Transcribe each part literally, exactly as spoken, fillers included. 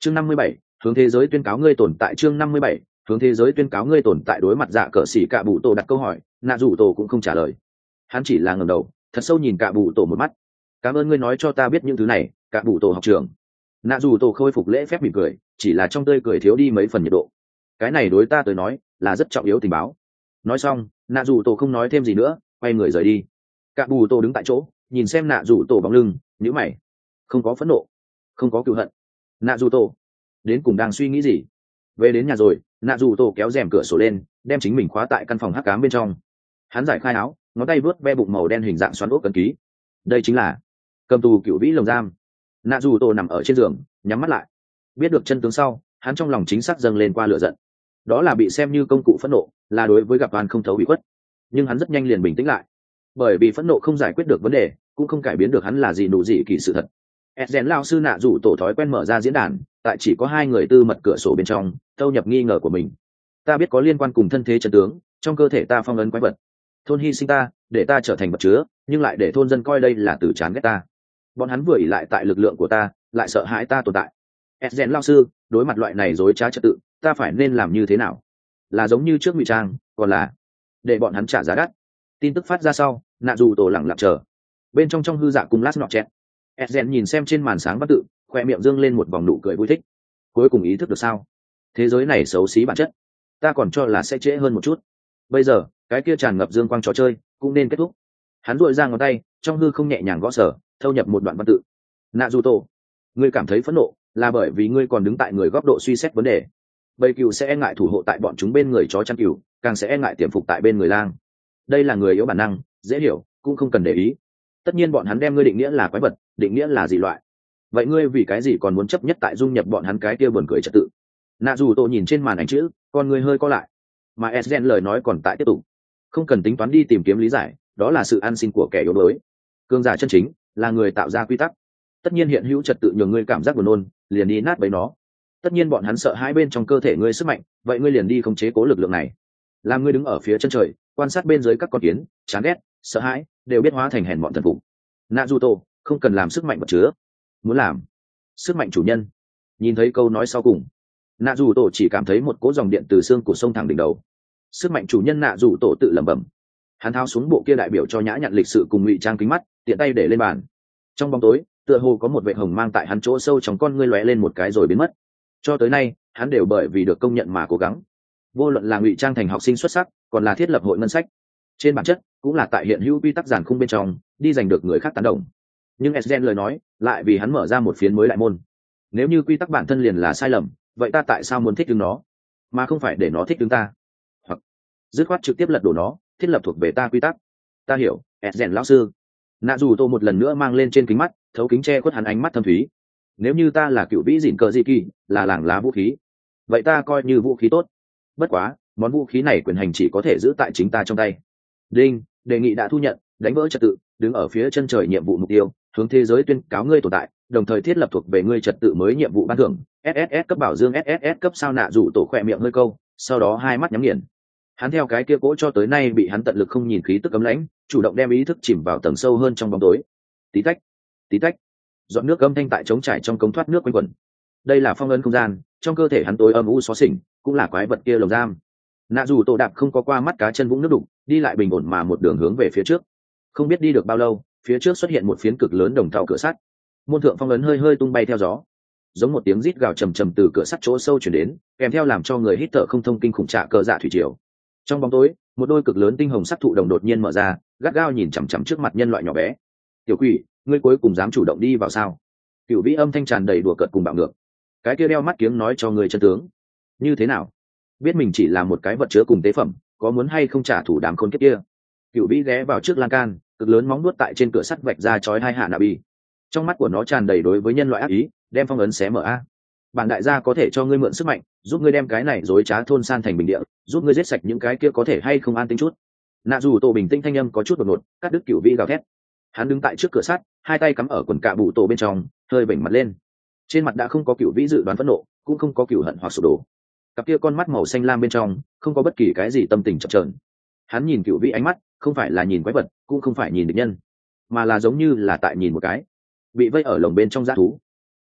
chương năm mươi bảy, hướng thế giới tuyên cáo ngươi tồn tại. chương năm mươi bảy, hướng thế giới tuyên cáo ngươi tồn tại. Đối mặt dạ cờ xỉ cạ bụ tổ đặt câu hỏi, nạ dù tổ cũng không trả lời. Hắn chỉ là ngẩng đầu thật sâu nhìn cạ bụ tổ một mắt. Cảm ơn ngươi nói cho ta biết những thứ này, cạ bụ tổ học trưởng. Nạ dù tổ khôi phục lễ phép mỉm cười, chỉ là trong tươi cười thiếu đi mấy phần nhiệt độ. Cái này đối ta tới nói là rất trọng yếu tình báo. Nói xong, nạ dù tổ không nói thêm gì nữa, quay người rời đi. Cạ bù tổ đứng tại chỗ nhìn xem nạ dù tổ bóng lưng, nhíu mày. Không có phẫn nộ, không có cựu hận. Nạ dù tổ đến cùng đang suy nghĩ gì? Về đến nhà rồi, nạ dù tổ kéo rèm cửa sổ lên, đem chính mình khóa tại căn phòng hắc ám bên trong. Hắn giải khai áo, ngón tay vớt ve bụng màu đen hình dạng xoắn ốc cấn ký. Đây chính là cầm tù cựu vĩ lồng giam. Nạ dù tổ nằm ở trên giường, nhắm mắt lại. Biết được chân tướng sau, hắn trong lòng chính xác dâng lên qua lửa giận. Đó là bị xem như công cụ phẫn nộ, là đối với gặp oan không thấu bị khuất. Nhưng hắn rất nhanh liền bình tĩnh lại, bởi vì phẫn nộ không giải quyết được vấn đề, cũng không cải biến được hắn là gì nụ gì kỳ sự thật. Edgen lao sư nạ rủ tổ thói quen mở ra diễn đàn, tại chỉ có hai người tư mật cửa sổ bên trong, thâu nhập nghi ngờ của mình. Ta biết có liên quan cùng thân thế chân tướng, trong cơ thể ta phong ấn quái vật. Thôn hy sinh ta, để ta trở thành vật chứa, nhưng lại để thôn dân coi đây là từ chán ghét ta. Bọn hắn vừa ỷ lại tại lực lượng của ta, lại sợ hãi ta tồn tại. Edgen lao sư, đối mặt loại này dối trá trật tự, ta phải nên làm như thế nào? Là giống như trước ngụy trang, còn là để bọn hắn trả giá đắt? Tin tức phát ra sau, nạ dù tổ lẳng lặng chờ. Bên trong trong hư dạ cùng lát nọ chẹt, Edgen nhìn xem trên màn sáng văn tự, khoe miệng dương lên một vòng nụ cười vui thích. Cuối cùng ý thức được sao? Thế giới này xấu xí bản chất, ta còn cho là sẽ trễ hơn một chút. Bây giờ, cái kia tràn ngập dương quang trò chơi cũng nên kết thúc. Hắn duỗi ra ngón tay, trong hư không nhẹ nhàng gõ sở, thâu nhập một đoạn văn tự. Nạ dù tổ, ngươi cảm thấy phẫn nộ, là bởi vì ngươi còn đứng tại người góc độ suy xét vấn đề. Bầy cừu sẽ e ngại thủ hộ tại bọn chúng bên người chó chăn cừu, càng sẽ e ngại tiềm phục tại bên người lang. Đây là người yếu bản năng, dễ hiểu, cũng không cần để ý. Tất nhiên bọn hắn đem ngươi định nghĩa là quái vật, định nghĩa là dị loại. Vậy ngươi vì cái gì còn muốn chấp nhất tại dung nhập bọn hắn cái kia buồn cười trật tự? Nạ dù tổ nhìn trên màn ảnh chữ, con ngươi hơi co lại. Mà Esgen lời nói còn tại tiếp tục. Không cần tính toán đi tìm kiếm lý giải, đó là sự ăn xin của kẻ yếu đuối. Cương giả chân chính là người tạo ra quy tắc. Tất nhiên hiện hữu trật tự nhường ngươi cảm giác buồn nôn, liền đi nát bấy nó. Tất nhiên bọn hắn sợ hai bên trong cơ thể ngươi sức mạnh, vậy ngươi liền đi khống chế cố lực lượng này. Làm ngươi đứng ở phía chân trời, quan sát bên dưới các con kiến, chán ghét, sợ hãi, đều biết hóa thành hèn mọn thần phục. Naruto, không cần làm sức mạnh vật chứa, muốn làm sức mạnh chủ nhân. Nhìn thấy câu nói sau cùng, Naruto chỉ cảm thấy một cỗ dòng điện từ xương của sông thẳng đỉnh đầu. Sức mạnh chủ nhân. Naruto tự lẩm bẩm. Hắn tháo xuống bộ kia đại biểu cho nhã nhặn lịch sự cùng ngụy trang kính mắt, tiện tay để lên bàn. Trong bóng tối, tựa hồ có một vệt hồng mang tại hắn chỗ sâu trong con ngươi lóe lên một cái rồi biến mất. Cho tới nay, hắn đều bởi vì được công nhận mà cố gắng. Vô luận là ngụy trang thành học sinh xuất sắc, còn là thiết lập hội ngân sách, trên bản chất cũng là tại hiện hữu quy tắc giàn khung bên trong đi giành được người khác tán đồng. Nhưng Esgen lời nói lại vì hắn mở ra một phiến mới đại môn. Nếu như quy tắc bản thân liền là sai lầm, vậy ta tại sao muốn thích ứng nó, mà không phải để nó thích ứng ta? Hoặc dứt khoát trực tiếp lật đổ nó, thiết lập thuộc về ta quy tắc. Ta hiểu, Esgen lão sư. Nạ dù tô một lần nữa mang lên trên kính mắt, thấu kính che khuất hắn ánh mắt thâm thúy. Nếu như ta là cựu vĩ dịn cờ di kỳ, là làng lá vũ khí, vậy ta coi như vũ khí tốt. Bất quá, món vũ khí này quyền hành chỉ có thể giữ tại chính ta trong tay. Đinh, đề nghị đã thu nhận, đánh vỡ trật tự, đứng ở phía chân trời nhiệm vụ mục tiêu, hướng thế giới tuyên cáo ngươi tồn tại, đồng thời thiết lập thuộc về ngươi trật tự mới nhiệm vụ ban thưởng, ét ét ét cấp bảo dương, ét ét ét cấp sao. Nạ dù tổ khỏe miệng hơi câu, sau đó hai mắt nhắm nghiền. Hắn theo cái kia cỗ cho tới nay bị hắn tận lực không nhìn khí tức cấm lãnh, chủ động đem ý thức chìm vào tầng sâu hơn trong bóng tối. Tí tách, tí tách, dọn nước âm thanh tại trống trải trong cống thoát nước quanh quẩn. Đây là phong ấn không gian, trong cơ thể hắn tối âm u xó xỉnh, cũng là quái vật kia lồng giam. Nạ dù tổ đạp không có qua mắt cá chân vũng nước đục, đi lại bình ổn mà một đường hướng về phía trước. Không biết đi được bao lâu, phía trước xuất hiện một phiến cực lớn đồng thau cửa sắt. Môn thượng phong ấn hơi hơi tung bay theo gió, giống một tiếng rít gào trầm trầm từ cửa sắt chỗ sâu truyền đến, kèm theo làm cho người hít thở không thông kinh khủng trạ cờ dạ thủy triều. Trong bóng tối, một đôi cực lớn tinh hồng sắc thụ đồng đột nhiên mở ra, gắt gao nhìn chằm chằm trước mặt nhân loại nhỏ bé. Tiểu quỷ, ngươi cuối cùng dám chủ động đi vào sao? Cửu vĩ âm thanh tràn đầy đùa cợt cùng bạo ngược. Cái kia đeo mắt kiếng nói cho người chân tướng. Như thế nào? Biết mình chỉ là một cái vật chứa cùng tế phẩm, có muốn hay không trả thù đám khốn kiếp kia? Cửu vĩ ghé vào trước lan can, cực lớn móng nuốt tại trên cửa sắt vạch ra chói hai hạ nạ bi. Trong mắt của nó tràn đầy đối với nhân loại ác ý, đem phong ấn xé mở a. Bản đại gia có thể cho ngươi mượn sức mạnh, giúp ngươi đem cái này dối trá thôn san thành bình địa, giúp ngươi giết sạch những cái kia có thể hay không an tính chút. Nạ dù tổ bình tĩnh thanh âm có chút đột ngột, cắt đứt Cửu vĩ gào thét. Hắn đứng tại trước cửa sắt, hai tay cắm ở quần cạ bụ tổ bên trong, hơi vểnh mặt lên. Trên mặt đã không có Cửu vĩ dự đoán phẫn nộ, cũng không có cửu hận hoặc sụp đổ. Cặp kia con mắt màu xanh lam bên trong không có bất kỳ cái gì tâm tình chập chờn. Hắn nhìn Cửu vĩ ánh mắt không phải là nhìn quái vật, cũng không phải nhìn địch nhân, mà là giống như là tại nhìn một cái bị vây ở lồng bên trong dã thú.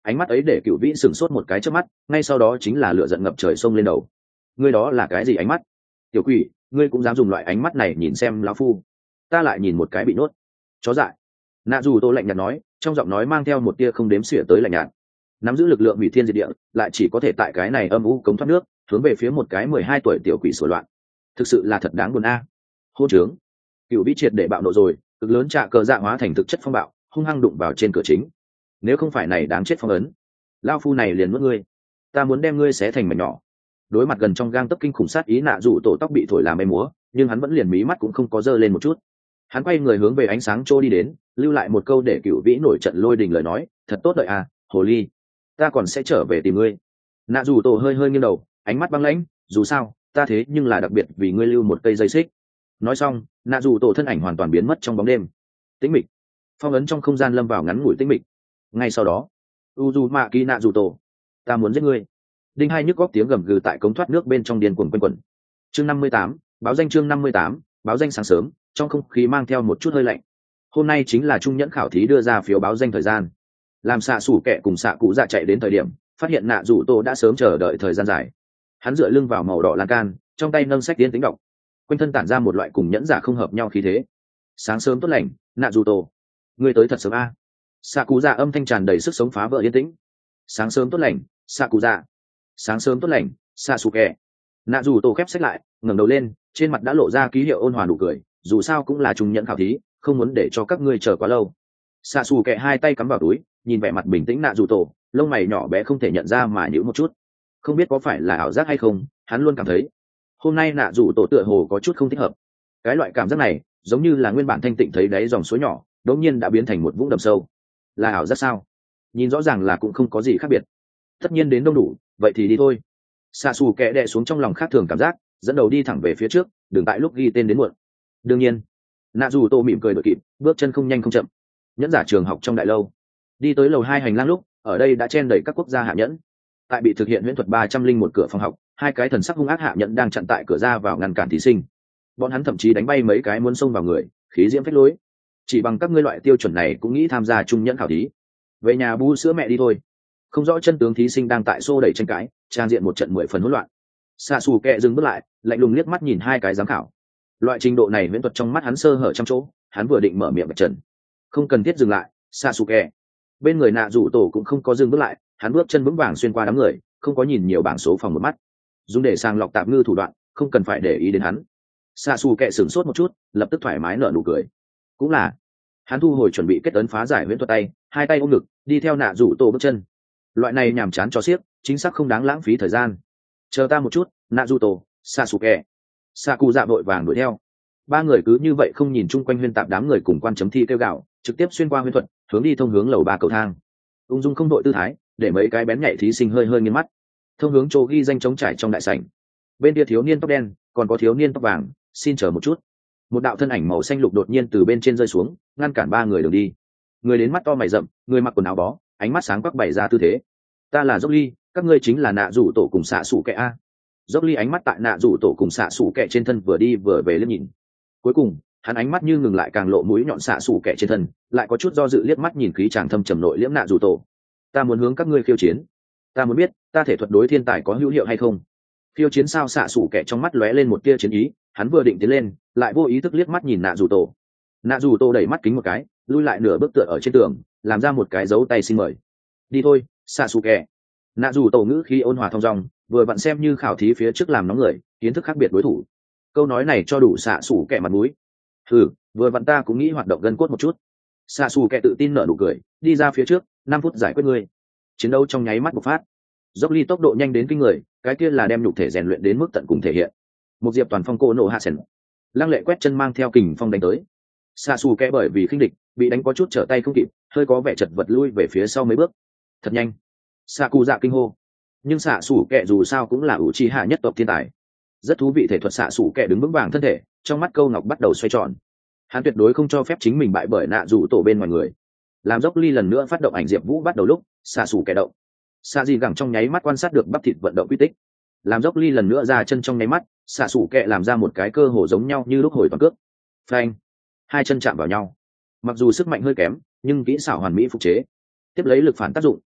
Ánh mắt ấy để Cửu Vĩ sửng sốt một cái trước mắt, ngay sau đó chính là lửa giận ngập trời xông lên đầu. Ngươi đó là cái gì ánh mắt? Tiểu quỷ, ngươi cũng dám dùng loại ánh mắt này nhìn xem lão phu? Ta lại nhìn một cái bị nuốt. Chó dại. Nạ dù Tô lạnh nhạt nói, trong giọng nói mang theo một tia không đếm xỉa tới lạnh nhạt. Nắm giữ lực lượng hủy thiên diệt địa, lại chỉ có thể tại cái này âm u cống thoát nước, hướng về phía một cái mười hai tuổi tiểu quỷ sửa loạn. Thực sự là thật đáng buồn a. À. Hôn trướng. Cửu Vĩ triệt để bạo nộ rồi, cực lớn trạ cờ dạ hóa thành thực chất phong bạo, hung hăng đụng vào trên cửa chính. Nếu không phải này đáng chết phong ấn, lao phu này liền nuốt ngươi. Ta muốn đem ngươi xé thành mảnh nhỏ. Đối mặt gần trong gang tấc kinh khủng sát ý, Nạ dù Tổ tóc bị thổi làm mây múa, nhưng hắn vẫn liền mí mắt cũng không có dơ lên một chút. Hắn quay người hướng về ánh sáng trôi đi đến, lưu lại một câu để Cửu Vĩ nổi trận lôi đình lời nói, thật tốt đợi à, hồ ly, ta còn sẽ trở về tìm ngươi. Nạ dù Tổ hơi hơi nghiêng đầu, ánh mắt băng lãnh, dù sao ta thế nhưng là đặc biệt vì ngươi lưu một cây dây xích. Nói xong, Nạ dù Tổ thân ảnh hoàn toàn biến mất trong bóng đêm. Tĩnh mịch, phong ấn trong không gian lâm vào ngắn ngủi tĩnh mịch. Ngay sau đó, Uzumaki Nạ dù Tổ, ta muốn giết ngươi. Đinh hai nhức góc tiếng gầm gừ tại cống thoát nước bên trong điên cuồng quanh quẩn. Chương năm mươi tám, báo danh chương năm mươi tám, báo danh. Sáng sớm, trong không khí mang theo một chút hơi lạnh. Hôm nay chính là trung nhẫn khảo thí đưa ra phiếu báo danh thời gian. Làm xạ sủ kẻ cùng xạ cụ dạ chạy đến thời điểm, phát hiện Nạ dù Tô đã sớm chờ đợi thời gian dài. Hắn dựa lưng vào màu đỏ lan can, trong tay nâng sách tiến tính đọc, quanh thân tản ra một loại cùng nhẫn giả không hợp nhau khí thế. Sáng sớm tốt lành, Nạ dù Tô, ngươi tới thật sớm a. Xạ cụ dạ âm thanh tràn đầy sức sống phá vỡ yên tĩnh. Sáng sớm tốt lành, xạ cụ dạ. Sáng sớm tốt lành, xạ sủ kẻ. Nạ dù Tô khép sách lại, ngẩng đầu lên, trên mặt đã lộ ra ký hiệu ôn hòa nụ cười, dù sao cũng là trung nhẫn khảo thí, không muốn để cho các ngươi chờ quá lâu. Xạ sủ kẻ hai tay cắm vào túi, nhìn vẻ mặt bình tĩnh Nạ dù Tô, lông mày nhỏ bé không thể nhận ra mà nhíu một chút. Không biết có phải là ảo giác hay không, hắn luôn cảm thấy hôm nay Nạ dù Tô tựa hồ có chút không thích hợp. Cái loại cảm giác này giống như là nguyên bản thanh tịnh thấy đáy dòng suối nhỏ, đột nhiên đã biến thành một vũng đầm sâu. Là ảo giác sao? Nhìn rõ ràng là cũng không có gì khác biệt. Tất nhiên đến đông đủ, vậy thì đi thôi. Xạ xù kẹ đè xuống trong lòng khác thường cảm giác, dẫn đầu đi thẳng về phía trước, đừng tại lúc ghi tên đến muộn. Đương nhiên, Nạ dù Tô mỉm cười đội kịp, bước chân không nhanh không chậm. Nhẫn giả trường học trong đại lâu, đi tới lầu hai hành lang lúc, ở đây đã chen đầy các quốc gia hạ nhẫn. Tại bị thực hiện huyễn thuật ba trăm linh một cửa phòng học, hai cái thần sắc hung ác hạ nhẫn đang chặn tại cửa ra vào ngăn cản thí sinh. Bọn hắn thậm chí đánh bay mấy cái muốn xông vào người, khí diễm phách lối. Chỉ bằng các ngươi loại tiêu chuẩn này cũng nghĩ tham gia trung nhẫn khảo thí. Về nhà bu sữa mẹ đi thôi. Không rõ chân tướng thí sinh đang tại xô đẩy tranh cãi, trang diện một trận mười phần hỗn loạn. Xạ xù kẹ dừng bước lại, lạnh lùng liếc mắt nhìn hai cái giám khảo. Loại trình độ này huyễn thuật trong mắt hắn sơ hở trăm chỗ, hắn vừa định mở miệng bạch trần. Không cần thiết dừng lại, xạ xù kẹ. Bên người Nạ dù Tổ cũng không có dừng bước lại, hắn bước chân vững vàng xuyên qua đám người, không có nhìn nhiều bảng số phòng một mắt. Dùng để sàng lọc tạp ngư thủ đoạn, không cần phải để ý đến hắn. Xạ xù kẹ sửng sốt một chút, lập tức thoải mái nở nụ cười. Cũng là, hắn thu hồi chuẩn bị kết ấn phá giải huyễn thuật tay, hai tay ôm ngực, đi theo Nạ dù Tổ bước chân. Loại này nhàm chán cho xiếc, chính xác không đáng lãng phí thời gian. Chờ ta một chút, Nạ dù Tổ, Sasuke. Sa cụ dạ vội vàng đuổi theo. Ba người cứ như vậy không nhìn chung quanh huyên tạp đám người cùng quan chấm thi kêu gạo, trực tiếp xuyên qua huyên thuật, hướng đi thông hướng lầu ba cầu thang. Ung dung không đội tư thái, để mấy cái bén nhạy thí sinh hơi hơi nghiêng mắt. Thông hướng chỗ ghi danh trống trải trong đại sảnh. Bên kia thiếu niên tóc đen, còn có thiếu niên tóc vàng, xin chờ một chút. Một đạo thân ảnh màu xanh lục đột nhiên từ bên trên rơi xuống, ngăn cản ba người đường đi. Người đến mắt to mày rậm, người mặc quần áo bó, ánh mắt sáng quắc bày ra tư thế. Ta là Dốc Ly, các ngươi chính là Nạ dù Tổ cùng xạ sủ kẹ a. Dốc Ly ánh mắt tại Nạ dù Tổ cùng xạ sủ kẹ trên thân vừa đi vừa về liếc nhìn. Cuối cùng, hắn ánh mắt như ngừng lại càng lộ mũi nhọn xạ sủ kẹ trên thân, lại có chút do dự liếc mắt nhìn khí chàng thâm trầm nội liễm Nạ dù Tổ. Ta muốn hướng các ngươi khiêu chiến. Ta muốn biết, ta thể thuật đối thiên tài có hữu hiệu hay không. Khiêu chiến sao? Xạ sủ kẹ trong mắt lóe lên một tia chiến ý, hắn vừa định tiến lên, lại vô ý thức liếc mắt nhìn Nạ dù Tổ. Nạ dù Tổ đẩy mắt kính một cái, lui lại nửa bước tựa ở trên tường, làm ra một cái dấu tay xin mời. Đi thôi, xạ sủ kẹ. Nạ dù Tổ ngữ khi ôn hòa thong dong, vừa vặn xem như khảo thí phía trước làm nóng người, kiến thức khác biệt đối thủ. Câu nói này cho đủ xạ sủ kẹ mặt mũi. Ừ, vừa vặn ta cũng nghĩ hoạt động gân cốt một chút. Xạ sủ kẹ tự tin nở nụ cười, đi ra phía trước, năm phút giải quyết ngươi. Chiến đấu trong nháy mắt bộc phát. Dốc Ly tốc độ nhanh đến kinh người, cái kia là đem nhục thể rèn luyện đến mức tận cùng thể hiện. Một diệp toàn phong cô nổ hạ sển, lăng lệ quét chân mang theo kình phong đánh tới. Xạ xù kẽ bởi vì khinh địch bị đánh có chút trở tay không kịp, hơi có vẻ chật vật lui về phía sau mấy bước. Thật nhanh. Xạ cụ dạ kinh hô. Nhưng xạ xù kẽ dù sao cũng là ủ trì hạ nhất tộc thiên tài, rất thú vị. Thể thuật xạ xù kẽ đứng vững vàng thân thể, trong mắt câu ngọc bắt đầu xoay tròn. Hắn tuyệt đối không cho phép chính mình bại bởi Nạ dù Tổ bên ngoài người. Làm Dốc Ly lần nữa phát động ảnh diệp vũ bắt đầu lúc, xạ xù kẽ động. Xạ gì gẳng trong nháy mắt quan sát được bắp thịt vận động quy tích. Làm Dốc Ly lần nữa ra chân trong nháy mắt, xạ xù kẽ làm ra một cái cơ hồ giống nhau như lúc hồi toàn cước. Phanh. Hai chân chạm vào nhau. Mặc dù sức mạnh hơi kém, nhưng kỹ xảo hoàn mỹ phục chế. Tiếp lấy lực phản tác dụng,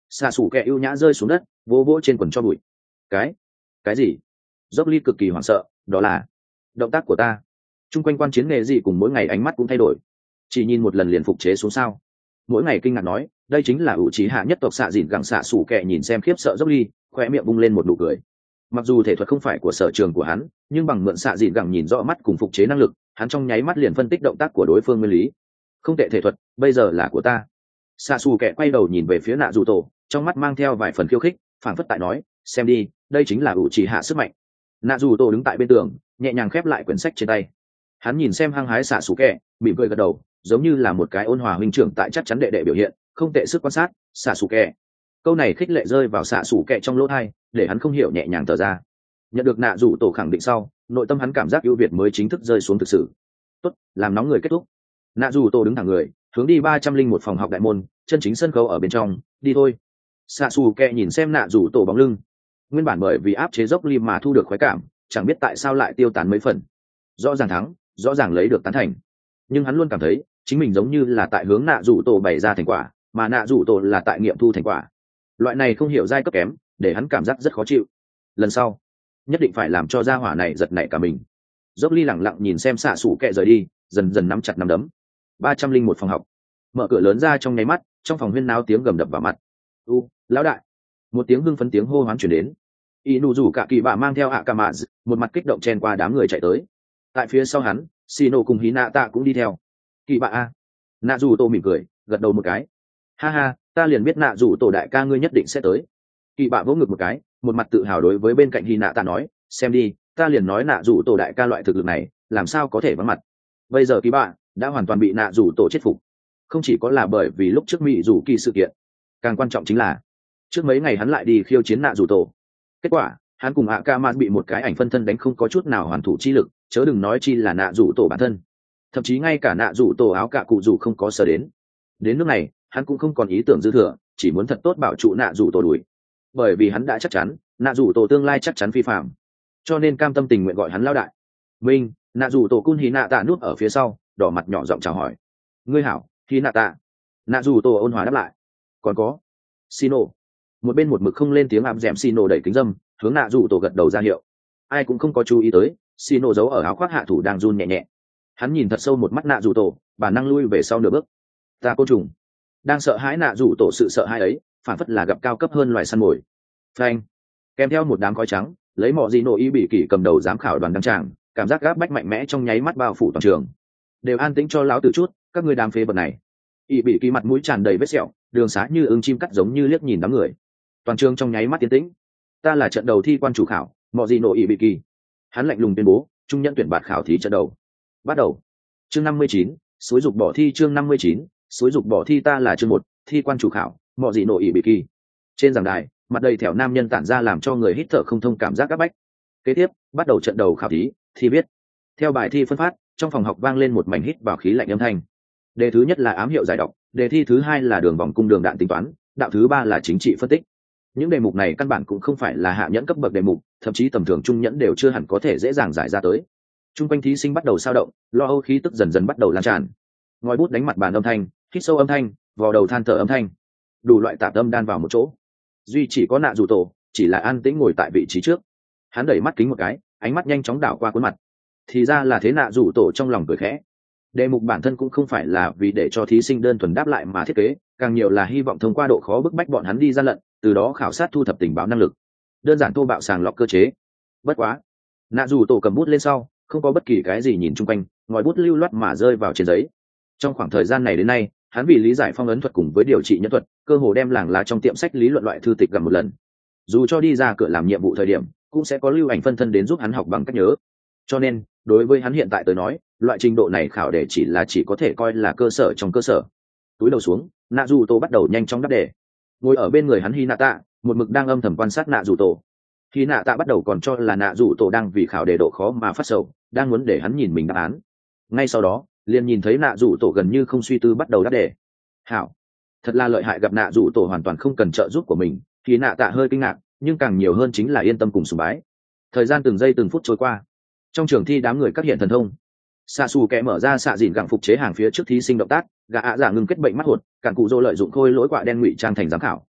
xạ xù kẹ ưu nhã rơi xuống đất, vỗ vỗ trên quần cho bụi. cái cái gì? Dốc ly cực kỳ hoảng sợ, đó là động tác của ta. Trung quanh quan chiến nghề gì cùng mỗi ngày ánh mắt cũng thay đổi, chỉ nhìn một lần liền phục chế xuống sao? Mỗi ngày kinh ngạc nói, đây chính là ủ trí hạ nhất tộc xạ dịn gẳng. Xạ xù kẹ nhìn xem khiếp sợ Dốc ly, khoe miệng bung lên một nụ cười. Mặc dù thể thuật không phải của sở trường của hắn, nhưng bằng mượn xạ dịn gẳng nhìn rõ mắt cùng phục chế năng lực, hắn trong nháy mắt liền phân tích động tác của đối phương nguyên lý. Không tệ thể thuật, bây giờ là của ta. Xạ xù kẹ quay đầu nhìn về phía nạ dù tổ, trong mắt mang theo vài phần khiêu khích, phảng phất tại nói, xem đi, đây chính là ủ trì hạ sức mạnh. Nạ dù tổ đứng tại bên tường, nhẹ nhàng khép lại quyển sách trên tay. Hắn nhìn xem hăng hái xạ xù kẹ, mỉm cười gật đầu, giống như là một cái ôn hòa huynh trưởng tại chắc chắn đệ đệ biểu hiện, không tệ sức quan sát. Xạ xù kẹ, câu này khích lệ rơi vào xạ xù kẹ trong lỗ tai, để hắn không hiểu nhẹ nhàng thở ra. Nhận được nạ dù tổ khẳng định sau, nội tâm hắn cảm giác ưu việt mới chính thức rơi xuống thực sự. Tốt, làm nóng người kết thúc. Nạ dù tổ đứng thẳng người, hướng đi ba trăm linh một phòng học đại môn, chân chính sân khấu ở bên trong, đi thôi. Xạ xù kẹ nhìn xem nạ dù tổ bóng lưng, nguyên bản bởi vì áp chế dốc lim mà thu được khoái cảm, chẳng biết tại sao lại tiêu tán mấy phần. Rõ ràng thắng, rõ ràng lấy được tán thành, nhưng hắn luôn cảm thấy chính mình giống như là tại hướng nạ dù tổ bày ra thành quả, mà nạ dù tổ là tại nghiệm thu thành quả. Loại này không hiểu giai cấp kém, để hắn cảm giác rất khó chịu. Lần sau nhất định phải làm cho gia hỏa này giật nảy cả mình. Dốc ly lẳng lặng nhìn xem xạ xù kẹ rời đi, dần dần nắm chặt nắm đấm. Ba trăm linh một phòng học, mở cửa lớn ra trong nháy mắt, trong phòng huyên náo tiếng gầm đập vào mặt. U, lão đại! Một tiếng hưng phấn tiếng hô hoán chuyển đến. Y nụ rủ cả kỳ bạ mang theo ạ ca mạ, một mặt kích động chen qua đám người chạy tới. Tại phía sau hắn, Shino cùng Hí Nạ Tạ cũng đi theo. Kỳ bạ a! Nạ dù tô mỉm cười, gật đầu một cái. Ha ha, ta liền biết nạ dù tổ đại ca ngươi nhất định sẽ tới. Kỳ bạ vỗ ngực một cái, một mặt tự hào đối với bên cạnh Hí Nạ Tạ nói, xem đi, ta liền nói nạ dù tổ đại ca loại thực lực này, làm sao có thể vắng mặt. Bây giờ kỳ bạ đã hoàn toàn bị nạ dù tổ chết phục. Không chỉ có là bởi vì lúc trước mỹ dù kỳ sự kiện, càng quan trọng chính là trước mấy ngày hắn lại đi khiêu chiến nạ dù tổ. Kết quả hắn cùng ạ ca man bị một cái ảnh phân thân đánh không có chút nào hoàn thủ chi lực, chớ đừng nói chi là nạ dù tổ bản thân. Thậm chí ngay cả nạ dù tổ áo cạ cụ dù không có sờ đến. Đến nước này hắn cũng không còn ý tưởng dư thừa, chỉ muốn thật tốt bảo trụ nạ dù tổ đuổi, bởi vì hắn đã chắc chắn nạ dù tổ tương lai chắc chắn phi phạm, cho nên cam tâm tình nguyện gọi hắn lao đại. Minh, nạ dù tổ cun Hí Nạ Tạ núp ở phía sau, đỏ mặt nhỏ giọng chào hỏi. Ngươi hảo, Hí Nạ Tạ. Nạ dù tổ ôn hòa đáp lại. Còn có Shino. Một bên một mực không lên tiếng áp dẻm Shino đẩy kính dâm, hướng nạ dù tổ gật đầu ra hiệu. Ai cũng không có chú ý tới, Shino giấu ở áo khoác hạ thủ đang run nhẹ nhẹ. Hắn nhìn thật sâu một mắt nạ dù tổ, bản năng lui về sau nửa bước. Ta côn trùng. Đang sợ hãi nạ dù tổ sự sợ hãi ấy, phản phất là gặp cao cấp hơn loài săn mồi. Phanh. Kèm theo một đám khói trắng, lấy mọ gì nổ y bị kỷ cầm đầu giám khảo đoàn đăng tràng, cảm giác gáp bách mạnh mẽ trong nháy mắt bao phủ toàn trường. Đều an tĩnh cho lão tử chút, các ngươi đám phế vật này. Y bị kỷ mặt mũi tràn đầy vết sẹo, đường xá như ưng chim cắt giống như liếc nhìn đám người. Toàn trường trong nháy mắt tiến tĩnh. Ta là trận đầu thi quan chủ khảo, mọ gì nổ y bị kỷ. Hắn lạnh lùng tuyên bố, trung nhận tuyển bạt khảo thí trận đầu. Bắt đầu. Chương năm mươi chín, xúi dục bỏ thi. Chương năm mươi chín, xúi dục bỏ thi. Ta là chương một, thi quan chủ khảo, mọ gì nổ y bị kỷ. Trên giảng đài, mặt đầy thẻo nam nhân tản ra làm cho người hít thở không thông cảm giác áp bách. Kế tiếp bắt đầu trận đầu khảo thí, thi viết. Theo bài thi phân phát, trong phòng học vang lên một mảnh hít vào khí lạnh âm thanh. Đề thứ nhất là ám hiệu giải đọc, đề thi thứ hai là đường vòng cung đường đạn tính toán, đạo thứ ba là chính trị phân tích. Những đề mục này căn bản cũng không phải là hạ nhẫn cấp bậc đề mục, thậm chí tầm thường trung nhẫn đều chưa hẳn có thể dễ dàng giải ra tới. Trung quanh thí sinh bắt đầu sao động, lo âu khí tức dần dần bắt đầu lan tràn. Ngòi bút đánh mặt bàn âm thanh, hít sâu âm thanh, vò đầu than thở âm thanh, đủ loại tạp âm đan vào một chỗ. Duy chỉ có nạ dù tổ chỉ là an tĩnh ngồi tại vị trí trước. Hắn đẩy mắt kính một cái, ánh mắt nhanh chóng đảo qua khuôn mặt. Thì ra là thế. Nạ dù tổ trong lòng cười khẽ. Đề mục bản thân cũng không phải là vì để cho thí sinh đơn thuần đáp lại mà thiết kế, càng nhiều là hy vọng thông qua độ khó bức bách bọn hắn đi gian lận, từ đó khảo sát thu thập tình báo năng lực, đơn giản thô bạo sàng lọc cơ chế. Bất quá nạ dù tổ cầm bút lên sau, không có bất kỳ cái gì nhìn chung quanh, ngòi bút lưu loát mà rơi vào trên giấy. Trong khoảng thời gian này đến nay, hắn vì lý giải phong ấn thuật cùng với điều trị nhân thuật, cơ hồ đem làng lá trong tiệm sách lý luận loại thư tịch gặp một lần. Dù cho đi ra cửa làm nhiệm vụ thời điểm, cũng sẽ có lưu ảnh phân thân đến giúp hắn học bằng cách nhớ. Cho nên đối với hắn hiện tại tới nói, loại trình độ này khảo đề chỉ là chỉ có thể coi là cơ sở trong cơ sở. Túi đầu xuống, nạ dù tổ bắt đầu nhanh chóng đáp đề. Ngồi ở bên người hắn Hí Nạ Tạ một mực đang âm thầm quan sát nạ dù tổ. Hí Nạ Tạ bắt đầu còn cho là nạ dù tổ đang vì khảo đề độ khó mà phát sầu, đang muốn để hắn nhìn mình đáp án. Ngay sau đó liền nhìn thấy nạ dù tổ gần như không suy tư bắt đầu đáp đề. Hảo, thật là lợi hại, gặp nạ dù tổ hoàn toàn không cần trợ giúp của mình. Hí Nạ Tạ hơi kinh ngạc, nhưng càng nhiều hơn chính là yên tâm cùng sùng bái. Thời gian từng giây từng phút trôi qua, trong trường thi đám người các hiện thần thông. Xạ xù kẻ mở ra xạ dìn gặng phục chế hàng phía trước thí sinh động tác, gã ạ giả ngừng kết bệnh mắt hột, cản cụ dô lợi dụng khôi lỗi quạ đen ngụy trang thành giám khảo.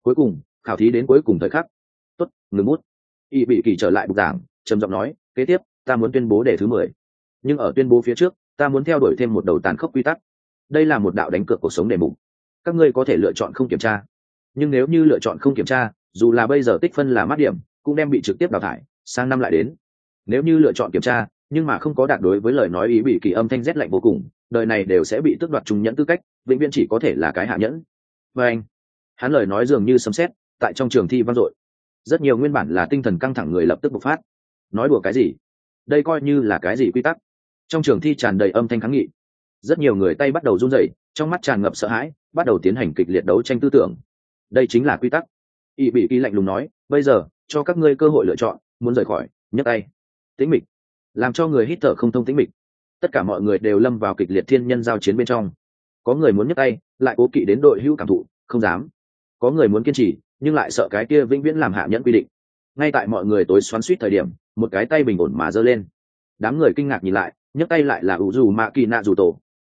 Cuối cùng khảo thí đến cuối cùng thời khắc. Tốt, ngừng bút. Y bị kỳ trở lại bục giảng, trầm giọng nói, kế tiếp ta muốn tuyên bố đề thứ mười, nhưng ở tuyên bố phía trước ta muốn theo đuổi thêm một đầu tàn khốc quy tắc. Đây là một đạo đánh cược cuộc sống đề mục, các ngươi có thể lựa chọn không kiểm tra, nhưng nếu như lựa chọn không kiểm tra, dù là bây giờ tích phân là mát điểm cũng đem bị trực tiếp đào thải, sang năm lại đến. Nếu như lựa chọn kiểm tra nhưng mà không có đạt đối với lời nói ý bị kỳ âm thanh rét lạnh vô cùng, đời này đều sẽ bị tước đoạt trung nhẫn tư cách, vĩnh viễn chỉ có thể là cái hạ nhẫn. Và anh, hắn lời nói dường như sấm sét tại trong trường thi vang dội. Rất nhiều nguyên bản là tinh thần căng thẳng người lập tức bộc phát. Nói đùa cái gì? Đây coi như là cái gì quy tắc? Trong trường thi tràn đầy âm thanh kháng nghị. Rất nhiều người tay bắt đầu run rẩy, trong mắt tràn ngập sợ hãi, bắt đầu tiến hành kịch liệt đấu tranh tư tưởng. Đây chính là quy tắc. Y bị kỳ lạnh lùng nói, bây giờ cho các ngươi cơ hội lựa chọn, muốn rời khỏi, nhấc tay. Tĩnh mịch, làm cho người hít thở không thông tĩnh mịch. Tất cả mọi người đều lâm vào kịch liệt thiên nhân giao chiến bên trong. Có người muốn nhấc tay, lại cố kỵ đến đội hữu cảm thụ, không dám. Có người muốn kiên trì, nhưng lại sợ cái kia vĩnh viễn làm hạ nhẫn quy định. Ngay tại mọi người tối xoắn xuýt thời điểm, một cái tay bình ổn mà giơ lên. Đám người kinh ngạc nhìn lại, nhấc tay lại là Uzumaki Naruto.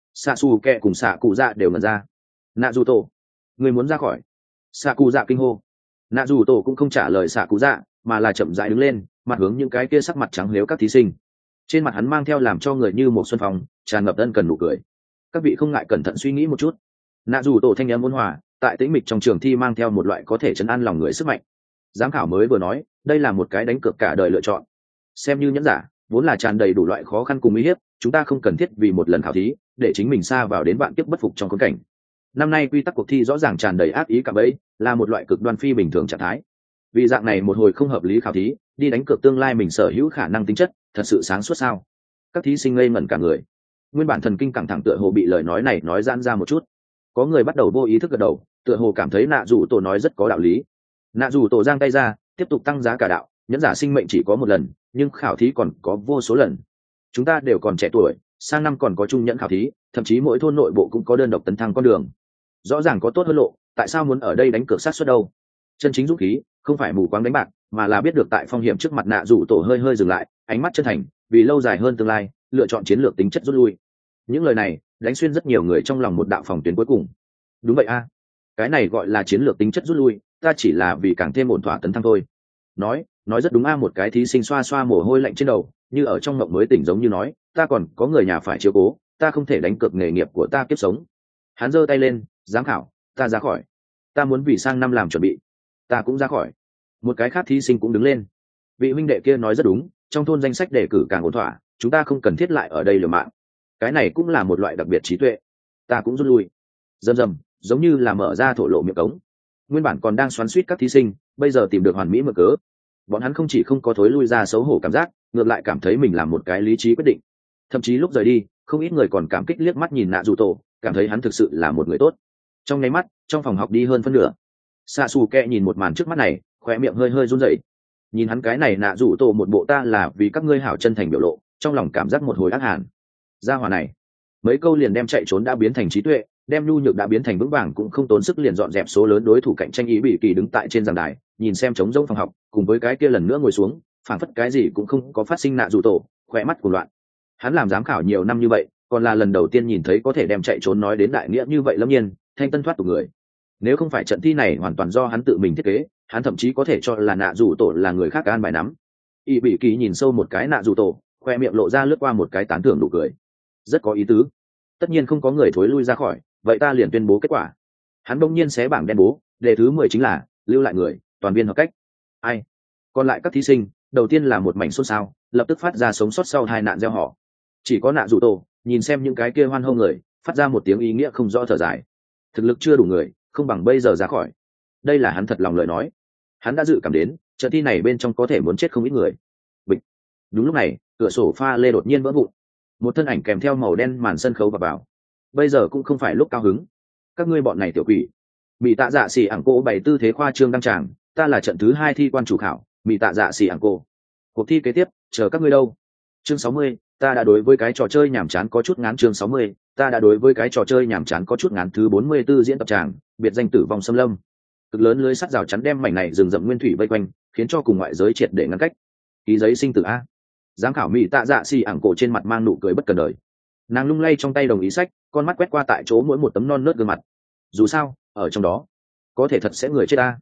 Sasuke cùng xạ cụ dạ đều ngẩn ra. Naruto, người muốn ra khỏi? Xạ cụ dạ kinh hô. Naruto cũng không trả lời xạ cụ dạ, mà là chậm rãi đứng lên, mặt hướng những cái kia sắc mặt trắng liếu các thí sinh. Trên mặt hắn mang theo làm cho người như một xuân phong, tràn ngập ân cần nụ cười. Các vị không ngại cẩn thận suy nghĩ một chút. Naruto thanh âm ôn hòa, tại tĩnh mịch trong trường thi mang theo một loại có thể trấn an lòng người sức mạnh. Giám khảo mới vừa nói, đây là một cái đánh cược cả đời lựa chọn. Xem như nhẫn giả, vốn là tràn đầy đủ loại khó khăn cùng uy hiếp, chúng ta không cần thiết vì một lần khảo thí để chính mình sa vào đến vạn kiếp bất phục trong khốn cảnh. Năm nay quy tắc cuộc thi rõ ràng tràn đầy ác ý cả bấy, là một loại cực đoan phi bình thường trạng thái. Vì dạng này một hồi không hợp lý khảo thí, đi đánh cược tương lai mình sở hữu khả năng tính chất, thật sự sáng suốt sao? Các thí sinh ngây ngẩn cả người. Nguyên bản thần kinh căng thẳng tựa hồ bị lời nói này nói giãn ra một chút. Có người bắt đầu vô ý thức gật đầu, tựa hồ cảm thấy nạ dù tổ nói rất có đạo lý. Nạ dù tổ giang tay ra, tiếp tục tăng giá cả đạo, nhẫn giả sinh mệnh chỉ có một lần, nhưng khảo thí còn có vô số lần. Chúng ta đều còn trẻ tuổi, sang năm còn có trung nhẫn khảo thí, thậm chí mỗi thôn nội bộ cũng có đơn độc tấn thăng con đường. Rõ ràng có tốt hơn lộ, tại sao muốn ở đây đánh cược sát suất đâu? Chân chính dũng khí không phải mù quáng đánh bạc, mà là biết được tại phong hiểm trước mặt nạ rủ tổ hơi hơi dừng lại, ánh mắt chân thành, vì lâu dài hơn tương lai, lựa chọn chiến lược tính chất rút lui. Những lời này đánh xuyên rất nhiều người trong lòng một đạo phòng tuyến cuối cùng. Đúng vậy a, cái này gọi là chiến lược tính chất rút lui, ta chỉ là vì càng thêm ổn thỏa tấn thăng thôi. Nói, nói rất đúng a. Một cái thí sinh xoa xoa mồ hôi lạnh trên đầu, như ở trong mộng mới tỉnh giống như nói, ta còn có người nhà phải chiếu cố, ta không thể đánh cược nghề nghiệp của ta kiếp sống. Hắn giơ tay lên, giám khảo, ta ra khỏi. Ta muốn vì sang năm làm chuẩn bị. Ta cũng ra khỏi. Một cái khác thí sinh cũng đứng lên. Vị huynh đệ kia nói rất đúng, trong thôn danh sách đề cử càng ổn thỏa, chúng ta không cần thiết lại ở đây liều mạng. Cái này cũng là một loại đặc biệt trí tuệ. Ta cũng rút lui. Dầm dầm, giống như là mở ra thổ lộ miệng cống. Nguyên bản còn đang xoắn xuýt các thí sinh, bây giờ tìm được hoàn mỹ mở cớ. Bọn hắn không chỉ không có thối lui ra xấu hổ cảm giác, ngược lại cảm thấy mình làm một cái lý trí quyết định. Thậm chí lúc rời đi, không ít người còn cảm kích liếc mắt nhìn nạ dù tổ, cảm thấy hắn thực sự là một người tốt. Trong nháy mắt, trong phòng học đi hơn phân nửa. Sasuke nhìn một màn trước mắt này, khóe miệng hơi hơi run rẩy. Nhìn hắn cái này nạ rủ tổ một bộ ta là vì các ngươi hảo chân thành biểu lộ, trong lòng cảm giác một hồi ác hàn. Gia hỏa này, mấy câu liền đem chạy trốn đã biến thành trí tuệ, đem nhu nhược đã biến thành vững vàng, cũng không tốn sức liền dọn dẹp số lớn đối thủ cạnh tranh. Ý bị kỳ đứng tại trên giảng đài, nhìn xem trống rỗng phòng học, cùng với cái kia lần nữa ngồi xuống, phảng phất cái gì cũng không có phát sinh. Nạ rủ tổ khỏe mắt cuồng loạn. Hắn làm giám khảo nhiều năm như vậy, còn là lần đầu tiên nhìn thấy có thể đem chạy trốn nói đến đại nghĩa như vậy. Lâm nhiên thanh tân thoát tục người. Nếu không phải trận thi này hoàn toàn do hắn tự mình thiết kế, hắn thậm chí có thể cho là nạ rủ tổ là người khác an bài nắm. Y bị kỳ nhìn sâu một cái nạ rủ tổ, khoe miệng lộ ra lướt qua một cái tán thưởng nụ cười, rất có ý tứ. Tất nhiên không có người thối lui ra khỏi, vậy ta liền tuyên bố kết quả. Hắn bỗng nhiên xé bảng đen bố, đề thứ mười chính là lưu lại người toàn viên hợp cách. Ai? Còn lại các thí sinh, đầu tiên là một mảnh xôn xao, lập tức phát ra sống sót sau hai nạn gieo họ. Chỉ có nạ rủ tổ nhìn xem những cái kia hoan hô người, phát ra một tiếng ý nghĩa không rõ thở dài. Thực lực chưa đủ người, không bằng bây giờ ra khỏi. Đây là hắn thật lòng lời nói. Hắn đã dự cảm đến trận thi này bên trong có thể muốn chết không ít người. Bịch. Đúng lúc này, cửa sổ pha lê đột nhiên vỡ vụn, một thân ảnh kèm theo màu đen màn sân khấu vào vào. Bây giờ cũng không phải lúc cao hứng. Các ngươi bọn này tiểu quỷ. Mị tạ dạ xỉ ảng cô bày tư thế khoa trương đăng tràng, ta là trận thứ hai thi quan chủ khảo, mị tạ dạ xỉ ảng cô. Cuộc thi kế tiếp, chờ các ngươi đâu. Chương sáu mươi, ta đã đối với cái trò chơi nhàm chán có chút ngán. Chương sáu mươi, ta đã đối với cái trò chơi nhàm chán có chút ngán. Thứ bốn mươi 44 diễn tập tràng, biệt danh tử vong xâm lâm. Cực lớn lưới sắt rào chắn đem mảnh này rừng rậm nguyên thủy vây quanh, khiến cho cùng ngoại giới triệt để ngăn cách. Ký giấy sinh tử a. Giám khảo mỹ tạ dạ xì ảng cổ trên mặt mang nụ cười bất cần đời. Nàng lung lay trong tay đồng ý sách, con mắt quét qua tại chỗ mỗi một tấm non nớt gương mặt. Dù sao, ở trong đó có thể thật sẽ người chết a.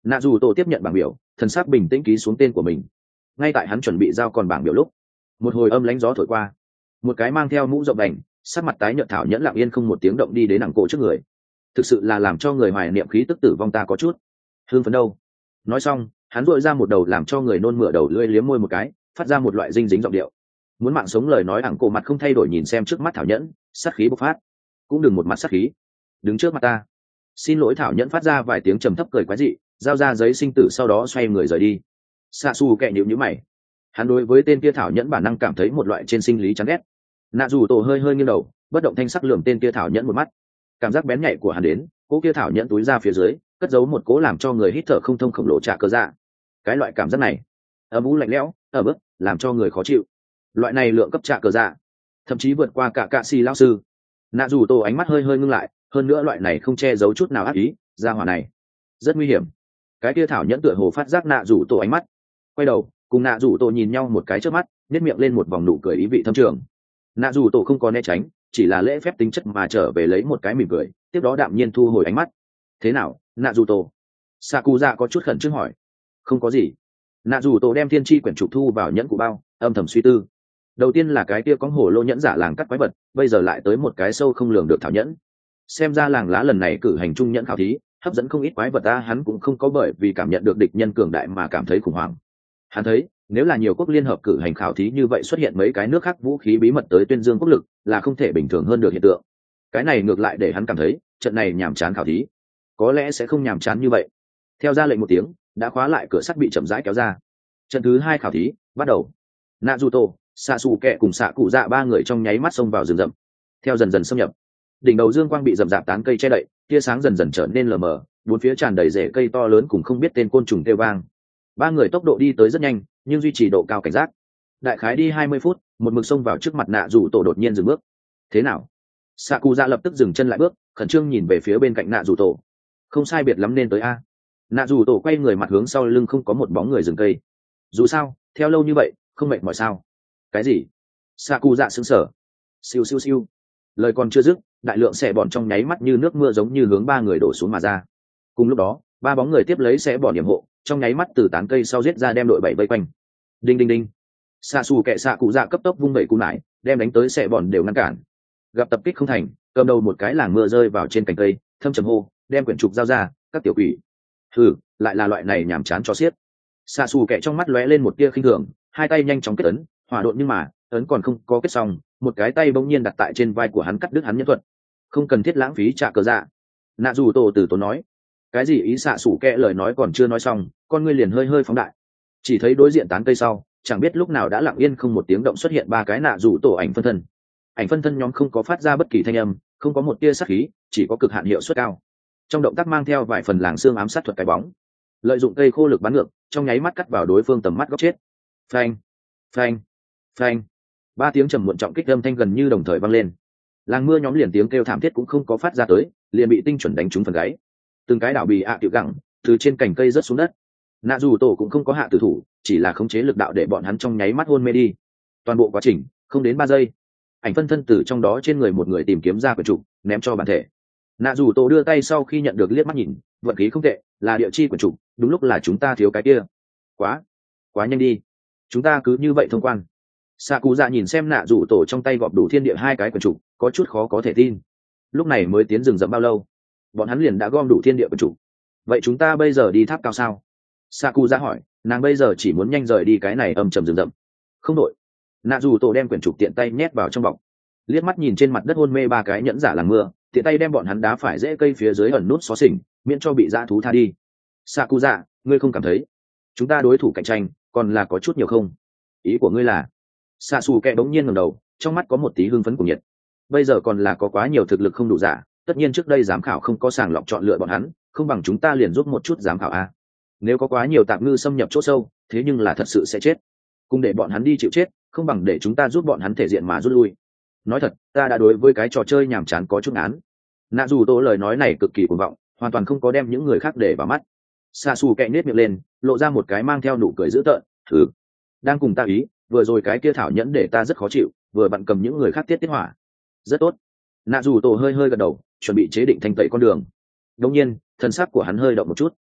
nạ dù tổ tiếp nhận bảng biểu, thần sắc bình tĩnh ký xuống tên của mình. Ngay tại hắn chuẩn bị giao còn bảng biểu lúc, một hồi âm lánh gió thổi qua, một cái mang theo mũ rộng đành, sắc mặt tái nhợt thảo nhẫn lặng yên không một tiếng động đi đến nàng cổ trước người. Thực sự là làm cho người hoài niệm khí tức tử vong ta có chút hương phấn đâu. Nói xong, hắn dội ra một đầu làm cho người nôn mửa đầu lưỡi liếm môi một cái, phát ra một loại dinh dính giọng điệu. Muốn mạng sống lời nói ẳng cổ mặt không thay đổi nhìn xem trước mắt thảo nhẫn, sát khí bộc phát. Cũng đừng một mặt sát khí, đứng trước mặt ta. Xin lỗi thảo nhẫn phát ra vài tiếng trầm thấp cười quái dị, giao ra giấy sinh tử sau đó xoay người rời đi. Sa su kẹ nhíu nhíu mày, hắn đối với tên kia thảo nhẫn bản năng cảm thấy một loại trên sinh lý chán ghét. Nạ dù tổ hơi hơi nghiêng đầu, bất động thanh sắc lườm tên kia thảo nhẫn một mắt. Cảm giác bén nhạy của hắn đến, cố kia thảo nhẫn túi ra phía dưới, cất giấu một cố làm cho người hít thở không thông khổng lồ trà cơ dạ. Cái loại cảm giác này, âm u lạnh lẽo, ở bức, làm cho người khó chịu. Loại này lượng cấp trà cơ dạ, thậm chí vượt qua cả cạ xì lão sư. Nạ dù tổ ánh mắt hơi hơi ngưng lại, hơn nữa loại này không che giấu chút nào ác ý, ra hỏa này rất nguy hiểm. Cái kia thảo nhẫn tựa hồ phát giác nạ dù tổ ánh mắt, quay đầu cùng nạ dù tổ nhìn nhau một cái trước mắt, nét miệng lên một vòng nụ cười ý vị thâm trường. Nạ dù tổ không có né tránh, chỉ là lễ phép tính chất mà trở về lấy một cái mỉm cười, tiếp đó đạm nhiên thu hồi ánh mắt. Thế nào, nạ dù tổ? Sakuza có chút khẩn trương hỏi. Không có gì. Nạ dù tổ đem thiên tri quyển trục thu vào nhẫn cụ bao, âm thầm suy tư. Đầu tiên là cái kia có hổ lô nhẫn giả làng cắt quái vật, bây giờ lại tới một cái sâu không lường được thảo nhẫn. Xem ra làng lá lần này cử hành trung nhẫn khảo thí, hấp dẫn không ít quái vật ta, hắn cũng không có bởi vì cảm nhận được địch nhân cường đại mà cảm thấy khủng hoảng. Hắn thấy, nếu là nhiều quốc liên hợp cử hành khảo thí như vậy xuất hiện mấy cái nước khác vũ khí bí mật tới tuyên dương quốc lực, là không thể bình thường hơn được hiện tượng. Cái này ngược lại để hắn cảm thấy, trận này nhàm chán khảo thí, có lẽ sẽ không nhàm chán như vậy. Theo ra lệnh một tiếng, đã khóa lại cửa sắt bị chậm rãi kéo ra. Trận thứ hai khảo thí bắt đầu. Naruto, Sasuke cùng xạ cụ dạ ba người trong nháy mắt xông vào rừng rậm. Theo dần dần xâm nhập, đỉnh đầu dương quang bị rậm rạp tán cây che đậy, tia sáng dần dần trở nên lờ mờ, bốn phía tràn đầy rễ cây to lớn cùng không biết tên côn trùng kêu vang. Ba người tốc độ đi tới rất nhanh, nhưng duy trì độ cao cảnh giác. Đại khái đi hai mươi phút, một mực xông vào trước mặt nạ rủ tổ đột nhiên dừng bước. Thế nào? Sakuza lập tức dừng chân lại bước, khẩn trương nhìn về phía bên cạnh nạ rủ tổ. Không sai biệt lắm nên tới a. Nạ rủ tổ quay người mặt hướng sau lưng không có một bóng người rừng cây. Dù sao, theo lâu như vậy, không mệt mỏi sao? Cái gì? Sakuza sững sờ. Siêu siêu siêu. Lời còn chưa dứt, đại lượng xẻ bòn trong nháy mắt như nước mưa giống như hướng ba người đổ xuống mà ra. Cùng lúc đó, ba bóng người tiếp lấy xẻ bòn điểm hộ, trong nháy mắt từ tán cây sau giết ra đem đội bảy vây quanh. Đinh đinh đinh. Xạ xù kẹ xạ cụ dạ cấp tốc vung vẩy cú nải, đem đánh tới xẻ bòn đều ngăn cản. Gặp tập kích không thành, cầm đầu một cái làng mưa rơi vào trên cành cây, thâm trầm hô, đem quyển trục giao ra, các tiểu quỷ. Hừ, lại là loại này nhảm chán cho xiết. Xạ xù kẹ trong mắt lóe lên một tia khinh thường, hai tay nhanh chóng kết ấn, hỏa độn nhưng mà ấn còn không có kết xong, một cái tay bỗng nhiên đặt tại trên vai của hắn cắt đứt hắn nhân thuật. Không cần thiết lãng phí trả cờ dạ. Nạ dù tổ từ tổ nói. Cái gì ý xạ xủ kẹ lời nói còn chưa nói xong, con ngươi liền hơi hơi phóng đại. Chỉ thấy đối diện tán cây sau, chẳng biết lúc nào đã lặng yên không một tiếng động xuất hiện ba cái nạ rủ tổ ảnh phân thân. Ảnh phân thân nhóm không có phát ra bất kỳ thanh âm, không có một tia sát khí, chỉ có cực hạn hiệu suất cao. Trong động tác mang theo vài phần làng xương ám sát thuật cái bóng, lợi dụng cây khô lực bắn ngược, trong nháy mắt cắt vào đối phương tầm mắt góc chết. Phanh, phanh, phanh. Ba tiếng trầm muộn trọng kích âm thanh gần như đồng thời vang lên. Làng mưa nhóm liền tiếng kêu thảm thiết cũng không có phát ra tới, liền bị tinh chuẩn đánh trúng phần gáy. Từng cái đảo bì ạ tiểu gẳng từ trên cành cây rớt xuống đất. Nạ dù tổ cũng không có hạ tử thủ, chỉ là khống chế lực đạo để bọn hắn trong nháy mắt hôn mê đi. Toàn bộ quá trình không đến ba giây, ảnh phân thân từ trong đó trên người một người tìm kiếm ra quyển trục, ném cho bản thể. Nạ dù tổ đưa tay sau khi nhận được liếc mắt nhìn, vận khí không tệ, là địa chi quyển trục, đúng lúc là chúng ta thiếu cái kia. Quá, quá nhanh đi, chúng ta cứ như vậy thông quan. Sạ cụ dạ nhìn xem nạ dù tổ trong tay gọp đủ thiên địa hai cái quyển trục, có chút khó có thể tin. Lúc này mới tiến rừng rậm bao lâu, bọn hắn liền đã gom đủ thiên địa quyển trục. Vậy chúng ta bây giờ đi tháp cao sao? Saku ra hỏi, nàng bây giờ chỉ muốn nhanh rời đi cái này âm trầm rừng rậm. Không đội. Nạ dù tổ đem quyển trục tiện tay nhét vào trong bọc, liếc mắt nhìn trên mặt đất hôn mê ba cái nhẫn giả làng mưa, tiện tay đem bọn hắn đá phải rễ cây phía dưới ẩn nút xó xỉnh, miễn cho bị dã thú tha đi. Saku ra, ngươi không cảm thấy chúng ta đối thủ cạnh tranh còn là có chút nhiều không? Ý của ngươi là? Sasu kẹ bỗng nhiên ngẩng đầu, trong mắt có một tí hưng phấn của nhiệt. Bây giờ còn là có quá nhiều thực lực không đủ giả, tất nhiên trước đây giám khảo không có sàng lọc chọn lựa bọn hắn, không bằng chúng ta liền giúp một chút giám khảo a. Nếu có quá nhiều tạm ngư xâm nhập chỗ sâu, thế nhưng là thật sự sẽ chết. Cùng để bọn hắn đi chịu chết, không bằng để chúng ta giúp bọn hắn thể diện mà rút lui. Nói thật, ta đã đối với cái trò chơi nhàm chán có chút án. Nạ dù tổ lời nói này cực kỳ cuồng vọng, hoàn toàn không có đem những người khác để vào mắt. Sasu kẹ nết miệng lên, lộ ra một cái mang theo nụ cười dữ tợn, thử. Đang cùng ta ý, vừa rồi cái kia thảo nhẫn để ta rất khó chịu, vừa bận cầm những người khác tiết tiết hỏa. Rất tốt. Nạ dù tổ hơi hơi gật đầu, chuẩn bị chế định thanh tẩy con đường. Đống nhiên, thân sắc của hắn hơi động một chút.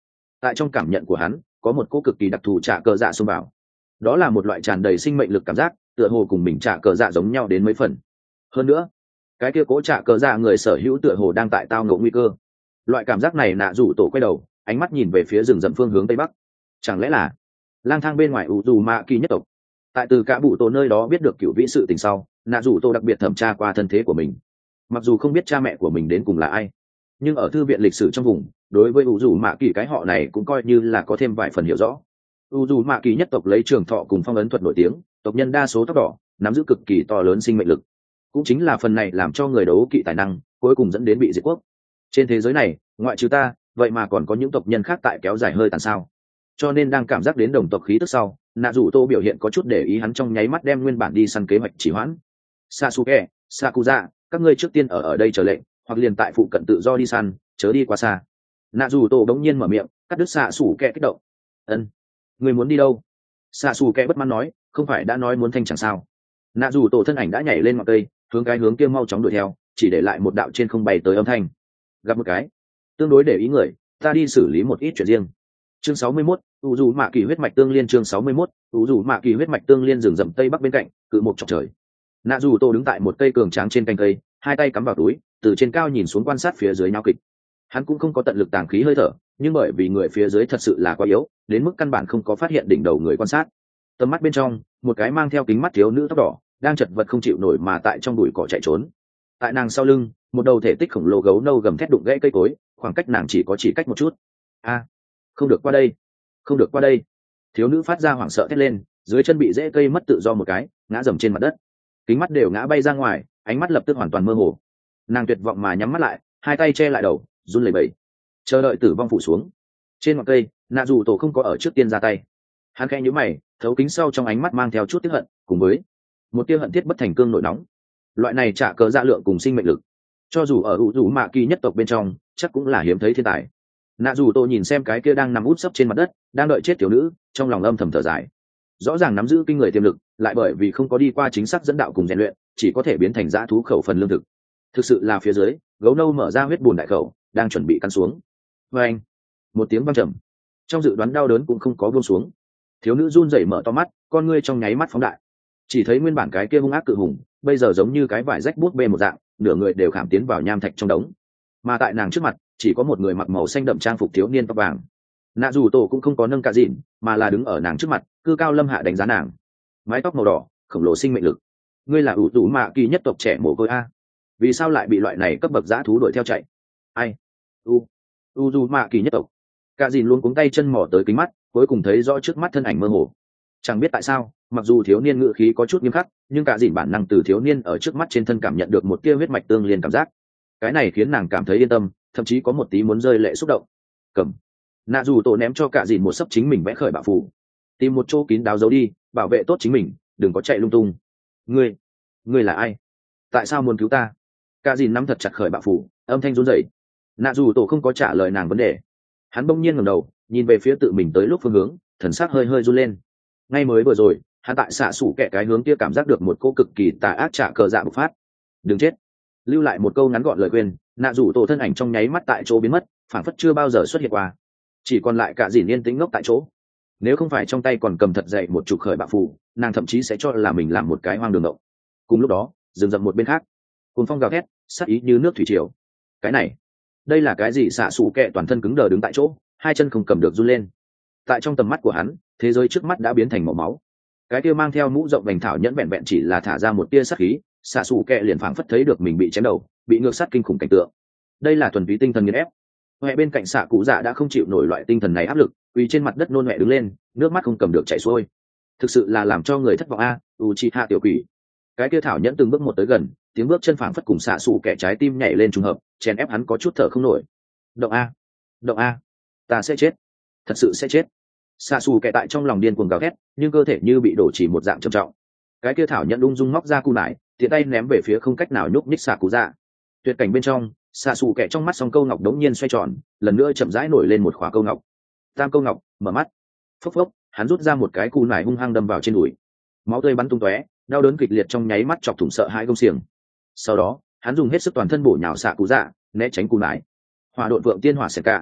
tại trong cảm nhận của hắn có một cỗ cực kỳ đặc thù trả cờ dạ xông vào. Đó là một loại tràn đầy sinh mệnh lực cảm giác, tựa hồ cùng mình trả cờ dạ giống nhau đến mấy phần. Hơn nữa, cái kia cố trả cờ dạ người sở hữu tựa hồ đang tại tao ngộ nguy cơ. Loại cảm giác này nạ rủ tổ quay đầu, ánh mắt nhìn về phía rừng rậm phương hướng tây bắc. Chẳng lẽ là lang thang bên ngoài u dù mạ kỳ nhất tộc? Tại từ cả bụ tổ nơi đó biết được cựu vĩ sự tình sau, nạ rủ tổ đặc biệt thẩm tra qua thân thế của mình. Mặc dù không biết cha mẹ của mình đến cùng là ai, nhưng ở thư viện lịch sử trong vùng, đối với u dù mạ kỳ cái họ này cũng coi như là có thêm vài phần hiểu rõ. U dù mạ kỳ nhất tộc lấy trường thọ cùng phong ấn thuật nổi tiếng, tộc nhân đa số tóc đỏ, nắm giữ cực kỳ to lớn sinh mệnh lực. Cũng chính là phần này làm cho người đấu kỵ tài năng, cuối cùng dẫn đến bị diệt quốc. Trên thế giới này, ngoại trừ ta, vậy mà còn có những tộc nhân khác tại kéo dài hơi tàn sao. Cho nên đang cảm giác đến đồng tộc khí tức sau, nạ rủ tô biểu hiện có chút để ý, hắn trong nháy mắt đem nguyên bản đi săn kế hoạch chỉ hoãn. Sasuke, Sakuza, các ngươi trước tiên ở ở đây chờ lệnh, hoặc liền tại phụ cận tự do đi săn, chớ đi quá xa. Nạ rủ tô đống nhiên mở miệng, cắt đứt Sasuke kích động. Ân, ngươi muốn đi đâu? Sasuke bất mãn nói, không phải đã nói muốn thanh chẳng sao? Nạ rủ tô thân ảnh đã nhảy lên ngọn cây, hướng cái hướng kia mau chóng đuổi theo, chỉ để lại một đạo trên không bay tới âm thanh. Gặp một cái, tương đối để ý người, ta đi xử lý một ít chuyện riêng. Chương sáu mươi mốt, u dù mạ kỳ huyết mạch tương liên. Chương sáu mươi mốt, u dù mạ kỳ huyết mạch tương liên. Rừng rậm tây bắc bên cạnh, cự một chọc trời. Nạ dù tô đứng tại một cây cường tráng trên cành cây, hai tay cắm vào túi, từ trên cao nhìn xuống quan sát phía dưới nháo kịch. Hắn cũng không có tận lực tàng khí hơi thở, nhưng bởi vì người phía dưới thật sự là quá yếu, đến mức căn bản không có phát hiện đỉnh đầu người quan sát. Tầm mắt bên trong, một cái mang theo kính mắt thiếu nữ tóc đỏ, đang chật vật không chịu nổi mà tại trong bụi cỏ chạy trốn. Tại nàng sau lưng, một đầu thể tích khổng lồ gấu nâu gầm thét đụng gãy cây cối, khoảng cách nàng chỉ có chỉ cách một chút. A, không được qua đây, không được qua đây! Thiếu nữ phát ra hoảng sợ thét lên, dưới chân bị rễ cây mất tự do một cái, ngã dầm trên mặt đất, kính mắt đều ngã bay ra ngoài, ánh mắt lập tức hoàn toàn mơ hồ. Nàng tuyệt vọng mà nhắm mắt lại, hai tay che lại đầu, run lẩy bẩy, chờ đợi tử vong phủ xuống. Trên ngọn cây, nạ dù tổ không có ở trước tiên ra tay. Hắn khẽ nhíu mày, thấu kính sau trong ánh mắt mang theo chút tiếc hận, cùng với một tia hận thiết bất thành cương nổi nóng. Loại này trả cờ dạ lượng cùng sinh mệnh lực, cho dù ở u dù mạ kỳ nhất tộc bên trong, chắc cũng là hiếm thấy thiên tài. Nạ dù tô nhìn xem cái kia đang nằm út sấp trên mặt đất, đang đợi chết thiếu nữ, trong lòng âm thầm thở dài. Rõ ràng nắm giữ kinh người tiềm lực, lại bởi vì không có đi qua chính xác dẫn đạo cùng rèn luyện, chỉ có thể biến thành dã thú khẩu phần lương thực. Thực sự là phía dưới, gấu nâu mở ra huyết bùn đại khẩu, đang chuẩn bị cắn xuống. Và anh, một tiếng vang trầm, trong dự đoán đau đớn cũng không có buông xuống. Thiếu nữ run rẩy mở to mắt, con ngươi trong nháy mắt phóng đại, chỉ thấy nguyên bản cái kia hung ác cự hùng, bây giờ giống như cái vải rách bút bê một dạng, nửa người đều khảm tiến vào nham thạch trong đống. Mà tại nàng trước mặt, chỉ có một người mặc màu xanh đậm trang phục thiếu niên tóc vàng. Nạ dù tổ cũng không có nâng cả dịn, mà là đứng ở nàng trước mặt, cư cao lâm hạ đánh giá nàng. Mái tóc màu đỏ, khổng lồ sinh mệnh lực. Ngươi là ủ tủ mạ kỳ nhất tộc trẻ mồ côi a? Vì sao lại bị loại này cấp bậc dã thú đuổi theo chạy? Ai? U, u dù mạ kỳ nhất tộc. Cả dịn luôn cuống tay chân mò tới kính mắt, cuối cùng thấy rõ trước mắt thân ảnh mơ hồ. Chẳng biết tại sao, mặc dù thiếu niên ngữ khí có chút nghiêm khắc, nhưng cả dịn bản năng từ thiếu niên ở trước mắt trên thân cảm nhận được một tia huyết mạch tương liên cảm giác. Cái này khiến nàng cảm thấy yên tâm, thậm chí có một tí muốn rơi lệ xúc động. Cầm, nạ dù tổ ném cho cả dìn một sấp chính mình vẽ khởi bạo phù, tìm một chỗ kín đáo giấu đi, bảo vệ tốt chính mình, đừng có chạy lung tung. Ngươi, ngươi là ai? Tại sao muốn cứu ta? Cả dìn nắm thật chặt khởi bạo phù, âm thanh run rẩy. Nạ dù tổ không có trả lời nàng vấn đề, hắn bỗng nhiên ngẩng đầu, nhìn về phía tự mình tới lúc phương hướng, thần sắc hơi hơi run lên. Ngay mới vừa rồi, hắn tại xạ sủ kẹ cái hướng kia cảm giác được một cô cực kỳ tà ác trả cờ dạ bộc phát. Đừng chết! Lưu lại một câu ngắn gọn lời khuyên, nạ rủ tổ thân ảnh trong nháy mắt tại chỗ biến mất, phảng phất chưa bao giờ xuất hiện qua. Chỉ còn lại cả dìn yên tĩnh ngốc tại chỗ. Nếu không phải trong tay còn cầm thật dậy một chục khởi bạo phù, nàng thậm chí sẽ cho là mình làm một cái hoang đường ngộng. Cùng lúc đó, rừng rậm một bên khác, cuồng phong gào thét, sắc ý như nước thủy triều. Cái này, đây là cái gì? Xạ sủ kẹ toàn thân cứng đờ đứng tại chỗ, hai chân không cầm được run lên. Tại trong tầm mắt của hắn, thế giới trước mắt đã biến thành màu máu. Cái kia mang theo mũ rộng vành thảo nhẫn vẹn vẹn chỉ là thả ra một tia sát khí, xạ xù kẹ liền phảng phất thấy được mình bị chém đầu, bị ngược sát kinh khủng cảnh tượng. Đây là thuần túy tinh thần nghiền ép. Huệ bên cạnh xạ cụ dạ đã không chịu nổi loại tinh thần này áp lực, quỳ trên mặt đất nôn mẹ đứng lên, nước mắt không cầm được chảy xuôi. Thực sự là làm cho người thất vọng a, Uchiha tiểu quỷ. Cái kia thảo nhẫn từng bước một tới gần, tiếng bước chân phảng phất cùng xạ xù kẹ trái tim nhảy lên trùng hợp, chèn ép hắn có chút thở không nổi. Động a, động a, ta sẽ chết, thật sự sẽ chết. Xạ xù kẹ tại trong lòng điên cuồng gào thét, nhưng cơ thể như bị đổ chỉ một dạng trầm trọng. Cái kia thảo nhận ung dung móc ra cù nải, tiện tay ném về phía không cách nào nhúc nhích xạ cụ dạ. Tuyệt cảnh bên trong, xạ xù kẹ trong mắt song câu ngọc đống nhiên xoay tròn, lần nữa chậm rãi nổi lên một khóa câu ngọc. Tam câu ngọc mở mắt, phốc phốc, hắn rút ra một cái cù nải hung hăng đâm vào trên đùi, máu tươi bắn tung tóe, đau đớn kịch liệt trong nháy mắt chọc thủng sợ hãi gông xiềng. Sau đó, hắn dùng hết sức toàn thân bổ nhào xạ cụ dạ, né tránh cù nải. Hỏa độn vượng tiên hỏa xẹt cả.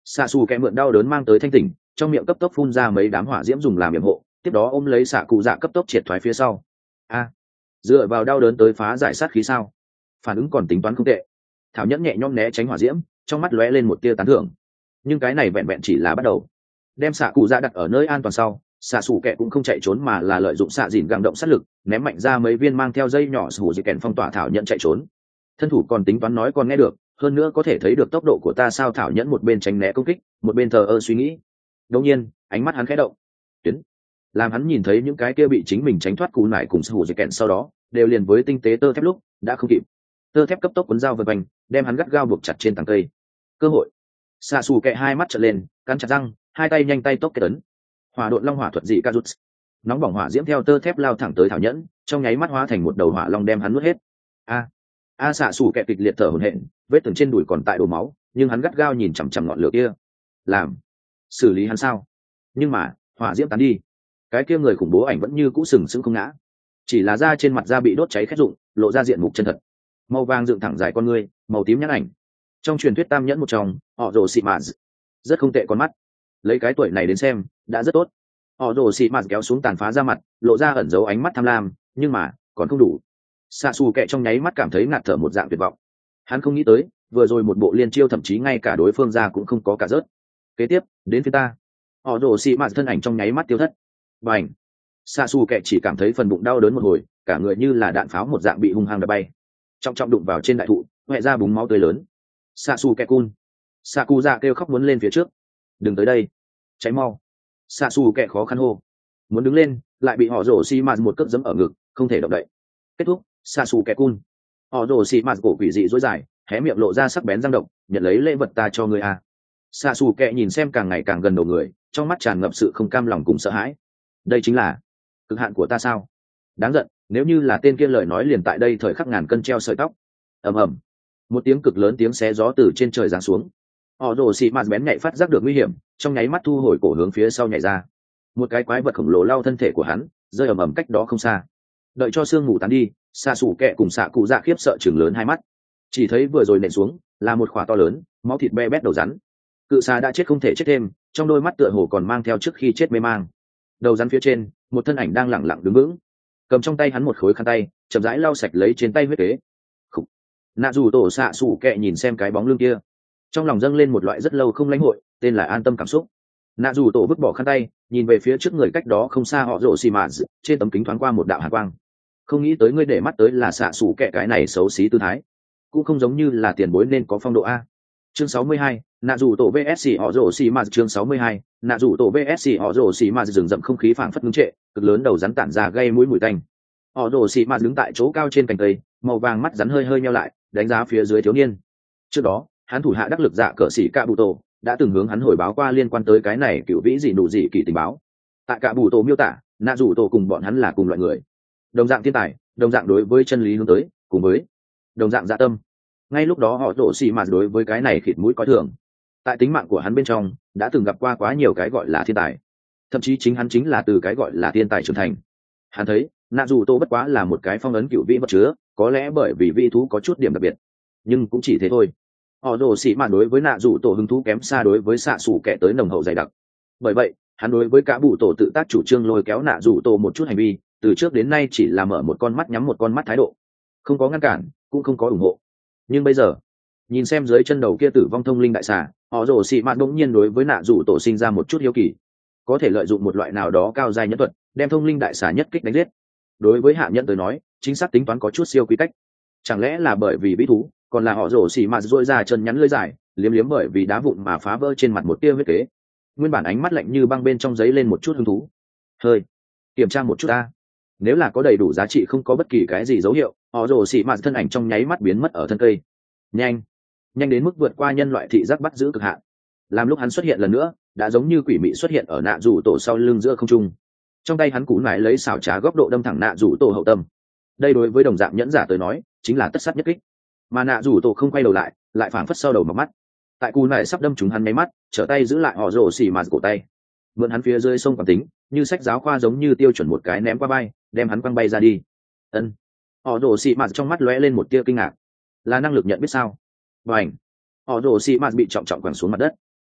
xạ xù kẹ mượn đau đớn mang tới thanh tỉnh, trong miệng cấp tốc phun ra mấy đám hỏa diễm dùng làm yểm hộ, tiếp đó ôm lấy xạ cụ dạ cấp tốc triệt thoái phía sau. A, dựa vào đau đớn tới phá giải sát khí sao? Phản ứng còn tính toán không tệ. Thảo nhẫn nhẹ nhõm né tránh hỏa diễm, trong mắt lóe lên một tia tán thưởng. Nhưng cái này vẹn vẹn chỉ là bắt đầu. Đem xạ cụ dạ đặt ở nơi an toàn sau, xạ xù kẹ cũng không chạy trốn mà là lợi dụng xạ dìn găng động sát lực, ném mạnh ra mấy viên mang theo dây nhỏ sủ dị kèn phong tỏa thảo nhẫn chạy trốn. Thân thủ còn tính toán nói còn nghe được, hơn nữa có thể thấy được tốc độ của ta sao. Thảo nhẫn một bên tránh né công kích, một bên thờ ơ suy nghĩ. Đột nhiên ánh mắt hắn khẽ động, tuyến làm hắn nhìn thấy những cái kia bị chính mình tránh thoát cú nải cùng sủ dị kèn sau đó đều liền với tinh tế tơ thép lúc đã không kịp. Tơ thép cấp tốc cuốn dao vượt quanh, đem hắn gắt gao buộc chặt trên tảng cây. Cơ hội. Xạ xù kẹ hai mắt trợn lên, cắn chặt răng, hai tay nhanh tay tốc kết ấn. Hỏa độn long hỏa thuật dị ca rút, nóng bỏng hỏa diễm theo tơ thép lao thẳng tới thảo nhẫn, trong nháy mắt hóa thành một đầu hỏa long đem hắn nuốt hết. A, a xạ xù kẹ kịch liệt thở hổn hển, vết thương trên đùi còn tại đổ máu, nhưng hắn gắt gao nhìn chằm chằm ngọn lửa kia. Làm, xử lý hắn sao? Nhưng mà hỏa diễm tán đi, cái kia người khủng bố ảnh vẫn như cũ sừng sững không ngã, chỉ là da trên mặt da bị đốt cháy khét rụng, lộ ra diện mục chân thật. Màu vàng dựng thẳng dài con ngươi, màu tím nhãn ảnh. Trong truyền thuyết tam nhẫn một trong, họ rồ xị mạt, rất không tệ con mắt. Lấy cái tuổi này đến xem, đã rất tốt. Họ rồ xị mạt kéo xuống tàn phá ra mặt, lộ ra ẩn dấu ánh mắt tham lam, nhưng mà còn không đủ. Xạ xù kẹ trong nháy mắt cảm thấy ngạt thở một dạng tuyệt vọng. Hắn không nghĩ tới, vừa rồi một bộ liên chiêu thậm chí ngay cả đối phương ra cũng không có cả rớt. Kế tiếp đến phía ta, họ rồ xị mạt thân ảnh trong nháy mắt tiêu thất. Bành! Xạ xù kẹ chỉ cảm thấy phần bụng đau đớn một hồi, cả người như là đạn pháo một dạng bị hung hăng đập bay, trọng trọng đụng vào trên đại thụ, huệ ra búng máu tươi lớn. Xạ xù kẹ cun! Xạ cụ dạ kêu khóc muốn lên phía trước. Đừng tới đây, cháy mau! Xạ xù kẹ khó khăn hô, muốn đứng lên, lại bị họ rồ xị mạt một cước giẫm ở ngực, không thể động đậy. Kết thúc. Xạ xù kẹ cun! Họ rồ xị mạt cổ quỷ dị dối dài, hé miệng lộ ra sắc bén răng độc, nhận lấy lễ vật ta cho ngươi à. Xạ xù kẹ nhìn xem càng ngày càng gần đầu người, trong mắt tràn ngập sự không cam lòng cùng sợ hãi. Đây chính là cực hạn của ta sao? Đáng giận, nếu như là tên kia lời nói liền tại đây thời khắc ngàn cân treo sợi tóc. Ầm ầm, một tiếng cực lớn tiếng xé gió từ trên trời giáng xuống. Họ rồ xị mạt bén nhạy phát giác được nguy hiểm, trong nháy mắt thu hồi cổ hướng phía sau nhảy ra. Một cái quái vật khổng lồ lao thân thể của hắn, rơi ầm ầm cách đó không xa. Đợi cho sương mù tán đi, xạ xù kẹ cùng xạ cụ dạ khiếp sợ chừng lớn hai mắt, chỉ thấy vừa rồi nện xuống là một khỏa to lớn máu thịt be bét đầu rắn. Cự xà đã chết không thể chết thêm, trong đôi mắt tựa hồ còn mang theo trước khi chết mê mang. Đầu rắn phía trên, một thân ảnh đang lẳng lặng đứng vững, cầm trong tay hắn một khối khăn tay, chậm rãi lau sạch lấy trên tay huyết kế. Khủ. Nạ dù tổ xạ xù kẹ nhìn xem cái bóng lưng kia, trong lòng dâng lên một loại rất lâu không lãnh hội, tên là an tâm cảm xúc. Nạ dù tổ vứt bỏ khăn tay, nhìn về phía trước người cách đó không xa họ rồ xì mạt, trên tấm kính thoáng qua một đạo hàn quang. Không nghĩ tới ngươi để mắt tới là xạ xù kẹ cái này xấu xí tư thái, cũng không giống như là tiền bối nên có phong độ a. Chương sáu mươi hai, nạ dù tổ vê ét họ rồ xì mạt. Chương sáu mươi hai, nạ dù tổ vê ét họ rồ xì mạt. Rừng rậm không khí phảng phất ngưng trệ, cực lớn đầu rắn tản ra gây mũi mùi tanh. Họ rồ xì mạt đứng tại chỗ cao trên cành cây, màu vàng mắt rắn hơi hơi nheo lại, đánh giá phía dưới thiếu niên. Trước đó hắn thủ hạ đắc lực dạ cờ sĩ cạ bụ tổ đã từng hướng hắn hồi báo qua liên quan tới cái này cựu vĩ dị nụ dị kỳ tình báo. Tại cạ bụ tổ miêu tả, nạ dù tổ cùng bọn hắn là cùng loại người, đồng dạng thiên tài, đồng dạng đối với chân lý hướng tới, cùng với đồng dạng dạ tâm. Ngay lúc đó họ rồ xì mạt đối với cái này khịt mũi coi thường. Tại tính mạng của hắn bên trong đã từng gặp qua quá nhiều cái gọi là thiên tài, thậm chí chính hắn chính là từ cái gọi là thiên tài trưởng thành. Hắn thấy nạ dù tổ bất quá là một cái phong ấn cựu vĩ vật chứa, có lẽ bởi vì vị thú có chút điểm đặc biệt, nhưng cũng chỉ thế thôi. Họ rồ xì mạt đối với nạ dù tổ hứng thú kém xa đối với xạ xù kẻ tới nồng hậu dày đặc. Bởi vậy hắn đối với cả bụ tổ tự tác chủ trương lôi kéo nạ dù tổ một chút hành vi, từ trước đến nay chỉ là mở một con mắt nhắm một con mắt thái độ, không có ngăn cản, cũng không có ủng hộ. Nhưng bây giờ nhìn xem dưới chân đầu kia tử vong thông linh đại xà, họ rồ xì mạt bỗng nhiên đối với nạ dù tổ sinh ra một chút hiếu kỳ. Có thể lợi dụng một loại nào đó cao giai nhẫn thuật đem thông linh đại xà nhất kích đánh giết, đối với hạ nhẫn tới nói chính xác tính toán có chút siêu quy cách. Chẳng lẽ là bởi vì vĩ thú, còn là họ rồ xì mạt dội ra chân nhắn lưỡi dài liếm liếm bởi vì đá vụn mà phá vỡ trên mặt một tia huyết kế. Nguyên bản ánh mắt lạnh như băng bên trong giấy lên một chút hứng thú. Hơi kiểm tra một chút ta, nếu là có đầy đủ giá trị không có bất kỳ cái gì dấu hiệu, họ rồ xì mạt thân ảnh trong nháy mắt biến mất ở thân cây. Nhanh, nhanh đến mức vượt qua nhân loại thị giác bắt giữ cực hạn. Làm lúc hắn xuất hiện lần nữa, đã giống như quỷ mị xuất hiện ở nạ rủ tổ sau lưng giữa không trung. Trong tay hắn cú nải lấy xảo trá góc độ đâm thẳng nạ rủ tổ hậu tâm. Đây đối với đồng dạng nhẫn giả tới nói chính là tất sát nhất kích. Mà nạ rủ tổ không quay đầu lại, lại phảng phất sau đầu mặc mắt. Tại cú nải sắp đâm trúng hắn nháy mắt, trở tay giữ lại họ rồ xì mạt cổ tay, mượn hắn phía dưới sông quản tính, như sách giáo khoa giống như tiêu chuẩn một cái ném qua bay, đem hắn quăng bay ra đi. Ân. Họ rồ xì mạt trong mắt lóe lên một tia kinh ngạc. Là năng lực nhận biết sao? Và ảnh họ rồ xì mạt bị trọng trọng quẳng xuống mặt đất.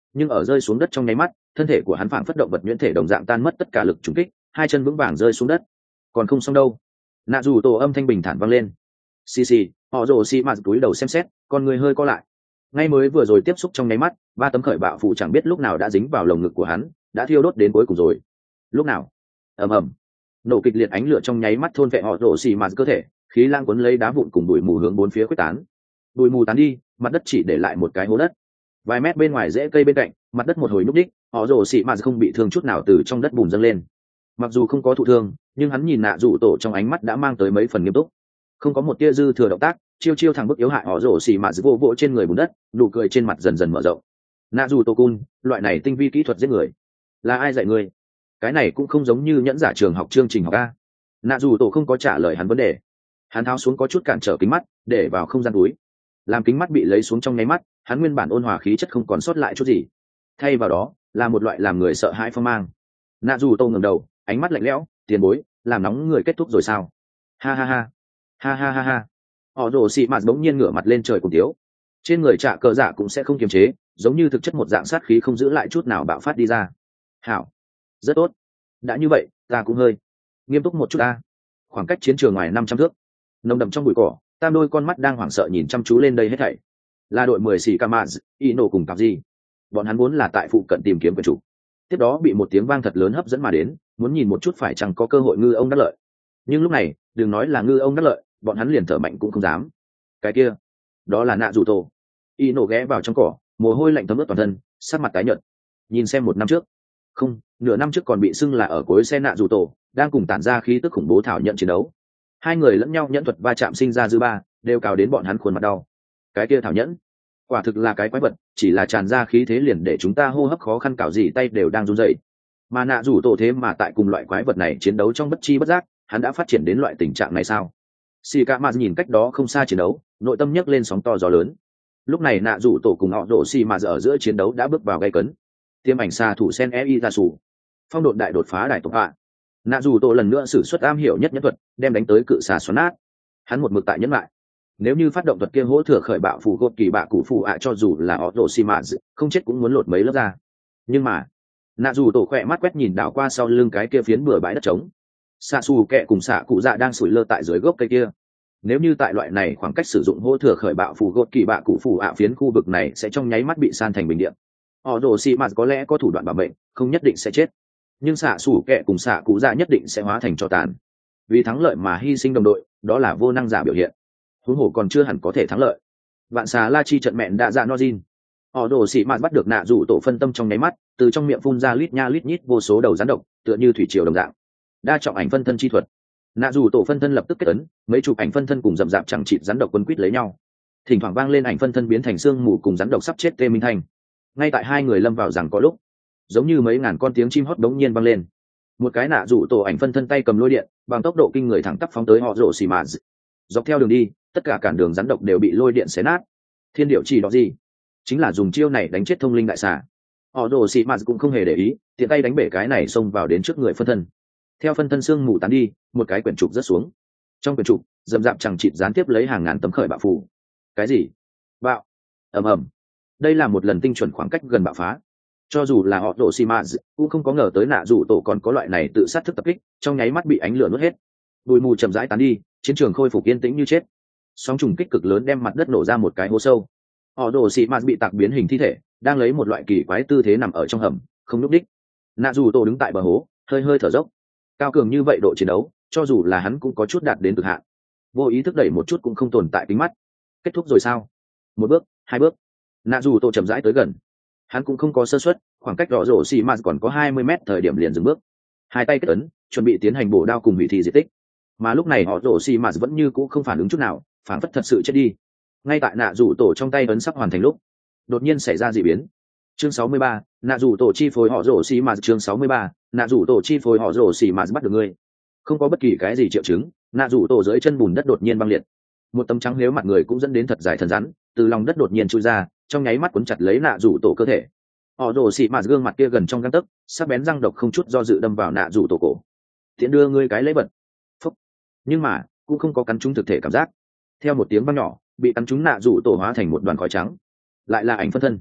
nhưng ở rơi xuống đất trong nháy mắt thân thể của hắn phảng phất động vật nhuyễn thể đồng dạng tan mất tất cả lực trùng kích, hai chân vững vàng rơi xuống đất. Còn không xong đâu. Nạ dù tổ âm thanh bình thản vang lên. Xì xì, họ rồ xì mạt túi đầu xem xét, con người hơi co lại. Ngay mới vừa rồi tiếp xúc trong nháy mắt, ba tấm khởi bạo phụ chẳng biết lúc nào đã dính vào lồng ngực của hắn, đã thiêu đốt đến cuối cùng rồi. Lúc nào? Ầm ầm. Nổ kịch liệt ánh lửa trong nháy mắt thôn vệ họ rồ xì mạt cơ thể, khí lang cuốn lấy đá vụn cùng bụi mù hướng bốn phía khuếch tán. Bụi mù tán đi, mặt đất chỉ để lại một cái hố đất. Vài mét bên ngoài rễ cây bên cạnh, mặt đất một hồi nhúc nhích, họ rồ xì mạt không bị thương chút nào từ trong đất bùn dâng lên. Mặc dù không có thụ thương, nhưng hắn nhìn nạ dụ tổ trong ánh mắt đã mang tới mấy phần nghiêm túc. Không có một tia dư thừa động tác, chiêu chiêu thẳng bức yếu hại họ rồ xì mạt vô vỗ trên người bùn đất, nụ cười trên mặt dần dần mở rộng. Nạ dụ tổ cun, loại này tinh vi kỹ thuật giết người, là ai dạy ngươi? Cái này cũng không giống như nhẫn giả trường học chương trình học a. Nạ dụ tổ không có trả lời hắn vấn đề. Hắn tháo xuống có chút cản trở kính mắt, để vào không gian túi. Làm kính mắt bị lấy xuống trong nháy mắt, hắn nguyên bản ôn hòa khí chất không còn sót lại chút gì, thay vào đó là một loại làm người sợ hãi phong mang. Nạ dù tô ngẩng đầu, ánh mắt lạnh lẽo, tiền bối, làm nóng người kết thúc rồi sao? Ha ha ha, ha ha ha ha. Họ rồ xị mạt bỗng nhiên ngửa mặt lên trời cùng tiếu, trên người trạ cờ dạ cũng sẽ không kiềm chế, giống như thực chất một dạng sát khí không giữ lại chút nào bạo phát đi ra. Hảo, rất tốt. Đã như vậy, ta cũng hơi nghiêm túc một chút ta. Khoảng cách chiến trường ngoài năm trăm thước, nồng đậm trong bụi cỏ, tam đôi con mắt đang hoảng sợ nhìn chăm chú lên đây hết thảy. Là đội mười xì Kamaz, Ino cùng cặp gì? Bọn hắn muốn là tại phụ cận tìm kiếm quyền chủ. Tiếp đó bị một tiếng vang thật lớn hấp dẫn mà đến, muốn nhìn một chút phải chăng có cơ hội ngư ông đắc lợi. Nhưng lúc này, đừng nói là ngư ông đắc lợi, bọn hắn liền thở mạnh cũng không dám. Cái kia, đó là nạ dù tổ. Ino ghé vào trong cỏ, mồ hôi lạnh thấm ướt toàn thân, sắc mặt tái nhợt. Nhìn xem một năm trước, không, nửa năm trước còn bị xưng là ở cuối xe nạ dù tổ, đang cùng tản ra khí tức khủng bố thảo nhận chiến đấu. Hai người lẫn nhau nhẫn thuật va chạm sinh ra dư ba, đều cào đến bọn hắn khuôn mặt đau. Cái kia thảo nhẫn, quả thực là cái quái vật, chỉ là tràn ra khí thế liền để chúng ta hô hấp khó khăn, cào gì tay đều đang run rẩy. Mà nạ rủ tổ thế mà tại cùng loại quái vật này chiến đấu trong bất chi bất giác, hắn đã phát triển đến loại tình trạng này sao? Xì Cả Mạt nhìn cách đó không xa chiến đấu, nội tâm nhấc lên sóng to gió lớn. Lúc này nạ rủ tổ cùng họ đổ xì mà ở giữa chiến đấu đã bước vào gay cấn. Tiêm ảnh xa thủ sen e ra sủ, phong độn đại đột phá đại tộc hạ. Nạ rủ tổ lần nữa sử xuất am hiểu nhất nhẫn thuật, đem đánh tới cự xà xoắn nát. Hắn một mực tại nhẫn lại. Nếu như phát động thuật kia hỗ thừa khởi bạo phù gột kỳ bạ cụ phù ạ cho dù là họ đổ xì mà không chết cũng muốn lột mấy lớp ra. Nhưng mà nạ dù tổ khỏe mắt quét nhìn đảo qua sau lưng cái kia phiến bừa bãi đất trống, xạ xù kẹ cùng xạ cụ dạ đang sủi lơ tại dưới gốc cây kia. Nếu như tại loại này khoảng cách sử dụng hỗ thừa khởi bạo phù gột kỳ bạ cụ phù ạ, phiến khu vực này sẽ trong nháy mắt bị san thành bình điện. Họ đổ xì mà có lẽ có thủ đoạn bảo mệnh, không nhất định sẽ chết, nhưng xạ xù kẹ cùng xạ cụ dạ nhất định sẽ hóa thành tro tàn. Vì thắng lợi mà hy sinh đồng đội, đó là vô năng giả biểu hiện. Huống hồ còn chưa hẳn có thể thắng lợi. Vạn xà la chi trận mẹn đã dạ nozin. Họ đổ xị mạt bắt được nạ rủ tổ phân tâm trong nháy mắt, từ trong miệng phun ra lít nha lít nhít vô số đầu rắn độc, tựa như thủy triều đồng dạng. Đa trọng ảnh phân thân chi thuật. Nạ rủ tổ phân thân lập tức kết ấn, mấy chục ảnh phân thân cùng rậm rạp chẳng chịt rắn độc quấn quýt lấy nhau. Thỉnh thoảng vang lên ảnh phân thân biến thành xương mù cùng rắn độc sắp chết tê minh thành. Ngay tại hai người lâm vào rằng có lúc, giống như mấy ngàn con tiếng chim hót đống nhiên vang lên. Một cái nạ rủ tổ ảnh phân thân tay cầm lôi điện, bằng tốc độ kinh người thẳng tắp phóng tới họ rổ xì mạt. Dọc theo đường đi, tất cả cản đường rắn độc đều bị lôi điện xé nát. Thiên điệu chỉ đó gì? Chính là dùng chiêu này đánh chết thông linh đại xà. Họ đồ xị mạt cũng không hề để ý, tiện tay đánh bể cái này xông vào đến trước người phân thân. Theo phân thân xương mù tán đi, một cái quyển trục rớt xuống. Trong quyển trục dầm dạp chẳng chịt gián tiếp lấy hàng ngàn tấm khởi bạo phù. Cái gì? Bạo! Ầm ầm! Đây là một lần tinh chuẩn khoảng cách gần bạo phá. Cho dù là họ đồ xị mạt cũng không có ngờ tới nạ rủ tổ còn có loại này tự sát thức tập kích, trong nháy mắt bị ánh lửa nuốt hết. Bụi mù chậm rãi tán đi, chiến trường khôi phục yên tĩnh như chết. Sóng trùng kích cực lớn đem mặt đất nổ ra một cái hố sâu. Họ đồ xị mạt bị tạc biến hình thi thể, đang lấy một loại kỳ quái tư thế nằm ở trong hầm, không nhúc đích. Nạ dù tổ đứng tại bờ hố, hơi hơi thở dốc. Cao cường như vậy độ chiến đấu, cho dù là hắn cũng có chút đạt đến cực hạn. Vô ý thức đẩy một chút cũng không tồn tại kính mắt. Kết thúc rồi sao? Một bước, hai bước. Nạ dù tổ chậm rãi tới gần. Hắn cũng không có sơ suất, khoảng cách rõ rổ xị mạt còn có hai mươi mét thời điểm liền dừng bước. Hai tay kết ấn, chuẩn bị tiến hành bổ đao cùng hủy thi diệt tích. Mà lúc này họ rổ xì mạt vẫn như cũ không phản ứng chút nào, phản phất thật sự chết đi. Ngay tại nạ rủ tổ trong tay ấn sắp hoàn thành lúc, đột nhiên xảy ra dị biến. Chương sáu mươi ba, nạ rủ tổ chi phối họ rổ xì mạt. Chương sáu mươi ba, nạ rủ tổ chi phối họ rổ xì mạt bắt được ngươi. Không có bất kỳ cái gì triệu chứng, nạ rủ tổ dưới chân bùn đất đột nhiên băng liệt. Một tấm trắng nếu mặt người cũng dẫn đến thật dài thần rắn, từ lòng đất đột nhiên chui ra, trong nháy mắt cuốn chặt lấy nạ rủ tổ cơ thể. Họ rổ xì mạt gương mặt kia gần trong gang tấc, sắc bén răng độc không chút do dự đâm vào nạ rủ tổ cổ. Tiện đưa ngươi cái lấy bật. Phúc. Nhưng mà cũng không có cắn trúng thực thể cảm giác. Theo một tiếng vang nhỏ, bị cắn trúng nạ rủ tổ hóa thành một đoàn khói trắng. Lại là ảnh phân thân.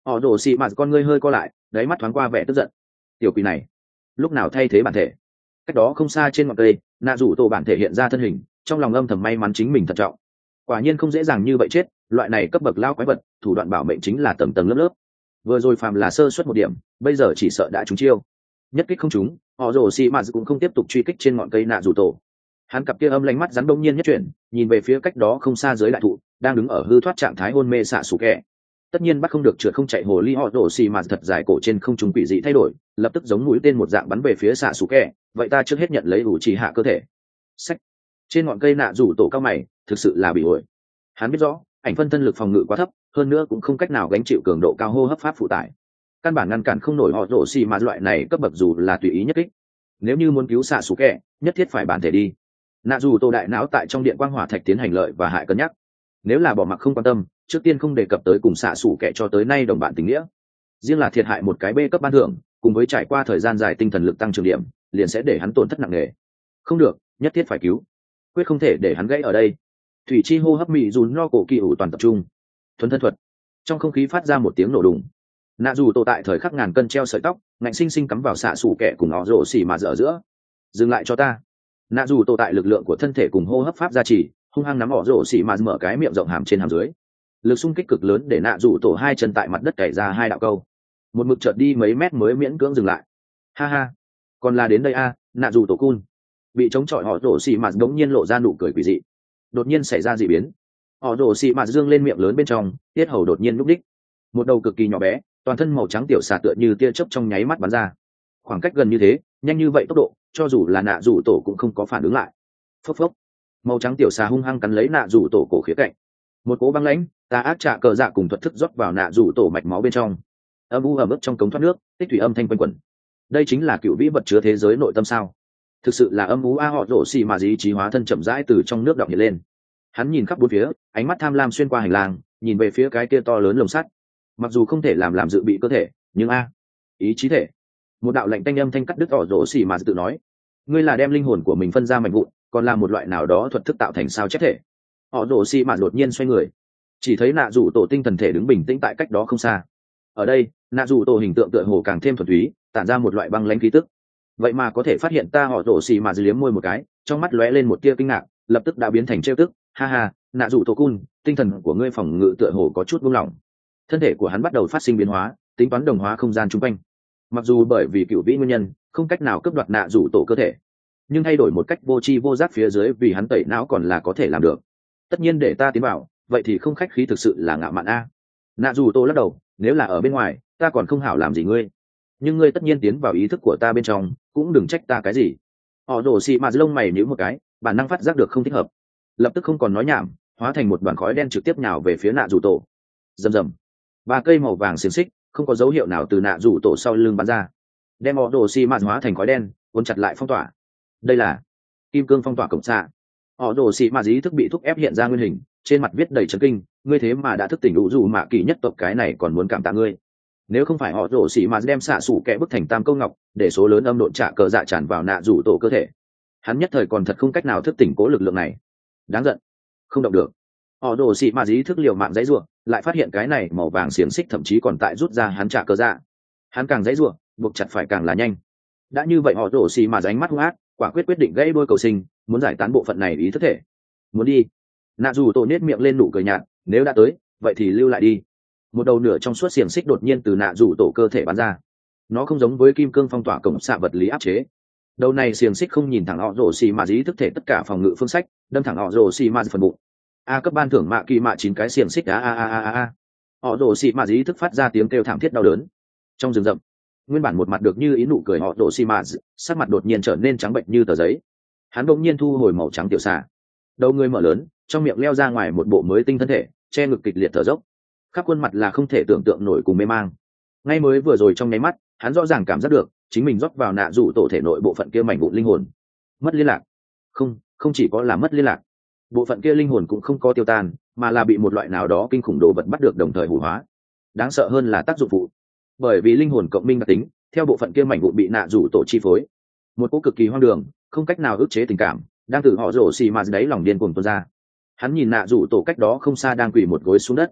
họ rồ xì mà con ngươi hơi co lại, đáy mắt thoáng qua vẻ tức giận. Tiểu quỷ này lúc nào thay thế bản thể? Cách đó không xa trên ngọn cây, nạ rủ tổ bản thể hiện ra thân hình, trong lòng âm thầm may mắn chính mình thận trọng. Quả nhiên không dễ dàng như vậy chết, loại này cấp bậc lao quái vật, thủ đoạn bảo mệnh chính là tầng tầng lớp lớp. Vừa rồi phàm là sơ suất một điểm, bây giờ chỉ sợ đã trúng chiêu. Nhất kích không trúng, họ rồ xì mà cũng không tiếp tục truy kích trên ngọn cây nạ rủ tổ. Hắn cặp kia âm lánh mắt rắn đông nhiên nhất chuyển, nhìn về phía cách đó không xa dưới đại thụ, đang đứng ở hư thoát trạng thái hôn mê xạ sủ kẹ. Tất nhiên bắt không được trượt không chạy hồ ly, họ rồ xì mà thật dài cổ trên không trung quỷ dị thay đổi, lập tức giống mũi tên một dạng bắn về phía xạ sủ kẹ. Vậy ta trước hết nhận lấy ủ trì hạ cơ thể. Sách. Trên ngọn cây nạ rủ tổ cao mày, thực sự là bị ổi. Hắn biết rõ ảnh phân thân lực phòng ngự quá thấp, hơn nữa cũng không cách nào gánh chịu cường độ cao hô hấp pháp phụ tải, căn bản ngăn cản không nổi họ rổ xì mà loại này cấp bậc dù là tùy ý nhất kích. Nếu như muốn cứu xạ xù kẹ, nhất thiết phải bản thể đi. Nạ dù tổ đại não tại trong điện quang hỏa thạch tiến hành lợi và hại cân nhắc. Nếu là bỏ mặc không quan tâm, trước tiên không đề cập tới cùng xạ xù kẹ cho tới nay đồng bạn tình nghĩa, riêng là thiệt hại một cái bê cấp ban thưởng cùng với trải qua thời gian dài tinh thần lực tăng trưởng điểm, liền sẽ để hắn tổn thất nặng nề. Không được, nhất thiết phải cứu, quyết không thể để hắn gãy ở đây. Thủy chi hô hấp mị dùn no cổ kỳ ủ toàn tập trung, thuần thân thuật. Trong không khí phát ra một tiếng nổ đùng. Nạ dù tổ tại thời khắc ngàn cân treo sợi tóc, ngạnh sinh sinh cắm vào xạ xù kẹ cùng họ rổ xì mà dở giữa. Dừng lại cho ta. Nạ dù tổ tại lực lượng của thân thể cùng hô hấp pháp gia trì, hung hăng nắm họ rổ xì mà mở cái miệng rộng hàm trên hàm dưới. Lực xung kích cực lớn để nạ dù tổ hai chân tại mặt đất cày ra hai đạo câu, một mực chợt đi mấy mét mới miễn cưỡng dừng lại. Ha ha, còn là đến đây a, à, nạ dù tổ cun. Bị chống chọi họ rổ xì mà đống nhiên lộ ra nụ cười quỷ dị. Đột nhiên xảy ra dị biến, họ rổ xì mà dương lên miệng lớn bên trong, tiết hầu đột nhiên lúc đích, một đầu cực kỳ nhỏ bé, toàn thân màu trắng tiểu xà tựa như tia chớp trong nháy mắt bắn ra. Khoảng cách gần như thế, nhanh như vậy tốc độ, cho dù là nạ rủ tổ cũng không có phản ứng lại. Phốc phốc, màu trắng tiểu xà hung hăng cắn lấy nạ rủ tổ cổ khía cạnh. Một cỗ băng lãnh, tà ác trạ cờ dạ cùng thuật thức rót vào nạ rủ tổ mạch máu bên trong. Âm u ẩm ướt trong cống thoát nước, tích thủy âm thanh quanh quẩn. Đây chính là cựu vĩ vật chứa thế giới nội tâm sao? Thực sự là âm u a, họ rổ xì mà dí trí hóa thân chậm rãi từ trong nước đọng hiện lên. Hắn nhìn khắp bốn phía, ánh mắt tham lam xuyên qua hành lang, nhìn về phía cái kia to lớn lồng sắt. Mặc dù không thể làm làm dự bị cơ thể, nhưng a, ý chí thể. Một đạo lạnh tanh âm thanh cắt đứt họ rổ xì mà tự nói, ngươi là đem linh hồn của mình phân ra mảnh vụn, còn là một loại nào đó thuật thức tạo thành sao chép thể. Họ rổ xì mà đột nhiên xoay người, chỉ thấy nạ rủ tổ tinh thần thể đứng bình tĩnh tại cách đó không xa. Ở đây, nạ rủ tổ hình tượng tựa hồ càng thêm thuần túy, tản ra một loại băng lãnh khí tức. Vậy mà có thể phát hiện ta, họ rổ xì mà liếm môi một cái, trong mắt lóe lên một tia kinh ngạc, lập tức đã biến thành trêu tức. Ha ha, nạ rủ tổ cun, tinh thần của ngươi phòng ngự tựa hồ có chút buông lỏng. Thân thể của hắn bắt đầu phát sinh biến hóa, tính toán đồng hóa không gian chung quanh. Mặc dù bởi vì cựu vĩ nguyên nhân không cách nào cướp đoạt nạ rủ tổ cơ thể, nhưng thay đổi một cách vô tri vô giác phía dưới vì hắn tẩy não còn là có thể làm được. Tất nhiên để ta tiến vào, vậy thì không khách khí, thực sự là ngạo mạn a. Nạ rủ tổ lắc đầu, nếu là ở bên ngoài ta còn không hảo làm gì ngươi, nhưng ngươi tất nhiên tiến vào ý thức của ta bên trong, cũng đừng trách ta cái gì. Họ đổ xì mà lông mày nhíu một cái, bản năng phát giác được không thích hợp, lập tức không còn nói nhảm, hóa thành một đoàn khói đen trực tiếp nhào về phía nạ rủ tổ. Rầm rầm, ba cây màu vàng xiềng xích không có dấu hiệu nào từ nạ rủ tổ sau lưng bắn ra, đem họ đồ xi mạt hóa thành khói đen cuốn chặt lại phong tỏa. Đây là kim cương phong tỏa cổng xạ. Họ đồ xi mạt ý thức bị thúc ép hiện ra nguyên hình, trên mặt viết đầy chấn kinh, ngươi thế mà đã thức tỉnh đủ dù mạ kỳ nhất tộc, cái này còn muốn cảm tạ ngươi. Nếu không phải họ đồ xi mạt đem xạ sủ kẹ bức thành tam câu ngọc, để số lớn âm độn trả cờ dạ tràn vào nạ rủ tổ cơ thể, hắn nhất thời còn thật không cách nào thức tỉnh cố lực lượng này. Đáng giận, không động được. Họ đồ xị mà dí thức liều mạng dãy ruộng, lại phát hiện cái này màu vàng xiềng xích thậm chí còn tại rút ra hắn trả cơ dạ. Hắn càng dãy ruộng, buộc chặt phải càng là nhanh. Đã như vậy họ đồ xị mà ánh mắt hung ác, quả quyết quyết định gãy đuôi cầu sinh, muốn giải tán bộ phận này ý thức thể. Muốn đi. Nạ dù tổ nết miệng lên nụ cười nhạt, nếu đã tới, vậy thì lưu lại đi. Một đầu nửa trong suốt xiềng xích đột nhiên từ nạ dù tổ cơ thể bắn ra. Nó không giống với kim cương phong tỏa cổng xạ vật lý áp chế. Đầu này xiềng xích không nhìn thẳng họ rồ xì mà dí thức thể tất cả phòng ngự phương sách, đâm thẳng họ rồ xì mà phần bụng. A cấp ban thưởng mạ kỳ mạ chín cái xiềng xích, a a a a a. Họ rồ xì mà dí thức phát ra tiếng kêu thảm thiết đau đớn. Trong rừng rậm, nguyên bản một mặt được như ý nụ cười họ rồ xì mà, sắc mặt đột nhiên trở nên trắng bệnh như tờ giấy. Hắn bỗng nhiên thu hồi màu trắng tiểu xà, đầu người mở lớn, trong miệng leo ra ngoài một bộ mới tinh thân thể, che ngực kịch liệt thở dốc, khắp khuôn mặt là không thể tưởng tượng nổi cùng mê mang. Ngay mới vừa rồi trong nháy mắt, hắn rõ ràng cảm giác được chính mình rót vào nạ rủ tổ thể nội bộ phận kia mảnh vụn linh hồn mất liên lạc. Không, không chỉ có là mất liên lạc, bộ phận kia linh hồn cũng không có tiêu tan, mà là bị một loại nào đó kinh khủng đồ vật bắt được đồng thời hủ hóa. Đáng sợ hơn là tác dụng phụ, bởi vì linh hồn cộng minh đặc tính, theo bộ phận kia mảnh vụn bị nạ rủ tổ chi phối, một cỗ cực kỳ hoang đường, không cách nào ức chế tình cảm đang từ họ rổ xì mà đáy lòng điên cuồng tuôn ra. Hắn nhìn nạ rủ tổ cách đó không xa đang quỳ một gối xuống đất,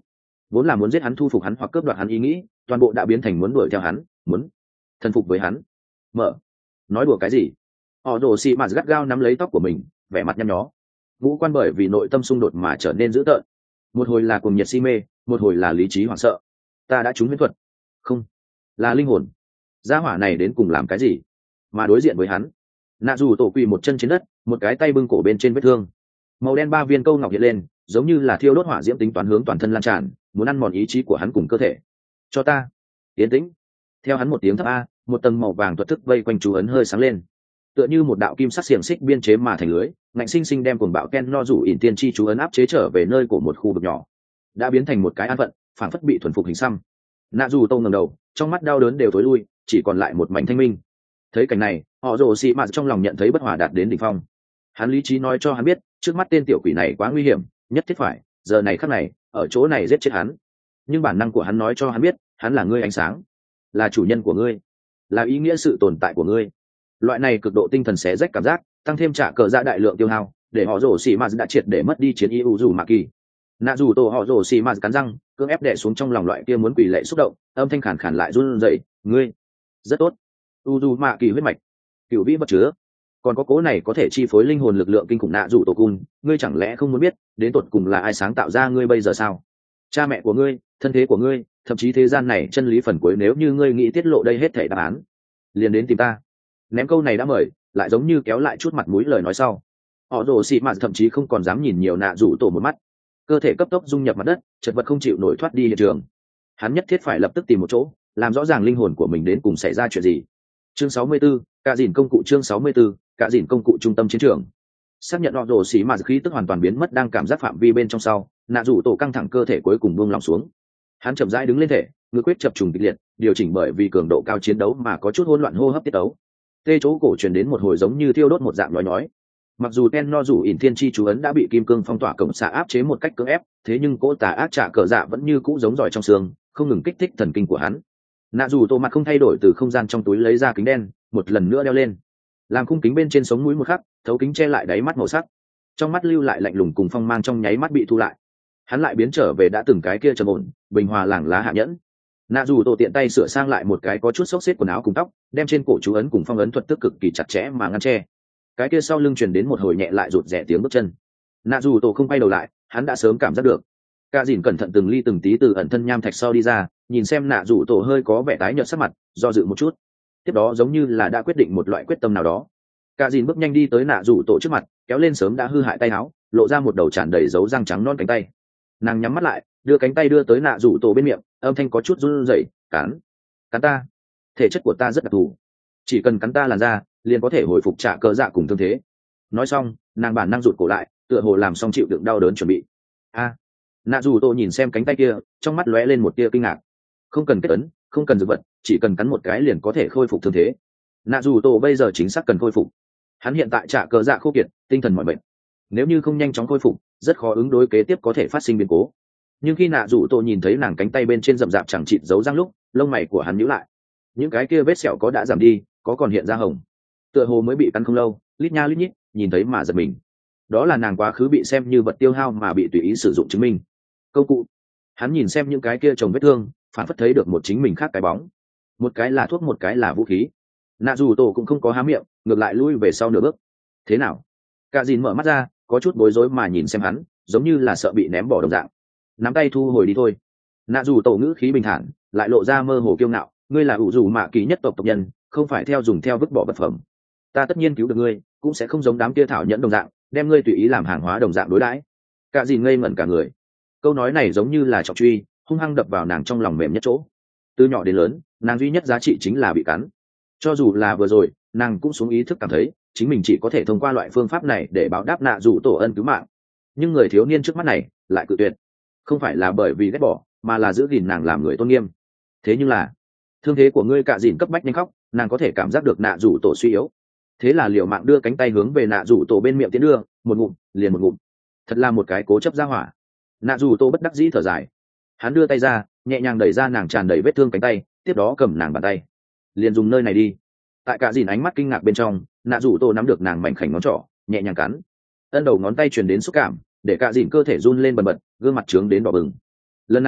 vốn là muốn giết hắn, thu phục hắn hoặc cướp đoạt hắn ý nghĩ toàn bộ đã biến thành muốn đuổi theo hắn, muốn thần phục với hắn. Mở, nói đùa cái gì? Họ đổ xì mà gắt gao nắm lấy tóc của mình, vẻ mặt nhăn nhó, ngũ quan bởi vì nội tâm xung đột mà trở nên dữ tợn, một hồi là cuồng nhiệt si mê, một hồi là lý trí hoảng sợ. Ta đã trúng huyễn thuật, không, là linh hồn. Gia hỏa này đến cùng làm cái gì? Mà đối diện với hắn, nạ dù tổ quỳ một chân trên đất, một cái tay bưng cổ bên trên vết thương, màu đen ba viên câu ngọc hiện lên, giống như là thiêu đốt hỏa diễm tính toán hướng toàn thân lan tràn, muốn ăn mòn ý chí của hắn cùng cơ thể. Cho ta tiến tĩnh. Theo hắn một tiếng thấp a, một tầng màu vàng thuật thức vây quanh chú ấn hơi sáng lên, tựa như một đạo kim sắc xiềng xích biên chế mà thành lưới, ngạnh sinh sinh đem cuồng bạo Ken no rủ ỉn tiên chi chú ấn áp chế trở về nơi của một khu vực nhỏ, đã biến thành một cái an phận, phản phất bị thuần phục hình xăm. Nạ dù tô ngẩng đầu, trong mắt đau đớn đều tối lui, chỉ còn lại một mảnh thanh minh. Thấy cảnh này, họ rồ xì mạt trong lòng nhận thấy bất hòa đạt đến đỉnh phong. Hắn lý trí nói cho hắn biết, trước mắt tên tiểu quỷ này quá nguy hiểm, nhất thiết phải giờ này khắc này ở chỗ này giết chết hắn. Nhưng bản năng của hắn nói cho hắn biết, hắn là ngươi ánh sáng, là chủ nhân của ngươi, là ý nghĩa sự tồn tại của ngươi. Loại này cực độ tinh thần xé rách cảm giác, tăng thêm trả cờ dạ đại lượng tiêu hao, để họ rồ xì mạt đã triệt để mất đi chiến ý u dù mạ kỳ. Nạ dù tổ họ rồ xì mạt cắn răng, cưỡng ép đè xuống trong lòng loại kia muốn quỷ lệ xúc động, âm thanh khàn khàn lại run rẩy, ngươi rất tốt. U dù mạ kỳ huyết mạch, cửu vĩ bất chứa, còn có cố này có thể chi phối linh hồn lực lượng kinh khủng. Nạ dù tổ cun, ngươi chẳng lẽ không muốn biết đến tột cùng là ai sáng tạo ra ngươi bây giờ sao? Cha mẹ của ngươi, thân thế của ngươi, thậm chí thế gian này chân lý phần cuối, nếu như ngươi nghĩ tiết lộ đây hết thảy đáp án, liền đến tìm ta. Ném câu này đã mời, lại giống như kéo lại chút mặt mũi lời nói sau. Họ rồ xì mạt thậm chí không còn dám nhìn nhiều nạ rủ tổ một mắt, cơ thể cấp tốc dung nhập mặt đất, chật vật không chịu nổi thoát đi hiện trường. Hắn nhất thiết phải lập tức tìm một chỗ, làm rõ ràng linh hồn của mình đến cùng xảy ra chuyện gì. Chương sáu mươi 64, cả dìn công cụ. Chương sáu mươi 64, cả dìn công cụ. Trung tâm chiến trường. Xác nhận họ rồ xì mạt khí tức hoàn toàn biến mất đang cảm giác phạm vi bên trong sau, nạ rủ tổ căng thẳng cơ thể cuối cùng buông lòng xuống. Hắn chậm rãi đứng lên thể, ngực quyết chập trùng kịch liệt, điều chỉnh bởi vì cường độ cao chiến đấu mà có chút hỗn loạn hô hấp tiết tấu. Tê chỗ cổ truyền đến một hồi giống như thiêu đốt một dạng nhói nhói. Mặc dù Ken no rủ ỉn thiên chi chú ấn đã bị kim cương phong tỏa cổng xạ áp chế một cách cưỡng ép, thế nhưng cỗ tà ác trả cờ dạ vẫn như cũ giống giỏi trong xương, không ngừng kích thích thần kinh của hắn. Nạ dù tô mặt không thay đổi từ không gian trong túi lấy ra kính đen, một lần nữa đeo lên, làm khung kính bên trên sống mũi một khắc, thấu kính che lại đáy mắt màu sắc, trong mắt lưu lại lạnh lùng cùng phong mang trong nháy mắt bị thu lại. Hắn lại biến trở về đã từng cái kia trầm ổn, bình hòa lảng lá hạ nhẫn. Nạ dù tô tiện tay sửa sang lại một cái có chút xốc xếp quần áo cùng tóc, đem trên cổ chú ấn cùng phong ấn thuật tức cực kỳ chặt chẽ mà ngăn che. Cái kia sau lưng truyền đến một hồi nhẹ lại rụt rè tiếng bước chân. Nạ dù tô không quay đầu lại, hắn đã sớm cảm giác được. Cả dìn cẩn thận từng ly từng tí từ ẩn thân nham thạch sau đi ra, nhìn xem nạ dù tô hơi có vẻ tái nhợt sắc mặt, do dự một chút, tiếp đó giống như là đã quyết định một loại quyết tâm nào đó. Cả dìn bước nhanh đi tới nạ dù tô trước mặt, kéo lên sớm đã hư hại tay áo, lộ ra một đầu tràn đầy dấu răng trắng non cánh tay. Nàng nhắm mắt lại, đưa cánh tay đưa tới nạ dù tô bên miệng, âm thanh có chút run rẩy, cắn cắn ta, thể chất của ta rất đặc thù, chỉ cần cắn ta làn da liền có thể hồi phục trả cơ dạ cùng thương thế. Nói xong, nàng bản năng rụt cổ lại, tựa hồ làm xong chịu đựng đau đớn chuẩn bị. A, à, nạ dù tô nhìn xem cánh tay kia, trong mắt lóe lên một tia kinh ngạc. Không cần kết ấn, không cần dược vật, chỉ cần cắn một cái liền có thể khôi phục thương thế. Nạ dù tô bây giờ chính xác cần khôi phục. Hắn hiện tại trả cơ dạ khô kiệt, tinh thần mỏi mệt, nếu như không nhanh chóng khôi phục, rất khó ứng đối kế tiếp có thể phát sinh biến cố. Nhưng khi nạ dù tô nhìn thấy nàng cánh tay bên trên rậm rạp chẳng chịt dấu răng lúc, lông mày của hắn nhíu lại. Những cái kia vết sẹo có đã giảm đi, có còn hiện ra hồng, tựa hồ mới bị cắn không lâu, lít nha lít nhít, nhìn thấy mà giật mình. Đó là nàng quá khứ bị xem như vật tiêu hao mà bị tùy ý sử dụng chứng minh công cụ. Hắn nhìn xem những cái kia chồng vết thương, phản phất thấy được một chính mình khác cái bóng, một cái là thuốc, một cái là vũ khí. Nạ dù tổ cũng không có há miệng, ngược lại lui về sau nửa bước. Thế nào? Cả dìn mở mắt ra, có chút bối rối mà nhìn xem hắn, giống như là sợ bị ném bỏ đồng dạng. Nắm tay thu hồi đi thôi. Nạ dù tổ ngữ khí bình thản, lại lộ ra mơ hồ kiêu ngạo, ngươi là ủ dù mạ kỳ nhất tộc tộc nhân, không phải theo dùng theo vứt bỏ vật phẩm. Ta tất nhiên cứu được ngươi, cũng sẽ không giống đám kia thảo nhẫn đồng dạng, đem ngươi tùy ý làm hàng hóa đồng dạng đối đãi. Cả dìn ngây ngẩn cả người. Câu nói này giống như là trọng truy, hung hăng đập vào nàng trong lòng mềm nhất chỗ. Từ nhỏ đến lớn, nàng duy nhất giá trị chính là bị cắn. Cho dù là vừa rồi, nàng cũng xuống ý thức cảm thấy chính mình chỉ có thể thông qua loại phương pháp này để báo đáp nạ dù tổ ân cứu mạng. Nhưng người thiếu niên trước mắt này lại cự tuyệt, không phải là bởi vì ghét bỏ, mà là giữ gìn nàng làm người tôn nghiêm. Thế nhưng là thương thế của ngươi, Cả dìn cấp bách nhanh khóc, nàng có thể cảm giác được nạ dù tổ suy yếu. Thế là liều mạng đưa cánh tay hướng về nạ dù tổ bên miệng tiến đưa, một ngụm liền một ngụm. Thật là một cái cố chấp ra hỏa. Nạ dù tổ bất đắc dĩ thở dài, hắn đưa tay ra, nhẹ nhàng đẩy ra nàng tràn đầy vết thương cánh tay, tiếp đó cầm nàng bàn tay, liền dùng nơi này đi. Tại Cả dìn ánh mắt kinh ngạc bên trong, nạ dù tổ nắm được nàng mảnh khảnh ngón trỏ, nhẹ nhàng cắn. Ân đầu ngón tay truyền đến xúc cảm, để Cả dìn cơ thể run lên bần bật, gương mặt trướng đến đỏ bừng. Lần này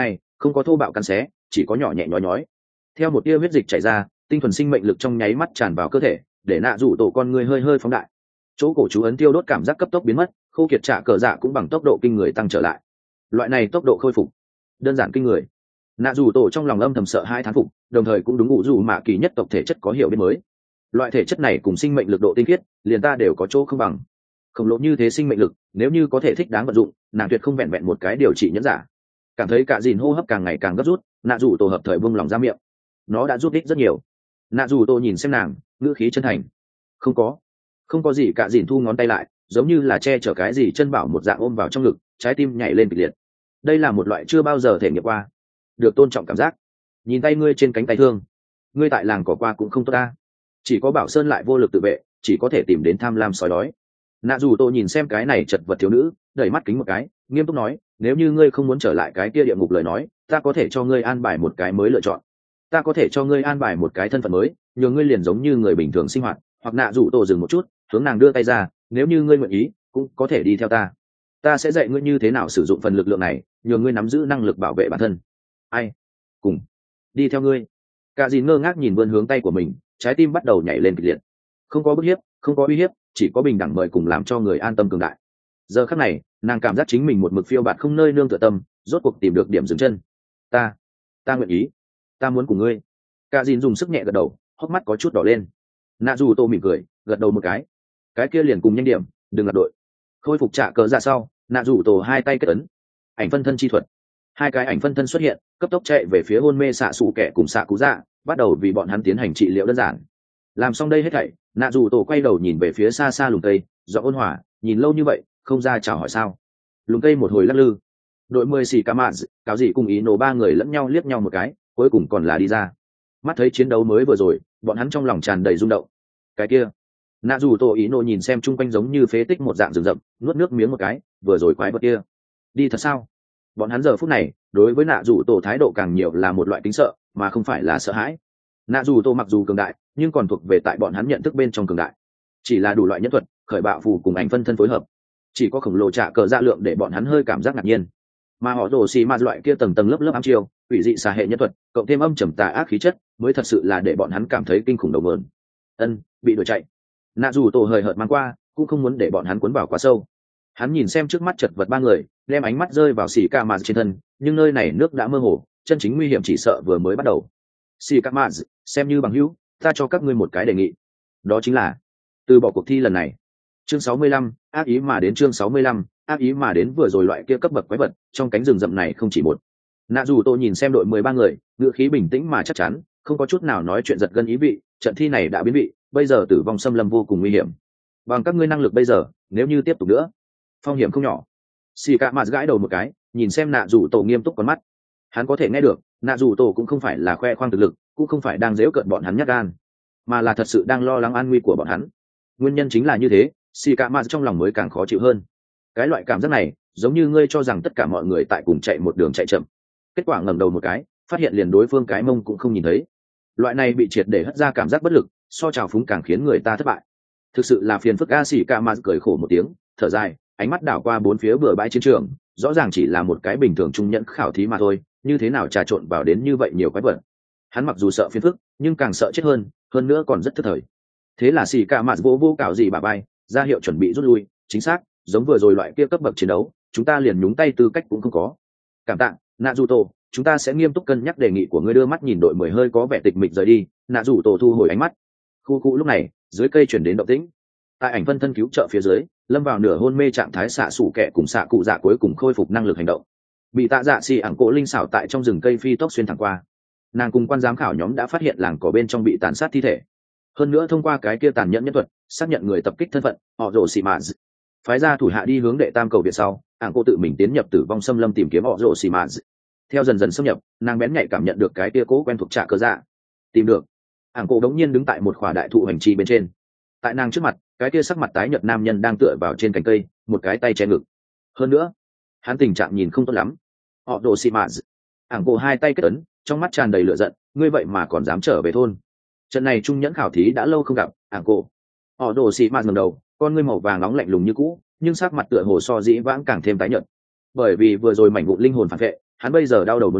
không có thô bạo cắn xé, chỉ có nhỏ nhẹ nhói nhói. Theo một tia huyết dịch chảy ra, tinh thuần sinh mệnh lực trong nháy mắt tràn vào cơ thể, để nạ rủ tổ con người hơi hơi phóng đại. Chỗ cổ chú ấn tiêu đốt cảm giác cấp tốc biến mất, khô kiệt trả cờ dạ cũng bằng tốc độ kinh người tăng trở lại. Loại này tốc độ khôi phục đơn giản kinh người. Nạ rủ tổ trong lòng âm thầm sợ hai thán phục, đồng thời cũng đúng ngụ dù mạ kỳ nhất tộc thể chất có hiểu biết mới. Loại thể chất này cùng sinh mệnh lực độ tinh khiết, liền ta đều có chỗ không bằng. Khổng lồ như thế sinh mệnh lực, nếu như có thể thích đáng vận dụng, nàng tuyệt không vẹn vẹn một cái điều trị nhẫn giả. Cảm thấy cả dìn hô hấp càng ngày càng gấp rút, nạ rủ tổ hợp thời buông lòng ra miệng. Nó đã rút đích rất nhiều. Nạ rủ tổ nhìn xem nàng, ngữ khí chân thành. Không có, không có gì. Cả dìn thu ngón tay lại, giống như là che chở cái gì chân bảo một dạng ôm vào trong ngực, trái tim nhảy lên kịch liệt. Đây là một loại chưa bao giờ thể nghiệm qua, được tôn trọng cảm giác. Nhìn tay ngươi trên cánh tay thương, ngươi tại làng cỏ qua cũng không tốt ta. Chỉ có Bảo Sơn lại vô lực tự vệ, chỉ có thể tìm đến tham lam sói đói. Nạ dù tôi nhìn xem cái này chật vật thiếu nữ, đẩy mắt kính một cái, nghiêm túc nói, nếu như ngươi không muốn trở lại cái kia địa ngục lời nói, ta có thể cho ngươi an bài một cái mới lựa chọn. Ta có thể cho ngươi an bài một cái thân phận mới, nhờ ngươi liền giống như người bình thường sinh hoạt. Hoặc nạ dù tôi dừng một chút, hướng nàng đưa tay ra, nếu như ngươi nguyện ý, cũng có thể đi theo ta. Ta sẽ dạy ngươi như thế nào sử dụng phần lực lượng này, nhờ ngươi nắm giữ năng lực bảo vệ bản thân. Ai? Cùng đi theo ngươi. Cả dìn ngơ ngác nhìn vươn hướng tay của mình, trái tim bắt đầu nhảy lên kịch liệt. Không có bức hiếp, không có uy hiếp, chỉ có bình đẳng mời cùng làm cho người an tâm cường đại. Giờ khắc này, nàng cảm giác chính mình một mực phiêu bạt không nơi nương tựa tâm, rốt cuộc tìm được điểm dừng chân. Ta, ta nguyện ý, ta muốn cùng ngươi. Cả dìn dùng sức nhẹ gật đầu, hốc mắt có chút đỏ lên. Nạ dù tô mỉm cười, gật đầu một cái. Cái kia liền cùng nhanh điểm, đừng lật đội. Khôi phục trả cờ ra sau, nạ dù tô hai tay kết ấn, ảnh phân thân chi thuật. Hai cái ảnh phân thân xuất hiện, cấp tốc chạy về phía hôn mê xạ xù kẻ cùng xạ cú dạ, bắt đầu vì bọn hắn tiến hành trị liệu đơn giản. Làm xong đây hết thảy, nạ dù tổ quay đầu nhìn về phía xa xa lùng tây, do ôn hòa, nhìn lâu như vậy không ra chào hỏi sao. Lùng tây một hồi lắc lư, đội mười xì ca mạn cáo gì cùng ý nổ ba người lẫn nhau liếc nhau một cái, cuối cùng còn là đi ra. Mắt thấy chiến đấu mới vừa rồi, bọn hắn trong lòng tràn đầy rung động. Cái kia, nạ dù tổ ý nổ nhìn xem chung quanh giống như phế tích một dạng rừng rậm, nuốt nước miếng một cái, vừa rồi quái vật kia đi thật sao. Bọn hắn giờ phút này đối với nạ dù tổ thái độ càng nhiều là một loại kính sợ, mà không phải là sợ hãi. Nạ dù tổ mặc dù cường đại, nhưng còn thuộc về tại bọn hắn nhận thức bên trong cường đại, chỉ là đủ loại nhân thuật, khởi bạo phù cùng ảnh phân thân phối hợp, chỉ có khổng lồ trả cờ dạ lượng để bọn hắn hơi cảm giác ngạc nhiên. Mà họ rồ xì ma loại kia tầng tầng lớp lớp ám chiêu, quỷ dị xà hệ nhân thuật, cộng thêm âm trầm tà ác khí chất, mới thật sự là để bọn hắn cảm thấy kinh khủng đầu mượn. Ân, bị đuổi chạy. Nạ dù tổ hời hợt mang qua, cũng không muốn để bọn hắn cuốn vào quá sâu. Hắn nhìn xem trước mắt chật vật ba người, đem ánh mắt rơi vào xì ca mạt trên thân, nhưng nơi này nước đã mơ hồ, chân chính nguy hiểm chỉ sợ vừa mới bắt đầu. Xì ca mạt, xem như bằng hữu, ta cho các ngươi một cái đề nghị, đó chính là từ bỏ cuộc thi lần này. Chương sáu mươi lăm, ác ý mà đến. Chương sáu mươi lăm, ác ý mà đến. Vừa rồi loại kia cấp bậc quái vật trong cánh rừng rậm này không chỉ một. Nạ dù tôi nhìn xem đội mười ba người, ngữ khí bình tĩnh mà chắc chắn, không có chút nào nói chuyện giật gân ý vị. Trận thi này đã biến vị, bây giờ tử vong xâm lâm vô cùng nguy hiểm. Bằng các ngươi năng lực bây giờ, nếu như tiếp tục nữa, phong hiểm không nhỏ. Xì cả mạt gãi đầu một cái, nhìn xem nạ dù tổ nghiêm túc con mắt. Hắn có thể nghe được, nạ dù tổ cũng không phải là khoe khoang thực lực, cũng không phải đang giễu cợt bọn hắn nhát gan, mà là thật sự đang lo lắng an nguy của bọn hắn. Nguyên nhân chính là như thế, xì cả mạt trong lòng mới càng khó chịu hơn. Cái loại cảm giác này, giống như ngươi cho rằng tất cả mọi người tại cùng chạy một đường chạy chậm, kết quả ngẩng đầu một cái, phát hiện liền đối phương cái mông cũng không nhìn thấy. Loại này bị triệt để hất ra cảm giác bất lực, so trào phúng càng khiến người ta thất bại. Thực sự là phiền phức. A xì cả mạt cười khổ một tiếng, thở dài, ánh mắt đảo qua bốn phía bờ bãi chiến trường, rõ ràng chỉ là một cái bình thường trung nhẫn khảo thí mà thôi, như thế nào trà trộn vào đến như vậy nhiều quái vật. Hắn mặc dù sợ phiền phức, nhưng càng sợ chết hơn, hơn nữa còn rất thất thời. Thế là xì cả mạt vô vô cào gì bà bay, ra hiệu chuẩn bị rút lui. Chính xác, giống vừa rồi loại kia cấp bậc chiến đấu, chúng ta liền nhúng tay tư cách cũng không có. Cảm tạ Naruto, chúng ta sẽ nghiêm túc cân nhắc đề nghị của ngươi. Đưa mắt nhìn đội mười hơi có vẻ tịch mịch rời đi, Naruto thu hồi ánh mắt. Khu khu lúc này, dưới cây chuyển đến động tĩnh. Tại ảnh phân thân cứu trợ phía dưới, lâm vào nửa hôn mê trạng thái xạ sủ kẹ cùng xạ cụ dạ cuối cùng khôi phục năng lực hành động. Bị tạ dạ xì ảng cổ linh xảo tại trong rừng cây phi tốc xuyên thẳng qua. Nàng cùng quan giám khảo nhóm đã phát hiện làng cỏ bên trong bị tàn sát thi thể, hơn nữa thông qua cái kia tàn nhẫn nhân thuật xác nhận người tập kích thân phận, họ rồ xì mạt. Phái ra thủ hạ đi hướng đệ tam cầu viện sau, ảng cô tự mình tiến nhập tử vong xâm lâm tìm kiếm họ rồ xì mạt. Theo dần dần xâm nhập, nàng bén nhạy cảm nhận được cái kia cố quen thuộc trả cơ dạ. Tìm được. Ảng cô đống nhiên đứng tại một khỏa đại thụ hành trì bên trên. Tại nàng trước mặt, cái kia sắc mặt tái nhợt nam nhân đang tựa vào trên cành cây, một cái tay che ngực. Hơn nữa, hắn tình trạng nhìn không tốt lắm. Họ đồ xì mạt. Ảng cô hai tay kết ấn, trong mắt tràn đầy lửa giận, ngươi vậy mà còn dám trở về thôn. Trận này trung nhẫn khảo thí đã lâu không gặp. Ảng cô. Họ đồ xì mạt ngẩng đầu, con ngươi màu vàng nóng lạnh lùng như cũ, nhưng sắc mặt tựa hồ so dĩ vãng càng thêm tái nhợt. Bởi vì vừa rồi mảnh vụn linh hồn phản vệ, hắn bây giờ đau đầu muốn nức,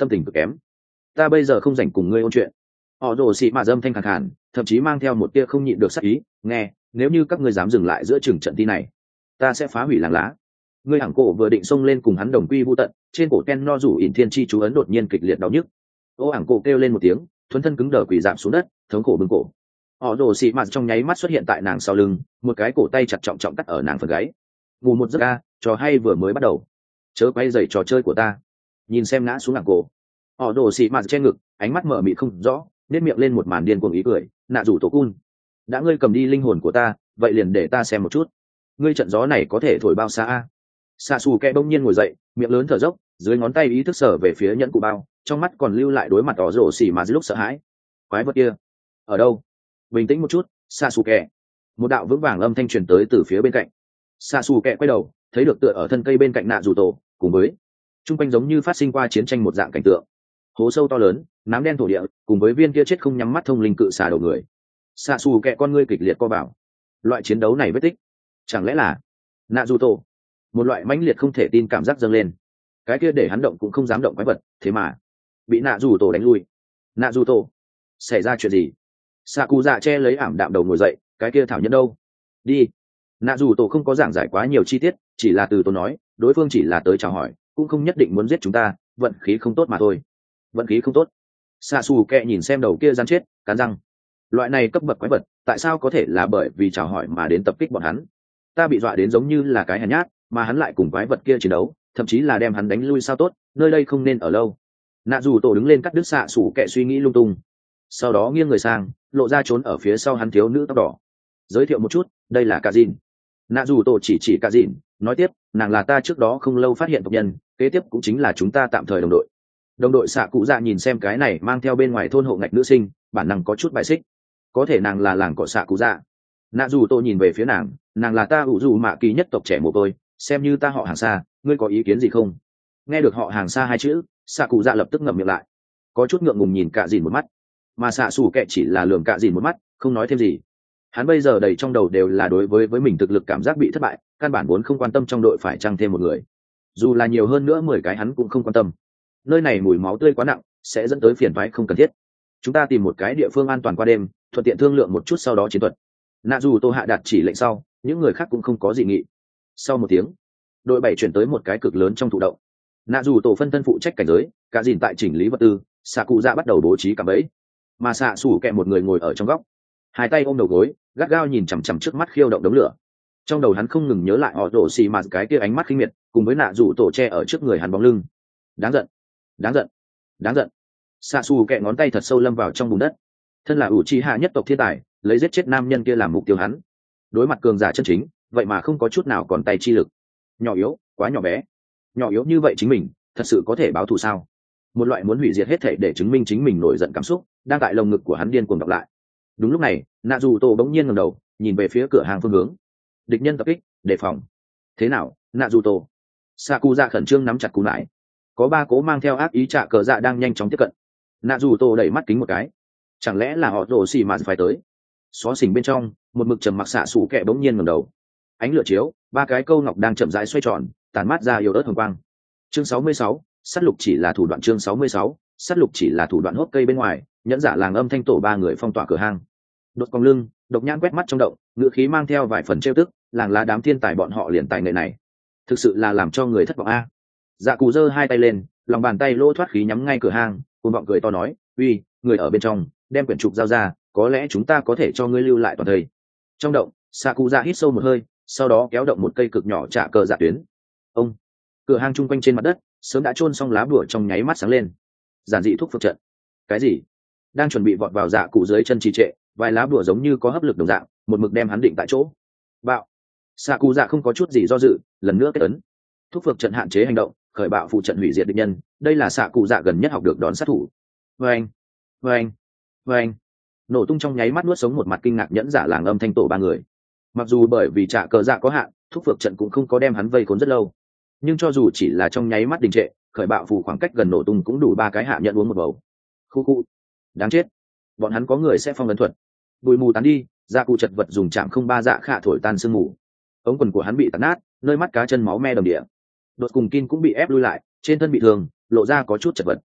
tâm tình cực kém. Ta bây giờ không rảnh cùng ngươi ôn chuyện. Họ rồ xị mà dâm thanh khàn khàn, thậm chí mang theo một tia không nhịn được sắc ý. Nghe, nếu như các ngươi dám dừng lại giữa chừng trận thi này, ta sẽ phá hủy làng lá. Ngươi hằng cổ vừa định xông lên cùng hắn đồng quy vu tận, trên cổ Ken no rủ ỉn thiên chi chú ấn đột nhiên kịch liệt đau nhức. Ô hằng cổ kêu lên một tiếng, thuần thân cứng đờ quỳ giảm xuống đất, thống khổ bưng cổ. Họ rồ xị mà trong nháy mắt xuất hiện tại nàng sau lưng, một cái cổ tay chặt trọng trọng cắt ở nàng phần gáy. Ngủ một giấc a, trò hay vừa mới bắt đầu, chớ quay dậy trò chơi của ta. Nhìn xem ngã xuống hằng cổ, họ rồ xị mà che ngực, ánh mắt mở mịt không rõ, nét miệng lên một màn điên cuồng ý cười. Nạ rủ tổ cun, đã ngươi cầm đi linh hồn của ta, vậy liền để ta xem một chút, ngươi trận gió này có thể thổi bao xa a. Xạ xù kẹ bỗng nhiên ngồi dậy, miệng lớn thở dốc, dưới ngón tay ý thức sở về phía nhẫn cụ bao, trong mắt còn lưu lại đối mặt tỏ rổ xỉ mà lúc sợ hãi. Quái vật kia ở đâu? Bình tĩnh một chút, xạ xù kẹ. Một đạo vững vàng âm thanh truyền tới từ phía bên cạnh. Xạ xù kẹ quay đầu, thấy được tựa ở thân cây bên cạnh nạ rủ tổ, cùng với trung quanh giống như phát sinh qua chiến tranh một dạng cảnh tượng. Hố sâu to lớn, nám đen thổ địa, cùng với viên kia chết không nhắm mắt thông linh cự xà đầu người. Xạ xù kẹ con ngươi kịch liệt co bảo. Loại chiến đấu này vết tích, chẳng lẽ là nạ rủ tổ? Một loại mãnh liệt không thể tin cảm giác dâng lên. Cái kia để hắn động cũng không dám động quái vật, thế mà bị nạ rủ tổ đánh lui. Nạ rủ tổ, xảy ra chuyện gì? Xạ cụ dạ che lấy ảm đạm đầu ngồi dậy, cái kia thảo nhân đâu? Đi. Nạ rủ tổ không có giảng giải quá nhiều chi tiết, chỉ là từ tôi nói, đối phương chỉ là tới chào hỏi, cũng không nhất định muốn giết chúng ta, vận khí không tốt mà thôi. Vận khí không tốt? Xạ xù kẹ nhìn xem đầu kia rắn chết, cắn răng. Loại này cấp bậc quái vật, tại sao có thể là bởi vì chào hỏi mà đến tập kích bọn hắn? Ta bị dọa đến giống như là cái hèn nhát, mà hắn lại cùng quái vật kia chiến đấu, thậm chí là đem hắn đánh lui sao tốt, nơi đây không nên ở lâu. Nạ dù tổ đứng lên cắt đứt xạ xủ kẹ suy nghĩ lung tung, sau đó nghiêng người sang, lộ ra trốn ở phía sau hắn thiếu nữ tóc đỏ. Giới thiệu một chút, đây là Cả Dìn. Nạ dù tổ chỉ chỉ Cả Dìn, nói tiếp, nàng là ta trước đó không lâu phát hiện tộc nhân, kế tiếp cũng chính là chúng ta tạm thời đồng đội. Đồng đội xạ cụ dạ nhìn xem cái này mang theo bên ngoài thôn hộ ngạch nữ sinh, bản năng có chút bài xích. Có thể nàng là làng cọ xạ cụ dạ. Nạ dù tổ nhìn về phía nàng, nàng là ta ủ dù mạ kỳ nhất tộc trẻ mồ côi, xem như ta họ hàng xa, ngươi có ý kiến gì không? Nghe được họ hàng xa hai chữ, xạ cụ dạ lập tức ngậm miệng lại, có chút ngượng ngùng nhìn Cả Dìn một mắt, mà xạ xù kệ chỉ là lườm Cả Dìn một mắt, không nói thêm gì. Hắn bây giờ đầy trong đầu đều là đối với với mình thực lực cảm giác bị thất bại, căn bản vốn không quan tâm trong đội phải chăng thêm một người, dù là nhiều hơn nữa mười cái hắn cũng không quan tâm. Nơi này mùi máu tươi quá nặng, sẽ dẫn tới phiền toái không cần thiết. Chúng ta tìm một cái địa phương an toàn qua đêm, thuận tiện thương lượng một chút sau đó chiến thuật. Nạ dù tô hạ đạt chỉ lệnh sau, những người khác cũng không có dị nghị. Sau một tiếng, đội bảy chuyển tới một cái cực lớn trong thụ động. Nạ dù tổ phân thân phụ trách cảnh giới, Cả Dìn tại chỉnh lý vật tư, xạ cụ dạ bắt đầu bố trí cạm bẫy, mà xạ xù kẹ một người ngồi ở trong góc, hai tay ôm đầu gối, gắt gao nhìn chằm chằm trước mắt khiêu động đống lửa. Trong đầu hắn không ngừng nhớ lại họ rổ xì mà cái kia ánh mắt khinh miệt, cùng với nạ dù tổ che ở trước người hắn bóng lưng. Đáng giận, đáng giận, đáng giận. Xạ xù kẹ ngón tay thật sâu lâm vào trong bùn đất. Thân là ủ trì hạ nhất tộc thiên tài, lấy giết chết nam nhân kia làm mục tiêu hắn. Đối mặt cường giả chân chính, vậy mà không có chút nào còn tay chi lực. Nhỏ yếu, quá nhỏ bé. Nhỏ yếu như vậy chính mình, thật sự có thể báo thù sao? Một loại muốn hủy diệt hết thể để chứng minh chính mình nổi giận cảm xúc, đang tại lồng ngực của hắn điên cuồng đọc lại. Đúng lúc này, nạ dù tổ bỗng nhiên ngẩng đầu, nhìn về phía cửa hàng phương hướng. Địch nhân tập kích, đề phòng. Thế nào, nạ dù tổ? Sakuza khẩn trương nắm chặt cú nải. Có ba cố mang theo ác ý trạ cờ dạ đang nhanh chóng tiếp cận. Nạ dù tổ đẩy mắt kính một cái. Chẳng lẽ là họ rồ xì mà phải tới? Xó xỉnh bên trong, một mực trầm mặc xạ xù kẹ bỗng nhiên ngẩng đầu. Ánh lửa chiếu, ba cái câu ngọc đang chậm rãi xoay tròn, tàn mát ra yếu ớt hồng quang. Chương sáu mươi sáu, sát lục chỉ là thủ đoạn. Chương sáu mươi sáu, sát lục chỉ là thủ đoạn. Hốc cây bên ngoài, nhẫn giả làng âm thanh tổ ba người phong tỏa cửa hang. Đột cong lưng, độc nhãn quét mắt trong động, ngựa khí mang theo vài phần trêu tức, làng lá đám thiên tài bọn họ liền tài nghệ này, thực sự là làm cho người thất vọng a. Dạ cù giơ hai tay lên, lòng bàn tay lỗ thoát khí nhắm ngay cửa hang, cuồng vọng cười to nói, uy, người ở bên trong, đem quyển trục giao ra, có lẽ chúng ta có thể cho ngươi lưu lại toàn thời. Trong động, Sakuza hít sâu một hơi, sau đó kéo động một cây cực nhỏ trả cờ dạ tuyến. Ông, cửa hang chung quanh trên mặt đất sớm đã chôn xong lá bùa trong nháy mắt sáng lên. Giản dị thuốc phược trận. Cái gì? Đang chuẩn bị vọt vào dạ cụ dưới chân trì trệ, vài lá bùa giống như có hấp lực đồng dạng, một mực đem hắn định tại chỗ. Bạo. Sakuza không có chút gì do dự, lần nữa kết ấn. Thuốc phược trận hạn chế hành động, khởi bạo phụ trận hủy diệt địch nhân, đây là Sakuza gần nhất học được đón sát thủ. Vâng, vâng, vâng. Nổ tung trong nháy mắt nuốt sống một mặt kinh ngạc nhẫn giả làng âm thanh tổ ba người. Mặc dù bởi vì trả cờ dạ có hạn, thuốc phược trận cũng không có đem hắn vây khốn rất lâu, nhưng cho dù chỉ là trong nháy mắt đình trệ, khởi bạo phù khoảng cách gần nổ tung cũng đủ ba cái hạ nhận uống một bầu. Khu khu, đáng chết, bọn hắn có người sẽ phong ấn thuật. Bụi mù tán đi, dạ cụ chật vật dùng chạm không ba dạ khạ thổi tan sương mù. Ống quần của hắn bị tạt nát, nơi mắt cá chân máu me đầm địa. Đột cùng kin cũng bị ép lui lại, trên thân bị thương, lộ ra có chút chật vật.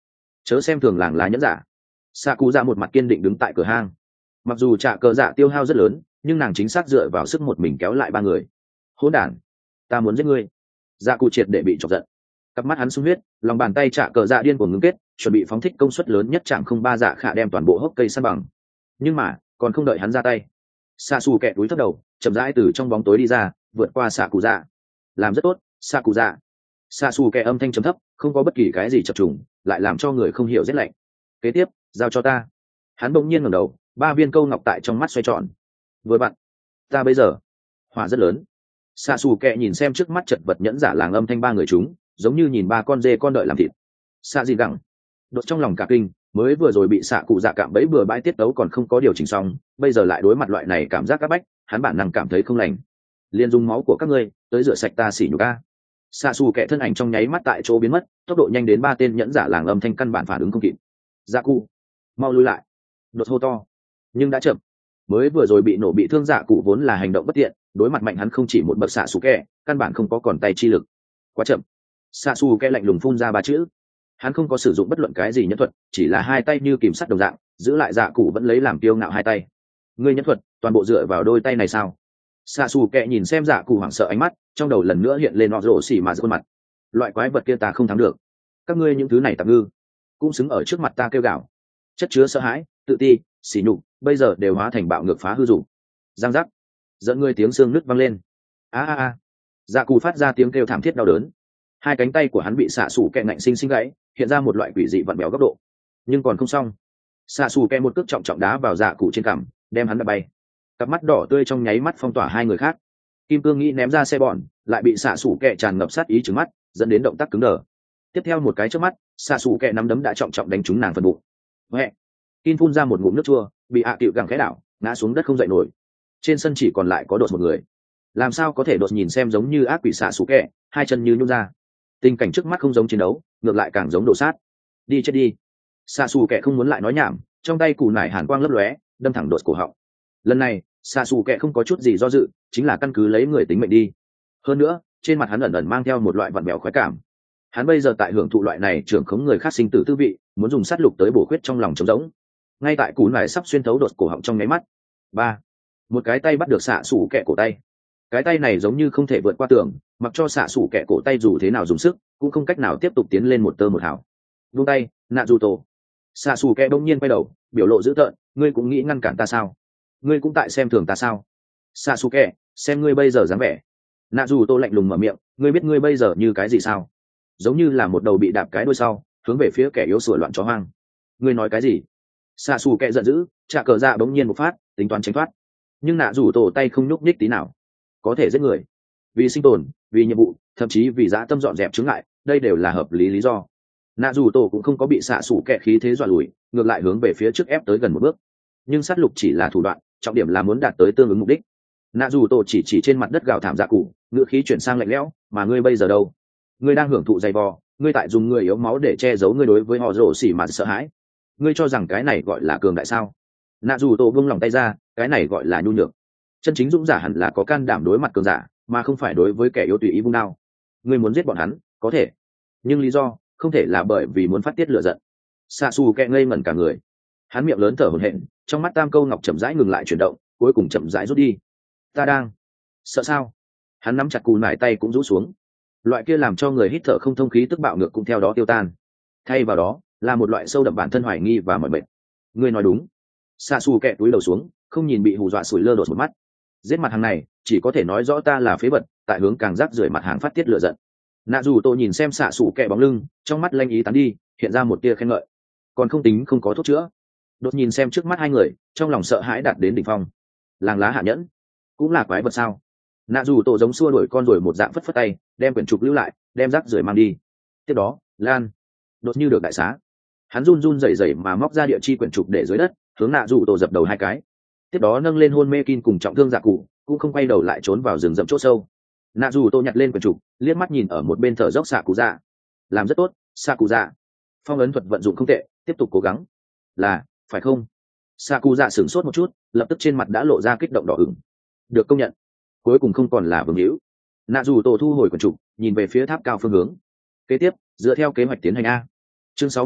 chớ xem thường làng lá nhẫn giả. Xạ cụ dạ một mặt kiên định đứng tại cửa hang. Mặc dù trả cờ dạ tiêu hao rất lớn, nhưng nàng chính xác dựa vào sức một mình kéo lại ba người. Hỗn đản, ta muốn giết ngươi. Dạ cụ triệt để bị chọc giận, cặp mắt hắn sung huyết, lòng bàn tay trả cờ dạ điên cuồng ngưng kết, chuẩn bị phóng thích công suất lớn nhất chạm không ba dạ khả đem toàn bộ hốc cây san bằng. Nhưng mà còn không đợi hắn ra tay, xạ xù kẹ túi thấp đầu chậm rãi từ trong bóng tối đi ra, vượt qua xạ cụ dạ. Làm rất tốt, xạ cụ dạ. Xạ xù kẹ âm thanh trầm thấp, không có bất kỳ cái gì chập trùng, lại làm cho người không hiểu rét lạnh. Kế tiếp giao cho ta. Hắn bỗng nhiên ngẩng đầu, ba viên câu ngọc tại trong mắt xoay tròn. Vừa bạn, ta bây giờ hỏa rất lớn. Xạ xù kẹ nhìn xem trước mắt chật vật nhẫn giả làng âm thanh ba người chúng, giống như nhìn ba con dê con đợi làm thịt. Xạ gì gẳng đột trong lòng cả kinh, mới vừa rồi bị xạ cụ dạ cạm bẫy bừa bãi tiết đấu còn không có điều chỉnh xong, bây giờ lại đối mặt loại này cảm giác áp bách, hắn bản năng cảm thấy không lành. Liên dùng máu của các ngươi tới rửa sạch ta xỉ nhục a. Xạ xù kẹ thân ảnh trong nháy mắt tại chỗ biến mất, tốc độ nhanh đến ba tên nhẫn giả làng âm thanh căn bản phản ứng không kịp. Dạ cụ, mau lui lại. Đột hô to, nhưng đã chậm. Mới vừa rồi bị nổ bị thương dạ cụ vốn là hành động bất tiện, đối mặt mạnh hắn không chỉ một bậc xạ xù kẹ, căn bản không có còn tay chi lực. Quá chậm. Xạ xù kẹ lạnh lùng phun ra ba chữ. Hắn không có sử dụng bất luận cái gì nhân thuật, chỉ là hai tay như kìm sắt đồng dạng giữ lại dạ cụ vẫn lấy làm kiêu ngạo hai tay. Ngươi nhân thuật toàn bộ dựa vào đôi tay này sao? Xạ xù kẹ nhìn xem dạ cụ hoảng sợ ánh mắt, trong đầu lần nữa hiện lên nọ rổ xỉ mà khuôn mặt. Loại quái vật kia ta không thắng được, các ngươi những thứ này tạm ngư cũng xứng ở trước mặt ta kêu gào. Chất chứa sợ hãi, tự ti, xỉ nhục, bây giờ đều hóa thành bạo ngược phá hư dụng. Giang giác, dẫn ngươi tiếng xương nứt văng lên. A a a. Dạ cụ phát ra tiếng kêu thảm thiết đau đớn. Hai cánh tay của hắn bị xạ xù kẹ ngạnh sinh sinh gãy, hiện ra một loại quỷ dị vặn béo góc độ. Nhưng còn không xong, xạ xù kẹ một cước trọng trọng đá vào dạ cụ trên cằm, đem hắn đập bay. Cặp mắt đỏ tươi trong nháy mắt phong tỏa hai người khác. Kim cương nghĩ ném ra xe bọn, lại bị xạ xù kẹ tràn ngập sát ý trừng mắt, dẫn đến động tác cứng đờ. Tiếp theo một cái trước mắt, xạ xù kẹ nắm đấm đã trọng trọng đánh trúng nàng phần bụng. Huệ. Kim phun ra một ngụm nước chua, bị ạ à tiệu gẳng khẽ đảo, ngã xuống đất không dậy nổi. Trên sân chỉ còn lại có đột một người. Làm sao có thể đột nhìn xem giống như ác quỷ xạ xù kẹ, hai chân như nhún ra. Tình cảnh trước mắt không giống chiến đấu, ngược lại càng giống đổ sát. Đi chết đi. Xạ xù kẹ không muốn lại nói nhảm, trong tay cù nải hàn quang lấp lóe, đâm thẳng đột cổ họng. Lần này xạ xù kẹ không có chút gì do dự, chính là căn cứ lấy người tính mệnh đi. Hơn nữa trên mặt hắn ẩn ẩn mang theo một loại vặn vẹo khoái cảm. Hắn bây giờ tại hưởng thụ loại này trưởng khống người khác sinh tử tư vị, muốn dùng sát lục tới bổ khuyết trong lòng trống rỗng. Ngay tại cú nải sắp xuyên thấu đột cổ họng trong nháy mắt, ba một cái tay bắt được xạ xù kẹ cổ tay. Cái tay này giống như không thể vượt qua tường, mặc cho xạ xù kẹ cổ tay dù thế nào dùng sức cũng không cách nào tiếp tục tiến lên một tơ một hào. Buông tay, nạ dù tổ. Xạ xù kẹ đông nhiên quay đầu, biểu lộ dữ tợn, ngươi cũng nghĩ ngăn cản ta sao? Ngươi cũng tại xem thường ta sao? Xạ xù kẹ, xem ngươi bây giờ dáng vẻ. Nạ dù tô lạnh lùng mở miệng, ngươi biết ngươi bây giờ như cái gì sao? Giống như là một đầu bị đạp cái đuôi sau, hướng về phía kẻ yếu sủa loạn chó hoang. Ngươi nói cái gì? Xạ xù kẹ giận dữ, trả cờ dạ bỗng nhiên một phát, tính toán tránh thoát. Nhưng nạ dù tổ tay không nhúc nhích tí nào. Có thể giết người, vì sinh tồn, vì nhiệm vụ, thậm chí vì dã tâm dọn dẹp chướng ngại, đây đều là hợp lý lý do. Nạ dù tổ cũng không có bị xạ xù kẹ khí thế dọa lùi, ngược lại hướng về phía trước ép tới gần một bước. Nhưng sát lục chỉ là thủ đoạn, trọng điểm là muốn đạt tới tương ứng mục đích. Nạ dù tổ chỉ chỉ trên mặt đất gào thảm dạ cụ, ngựa khí chuyển sang lạnh lẽo, mà ngươi bây giờ đâu? Ngươi đang hưởng thụ dày vò, ngươi tại dùng người yếu máu để che giấu ngươi đối với họ rổ xỉ mà sợ hãi. Ngươi cho rằng cái này gọi là cường đại sao? Nạ dù tổ buông lòng tay ra, cái này gọi là nhu nhược. Chân chính dũng giả hẳn là có can đảm đối mặt cường giả, mà không phải đối với kẻ yếu tùy ý vung đao. Ngươi muốn giết bọn hắn, có thể, nhưng lý do không thể là bởi vì muốn phát tiết lửa giận. Xạ xù kẹ ngây ngẩn cả người, hắn miệng lớn thở hổn hển, trong mắt tam câu ngọc chậm rãi ngừng lại chuyển động, cuối cùng chậm rãi rút đi. Ta đang sợ sao? Hắn nắm chặt cù nải tay cũng rũ xuống, loại kia làm cho người hít thở không thông khí tức bạo ngược cũng theo đó tiêu tan, thay vào đó là một loại sâu đậm bản thân hoài nghi và mọi bệnh. Ngươi nói đúng. Xạ xù kẹ túi đầu xuống, không nhìn bị hù dọa sủi lơ đột một mắt. Giết mặt hàng này chỉ có thể nói rõ ta là phế vật, tại hướng càng rác rưởi mặt hàng phát tiết lửa giận. Nạ dù tôi nhìn xem xạ xù kẹ bóng lưng, trong mắt lanh ý tán đi, hiện ra một tia khen ngợi. Còn không tính không có thuốc chữa. Đột nhìn xem trước mắt hai người, trong lòng sợ hãi đạt đến đỉnh phong. Làng lá hạ nhẫn cũng là quái vật sao? Nạ dù tổ giống xua đuổi con rồi một dạng phất phất tay, đem quyển trục lưu lại, đem rác rưởi mang đi. Tiếp đó lan đột như được đại xá, hắn run run rẩy rẩy mà móc ra địa chi quyển trục để dưới đất, hướng nạ dù tổ dập đầu hai cái. Tiếp đó nâng lên hôn mê kin cùng trọng thương dạ cụ, cũng không quay đầu lại trốn vào rừng rậm chỗ sâu. Nạ dù tô nhặt lên quyển trục, liếc mắt nhìn ở một bên thở dốc xạ cụ dạ. Làm rất tốt, xạ cụ dạ. Phong ấn thuật vận dụng không tệ, tiếp tục cố gắng. Là phải không? Xạ cụ dạ sửng sốt một chút, lập tức trên mặt đã lộ ra kích động đỏ ửng. Được công nhận, cuối cùng không còn là vương hữu. Nạ dù tổ thu hồi quyển trục, nhìn về phía tháp cao phương hướng. Kế tiếp dựa theo kế hoạch tiến hành a. Chương sáu mươi bảy,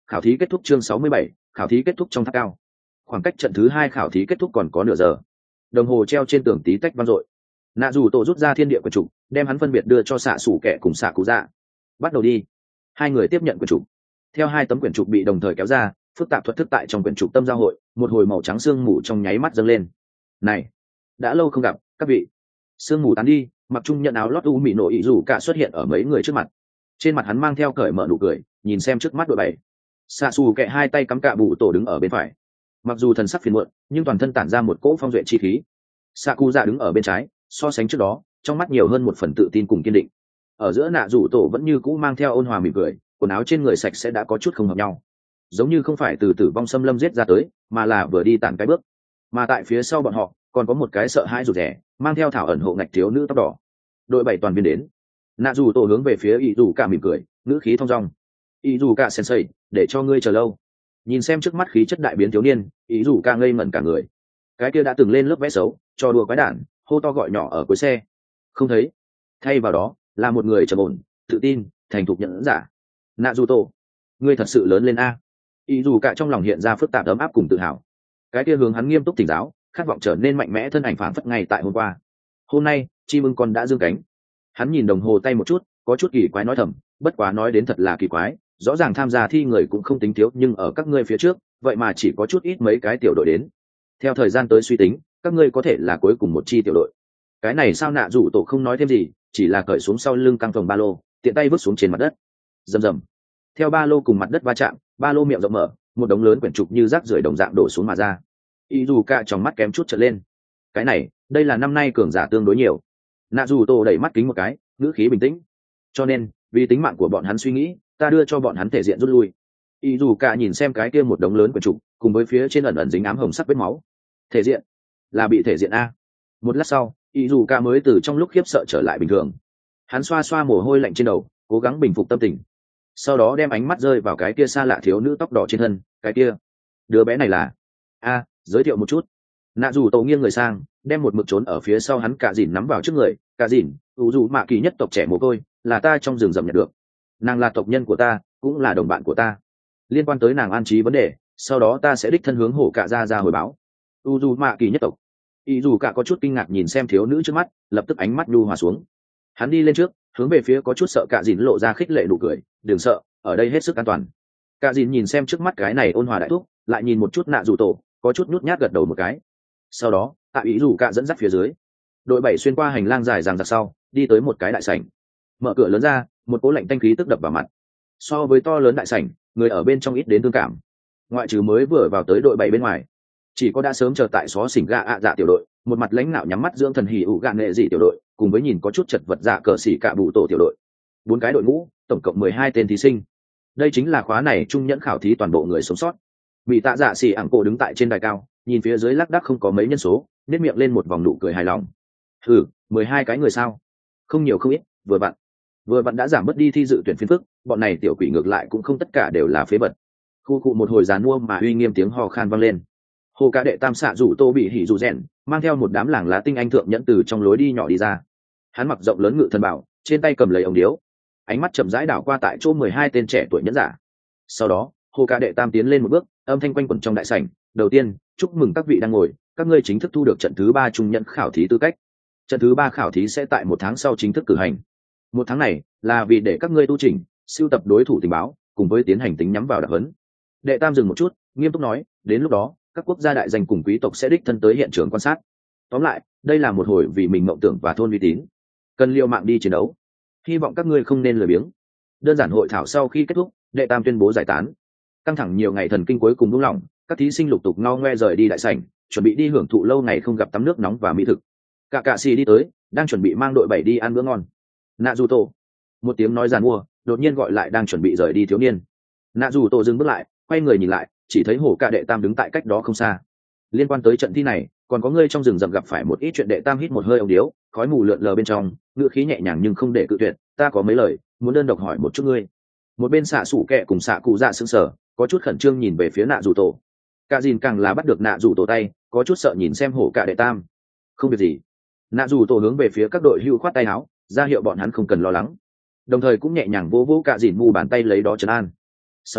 khảo thí kết thúc chương sáu mươi bảy, khảo thí kết thúc trong tháp cao. Khoảng cách trận thứ hai khảo thí kết thúc còn có nửa giờ. Đồng hồ treo trên tường tí tách vang dội. Nạ dù tổ rút ra thiên địa quyển trục, đem hắn phân biệt đưa cho xạ sủ kẻ cùng xạ cụ dạ. Bắt đầu đi. Hai người tiếp nhận quyển trục. Theo hai tấm quyển trục bị đồng thời kéo ra, phức tạp thuật thức tại trong quyển trục tâm giao hội, một hồi màu trắng sương mù trong nháy mắt dâng lên. Này, đã lâu không gặp, các vị. Sương mù tán đi, mặc trung nhận áo lót u mị nổ ý rủ cả xuất hiện ở mấy người trước mặt. Trên mặt hắn mang theo cởi mở nụ cười, nhìn xem trước mắt đội bảy. Xạ xù kẹ hai tay cắm cạ bụ tổ đứng ở bên phải. Mặc dù thần sắc phiền muộn, nhưng toàn thân tản ra một cỗ phong duệ chi khí. Xạ cụ dạ đứng ở bên trái, so sánh trước đó, trong mắt nhiều hơn một phần tự tin cùng kiên định. Ở giữa nạ rủ tổ vẫn như cũ mang theo ôn hòa mỉm cười, quần áo trên người sạch sẽ đã có chút không hợp nhau, giống như không phải từ tử vong xâm lâm giết ra tới, mà là vừa đi tản cái bước. Mà tại phía sau bọn họ còn có một cái sợ hãi rụt rè, mang theo thảo ẩn hộ ngạch thiếu nữ tóc đỏ. Đội bảy toàn viên đến. Nạ rủ tổ hướng về phía ý rủ cả mỉm cười, ngữ khí thong dong. Ý rủ cả sensei, để cho ngươi chờ lâu. Nhìn xem trước mắt khí chất đại biến thiếu niên, ý rủ cả ngây ngẩn cả người. Cái kia đã từng lên lớp vẽ xấu, trò đùa quái đản, hô to gọi nhỏ ở cuối xe, không thấy. Thay vào đó là một người trầm ổn, tự tin, thành thục nhẫn giả. Nạ dù tổ, ngươi thật sự lớn lên a. Ý dù cả trong lòng hiện ra phức tạp ấm áp cùng tự hào. Cái kia hướng hắn nghiêm túc tỉnh giáo, khát vọng trở nên mạnh mẽ thân ảnh phảng phất ngay tại hôm qua. Hôm nay chim ưng con đã dương cánh. Hắn nhìn đồng hồ tay một chút, có chút kỳ quái nói thầm, bất quá nói đến thật là kỳ quái, rõ ràng tham gia thi người cũng không tính thiếu, nhưng ở các ngươi phía trước vậy mà chỉ có chút ít mấy cái tiểu đội đến. Theo thời gian tới suy tính, các ngươi có thể là cuối cùng một chi tiểu đội. Cái này sao? Nạ rủ tổ không nói thêm gì, chỉ là cởi xuống sau lưng căng phòng ba lô, tiện tay vứt xuống trên mặt đất. Rầm rầm. Theo ba lô cùng mặt đất va chạm, ba lô miệng rộng mở, một đống lớn quyển trục như rác rưởi đồng dạng đổ xuống mà ra. Ý dù cả trong mắt kém chút trợn lên. Cái này, đây là năm nay cường giả tương đối nhiều. Nạ dù tổ đẩy mắt kính một cái, ngữ khí bình tĩnh. Cho nên, vì tính mạng của bọn hắn suy nghĩ, ta đưa cho bọn hắn thể diện rút lui. Ý dù cả nhìn xem cái kia một đống lớn quyển trục, cùng với phía trên ẩn ẩn dính ám hồng sắc vết máu. Thể diện? Là bị thể diện a? Một lát sau, ý dù cả mới từ trong lúc khiếp sợ trở lại bình thường. Hắn xoa xoa mồ hôi lạnh trên đầu, cố gắng bình phục tâm tình. Sau đó đem ánh mắt rơi vào cái kia xa lạ thiếu nữ tóc đỏ trên thân. Cái kia, đứa bé này là? A, giới thiệu một chút. Nạ dù tổ nghiêng người sang, đem một mực trốn ở phía sau hắn cả dìn nắm vào trước người. Cả dìn, ủ dù mạ kỳ nhất tộc trẻ mồ côi, là ta trong rừng rậm nhận được. Nàng là tộc nhân của ta, cũng là đồng bạn của ta. Liên quan tới nàng an trí vấn đề, sau đó ta sẽ đích thân hướng hổ cả ra ra hồi báo. ủ dù mạ kỳ nhất tộc. Ý dù cả có chút kinh ngạc nhìn xem thiếu nữ trước mắt, lập tức ánh mắt nhu hòa xuống. Hắn đi lên trước, hướng về phía có chút sợ cả dìn lộ ra khích lệ nụ cười, đừng sợ, ở đây hết sức an toàn. Cả dìn nhìn xem trước mắt cái này ôn hòa đại thúc, lại nhìn một chút nạ dù tổ, có chút nhút nhát gật đầu một cái. Sau đó tại ý dù cả dẫn dắt phía dưới, đội bảy xuyên qua hành lang dài dằng dặc sau, đi tới một cái đại sảnh. Mở cửa lớn ra, một cỗ lạnh tanh khí tức đập vào mặt. So với to lớn đại sảnh, người ở bên trong ít đến thương cảm. Ngoại trừ mới vừa vào tới đội bảy bên ngoài, chỉ có đã sớm chờ tại xó xỉnh gạ ạ dạ tiểu đội, một mặt lãnh nạo nhắm mắt dưỡng thần hỉ ủ gạ nghệ dị tiểu đội, cùng với nhìn có chút chật vật dạ cờ xỉ cạ bụ tổ tiểu đội. Bốn cái đội ngũ, tổng cộng mười hai tên thí sinh. Đây chính là khóa này trung nhẫn khảo thí toàn bộ người sống sót. Bị tạ dạ xỉ ảng cổ đứng tại trên đài cao, nhìn phía dưới lác đác không có mấy nhân số, nét miệng lên một vòng nụ cười hài lòng. Hừ, mười hai cái người sao? Không nhiều không ít, vừa vặn. Vừa vặn đã giảm bớt đi thi dự tuyển phiên phức, bọn này tiểu quỷ ngược lại cũng không tất cả đều là phế vật. Khu cụ một hồi giàn mua mà uy nghiêm tiếng hò khan vang lên. Hồ ca đệ tam xạ rủ tô bị hỉ rủ rèn, mang theo một đám làng lá tinh anh thượng nhẫn từ trong lối đi nhỏ đi ra. Hắn mặc rộng lớn ngự thần bảo, trên tay cầm lấy ống điếu, ánh mắt chậm rãi đảo qua tại chỗ mười hai tên trẻ tuổi nhẫn giả. Sau đó hồ ca đệ tam tiến lên một bước, âm thanh quanh quẩn trong đại sảnh. Đầu tiên, chúc mừng các vị đang ngồi, các ngươi chính thức thu được trận thứ ba trung nhẫn khảo thí tư cách. Trận thứ ba khảo thí sẽ tại một tháng sau chính thức cử hành. Một tháng này là vì để các ngươi tu chỉnh, sưu tập đối thủ tình báo, cùng với tiến hành tính nhắm vào đặc huấn. Đệ tam dừng một chút, nghiêm túc nói, đến lúc đó các quốc gia đại danh cùng quý tộc sẽ đích thân tới hiện trường quan sát. Tóm lại, đây là một hồi vì mình mộng tưởng và thôn uy tín, cần liều mạng đi chiến đấu. Hy vọng các ngươi không nên lười biếng. Đơn giản hội thảo sau khi kết thúc, đệ tam tuyên bố giải tán. Căng thẳng nhiều ngày thần kinh cuối cùng buông lỏng, các thí sinh lục tục ngao ngoe rời đi đại sảnh, chuẩn bị đi hưởng thụ lâu ngày không gặp tắm nước nóng và mỹ thực. Cả cạ xì đi tới, đang chuẩn bị mang đội bảy đi ăn bữa ngon. Nạ dù tổ, một tiếng nói giàn mua, đột nhiên gọi lại đang chuẩn bị rời đi thiếu niên. Nạ dù tổ dừng bước lại, quay người nhìn lại, chỉ thấy hổ ca đệ tam đứng tại cách đó không xa. Liên quan tới trận thi này, còn có ngươi trong rừng rậm gặp phải một ít chuyện. Đệ tam hít một hơi ống điếu, khói mù lượn lờ bên trong, ngựa khí nhẹ nhàng nhưng không để cự tuyệt. Ta có mấy lời muốn đơn độc hỏi một chút ngươi. Một bên xạ sủ kẹ cùng xạ cụ dạ sững sờ, có chút khẩn trương nhìn về phía nạ dù tổ. Cả dìn càng là bắt được nạ dù tổ tay, có chút sợ nhìn xem hổ ca đệ tam. Không việc gì. Nạ dù tổ hướng về phía các đội hưu khoát tay áo, ra hiệu bọn hắn không cần lo lắng, đồng thời cũng nhẹ nhàng vỗ vỗ cả dìn mù bàn tay lấy đó trấn an. Sau đó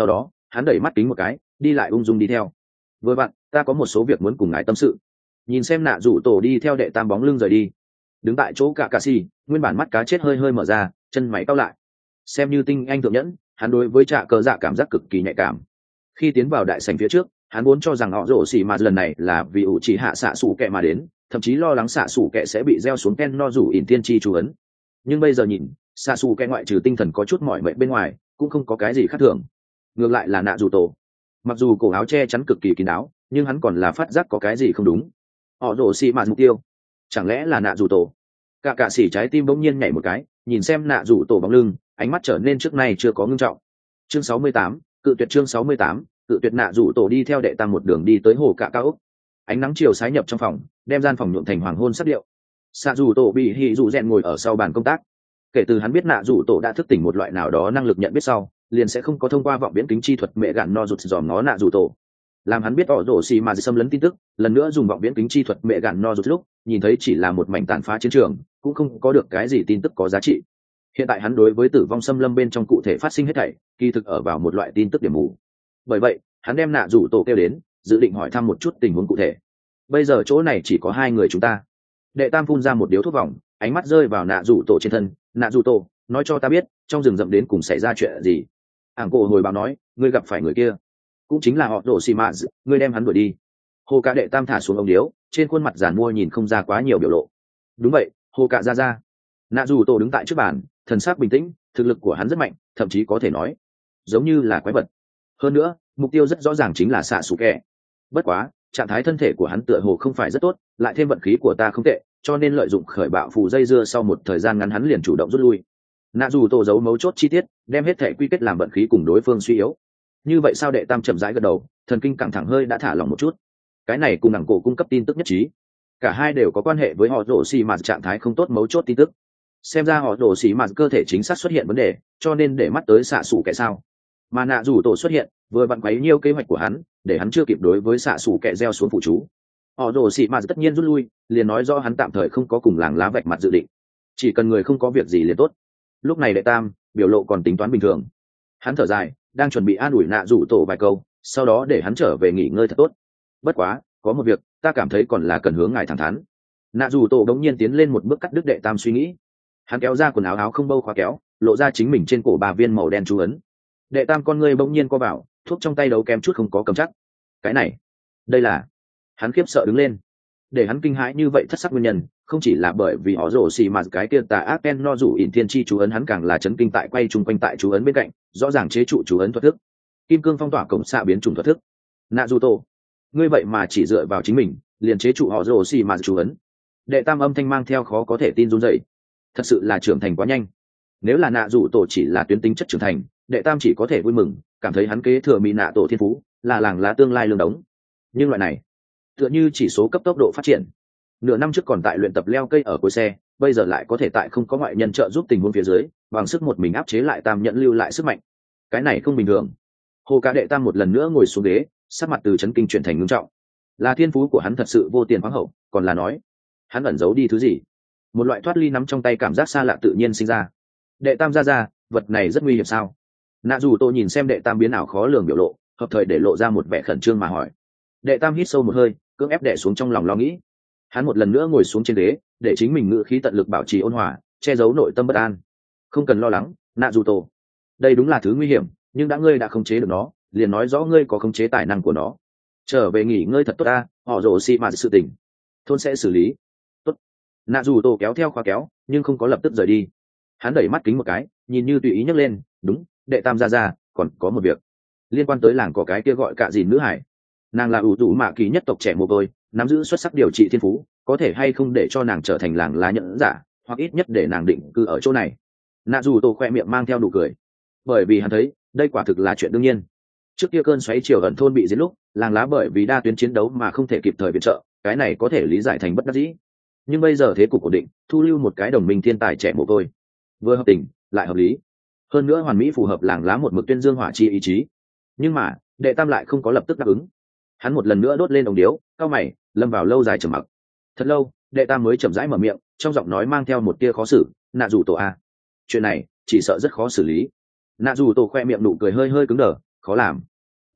hắn đẩy mắt kính một cái đi lại ung dung đi theo. Vừa vặn ta có một số việc muốn cùng ngài tâm sự. Nhìn xem nạ rủ tổ đi theo đệ tam bóng lưng rời đi, đứng tại chỗ cả cà xì nguyên bản mắt cá chết hơi hơi mở ra, chân mày cau lại. Xem như tinh anh thượng nhẫn, hắn đối với trạ cờ dạ cảm giác cực kỳ nhạy cảm. Khi tiến vào đại sảnh phía trước, hắn vốn cho rằng họ rổ xì mà lần này là vì ủ chỉ hạ xạ sủ kẹ mà đến, thậm chí lo lắng xạ sủ kẹ sẽ bị gieo xuống ken no rủ ỉn tiên tri chú ấn. Nhưng bây giờ nhìn, xạ sủ kẹ ngoại trừ tinh thần có chút mỏi mệt bên ngoài, cũng không có cái gì khác thường. Ngược lại là nạ dù tổ, mặc dù cổ áo che chắn cực kỳ kín đáo, nhưng hắn còn là phát giác có cái gì không đúng. Họ rổ xì mà mục tiêu, chẳng lẽ là nạ dù tổ? Cả cạ xỉ trái tim bỗng nhiên nhảy một cái, nhìn xem nạ dù tổ bóng lưng, ánh mắt trở nên trước nay chưa có ngưng trọng. Chương sáu mươi tám, cự tuyệt chương sáu mươi tám, cự tuyệt. Nạ dù tổ đi theo đệ tam một đường đi tới hồ cạ cao ốc. Ánh nắng chiều sái nhập trong phòng, đem gian phòng nhuộm thành hoàng hôn sắc điệu. Xạ dù tổ bị hỉ dù rèn ngồi ở sau bàn công tác. Kể từ hắn biết nạ dù tổ đã thức tỉnh một loại nào đó năng lực nhận biết sau, liền sẽ không có thông qua vọng viễn kính chi thuật mẹ gạn no rụt dòm ngó nạ dù tổ. Làm hắn biết ỏ rổ xì mà xâm lấn tin tức, lần nữa dùng vọng viễn kính chi thuật mẹ gạn no rụt lúc nhìn thấy chỉ là một mảnh tàn phá chiến trường, cũng không có được cái gì tin tức có giá trị. Hiện tại hắn đối với tử vong xâm lâm bên trong cụ thể phát sinh hết thảy kỳ thực ở vào một loại tin tức điểm mù. Bởi vậy hắn đem nạ rủ tổ kêu đến, dự định hỏi thăm một chút tình huống cụ thể. Bây giờ chỗ này chỉ có hai người chúng ta. Đệ tam phun ra một điếu thuốc vòng, ánh mắt rơi vào nạ rủ tổ trên thân. Nạ rủ tổ, nói cho ta biết trong rừng rậm đến cùng xảy ra chuyện gì. Ảng cổ hồi báo nói, ngươi gặp phải người kia, cũng chính là họ đổ xì mạ, ngươi đem hắn đuổi đi. Hồ cạ đệ tam thả xuống ống điếu, trên khuôn mặt giàn mua nhìn không ra quá nhiều biểu lộ. Đúng vậy, hồ cạ ra ra. Nạ rủ tổ đứng tại trước bàn, thần sắc bình tĩnh, thực lực của hắn rất mạnh, thậm chí có thể nói giống như là quái vật. Hơn nữa mục tiêu rất rõ ràng chính là xạ xù kẹ. Bất quá trạng thái thân thể của hắn tựa hồ không phải rất tốt, lại thêm vận khí của ta không tệ, cho nên lợi dụng khởi bạo phù dây dưa sau một thời gian ngắn hắn liền chủ động rút lui. Nạ dù tổ giấu mấu chốt chi tiết, đem hết thể quy kết làm vận khí cùng đối phương suy yếu. Như vậy sao? Đệ tam chậm rãi gật đầu, thần kinh căng thẳng hơi đã thả lỏng một chút. Cái này cùng đẳng cổ cung cấp tin tức nhất trí, cả hai đều có quan hệ với họ rổ xì mà trạng thái không tốt mấu chốt tin tức. Xem ra họ rổ xì mà cơ thể chính xác xuất hiện vấn đề, cho nên để mắt tới xạ xù kẹ sao. Mà nạ dù tổ xuất hiện vừa vặn quấy nhiêu kế hoạch của hắn, để hắn chưa kịp đối với xạ xù kẹ gieo xuống phụ chú. Họ rổ xì mà tất nhiên rút lui, liền nói rõ hắn tạm thời không có cùng làng lá vạch mặt dự định, chỉ cần người không có việc gì liền tốt. Lúc này đệ tam biểu lộ còn tính toán bình thường, hắn thở dài, đang chuẩn bị an ủi nạ rủ tổ vài câu, sau đó để hắn trở về nghỉ ngơi thật tốt. Bất quá có một việc ta cảm thấy còn là cần hướng ngài thẳng thắn. Nạ rủ tổ đống nhiên tiến lên một bước cắt đứt đệ tam suy nghĩ. Hắn kéo ra quần áo áo không bâu khóa kéo, lộ ra chính mình trên cổ bà viên màu đen chú ấn. Đệ tam con ngươi bỗng nhiên co vào, thuốc trong tay đấu kém chút không có cầm chắc. Cái này, đây là... Hắn khiếp sợ đứng lên. Để hắn kinh hãi như vậy thất sắc nguyên nhân, không chỉ là bởi vì họ rổ xì mà cái kia tà ác ken no rủ ỉn thiên chi chú ấn, hắn càng là chấn kinh tại quay chung quanh tại chú ấn bên cạnh, rõ ràng chế trụ chú ấn thuật thức, kim cương phong tỏa cổng xạ biến chủng thuật thức. Nạ dù tổ, ngươi vậy mà chỉ dựa vào chính mình liền chế trụ họ rổ xì mà chú ấn. Đệ tam âm thanh mang theo khó có thể tin run rẩy. Thật sự là trưởng thành quá nhanh. Nếu là nạ dù tổ chỉ là tuyến tính chất trưởng thành, đệ tam chỉ có thể vui mừng, cảm thấy hắn kế thừa mỹ nạ tổ thiên phú, là làng lá tương lai lương đống. Nhưng loại này tựa như chỉ số cấp tốc độ phát triển. Nửa năm trước còn tại luyện tập leo cây ở cuối xe, bây giờ lại có thể tại không có ngoại nhân trợ giúp tình huống phía dưới, bằng sức một mình áp chế lại tam nhận lưu lại sức mạnh. Cái này không bình thường. Hồ cá đệ tam một lần nữa ngồi xuống ghế, sắc mặt từ chấn kinh chuyển thành ngưng trọng. Là thiên phú của hắn thật sự vô tiền khoáng hậu, còn là nói hắn ẩn giấu đi thứ gì? Một loại thoát ly nắm trong tay cảm giác xa lạ tự nhiên sinh ra. Đệ tam ra ra, vật này rất nguy hiểm sao? Nạ dù tôi nhìn xem đệ tam biến ảo khó lường biểu lộ, hợp thời để lộ ra một vẻ khẩn trương mà hỏi. Đệ tam hít sâu một hơi, cưỡng ép đè xuống trong lòng lo nghĩ. Hắn một lần nữa ngồi xuống trên ghế, để chính mình ngự khí tận lực bảo trì ôn hòa, che giấu nội tâm bất an. Không cần lo lắng, nạ dù tổ, đây đúng là thứ nguy hiểm, nhưng đã ngươi đã khống chế được nó, liền nói rõ ngươi có khống chế tài năng của nó. Trở về nghỉ ngơi thật tốt ta, họ rồ xì mà sự tình thôn sẽ xử lý tốt. Nạ dù tổ kéo theo khóa kéo, nhưng không có lập tức rời đi. Hắn đẩy mắt kính một cái, nhìn như tùy ý nhấc lên. Đúng, đệ tam ra ra, còn có một việc liên quan tới làng có cái kia gọi cạ dìn nữ hải. Nàng là ủ rũ mạ kỳ nhất tộc trẻ mồ côi, nắm giữ xuất sắc điều trị thiên phú, có thể hay không để cho nàng trở thành làng lá nhẫn giả, hoặc ít nhất để nàng định cư ở chỗ này. Nạ dù tổ khoe miệng mang theo nụ cười, bởi vì hắn thấy đây quả thực là chuyện đương nhiên. Trước kia cơn xoáy chiều gần thôn bị giết lúc, làng lá bởi vì đa tuyến chiến đấu mà không thể kịp thời viện trợ, cái này có thể lý giải thành bất đắc dĩ. Nhưng bây giờ thế cục ổn định, thu lưu một cái đồng minh thiên tài trẻ mồ côi, vừa hợp tình lại hợp lý, hơn nữa hoàn mỹ phù hợp làng lá một mực tuyên dương hỏa chi ý chí. Nhưng mà đệ tam lại không có lập tức đáp ứng. Hắn một lần nữa đốt lên ống điếu, cao mày, lâm vào lâu dài trầm mặc. Thật lâu, đệ tam mới chậm rãi mở miệng, trong giọng nói mang theo một tia khó xử. Nạ dù tổ a, chuyện này chỉ sợ rất khó xử lý. Nạ dù tổ khoe miệng nụ cười hơi hơi cứng đờ, khó làm.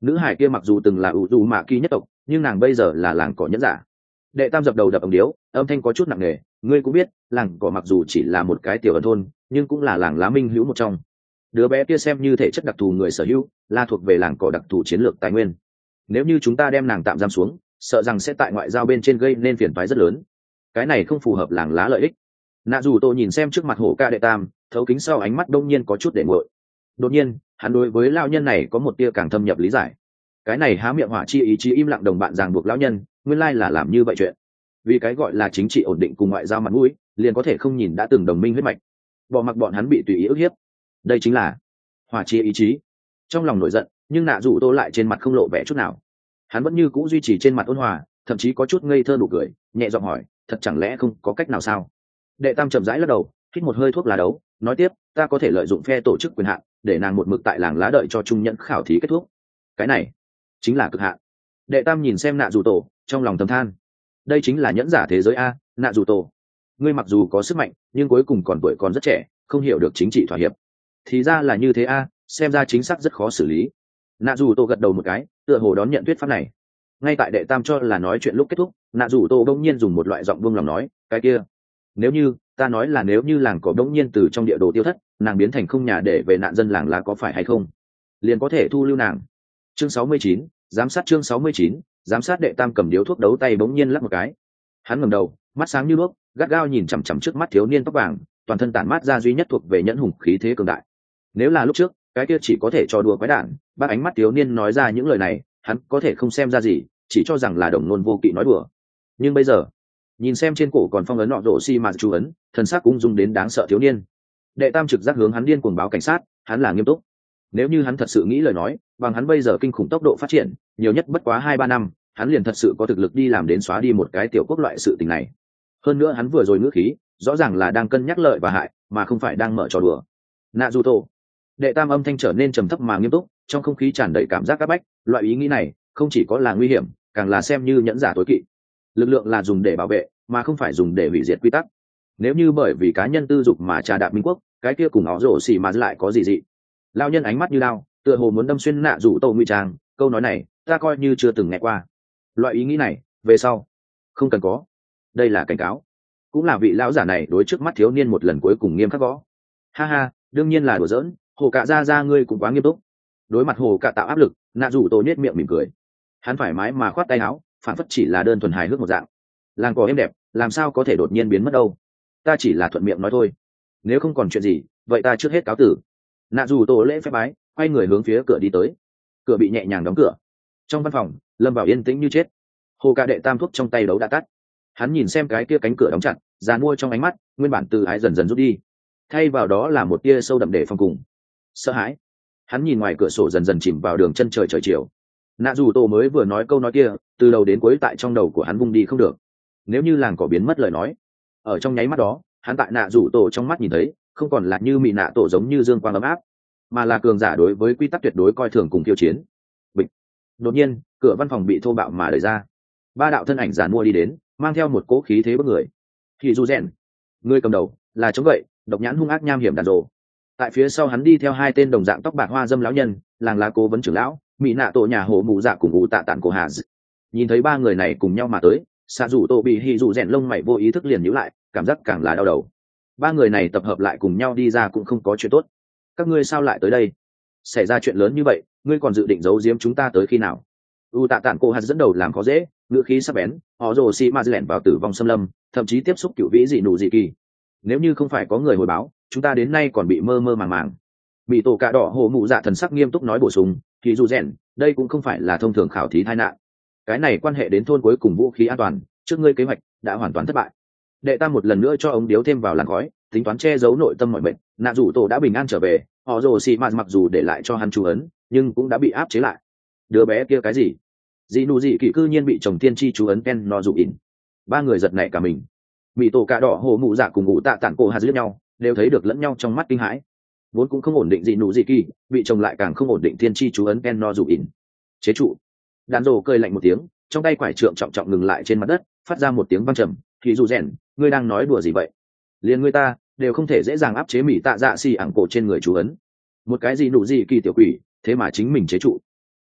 Nữ hải kia mặc dù từng là ủ dù mạ kỳ nhất tộc, nhưng nàng bây giờ là làng cỏ nhẫn giả. Đệ tam dập đầu đập ống điếu, âm thanh có chút nặng nề. Ngươi cũng biết, làng cỏ mặc dù chỉ là một cái tiểu ẩn thôn, nhưng cũng là làng lá minh hữu một trong. Đứa bé kia xem như thể chất đặc thù người sở hữu, là thuộc về làng cỏ đặc thù chiến lược tài nguyên. Nếu như chúng ta đem nàng tạm giam xuống, sợ rằng sẽ tại ngoại giao bên trên gây nên phiền toái rất lớn. Cái này không phù hợp làng lá lợi ích. Nạ dù tô nhìn xem trước mặt hổ ca đệ tam, thấu kính sau ánh mắt đông nhiên có chút để nguội. Đột nhiên hắn đối với lão nhân này có một tia càng thâm nhập lý giải. Cái này há miệng hỏa chi ý chí im lặng đồng bạn ràng buộc lão nhân, nguyên lai là làm như vậy chuyện. Vì cái gọi là chính trị ổn định cùng ngoại giao mặt mũi, liền có thể không nhìn đã từng đồng minh huyết mạch, bỏ mặc bọn hắn bị tùy ý ức hiếp. Đây chính là hỏa chi ý chí. Trong lòng nổi giận, nhưng nạ dù tô lại trên mặt không lộ vẻ chút nào. Hắn vẫn như cũ duy trì trên mặt ôn hòa, thậm chí có chút ngây thơ nụ cười, nhẹ giọng hỏi, thật chẳng lẽ không có cách nào sao? Đệ tam chậm rãi lắc đầu, hít một hơi thuốc lá đấu, nói tiếp, ta có thể lợi dụng phe tổ chức quyền hạn, để nàng một mực tại làng lá đợi cho trung nhẫn khảo thí kết thúc. Cái này chính là cực hạn. Đệ tam nhìn xem nạ dù tổ, trong lòng thầm than, đây chính là nhẫn giả thế giới a. Nạ dù tổ, ngươi mặc dù có sức mạnh, nhưng cuối cùng còn tuổi còn rất trẻ, không hiểu được chính trị thỏa hiệp. Thì ra là như thế a, xem ra chính xác rất khó xử lý. Nạ dù tổ gật đầu một cái, tựa hồ đón nhận thuyết pháp này. Ngay tại đệ tam cho là nói chuyện lúc kết thúc, nạ dù tổ đông nhiên dùng một loại giọng buông lòng nói, cái kia, nếu như ta nói là nếu như làng cỏ đông nhiên từ trong địa đồ tiêu thất, nàng biến thành không nhà để về nạn dân làng lá có phải hay không, liền có thể thu lưu nàng. Chương sáu mươi chín, giám sát. Chương sáu mươi chín, giám sát. Đệ tam cầm điếu thuốc đấu tay bỗng nhiên lắc một cái. Hắn ngẩng đầu, mắt sáng như đuốc, gắt gao nhìn chằm chằm trước mắt thiếu niên tóc vàng, toàn thân tản mát ra duy nhất thuộc về nhẫn hùng khí thế cường đại. Nếu là lúc trước, cái kia chỉ có thể cho đùa quái đản, bác ánh mắt thiếu niên nói ra những lời này, hắn có thể không xem ra gì, chỉ cho rằng là đồng nôn vô kỵ nói đùa. Nhưng bây giờ, nhìn xem trên cổ còn phong ấn nọ rổ xi mà chú ấn, thần sắc cũng dung đến đáng sợ thiếu niên. Đệ tam trực giác hướng hắn điên cuồng báo cảnh sát, hắn là nghiêm túc. Nếu như hắn thật sự nghĩ lời nói, bằng hắn bây giờ kinh khủng tốc độ phát triển, nhiều nhất bất quá hai ba năm, hắn liền thật sự có thực lực đi làm đến xóa đi một cái tiểu quốc loại sự tình này. Hơn nữa hắn vừa rồi ngữ khí, rõ ràng là đang cân nhắc lợi và hại, mà không phải đang mở trò đùa. Nạ dù tổ. Đệ tam âm thanh trở nên trầm thấp mà nghiêm túc, trong không khí tràn đầy cảm giác áp bách. Loại ý nghĩ này không chỉ có là nguy hiểm, càng là xem như nhẫn giả tối kỵ. Lực lượng là dùng để bảo vệ, mà không phải dùng để hủy diệt quy tắc. Nếu như bởi vì cá nhân tư dục mà trà đạp minh quốc, cái kia cùng áo rổ xì mà lại có gì dị. Lao nhân ánh mắt như lao, tựa hồ muốn đâm xuyên nạ rủ tô nguy trang. Câu nói này ta coi như chưa từng nghe qua. Loại ý nghĩ này về sau không cần có. Đây là cảnh cáo, cũng là vị lão giả này đối trước mắt thiếu niên một lần cuối cùng nghiêm khắc gõ. Ha ha, đương nhiên là đùa giỡn, hồ cạ ra ra ngươi cũng quá nghiêm túc. Đối mặt hồ cạ tạo áp lực, nạ rủ tô nhếch miệng mỉm cười. Hắn thoải mái mà khoát tay áo, phản phất chỉ là đơn thuần hài hước một dạng. Làng cỏ êm đẹp, làm sao có thể đột nhiên biến mất đâu. Ta chỉ là thuận miệng nói thôi. Nếu không còn chuyện gì, vậy ta trước hết cáo tử. Nạ dù tổ lễ phép bái, quay người hướng phía cửa đi tới. Cửa bị nhẹ nhàng đóng cửa. Trong văn phòng, lâm vào yên tĩnh như chết. Hồ ca đệ tam thuốc trong tay đấu đã tắt. Hắn nhìn xem cái kia cánh cửa đóng chặt, giàn mua trong ánh mắt, nguyên bản từ ái dần dần rút đi. Thay vào đó là một tia sâu đậm để phòng cùng sợ hãi. Hắn nhìn ngoài cửa sổ dần dần chìm vào đường chân trời trời chiều. Nạ dù tổ mới vừa nói câu nói kia, từ đầu đến cuối tại trong đầu của hắn vung đi không được. Nếu như làng cỏ biến mất lời nói, ở trong nháy mắt đó, hắn tại nạ rủ tổ trong mắt nhìn thấy không còn là như mị nạ tổ giống như dương quang ấm áp, mà là cường giả đối với quy tắc tuyệt đối coi thường cùng tiêu chiến. Bịch. Đột nhiên cửa văn phòng bị thô bạo mà đẩy ra, ba đạo thân ảnh giàn mua đi đến, mang theo một cỗ khí thế bất người. Thì dù rèn, người cầm đầu là chống gậy độc nhãn hung ác nham hiểm đàn rồ. Tại phía sau hắn đi theo hai tên đồng dạng tóc bạc hoa dâm lão nhân, làng lá cố vấn trưởng lão mỹ nạ tổ nhà hồ mụ dạ cùng ủ tạ tản cổ hà. Nhìn thấy ba người này cùng nhau mà tới, xạ rủ tổ bị hì rủ rèn lông mày vô ý thức liền nhíu lại, cảm giác càng là đau đầu. Ba người này tập hợp lại cùng nhau đi ra cũng không có chuyện tốt. Các ngươi sao lại tới đây? Xảy ra chuyện lớn như vậy, ngươi còn dự định giấu giếm chúng ta tới khi nào? U tạ tản cô hạt dẫn đầu làm khó dễ, ngữ khí sắc bén, họ rồ xì ma lẻn vào tử vong xâm lâm, thậm chí tiếp xúc cựu vĩ dị nụ dị kỳ. Nếu như không phải có người hồi báo, chúng ta đến nay còn bị mơ mơ màng màng. Bị tổ cạ đỏ hồ mụ dạ thần sắc nghiêm túc nói bổ sung, thì dù rèn, đây cũng không phải là thông thường khảo thí tai nạn. Cái này quan hệ đến thôn cuối cùng vũ khí an toàn, trước ngươi kế hoạch đã hoàn toàn thất bại. Đệ tam một lần nữa cho ống điếu thêm vào làn khói, tính toán che giấu nội tâm mọi bệnh. Nạ dù tổ đã bình an trở về, họ rồ xì mạt mặc dù để lại cho hắn chú ấn, nhưng cũng đã bị áp chế lại. Đứa bé kia cái gì? Dị nụ dị kỳ cư nhiên bị chồng tiên tri chú ấn ken no dụ ỉn. Ba người giật nảy cả mình. Mỹ tổ cạ đỏ hồ mụ dạ cùng ngụ tạ tản cổ hạt giết nhau, đều thấy được lẫn nhau trong mắt kinh hãi. Vốn cũng không ổn định dị nụ dị kỳ, bị chồng lại càng không ổn định tiên tri chú ấn ken no dụ ỉn. Chế trụ. Đàn rồ cười lạnh một tiếng, trong tay quải trượng trọng trọng ngừng lại trên mặt đất, phát ra một tiếng vang trầm. Thì dù rèn, ngươi đang nói đùa gì vậy? Liền ngươi ta đều không thể dễ dàng áp chế mỹ tạ dạ xì ảng cổ trên người chú ấn. Một cái gì nụ gì kỳ tiểu quỷ, thế mà chính mình chế trụ.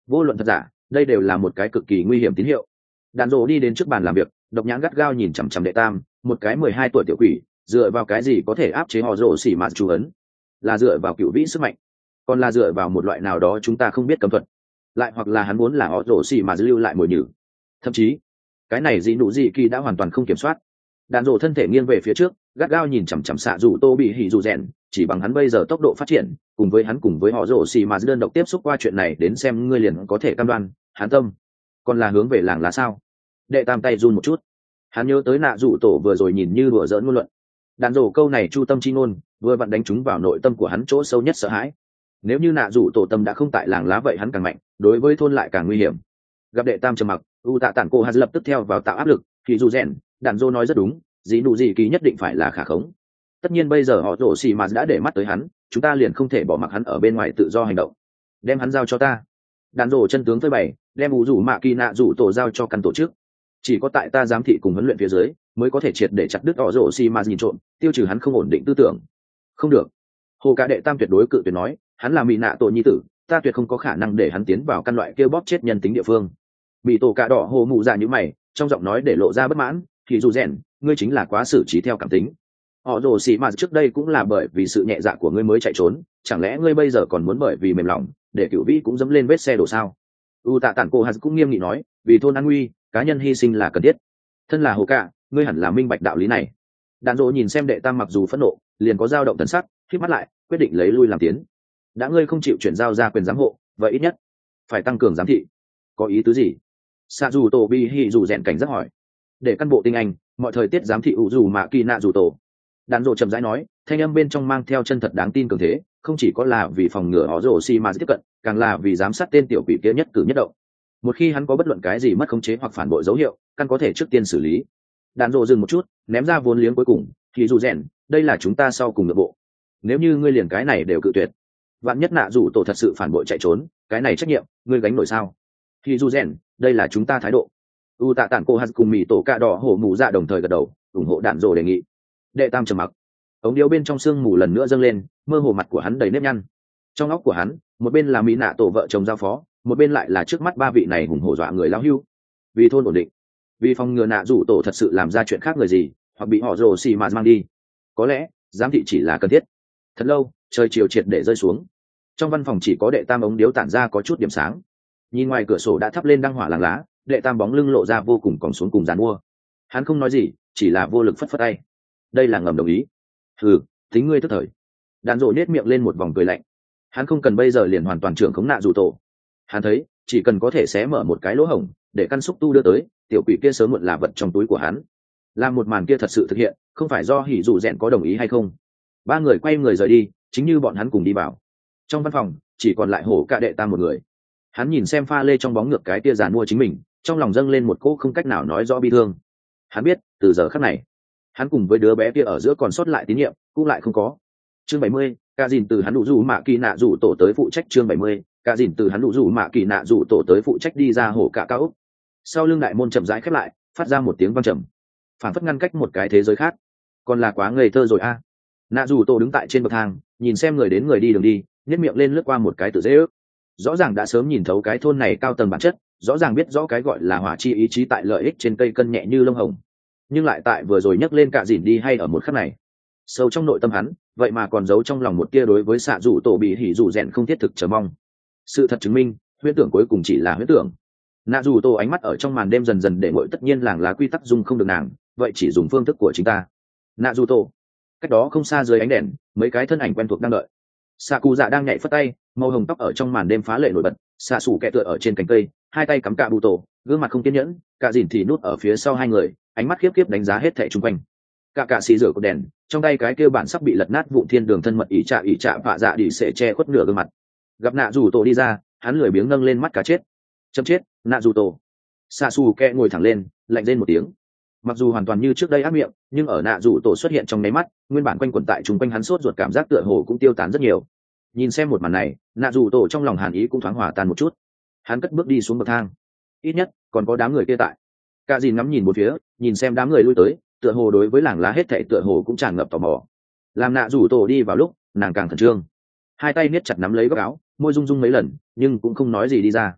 vô luận thật giả, đây đều là một cái cực kỳ nguy hiểm tín hiệu. Đàn rồ đi đến trước bàn làm việc, độc nhãn gắt gao nhìn chằm chằm đệ tam, một cái mười hai tuổi tiểu quỷ, dựa vào cái gì có thể áp chế họ rồ xỉ mạt chú ấn? Là dựa vào cựu vĩ sức mạnh, còn là dựa vào một loại nào đó chúng ta không biết cấm thuật, lại hoặc là hắn muốn là họ rồ xỉ mạt lưu lại mồi nhử. Thậm chí, cái này dị nụ dị kỳ đã hoàn toàn không kiểm soát. Đàn rồ thân thể nghiêng về phía trước, gắt gao nhìn chằm chằm xạ dù tô bị hỉ dù rèn, chỉ bằng hắn bây giờ tốc độ phát triển, cùng với hắn cùng với họ rồ xỉ mạt đơn độc tiếp xúc qua chuyện này đến xem ngươi liền có thể cam đoan, hắn tâm còn là hướng về làng lá sao? Đệ tam tay run một chút, hắn nhớ tới nạ dụ tổ vừa rồi nhìn như đùa giỡn ngôn luận. Đàn rổ câu này chu tâm chi ngôn vừa vặn đánh trúng vào nội tâm của hắn chỗ sâu nhất sợ hãi. Nếu như nạ dụ tổ tâm đã không tại làng lá vậy hắn càng mạnh, đối với thôn lại càng nguy hiểm. Gặp đệ tam trầm mặc, u tạ tản cô hắn lập tức theo vào tạo áp lực. Thì dù rèn, đàn rô nói rất đúng, dĩ nụ gì kỳ nhất định phải là khả khống. Tất nhiên bây giờ họ rổ xì mà đã để mắt tới hắn, chúng ta liền không thể bỏ mặc hắn ở bên ngoài tự do hành động. Đem hắn giao cho ta. Đàn rổ chân tướng phơi bày, đem ủ rủ mạ kỳ nạ rủ tổ giao cho căn tổ chức. Chỉ có tại ta giám thị cùng huấn luyện phía dưới mới có thể triệt để chặt đứt họ rổ xì mà nhìn trộm, tiêu trừ hắn không ổn định tư tưởng. Không được. Hồ cả đệ tam tuyệt đối cự tuyệt nói, hắn là mỹ nạ tổ nhi tử, ta tuyệt không có khả năng để hắn tiến vào căn loại kêu bóp chết nhân tính địa phương. Mỹ tổ cả đỏ hồ mụ dạ như mày, trong giọng nói để lộ ra bất mãn. Thì dù rèn, ngươi chính là quá xử trí theo cảm tính. Họ rồ xì mà trước đây cũng là bởi vì sự nhẹ dạ của ngươi mới chạy trốn, chẳng lẽ ngươi bây giờ còn muốn bởi vì mềm lòng để cựu vĩ cũng dẫm lên vết xe đổ sao? U tạ tản cô hạt cũng nghiêm nghị nói, vì thôn an nguy, cá nhân hy sinh là cần thiết. Thân là hồ cả, ngươi hẳn là minh bạch đạo lý này. Đàn rộ nhìn xem đệ tam mặc dù phẫn nộ, liền có dao động thần sắc, khép mắt lại, quyết định lấy lui làm tiến. Đã ngươi không chịu chuyển giao ra quyền giám hộ, vậy ít nhất phải tăng cường giám thị. Có ý tứ gì? Sa dù tổ bi hỉ dù rèn cảnh giác hỏi. Để căn bộ tinh anh, mọi thời tiết giám thị ủ dù mà kỳ nạ dù tổ. Đàn rộ chậm rãi nói, thanh âm bên trong mang theo chân thật đáng tin cường thế, không chỉ có là vì phòng ngừa họ rồ xi mà tiếp cận, càng là vì giám sát tên tiểu quỷ kia nhất cử nhất động. Một khi hắn có bất luận cái gì mất khống chế hoặc phản bội dấu hiệu, căn có thể trước tiên xử lý. Đàn rộ dừng một chút, ném ra vốn liếng cuối cùng, thì dù rèn, đây là chúng ta sau cùng nội bộ. Nếu như ngươi liền cái này đều cự tuyệt, vạn nhất nạ dù tổ thật sự phản bội chạy trốn, cái này trách nhiệm ngươi gánh nổi sao? Thì dù rèn, đây là chúng ta thái độ. U tạ tản cô hạt cùng mì tổ cạ đỏ hổ mù dạ đồng thời gật đầu, ủng hộ đạn rộ đề nghị. Đệ tam trầm mặc, ống điếu bên trong sương mù lần nữa dâng lên, mơ hồ mặt của hắn đầy nếp nhăn. Trong óc của hắn, một bên là mỹ nạ tổ vợ chồng giao phó, một bên lại là trước mắt ba vị này hùng hổ dọa người lao hưu. Vì thôn ổn định, vì phòng ngừa nạ rủ tổ thật sự làm ra chuyện khác người gì, hoặc bị họ rồ xì mà mang đi, có lẽ giám thị chỉ là cần thiết. Thật lâu, trời chiều triệt để rơi xuống, trong văn phòng chỉ có đệ tam ống điếu tản ra có chút điểm sáng. Nhìn ngoài cửa sổ đã thắp lên đăng hỏa làng lá, đệ tam bóng lưng lộ ra vô cùng còng xuống cùng dàn mua. Hắn không nói gì, chỉ là vô lực phất phất tay. Đây là ngầm đồng ý. Ừ, tính ngươi tức thời. Đàn rộ nết miệng lên một vòng cười lạnh. Hắn không cần bây giờ liền hoàn toàn trưởng khống nạ rủ tổ. Hắn thấy chỉ cần có thể xé mở một cái lỗ hổng để căn xúc tu đưa tới, tiểu quỷ kia sớm muộn là vật trong túi của hắn. Làm một màn kia thật sự thực hiện, không phải do hỉ dù rèn có đồng ý hay không. Ba người quay người rời đi, chính như bọn hắn cùng đi vào. Trong văn phòng chỉ còn lại hổ cả đệ tam một người. Hắn nhìn xem pha lê trong bóng ngược cái tia giàn mua chính mình, trong lòng dâng lên một cỗ không cách nào nói rõ bi thương. Hắn biết từ giờ khắc này, hắn cùng với đứa bé kia ở giữa còn sót lại tín nhiệm cũng lại không có. Chương bảy mươi, ca dìn từ hắn đủ rủ mạ kỳ nạ rủ tổ tới phụ trách. Chương bảy mươi, ca dìn từ hắn đủ rủ mạ kỳ nạ rủ tổ tới phụ trách. Đi ra hổ cả cao ốc, sau lưng đại môn chậm rãi khép lại, phát ra một tiếng vang trầm, phản phất ngăn cách một cái thế giới khác. Còn là quá ngây thơ rồi a. À. Nạ rủ tổ đứng tại trên bậc thang, nhìn xem người đến người đi đường đi, nhếch miệng lên lướt qua một cái tự dễ ước. Rõ ràng đã sớm nhìn thấu cái thôn này cao tầng bản chất, rõ ràng biết rõ cái gọi là hỏa chi ý chí tại lợi ích trên cây cân nhẹ như lông hồng, nhưng lại tại vừa rồi nhấc lên cả dìn đi hay ở một khắc này, sâu trong nội tâm hắn vậy mà còn giấu trong lòng một tia đối với xạ rủ tổ bị hỉ rủ rèn không thiết thực chờ mong. Sự thật chứng minh, huyễn tưởng cuối cùng chỉ là huyễn tưởng. Nạ rủ tổ ánh mắt ở trong màn đêm dần dần để ngội, tất nhiên làng lá quy tắc dùng không được nàng, vậy chỉ dùng phương thức của chính ta. Nạ rủ tổ, cách đó không xa dưới ánh đèn, mấy cái thân ảnh quen thuộc đang đợi. Xạ cụ dạ đang nhảy phất tay, màu hồng tóc ở trong màn đêm phá lệ nổi bật. Xạ xù kẹ tựa ở trên cành cây, hai tay cắm cạ bụ tổ, gương mặt không kiên nhẫn, cả dìn thì nút ở phía sau hai người, ánh mắt khiếp khiếp đánh giá hết thảy chung quanh. Cả cạ xì rửa cột đèn, trong tay cái kia bản sắp bị lật nát vụn thiên đường thân mật ỉ trạ ỉ trạ vạ dạ đi sẽ che khuất nửa gương mặt. Gặp nạ rủ tổ đi ra, hắn lười biếng nâng lên mắt cá chết. Chấm chết, nạ rủ tổ. Xạ xù kẹ ngồi thẳng lên, lạnh lên một tiếng. Mặc dù hoàn toàn như trước đây ác miệng, nhưng ở nạ rủ tổ xuất hiện trong nháy mắt, nguyên bản quanh quẩn tại chung quanh hắn sốt ruột cảm giác tựa hồ cũng tiêu tán rất nhiều. Nhìn xem một màn này, nạ rủ tổ trong lòng hàn ý cũng thoáng hòa tan một chút. Hắn cất bước đi xuống bậc thang. Ít nhất còn có đám người kia tại. Cả dìn ngắm nhìn một phía, nhìn xem đám người lui tới, tựa hồ đối với làng lá hết thảy tựa hồ cũng tràn ngập tò mò. Làm nạ rủ tổ đi vào lúc, nàng càng khẩn trương, hai tay niết chặt nắm lấy góc áo, môi rung rung mấy lần, nhưng cũng không nói gì đi ra.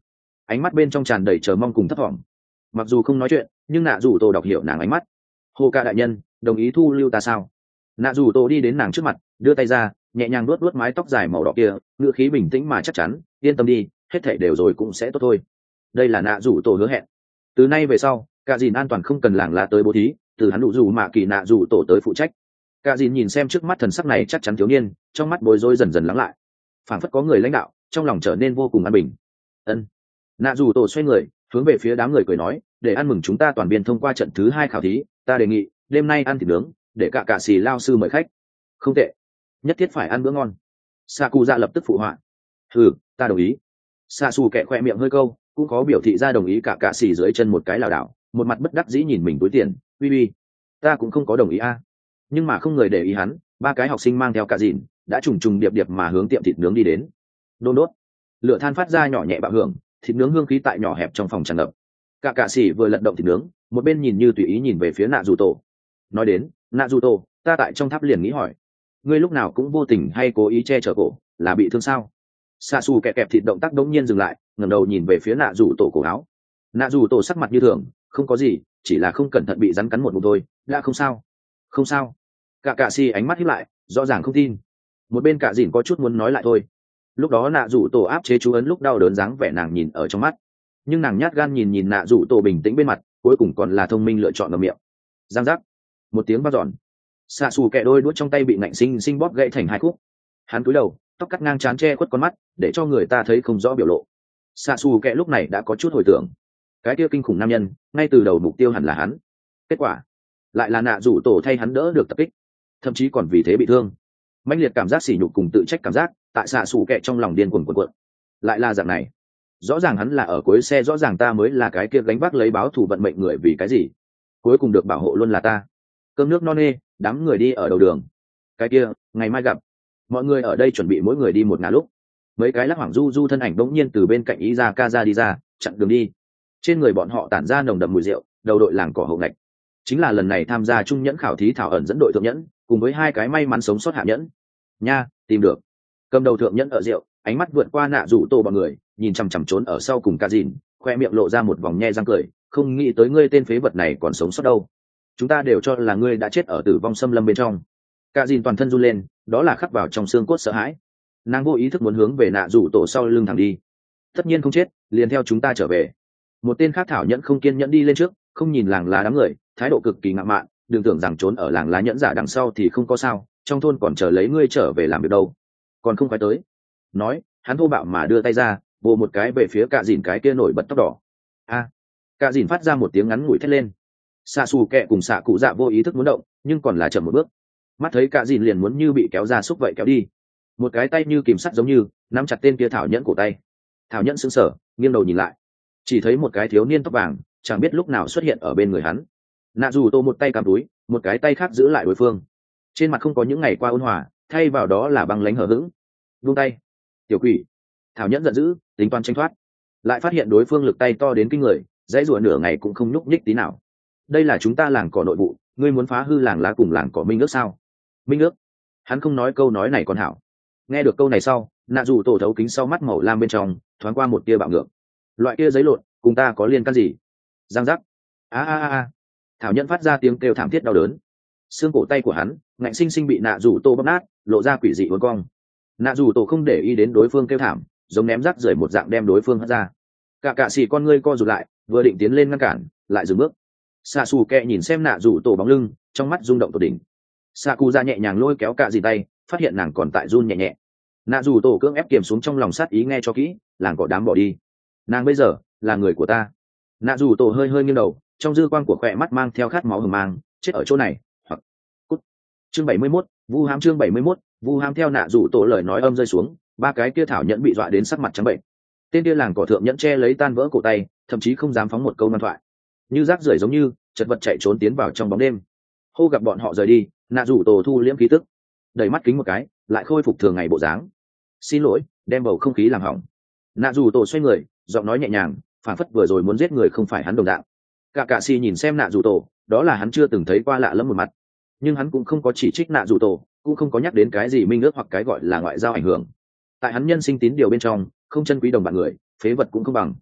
ánh mắt bên trong tràn đầy chờ mong cùng thấp thỏm. Mặc dù không nói chuyện nhưng nạ dù tổ đọc hiểu nàng ánh mắt. Hồ ca đại nhân đồng ý thu lưu ta sao? Nạ dù tổ đi đến nàng trước mặt đưa tay ra nhẹ nhàng luốt luốt mái tóc dài màu đỏ kia, ngữ khí bình tĩnh mà chắc chắn, yên tâm đi, hết thảy đều rồi cũng sẽ tốt thôi. Đây là nạ dù tổ hứa hẹn. Từ nay về sau cả dìn an toàn không cần làng lá tới bố thí, từ hắn đủ dù mà kỳ nạ dù tổ tới phụ trách. Cả dìn nhìn xem trước mắt thần sắc này chắc chắn thiếu niên, trong mắt bối rối dần dần lắng lại, phảng phất có người lãnh đạo, trong lòng trở nên vô cùng an bình. Ân. Nạ dù tổ xoay người hướng về phía đám người cười nói, để ăn mừng chúng ta toàn biên thông qua trận thứ hai khảo thí, ta đề nghị đêm nay ăn thịt nướng, để cả cả xì lao sư mời khách. Không tệ, nhất thiết phải ăn bữa ngon. Sa cụ dạ lập tức phụ họa. Ừ, ta đồng ý. Sa su kẹ khoe miệng hơi câu, cũng có biểu thị ra đồng ý. Cả cả xì dưới chân một cái lảo đảo, một mặt bất đắc dĩ nhìn mình túi tiền. Uy uy, ta cũng không có đồng ý a. Nhưng mà không người để ý hắn, ba cái học sinh mang theo cả dìn đã trùng trùng điệp điệp mà hướng tiệm thịt nướng đi đến. Đôn đốt, lửa than phát ra nhỏ nhẹ bạo hưởng, thịt nướng hương khí tại nhỏ hẹp trong phòng tràn ngập. Cả cả xì vừa lật động thịt nướng, một bên nhìn như tùy ý nhìn về phía nạ dù tổ. Nói đến nạ dù tổ, ta tại trong tháp liền nghĩ hỏi, ngươi lúc nào cũng vô tình hay cố ý che chở cổ, là bị thương sao? Sa su kẹp kẹp thịt động tác đống nhiên dừng lại, ngẩng đầu nhìn về phía nạ dù tổ cổ áo. Nạ dù tổ sắc mặt như thường, không có gì, chỉ là không cẩn thận bị rắn cắn một ngụm thôi, đã không sao. Không sao. Cả cả si ánh mắt híp lại, rõ ràng không tin. Một bên cả dìn có chút muốn nói lại thôi. Lúc đó nạ dù tổ áp chế chú ấn lúc đau đớn dáng vẻ nàng nhìn ở trong mắt, nhưng nàng nhát gan nhìn nhìn nạ dù tổ bình tĩnh bên mặt, cuối cùng còn là thông minh lựa chọn ngậm miệng. Giang giác, một tiếng vang dọn. Xạ xù kẹ đôi đuốt trong tay bị nạnh sinh sinh bóp gãy thành hai khúc. Hắn cúi đầu, tóc cắt ngang trán che khuất con mắt, để cho người ta thấy không rõ biểu lộ. Xạ xù kẹ lúc này đã có chút hồi tưởng, cái kia kinh khủng nam nhân ngay từ đầu mục tiêu hẳn là hắn, kết quả lại là nạ rủ tổ thay hắn đỡ được tập kích, thậm chí còn vì thế bị thương. Mãnh liệt cảm giác sỉ nhục cùng tự trách cảm giác tại xạ xù kẹ trong lòng điên cuồng cuộn cuộn. Lại là dạng này, rõ ràng hắn là ở cuối xe, rõ ràng ta mới là cái kia gánh vác lấy báo thù vận mệnh người, vì cái gì cuối cùng được bảo hộ luôn là ta? Cơm nước no nê, đám người đi ở đầu đường. Cái kia ngày mai gặp. Mọi người ở đây chuẩn bị mỗi người đi một ngả lúc, mấy cái lắc hoảng du du thân ảnh bỗng nhiên từ bên cạnh ý ra ca ra đi ra, chặn đường đi. Trên người bọn họ tản ra nồng đậm mùi rượu, đầu đội làng cỏ hậu ngạch, chính là lần này tham gia trung nhẫn khảo thí thảo ẩn dẫn đội thượng nhẫn, cùng với hai cái may mắn sống sót hạ nhẫn. Nha, tìm được. Cầm đầu thượng nhẫn ở rượu, ánh mắt vượt qua nạ rủ tô bọn người, nhìn chằm chằm trốn ở sau cùng ca dìn, khoe miệng lộ ra một vòng nhe răng cười, không nghĩ tới ngươi tên phế vật này còn sống sót đâu. Chúng ta đều cho là ngươi đã chết ở tử vong xâm lâm bên trong. Ca dìn toàn thân run lên, đó là khắc vào trong xương cốt sợ hãi. Nàng vô ý thức muốn hướng về nạ rủ tổ sau lưng thẳng đi. Tất nhiên không chết, liền theo chúng ta trở về. Một tên khác thảo nhẫn không kiên nhẫn đi lên trước, không nhìn làng lá đám người, thái độ cực kỳ ngạo mạn, đừng tưởng rằng trốn ở làng lá nhẫn giả đằng sau thì không có sao, trong thôn còn chờ lấy ngươi trở về làm việc đâu, còn không phải tới. Nói, hắn thô bạo mà đưa tay ra, vồ một cái về phía cạ dìn cái kia nổi bật tóc đỏ. A! Cạ dìn phát ra một tiếng ngắn ngủi thét lên. Xạ xù kẹ cùng xạ cụ dạ vô ý thức muốn động, nhưng còn là chậm một bước. Mắt thấy cạ dìn liền muốn như bị kéo ra xúc vậy kéo đi, một cái tay như kìm sắt giống như nắm chặt tên kia thảo nhẫn cổ tay. Thảo nhẫn sững sờ, nghiêng đầu nhìn lại, chỉ thấy một cái thiếu niên tóc vàng chẳng biết lúc nào xuất hiện ở bên người hắn. Nạ dù tô một tay cầm túi, một cái tay khác giữ lại đối phương, trên mặt không có những ngày qua ôn hòa, thay vào đó là băng lãnh hờ hững. Buông tay, tiểu quỷ! Thảo nhẫn giận dữ, tính toán tranh thoát, lại phát hiện đối phương lực tay to đến kinh người, dãy rủa nửa ngày cũng không nhúc nhích tí nào. Đây là chúng ta làng cỏ nội vụ, ngươi muốn phá hư làng lá cùng làng cỏ minh ước sao? Minh ước? Hắn không nói câu nói này còn hảo. Nghe được câu này sau, nạ dù tổ thấu kính sau mắt màu lam bên trong thoáng qua một tia bạo ngược. Loại kia giấy lộn cùng ta có liên can gì? Giang giác! A a a! Thảo nhẫn phát ra tiếng kêu thảm thiết đau đớn, xương cổ tay của hắn ngạnh sinh sinh bị nạ dù tô bóp nát, lộ ra quỷ dị uốn cong. Nạ dù tổ không để ý đến đối phương kêu thảm, giống ném rác rưởi một dạng đem đối phương hất ra. Cả cạ xì con ngươi co rụt lại, vừa định tiến lên ngăn cản, lại dừng bước. Xạ xù kẹ nhìn xem nạ dù tổ bóng lưng, trong mắt rung động tột đỉnh. Xạ cụ ra nhẹ nhàng lôi kéo cạ dì tay, phát hiện nàng còn tại run nhẹ nhẹ. Nạ dù tổ cưỡng ép kiềm xuống trong lòng sát ý, nghe cho kỹ, làng cỏ đám bỏ đi, nàng bây giờ là người của ta. Nạ dù tổ hơi hơi nghiêng đầu, trong dư quang của khỏe mắt mang theo khát máu hừng mang, chết ở chỗ này hoặc cút. Chương bảy mươi mốt, vu hám. Chương bảy mươi mốt, vu hám. Theo nạ dù tổ lời nói âm rơi xuống, ba cái kia thảo nhẫn bị dọa đến sắc mặt trắng bệnh. Tên kia làng cỏ thượng nhẫn che lấy tan vỡ cổ tay, thậm chí không dám phóng một câu ngoan thoại, như rác rưởi giống như chật vật chạy trốn tiến vào trong bóng đêm. Hô gặp bọn họ rời đi, nạ dù tổ thu liễm khí tức, đẩy mắt kính một cái, lại khôi phục thường ngày bộ dáng. Xin lỗi, đem bầu không khí làm hỏng. Nạ dù tổ xoay người, giọng nói nhẹ nhàng, phản phất vừa rồi muốn giết người không phải hắn đồng dạng. Cả cạ xì nhìn xem nạ dù tổ, đó là hắn chưa từng thấy qua lạ lẫm một mặt, nhưng hắn cũng không có chỉ trích nạ dù tổ, cũng không có nhắc đến cái gì minh ước hoặc cái gọi là ngoại giao ảnh hưởng. Tại hắn nhân sinh tín điều bên trong, không chân quý đồng bạn người, phế vật cũng không bằng.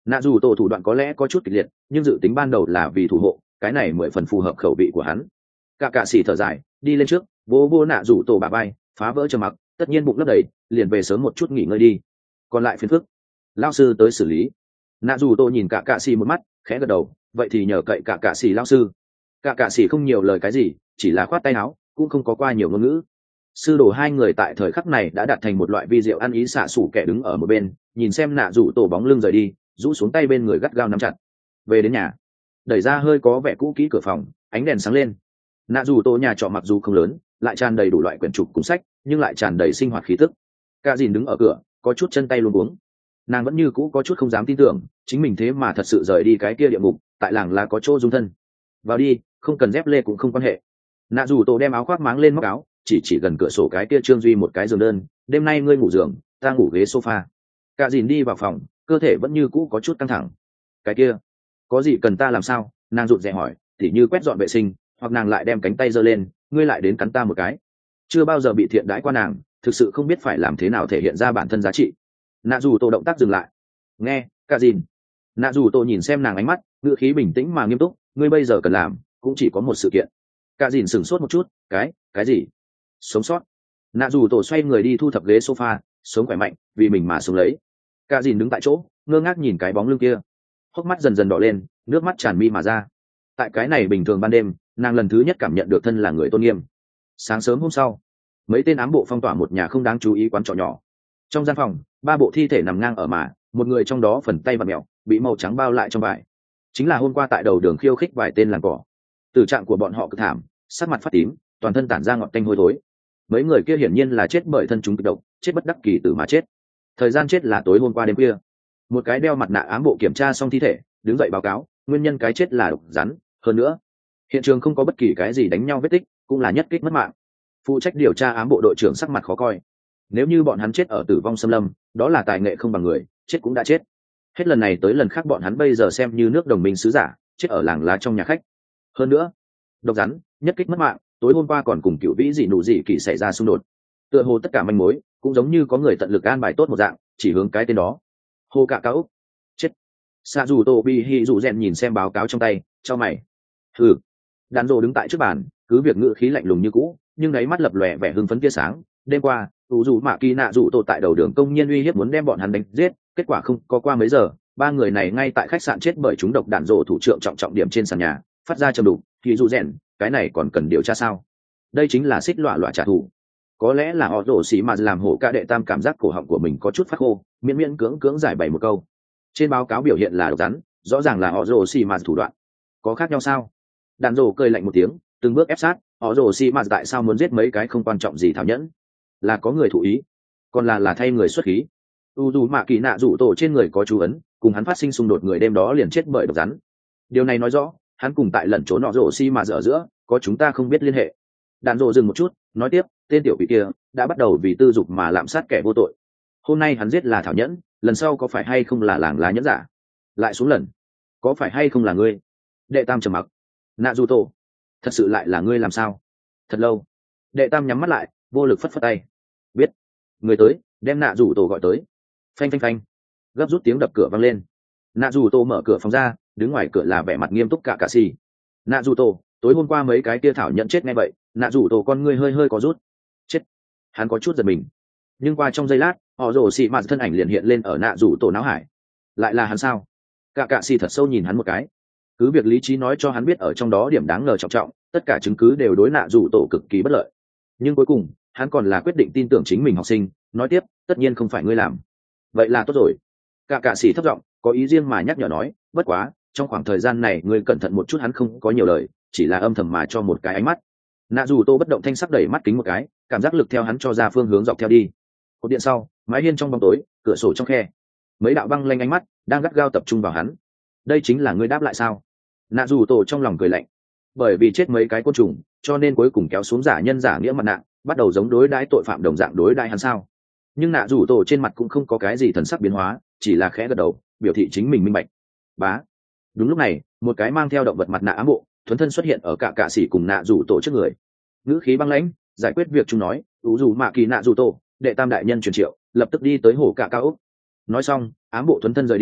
nạ dù tổ thủ đoạn có lẽ có chút kịch liệt nhưng dự tính ban đầu là vì thủ hộ, cái này mười phần phù hợp khẩu vị của hắn. Cả cạ xỉ thở dài đi lên trước vô vô nạ rủ tổ bà bay, phá vỡ trầm mặc, tất nhiên bụng lấp đầy liền về sớm một chút nghỉ ngơi đi, còn lại phiền phức lao sư tới xử lý. Nạ rủ tổ nhìn cả cạ xỉ một mắt khẽ gật đầu, vậy thì nhờ cậy cả cạ xỉ lao sư. Cả cạ xỉ không nhiều lời cái gì, chỉ là khoát tay áo, cũng không có qua nhiều ngôn ngữ. Sư đồ hai người tại thời khắc này đã đạt thành một loại vi diệu ăn ý, xạ xủ kẻ đứng ở một bên nhìn xem nạ rủ tổ bóng lưng rời đi, rũ xuống tay bên người gắt gao nắm chặt. Về đến nhà, đẩy ra hơi có vẻ cũ kỹ cửa phòng, ánh đèn sáng lên. Nạ rủ tổ nhà trọ mặc dù không lớn, lại tràn đầy đủ loại quyển trục cuốn sách, nhưng lại tràn đầy sinh hoạt khí tức. Cả dìn đứng ở cửa có chút chân tay luống cuống, nàng vẫn như cũ có chút không dám tin tưởng chính mình thế mà thật sự rời đi cái kia địa ngục, tại làng là có chỗ dung thân. Vào đi, không cần dép lê cũng không quan hệ. Nạ rủ tổ đem áo khoác máng lên móc áo, chỉ chỉ gần cửa sổ cái kia trương duy một cái giường đơn, đêm nay ngươi ngủ giường, ta ngủ ghế sofa. Cả dìn đi vào phòng, cơ thể vẫn như cũ có chút căng thẳng. Cái kia có gì cần ta làm sao? Nàng rụt rè hỏi, tỉ như quét dọn vệ sinh, hoặc nàng lại đem cánh tay giơ lên, ngươi lại đến cắn ta một cái. Chưa bao giờ bị thiện đãi qua nàng, thực sự không biết phải làm thế nào thể hiện ra bản thân giá trị. Nạ dù tổ động tác dừng lại. Nghe cả dìn. Nạ dù tổ nhìn xem nàng ánh mắt, ngữ khí bình tĩnh mà nghiêm túc, ngươi bây giờ cần làm cũng chỉ có một sự kiện. Cả dìn sửng sốt một chút, cái cái gì? Sống sót. Nạ dù tổ xoay người đi thu thập ghế sofa, sống khỏe mạnh vì mình mà sống lấy. Cả dìn đứng tại chỗ ngơ ngác nhìn cái bóng lưng kia, hốc mắt dần dần đỏ lên, nước mắt tràn mi mà ra. Tại cái này bình thường ban đêm, nàng lần thứ nhất cảm nhận được thân là người tôn nghiêm. Sáng sớm hôm sau, mấy tên ám bộ phong tỏa một nhà không đáng chú ý quán trọ nhỏ. Trong gian phòng, ba bộ thi thể nằm ngang ở mà, một người trong đó phần tay và mèo bị màu trắng bao lại trong vải, chính là hôm qua tại đầu đường khiêu khích vài tên làng cỏ. Tử trạng của bọn họ cực thảm, sắc mặt phát tím, toàn thân tản ra ngọt tanh hôi thối. Mấy người kia hiển nhiên là chết bởi thân chúng kịch độc, chết bất đắc kỳ tử mà chết. Thời gian chết là tối hôm qua đêm khuya. Một cái đeo mặt nạ ám bộ kiểm tra xong thi thể, đứng dậy báo cáo, nguyên nhân cái chết là độc rắn, hơn nữa, hiện trường không có bất kỳ cái gì đánh nhau vết tích, cũng là nhất kích mất mạng. Phụ trách điều tra ám bộ đội trưởng sắc mặt khó coi. Nếu như bọn hắn chết ở tử vong xâm lâm, đó là tài nghệ không bằng người, chết cũng đã chết. Hết lần này tới lần khác bọn hắn bây giờ xem như nước đồng minh sứ giả, chết ở làng lá trong nhà khách. Hơn nữa, độc rắn, nhất kích mất mạng, tối hôm qua còn cùng cựu vĩ dị nụ dị kỳ xảy ra xung đột. Tựa hồ tất cả manh mối cũng giống như có người tận lực an bài tốt một dạng, chỉ hướng cái tên đó. Hồ cạ cáo chết. Sa dù tô bi hi dù rèn nhìn xem báo cáo trong tay, cho mày. Hừ. Đàn rồ đứng tại trước bàn, cứ việc ngữ khí lạnh lùng như cũ, nhưng đáy mắt lập lòe vẻ hưng phấn tia sáng. Đêm qua, ủ dù mạ kỳ nạ dù tô tại đầu đường công nhiên uy hiếp muốn đem bọn hắn đánh giết, kết quả không có qua mấy giờ, ba người này ngay tại khách sạn chết bởi chúng độc đạn rồ thủ trưởng trọng trọng điểm trên sàn nhà, phát ra trầm đục. Thì dù rèn, cái này còn cần điều tra sao? Đây chính là xích lọa lọa trả thù. Có lẽ là họ rổ xỉ mà làm hổ ca đệ tam cảm giác cổ họng của mình có chút phát khô, miễn miễn cưỡng cưỡng giải bày một câu. Trên báo cáo biểu hiện là độc rắn, rõ ràng là họ rổ xỉ mà thủ đoạn. Có khác nhau sao? Đàn rổ cười lạnh một tiếng, từng bước ép sát. Họ rổ xỉ mà tại sao muốn giết mấy cái không quan trọng gì thảo nhẫn? Là có người thụ ý, còn là là thay người xuất khí. U dù mạ kỳ nạ rủ tổ trên người có chú ấn, cùng hắn phát sinh xung đột người đêm đó liền chết bởi độc rắn. Điều này nói rõ hắn cùng tại lẩn trốn họ rổ xỉ mà dở giữa có chúng ta không biết liên hệ. Đàn rổ dừng một chút, nói tiếp, tên tiểu quỷ kia đã bắt đầu vì tư dục mà lạm sát kẻ vô tội. Hôm nay hắn giết là thảo nhẫn, lần sau có phải hay không là làng lá nhẫn giả? Lại xuống lần, có phải hay không là ngươi? Đệ tam trầm mặc. Nạ dù tổ, thật sự lại là ngươi làm sao? Thật lâu. Đệ tam nhắm mắt lại, vô lực phất phất tay. Biết. Người tới, đem nạ dù tổ gọi tới. Phanh phanh phanh. Gấp rút tiếng đập cửa vang lên. Nạ dù tổ mở cửa phòng ra, đứng ngoài cửa là vẻ mặt nghiêm túc cả cà xì. Nạ dù tổ, tối hôm qua mấy cái kia thảo nhận chết ngay vậy. Nạ dù tổ con ngươi hơi hơi có rút. Chết. Hắn có chút giật mình, nhưng qua trong giây lát họ rồ xì mạt thân ảnh liền hiện lên ở nạ dù tổ não hải. Lại là hắn sao? Cả cạ xì thật sâu nhìn hắn một cái. Cứ việc lý trí nói cho hắn biết ở trong đó điểm đáng ngờ trọng trọng, tất cả chứng cứ đều đối nạ dù tổ cực kỳ bất lợi, nhưng cuối cùng hắn còn là quyết định tin tưởng chính mình học sinh, nói tiếp, tất nhiên không phải ngươi làm. Vậy là tốt rồi. Cả cạ xì thấp giọng có ý riêng mà nhắc nhở nói, bất quá trong khoảng thời gian này ngươi cẩn thận một chút. Hắn không có nhiều lời, chỉ là âm thầm mà cho một cái ánh mắt. Nạ dù tô bất động thanh sắc đẩy mắt kính một cái, cảm giác lực theo hắn cho ra phương hướng dọc theo đi. Cột điện sau, mái hiên trong bóng tối, cửa sổ trong khe, mấy đạo băng lanh ánh mắt đang gắt gao tập trung vào hắn. Đây chính là ngươi đáp lại sao? Nạ dù tô trong lòng cười lạnh. Bởi vì chết mấy cái côn trùng, cho nên cuối cùng kéo xuống giả nhân giả nghĩa mặt nạ, bắt đầu giống đối đãi tội phạm đồng dạng đối đãi hắn sao? Nhưng nạ dù tô trên mặt cũng không có cái gì thần sắc biến hóa, chỉ là khẽ gật đầu, biểu thị chính mình minh bạch. Bá. Đúng lúc này, một cái mang theo động vật mặt nạ ám bộ thuấn thân xuất hiện ở cả cạ xỉ cùng nạ rủ tổ trước người. Ngữ khí băng lãnh, giải quyết việc chúng nói, ủ dù mạ kỳ nạ rủ tổ, đệ tam đại nhân truyền triệu, lập tức đi tới hồ cạ cao úc. Nói xong, ám bộ thuấn thân rời đi,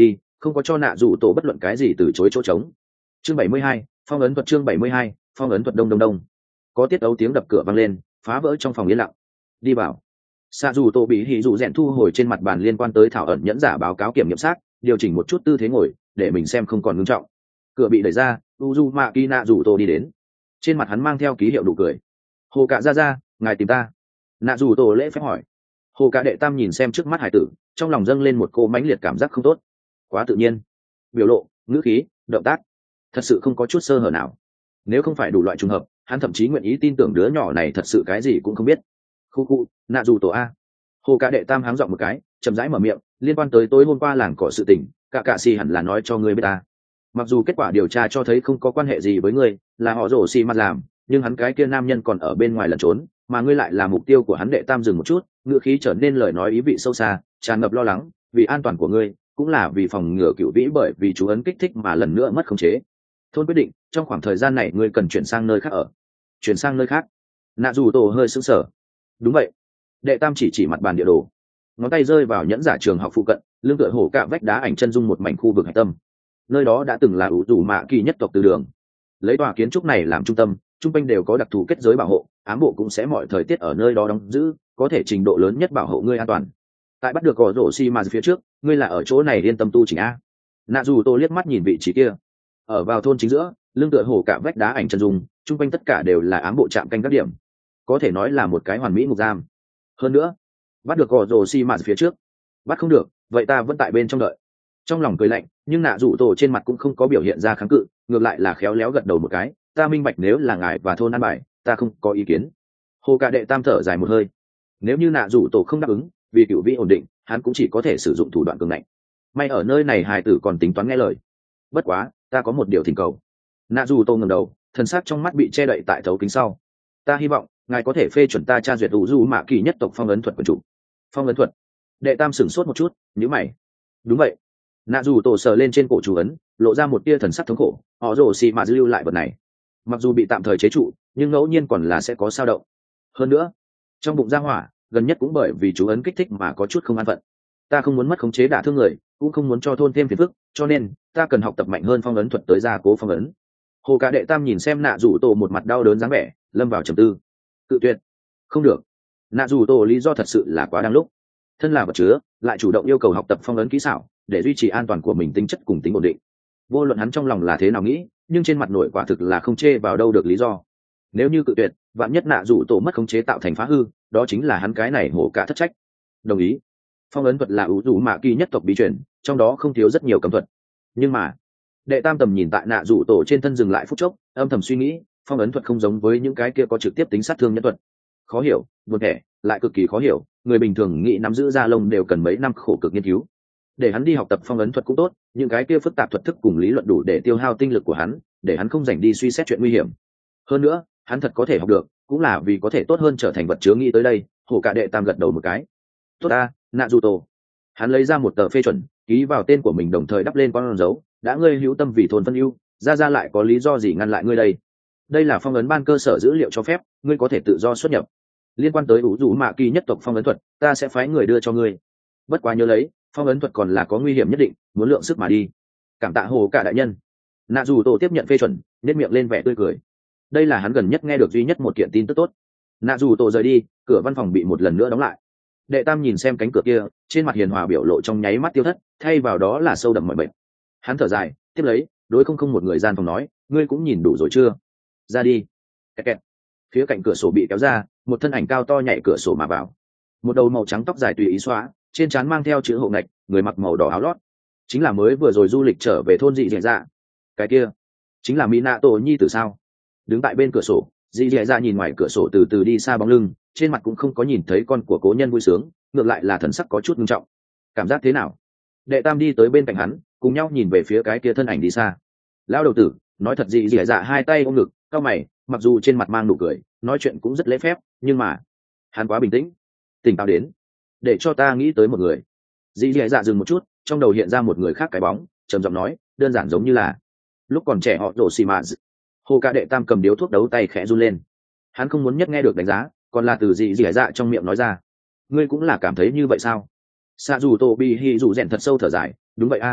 không có cho nạ dù tổ bất luận cái gì từ chối chỗ trống. Chương bảy mươi hai, phong ấn thuật. Chương bảy mươi hai, phong ấn thuật. Đông đông đông, có tiết ấu tiếng đập cửa vang lên, phá vỡ trong phòng yên lặng. Đi vào. Xạ dù tổ bị hỉ dù rèn thu hồi trên mặt bàn liên quan tới thảo ẩn nhẫn giả báo cáo kiểm nghiệm xác, điều chỉnh một chút tư thế ngồi để mình xem không còn ngưng trọng. Cửa bị đẩy ra, Uzumaki nạ dù tổ đi đến, trên mặt hắn mang theo ký hiệu nụ cười. Hồ cạ ra ra, ngài tìm ta. Nạ dù tổ lễ phép hỏi. Hồ cạ đệ tam nhìn xem trước mắt hải tử, trong lòng dâng lên một cô mãnh liệt cảm giác không tốt. Quá tự nhiên, biểu lộ, ngữ khí, động tác, thật sự không có chút sơ hở nào. Nếu không phải đủ loại trùng hợp, hắn thậm chí nguyện ý tin tưởng đứa nhỏ này thật sự cái gì cũng không biết. Khu khu, nạ dù tổ a. Hồ cạ đệ tam háng giọng một cái, chậm rãi mở miệng, liên quan tới tối hôm qua làng cỏ sự tình, cả cạ xì hẳn là nói cho ngươi biết ta. Mặc dù kết quả điều tra cho thấy không có quan hệ gì với ngươi, là họ rổ xì mặt làm, nhưng hắn cái kia nam nhân còn ở bên ngoài lẩn trốn, mà ngươi lại là mục tiêu của hắn. Đệ tam dừng một chút, ngữ khí trở nên lời nói ý vị sâu xa, tràn ngập lo lắng, vì an toàn của ngươi, cũng là vì phòng ngừa cựu vĩ bởi vì chú ấn kích thích mà lần nữa mất khống chế. Thôn quyết định, trong khoảng thời gian này ngươi cần chuyển sang nơi khác ở. Chuyển sang nơi khác? Nạ dù tổ hơi sững sờ. Đúng vậy. Đệ tam chỉ chỉ mặt bàn địa đồ, ngón tay rơi vào nhẫn giả trường học phụ cận, lưng tựa hổ cạ vách đá ảnh chân dung một mảnh khu vực hạch tâm. Nơi đó đã từng là ủ rủ mạ kỳ nhất tộc từ đường. Lấy tòa kiến trúc này làm trung tâm, trung quanh đều có đặc thù kết giới bảo hộ, ám bộ cũng sẽ mọi thời tiết ở nơi đó đóng giữ, có thể trình độ lớn nhất bảo hộ ngươi an toàn. Tại bắt được cỏ rổ xi mà phía trước, ngươi là ở chỗ này yên tâm tu chỉnh a. Nạ dù tô liếc mắt nhìn vị trí kia, ở vào thôn chính giữa, lưng tựa hổ cạ vách đá ảnh chân dung, trung quanh tất cả đều là ám bộ trạm canh các điểm, có thể nói là một cái hoàn mỹ ngục giam. Hơn nữa, bắt được cỏ rổ xi mà phía trước, bắt không được, vậy ta vẫn tại bên trong đợi. Trong lòng cười lạnh, nhưng nạ rủ tổ trên mặt cũng không có biểu hiện ra kháng cự, ngược lại là khéo léo gật đầu một cái. Ta minh bạch, nếu là ngài và thôn an bài, ta không có ý kiến. Hồ cạ đệ tam thở dài một hơi. Nếu như nạ rủ tổ không đáp ứng, vì cựu vĩ ổn định, hắn cũng chỉ có thể sử dụng thủ đoạn cường ngạnh. May ở nơi này hài tử còn tính toán nghe lời. Bất quá, ta có một điều thỉnh cầu. Nạ rủ tổ ngẩng đầu, thần sắc trong mắt bị che đậy tại thấu kính sau. Ta hy vọng ngài có thể phê chuẩn ta tra duyệt đủ du mạ kỳ nhất tộc phong ấn thuật của chủ. Phong ấn thuật? Đệ tam sửng sốt một chút, nhíu mày. Đúng vậy. Nạ dù tổ sờ lên trên cổ chú ấn, lộ ra một tia thần sắc thống khổ. Họ rồ xì mà lưu lại vật này, mặc dù bị tạm thời chế trụ, nhưng ngẫu nhiên còn là sẽ có sao động. Hơn nữa, trong bụng gia hỏa gần nhất cũng bởi vì chú ấn kích thích mà có chút không an phận. Ta không muốn mất khống chế đả thương người, cũng không muốn cho thôn thêm phiền phức, cho nên ta cần học tập mạnh hơn phong ấn thuật tới gia cố phong ấn. Hồ cả đệ tam nhìn xem nạ dù tổ một mặt đau đớn dáng vẻ, lâm vào trầm tư. Cự tuyệt? Không được. Nạ dù tổ lý do thật sự là quá đáng lúc. Thân là vật chứa, lại chủ động yêu cầu học tập phong ấn kỹ xảo để duy trì an toàn của mình, tính chất cùng tính ổn định. Vô luận hắn trong lòng là thế nào nghĩ, nhưng trên mặt nội quả thực là không chê vào đâu được lý do. Nếu như cự tuyệt, vạn nhất nạ dù tổ mất khống chế tạo thành phá hư, đó chính là hắn cái này hổ cả thất trách. Đồng ý. Phong ấn thuật là ủ rủ mạ kỳ nhất tộc bí truyền, trong đó không thiếu rất nhiều cấm thuật. Nhưng mà, đệ tam tầm nhìn tại nạ dù tổ trên thân dừng lại phút chốc, âm thầm suy nghĩ, phong ấn thuật không giống với những cái kia có trực tiếp tính sát thương nhân thuật. Khó hiểu, buồn thẻ, lại cực kỳ khó hiểu, người bình thường nghĩ nắm giữ da lông đều cần mấy năm khổ cực nghiên cứu. Để hắn đi học tập phong ấn thuật cũng tốt, những cái kia phức tạp thuật thức cùng lý luận đủ để tiêu hao tinh lực của hắn, để hắn không dành đi suy xét chuyện nguy hiểm. Hơn nữa, hắn thật có thể học được, cũng là vì có thể tốt hơn trở thành vật chứa. Nghĩ tới đây, hổ cả đệ tam gật đầu một cái. Tốt ta, nạ dù tổ. Hắn lấy ra một tờ phê chuẩn, ký vào tên của mình, đồng thời đắp lên con dấu. Đã ngươi hữu tâm vì thôn phân ưu, ra ra lại có lý do gì ngăn lại ngươi đây? Đây là phong ấn ban cơ sở dữ liệu cho phép, ngươi có thể tự do xuất nhập. Liên quan tới ủ rủ mạ kỳ nhất tộc phong ấn thuật, ta sẽ phái người đưa cho ngươi. Bất quá nhớ lấy, phong ấn thuật còn là có nguy hiểm nhất định, muốn lượng sức mà đi. Cảm tạ hồ cả đại nhân. Nạ dù tổ tiếp nhận phê chuẩn, nét miệng lên vẻ tươi cười. Đây là hắn gần nhất nghe được duy nhất một kiện tin tức tốt. Nạ dù tổ rời đi, cửa văn phòng bị một lần nữa đóng lại. Đệ tam nhìn xem cánh cửa kia, trên mặt hiền hòa biểu lộ trong nháy mắt tiêu thất, thay vào đó là sâu đậm mọi bệnh. Hắn thở dài, tiếp lấy, đối không không một người gian phòng nói, ngươi cũng nhìn đủ rồi chưa? Ra đi. Kẹt kẹt. Phía cạnh cửa sổ bị kéo ra, một thân ảnh cao to nhảy cửa sổ mà vào. Một đầu màu trắng tóc dài tùy ý xóa, trên trán mang theo chữ hộ ngạch, người mặc màu đỏ áo lót, chính là mới vừa rồi du lịch trở về thôn dị dẻ dạ. Cái kia chính là Minato nhi tử sao? Đứng tại bên cửa sổ, dị dẻ dạ nhìn ngoài cửa sổ từ từ đi xa bóng lưng, trên mặt cũng không có nhìn thấy con của cố nhân vui sướng, ngược lại là thần sắc có chút nghiêm trọng. Cảm giác thế nào? Đệ tam đi tới bên cạnh hắn, cùng nhau nhìn về phía cái kia thân ảnh đi xa. Lão đầu tử, nói thật, dị dẻ dạ hai tay ôm ngực, cau mày, mặc dù trên mặt mang nụ cười, nói chuyện cũng rất lễ phép, nhưng mà hắn quá bình tĩnh. Tỉnh táo đến, để cho ta nghĩ tới một người. Dĩ dì dạ dừng một chút, trong đầu hiện ra một người khác cái bóng, trầm giọng nói, đơn giản giống như là lúc còn trẻ họ rổ xì mạ. Hồ ca đệ tam cầm điếu thuốc đấu tay khẽ run lên. Hắn không muốn nhất nghe được đánh giá, còn là từ dì dì dạ trong miệng nói ra. Ngươi cũng là cảm thấy như vậy sao? Sa dù tô bi hi dù rèn thật sâu thở dài, đúng vậy a.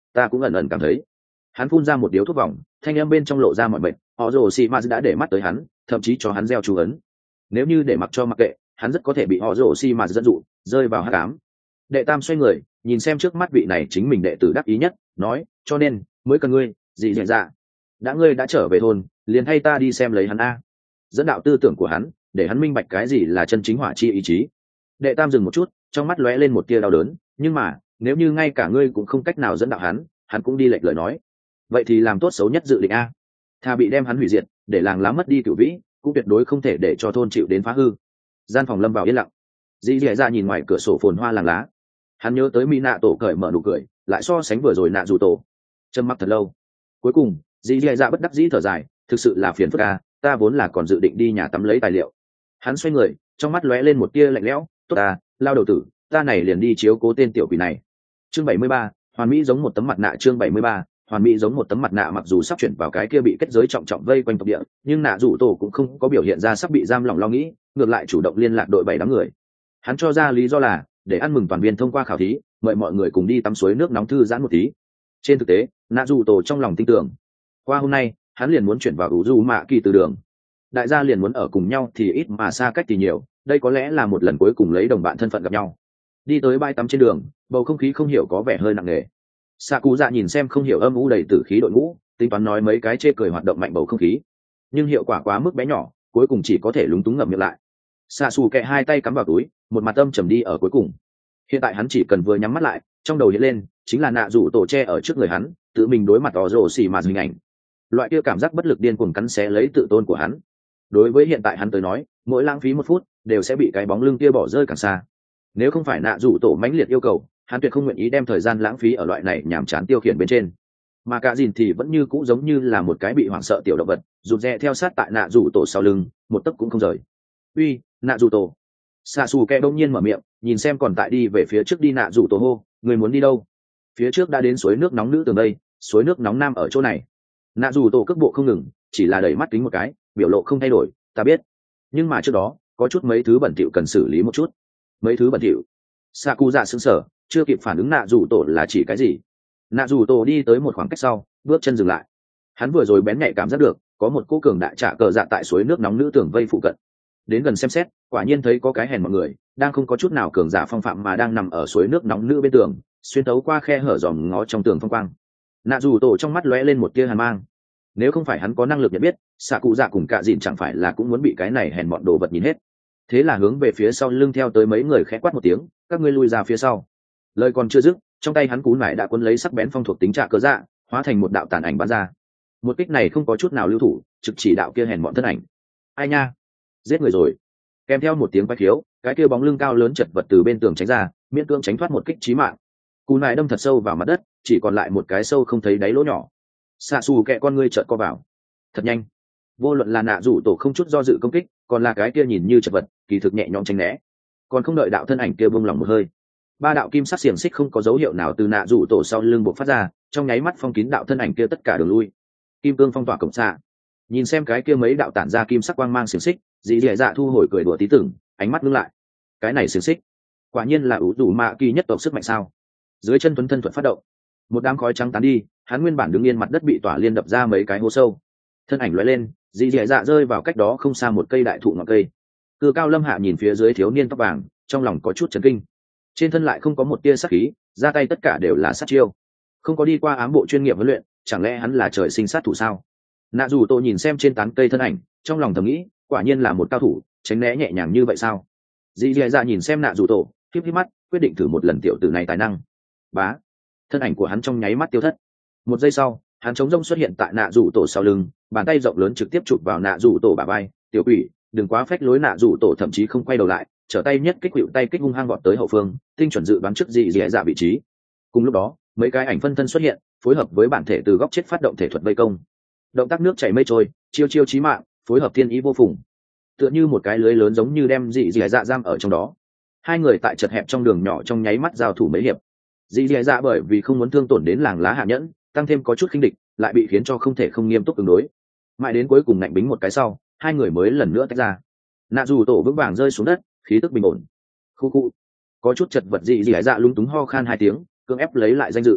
ta cũng ẩn ẩn cảm thấy. Hắn phun ra một điếu thuốc vòng, thanh âm bên trong lộ ra mọi mệnh, họ rồ xì mà đã để mắt tới hắn, thậm chí cho hắn gieo chú ấn. Nếu như để mặc cho mặc kệ, hắn rất có thể bị họ rồ xì mà dẫn dụ, rơi vào hắc ám. Đệ tam xoay người, nhìn xem trước mắt vị này chính mình đệ tử đắc ý nhất, nói, cho nên mới cần ngươi, gì dễ dạ. Đã ngươi đã trở về thôn, liền thay ta đi xem lấy hắn a. Dẫn đạo tư tưởng của hắn, để hắn minh bạch cái gì là chân chính hỏa chi ý chí. Đệ tam dừng một chút, trong mắt lóe lên một tia đau đớn, nhưng mà nếu như ngay cả ngươi cũng không cách nào dẫn đạo hắn, hắn cũng đi lệch lời nói, vậy thì làm tốt xấu nhất dự định a. Thà bị đem hắn hủy diệt, để làng lá mất đi cửu vĩ, cũng tuyệt đối không thể để cho thôn chịu đến phá hư. Gian phòng lâm vào yên lặng. Dì dì ra nhìn ngoài cửa sổ phồn hoa làng lá, hắn nhớ tới mỹ nạ tổ cởi mở nụ cười, lại so sánh vừa rồi nạ dù tổ, trầm mặc thật lâu. Cuối cùng dì dì ra bất đắc dĩ thở dài, thực sự là phiền phức a, ta vốn là còn dự định đi nhà tắm lấy tài liệu. Hắn xoay người, trong mắt lóe lên một tia lạnh lẽo, tốt ta, lao đầu tử, ta này liền đi chiếu cố tên tiểu quỷ này. Chương bảy mươi ba, hoàn mỹ giống một tấm mặt nạ. Chương bảy mươi ba, hoàn mỹ giống một tấm mặt nạ. Mặc dù sắp chuyển vào cái kia bị kết giới trọng trọng vây quanh tộc địa, nhưng nạ rủ tổ cũng không có biểu hiện ra sắp bị giam lỏng lo nghĩ, ngược lại chủ động liên lạc đội bảy đám người. Hắn cho ra lý do là để ăn mừng toàn viên thông qua khảo thí, mời mọi người cùng đi tắm suối nước nóng thư giãn một tí. Trên thực tế nạ rủ tổ trong lòng tin tưởng, qua hôm nay hắn liền muốn chuyển vào ủ du mạ kỳ từ đường. Đại gia liền muốn ở cùng nhau thì ít mà xa cách thì nhiều, đây có lẽ là một lần cuối cùng lấy đồng bạn thân phận gặp nhau. Đi tới bãi tắm trên đường, bầu không khí không hiểu có vẻ hơi nặng nề. Sạ Cụ Dạ nhìn xem không hiểu âm u đầy tử khí đội ngũ, tính toán nói mấy cái chê cười hoạt động mạnh bầu không khí, nhưng hiệu quả quá mức bé nhỏ, cuối cùng chỉ có thể lúng túng ngậm miệng lại. Sạ Sù kẹ hai tay cắm vào túi, một mặt âm trầm đi ở cuối cùng. Hiện tại hắn chỉ cần vừa nhắm mắt lại, trong đầu hiện lên chính là nạ rủ tổ che ở trước người hắn, tự mình đối mặt tỏ rồ xì mà hình ảnh. Loại kia cảm giác bất lực điên cuồng cắn xé lấy tự tôn của hắn. Đối với hiện tại hắn tới nói, mỗi lãng phí một phút đều sẽ bị cái bóng lưng kia bỏ rơi càng xa. Nếu không phải nạ rủ tổ mãnh liệt yêu cầu, hắn tuyệt không nguyện ý đem thời gian lãng phí ở loại này nhàm chán tiêu khiển bên trên. Mà cả dìn thì vẫn như cũ giống như là một cái bị hoảng sợ tiểu động vật, rụt rè theo sát tại nạ rủ tổ sau lưng, một tấc cũng không rời. Uy, nạ rủ tổ. Xạ xù kẹ đông nhiên mở miệng, nhìn xem còn tại đi về phía trước đi nạ rủ tổ hô, người muốn đi đâu? Phía trước đã đến suối nước nóng nữ tường đây, suối nước nóng nam ở chỗ này. Nạ rủ tổ cước bộ không ngừng, chỉ là đẩy mắt kính một cái, biểu lộ không thay đổi, ta biết. Nhưng mà trước đó có chút mấy thứ bẩn thỉu cần xử lý một chút. Mấy thứ bẩn thỉu? Xạ cụ dạ sững sờ, chưa kịp phản ứng nạ rủ tổ là chỉ cái gì. Nạ rủ tổ đi tới một khoảng cách sau, bước chân dừng lại. Hắn vừa rồi bén nhạy cảm giác được có một cô cường đại trả cờ dạ tại suối nước nóng nữ tường vây phụ cận. Đến gần xem xét, quả nhiên thấy có cái hèn mọi người đang không có chút nào cường giả phong phạm mà đang nằm ở suối nước nóng nữ bên tường, xuyên tấu qua khe hở dòm ngó trong tường phong quang. Nạ rủ tổ trong mắt lóe lên một tia hàn mang. Nếu không phải hắn có năng lực nhận biết, xạ cụ dạ cùng cạ dìn chẳng phải là cũng muốn bị cái này hèn mọn đồ vật nhìn hết. Thế là hướng về phía sau lưng theo tới mấy người khẽ quát một tiếng, các ngươi lui ra phía sau. Lời còn chưa dứt, trong tay hắn cú nải đã cuốn lấy sắc bén phong thuộc tính trạ cớ dạ, hóa thành một đạo tàn ảnh bắn ra. Một kích này không có chút nào lưu thủ, trực chỉ đạo kia hèn mọn thân ảnh. Ai nha, giết người rồi. Kèm theo một tiếng quái khiếu, cái kia bóng lưng cao lớn chật vật từ bên tường tránh ra, miễn cưỡng tránh thoát một kích chí mạng. Cú nải đâm thật sâu vào mặt đất, chỉ còn lại một cái sâu không thấy đáy lỗ nhỏ. Xạ xù kẹ con ngươi chợt co vào. Thật nhanh. Vô luận là nạ rủ tổ không chút do dự công kích, còn là cái kia nhìn như chật vật, kỳ thực nhẹ nhõm tránh né. Còn không đợi đạo thân ảnh kia buông lòng một hơi, ba đạo kim sắc xiềng xích không có dấu hiệu nào từ nạ rủ tổ sau lưng buộc phát ra, trong nháy mắt phong kín đạo thân ảnh kia tất cả đường lui. Kim cương phong tỏa cổng xạ. Nhìn xem cái kia mấy đạo tản ra kim sắc quang mang xiềng xích, dì dì dạ thu hồi cười đùa tí tưởng, ánh mắt ngưng lại. Cái này xiềng xích, quả nhiên là ủ rủ mạ kỳ nhất tộc sức mạnh sao? Dưới chân tuấn thân thuật phát động, một đám khói trắng tán đi, hắn nguyên bản đứng yên mặt đất bị tỏa liên đập ra mấy cái hố sâu. Thân ảnh lóe lên, dì dì dạ rơi vào cách đó không xa một cây đại thụ ngọn cây. Cự cao lâm hạ nhìn phía dưới thiếu niên tóc vàng, trong lòng có chút chấn kinh. Trên thân lại không có một tia sát khí, ra tay tất cả đều là sát chiêu. Không có đi qua ám bộ chuyên nghiệp huấn luyện, chẳng lẽ hắn là trời sinh sát thủ sao? Nạ dù tô nhìn xem trên tán cây thân ảnh, trong lòng thầm nghĩ, quả nhiên là một cao thủ, tránh né nhẹ nhàng như vậy sao? Dì dì dạ nhìn xem nạ dù tổ, híp híp mắt, quyết định thử một lần tiểu tử này tài năng. Bá, thân ảnh của hắn trong nháy mắt tiêu thất. Một giây sau, hắn chống rông xuất hiện tại nạ rủ tổ sau lưng, bàn tay rộng lớn trực tiếp chụp vào nạ rủ tổ bả vai. Tiểu quỷ, đừng quá phách lối. Nạ rủ tổ thậm chí không quay đầu lại, trở tay nhất kích hữu tay kích hung hăng vọt tới hậu phương, tinh chuẩn dự đoán trước dị dị dạ vị trí. Cùng lúc đó, mấy cái ảnh phân thân xuất hiện, phối hợp với bản thể từ góc chết phát động thể thuật vây công. Động tác nước chảy mây trôi, chiêu chiêu chí mạng, phối hợp thiên ý vô phùng, tựa như một cái lưới lớn giống như đem dị dị dạ giam ở trong đó. Hai người tại chật hẹp trong đường nhỏ trong nháy mắt giao thủ mấy hiệp. Dị dị dạ bởi vì không muốn thương tổn đến làng lá hạ nhẫn, tăng thêm có chút khinh địch, lại bị khiến cho không thể không nghiêm túc ứng đối. Mãi đến cuối cùng ngạnh bính một cái sau, hai người mới lần nữa tách ra. Nạ dù tổ vững vàng rơi xuống đất, khí tức bình ổn. Khu khu, có chút chật vật dị dị dạ lung túng ho khan hai tiếng, cưỡng ép lấy lại danh dự.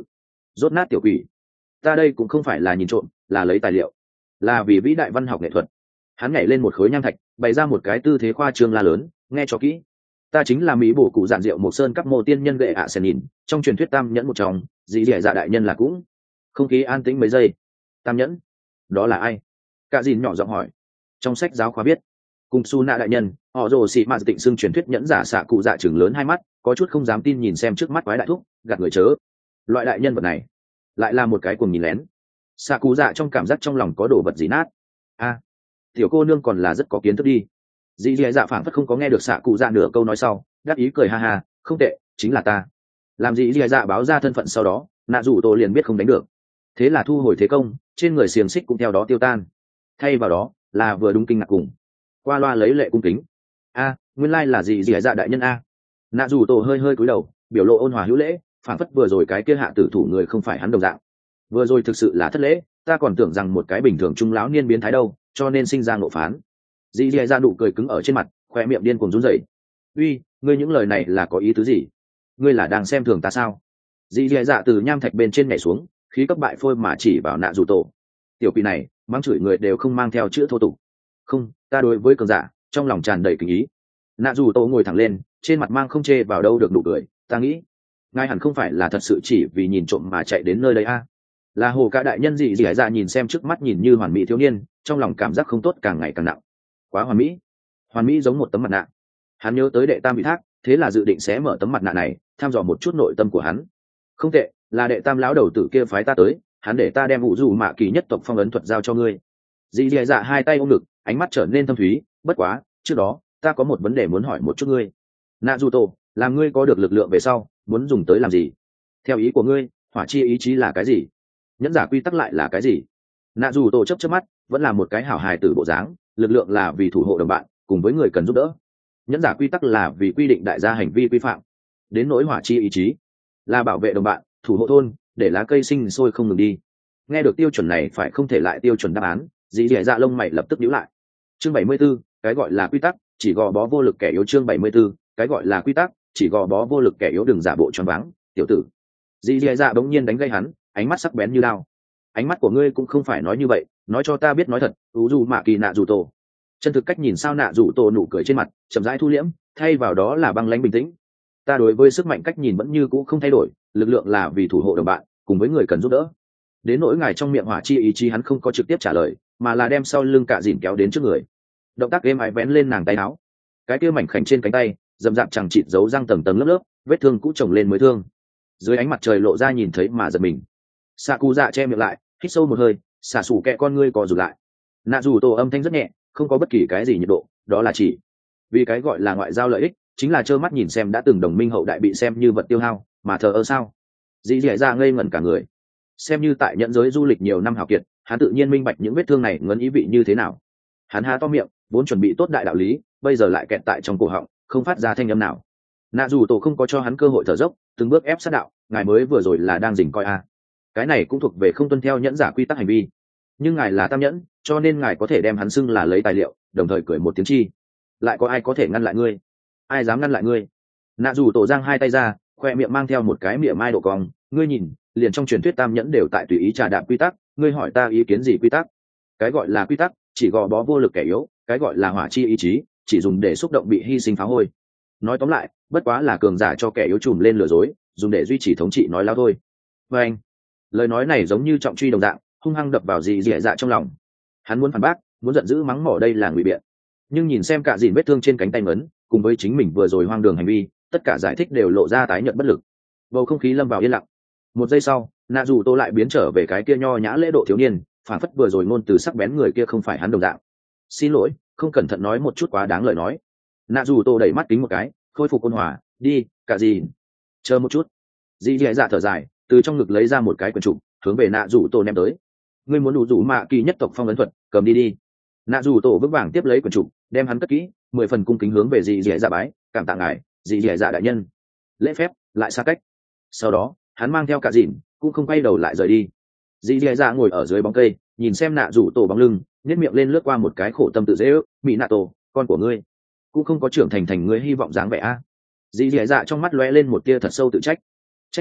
Rốt nát tiểu quỷ, ta đây cũng không phải là nhìn trộm, là lấy tài liệu, là vì vĩ đại văn học nghệ thuật. Hắn nhảy lên một khối nham thạch, bày ra một cái tư thế khoa trương la lớn, nghe cho kỹ, ta chính là mỹ bổ cụ giản diệu một sơn cấp mô tiên nhân gệ ạ sen nhìn, trong truyền thuyết tam nhẫn một trong, dĩ dẻ dạ đại nhân là cũng. Không khí an tĩnh mấy giây. Tam nhẫn, đó là ai? Cả dìn nhỏ giọng hỏi. Trong sách giáo khoa biết, cùng su nạ đại nhân, họ rồ xị mạ tịnh xưng truyền thuyết nhẫn giả xạ cụ dạ chừng lớn hai mắt, có chút không dám tin nhìn xem trước mắt quái đại thúc, gạt người chớ. Loại đại nhân vật này, lại là một cái cuồng nhìn lén. Xạ cụ dạ trong cảm giác trong lòng có đồ vật gì nát. A, tiểu cô nương còn là rất có kiến thức đi. Dì dì dạ phảng phất không có nghe được xạ cụ dạ nửa câu nói sau, đáp ý cười ha ha, không tệ, chính là ta. Làm dì dì dạ báo ra thân phận sau đó, nạ rủ tổ liền biết không đánh được, thế là thu hồi thế công, trên người xiềng xích cũng theo đó tiêu tan, thay vào đó là vừa đúng kinh ngạc cùng qua loa lấy lệ cung kính. A, nguyên lai là dì dì dạ đại nhân a. Nạ rủ tổ hơi hơi cúi đầu, biểu lộ ôn hòa hữu lễ, phảng phất vừa rồi cái kia hạ tử thủ người không phải hắn đồng dạng, vừa rồi thực sự là thất lễ, ta còn tưởng rằng một cái bình thường trung lão niên biến thái đâu, cho nên sinh ra ngộ phán. Dì dì dạ nụ cười cứng ở trên mặt, khoe miệng điên cuồng run rẩy. Uy, ngươi những lời này là có ý tứ gì? Ngươi là đang xem thường ta sao? Dì dì dạ từ nham thạch bên trên nhảy xuống, khí cấp bại phôi mà chỉ vào nạ rủ tổ. Tiểu quỷ này, mắng chửi người đều không mang theo chữ thô tục. Không, ta đối với cường giả, trong lòng tràn đầy kính ý. Nạ rủ tổ ngồi thẳng lên, trên mặt mang không chê vào đâu được nụ cười. Ta nghĩ, ngài hẳn không phải là thật sự chỉ vì nhìn trộm mà chạy đến nơi đây a. Là hồ cả đại nhân dì dì dạ nhìn xem trước mắt nhìn như hoàn mỹ thiếu niên, trong lòng cảm giác không tốt càng ngày càng nặng. Quá hoàn mỹ, hoàn mỹ giống một tấm mặt nạ. Hắn nhớ tới đệ tam bị thác, thế là dự định sẽ mở tấm mặt nạ này, thăm dò một chút nội tâm của hắn. Không tệ, là đệ tam lão đầu tử kia phái ta tới, hắn để ta đem vũ dù mạ kỳ nhất tộc phong ấn thuật giao cho ngươi. Dì dì dạ hai tay ôm ngực, ánh mắt trở nên thâm thúy. Bất quá, trước đó ta có một vấn đề muốn hỏi một chút ngươi. Nạ dù tổ, làm ngươi có được lực lượng về sau, muốn dùng tới làm gì? Theo ý của ngươi, hỏa chi ý chí là cái gì? Nhẫn giả quy tắc lại là cái gì? Nạ dù tổ chấp chớp mắt, vẫn là một cái hảo hài tử bộ dáng. Lực lượng là vì thủ hộ đồng bạn, cùng với người cần giúp đỡ. Nhẫn giả quy tắc là vì quy định đại gia hành vi quy phạm. Đến nỗi hỏa chi ý chí, là bảo vệ đồng bạn, thủ hộ thôn, để lá cây sinh sôi không ngừng đi. Nghe được tiêu chuẩn này phải không thể lại tiêu chuẩn đáp án, dì dì dạ lông mày lập tức nhíu lại. Chương bảy mươi 74, cái gọi là quy tắc, chỉ gò bó vô lực kẻ yếu. Chương bảy mươi 74, cái gọi là quy tắc, chỉ gò bó vô lực kẻ yếu. Đừng giả bộ choáng váng, tiểu tử. Dì dì dạ bỗng nhiên đánh gây hắn, ánh mắt sắc bén như lao. Ánh mắt của ngươi cũng không phải nói như vậy, nói cho ta biết nói thật. Ú dù mạ kỳ nạ dù tổ. Chân thực cách nhìn sao nạ dù tổ nụ cười trên mặt chậm rãi thu liễm, thay vào đó là băng lãnh bình tĩnh. Ta đối với sức mạnh cách nhìn vẫn như cũ không thay đổi, lực lượng là vì thủ hộ đồng bạn, cùng với người cần giúp đỡ. Đến nỗi ngài trong miệng hỏa chi ý chí, hắn không có trực tiếp trả lời, mà là đem sau lưng cả dìn kéo đến trước người. Động tác êm ái vén lên nàng tay áo, cái kia mảnh khảnh trên cánh tay dầm dạp chẳng chịt dấu răng tầng tầng lớp lớp, vết thương cũ chồng lên mới thương. Dưới ánh mặt trời lộ ra nhìn thấy mà giật mình. Xạ cụ dạ che miệng lại, hít sâu một hơi, xả sủ kẹ con ngươi cò rụt lại. Nạ dù tổ âm thanh rất nhẹ, không có bất kỳ cái gì nhiệt độ, đó là chỉ vì cái gọi là ngoại giao lợi ích, chính là trơ mắt nhìn xem đã từng đồng minh hậu đại bị xem như vật tiêu hao mà thờ ơ sao? Dĩ dẻ ra ngây ngẩn cả người. Xem như tại nhận giới du lịch nhiều năm hào kiệt, hắn tự nhiên minh bạch những vết thương này ngấn ý vị như thế nào. Hắn há to miệng, vốn chuẩn bị tốt đại đạo lý, bây giờ lại kẹt tại trong cổ họng, không phát ra thanh âm nào. Nạ dù tổ không có cho hắn cơ hội thở dốc, từng bước ép sát đạo, ngài mới vừa rồi là đang dình coi a. Cái này cũng thuộc về không tuân theo nhẫn giả quy tắc hành vi, nhưng ngài là tam nhẫn, cho nên ngài có thể đem hắn xưng là lấy tài liệu, đồng thời cười một tiếng chi. Lại có ai có thể ngăn lại ngươi? Ai dám ngăn lại ngươi? Nạ dù tổ giang hai tay ra, khoe miệng mang theo một cái miệng mai độ cong. Ngươi nhìn, liền trong truyền thuyết tam nhẫn đều tại tùy ý trà đạp quy tắc, ngươi hỏi ta ý kiến gì quy tắc? Cái gọi là quy tắc, chỉ gò bó vô lực kẻ yếu, cái gọi là hỏa chi ý chí, chỉ dùng để xúc động bị hy sinh phá hôi. Nói tóm lại, bất quá là cường giả cho kẻ yếu trùm lên lừa dối, dùng để duy trì thống trị nói láo thôi. Và anh, lời nói này giống như trọng truy đồng dạng, hung hăng đập vào dì dẻ dạ trong lòng. Hắn muốn phản bác, muốn giận dữ mắng mỏ đây là ngụy biện, nhưng nhìn xem cả dìn vết thương trên cánh tay ngấn, cùng với chính mình vừa rồi hoang đường hành vi, tất cả giải thích đều lộ ra tái nhợt bất lực. Bầu không khí lâm vào yên lặng. Một giây sau, nạ dù tô lại biến trở về cái kia nho nhã lễ độ thiếu niên, phản phất vừa rồi ngôn từ sắc bén người kia không phải hắn đồng dạng. Xin lỗi, không cẩn thận nói một chút quá đáng lời nói. Nạ dù tô đẩy mắt kính một cái, khôi phục ôn hòa. Đi, cả dìn, chờ một chút. Dì dẻ dạ thở dài, từ trong ngực lấy ra một cái quyển trục, hướng về nạ dù tô ném tới. Ngươi muốn đủ rủ mạ kỳ nhất tộc phong ấn thuật, cầm đi đi. Nạ dù tổ vững vàng tiếp lấy quyển trục, đem hắn cất kỹ, mười phần cung kính hướng về dì dẻ dạ bái, cảm tạ ngài, dì dẻ dạ đại nhân. Lễ phép lại xa cách. Sau đó hắn mang theo cả dìn, cũng không quay đầu lại rời đi. Dì dẻ dạ ngồi ở dưới bóng cây, nhìn xem nạ dù tổ bóng lưng, nhếch miệng lên lướt qua một cái khổ tâm tự dễ ước. Mỹ nạ tổ, con của ngươi cũng không có trưởng thành thành ngươi hy vọng dáng vẻ a. Dì dẻ dạ trong mắt lóe lên một tia thật sâu tự trách. Trách ta,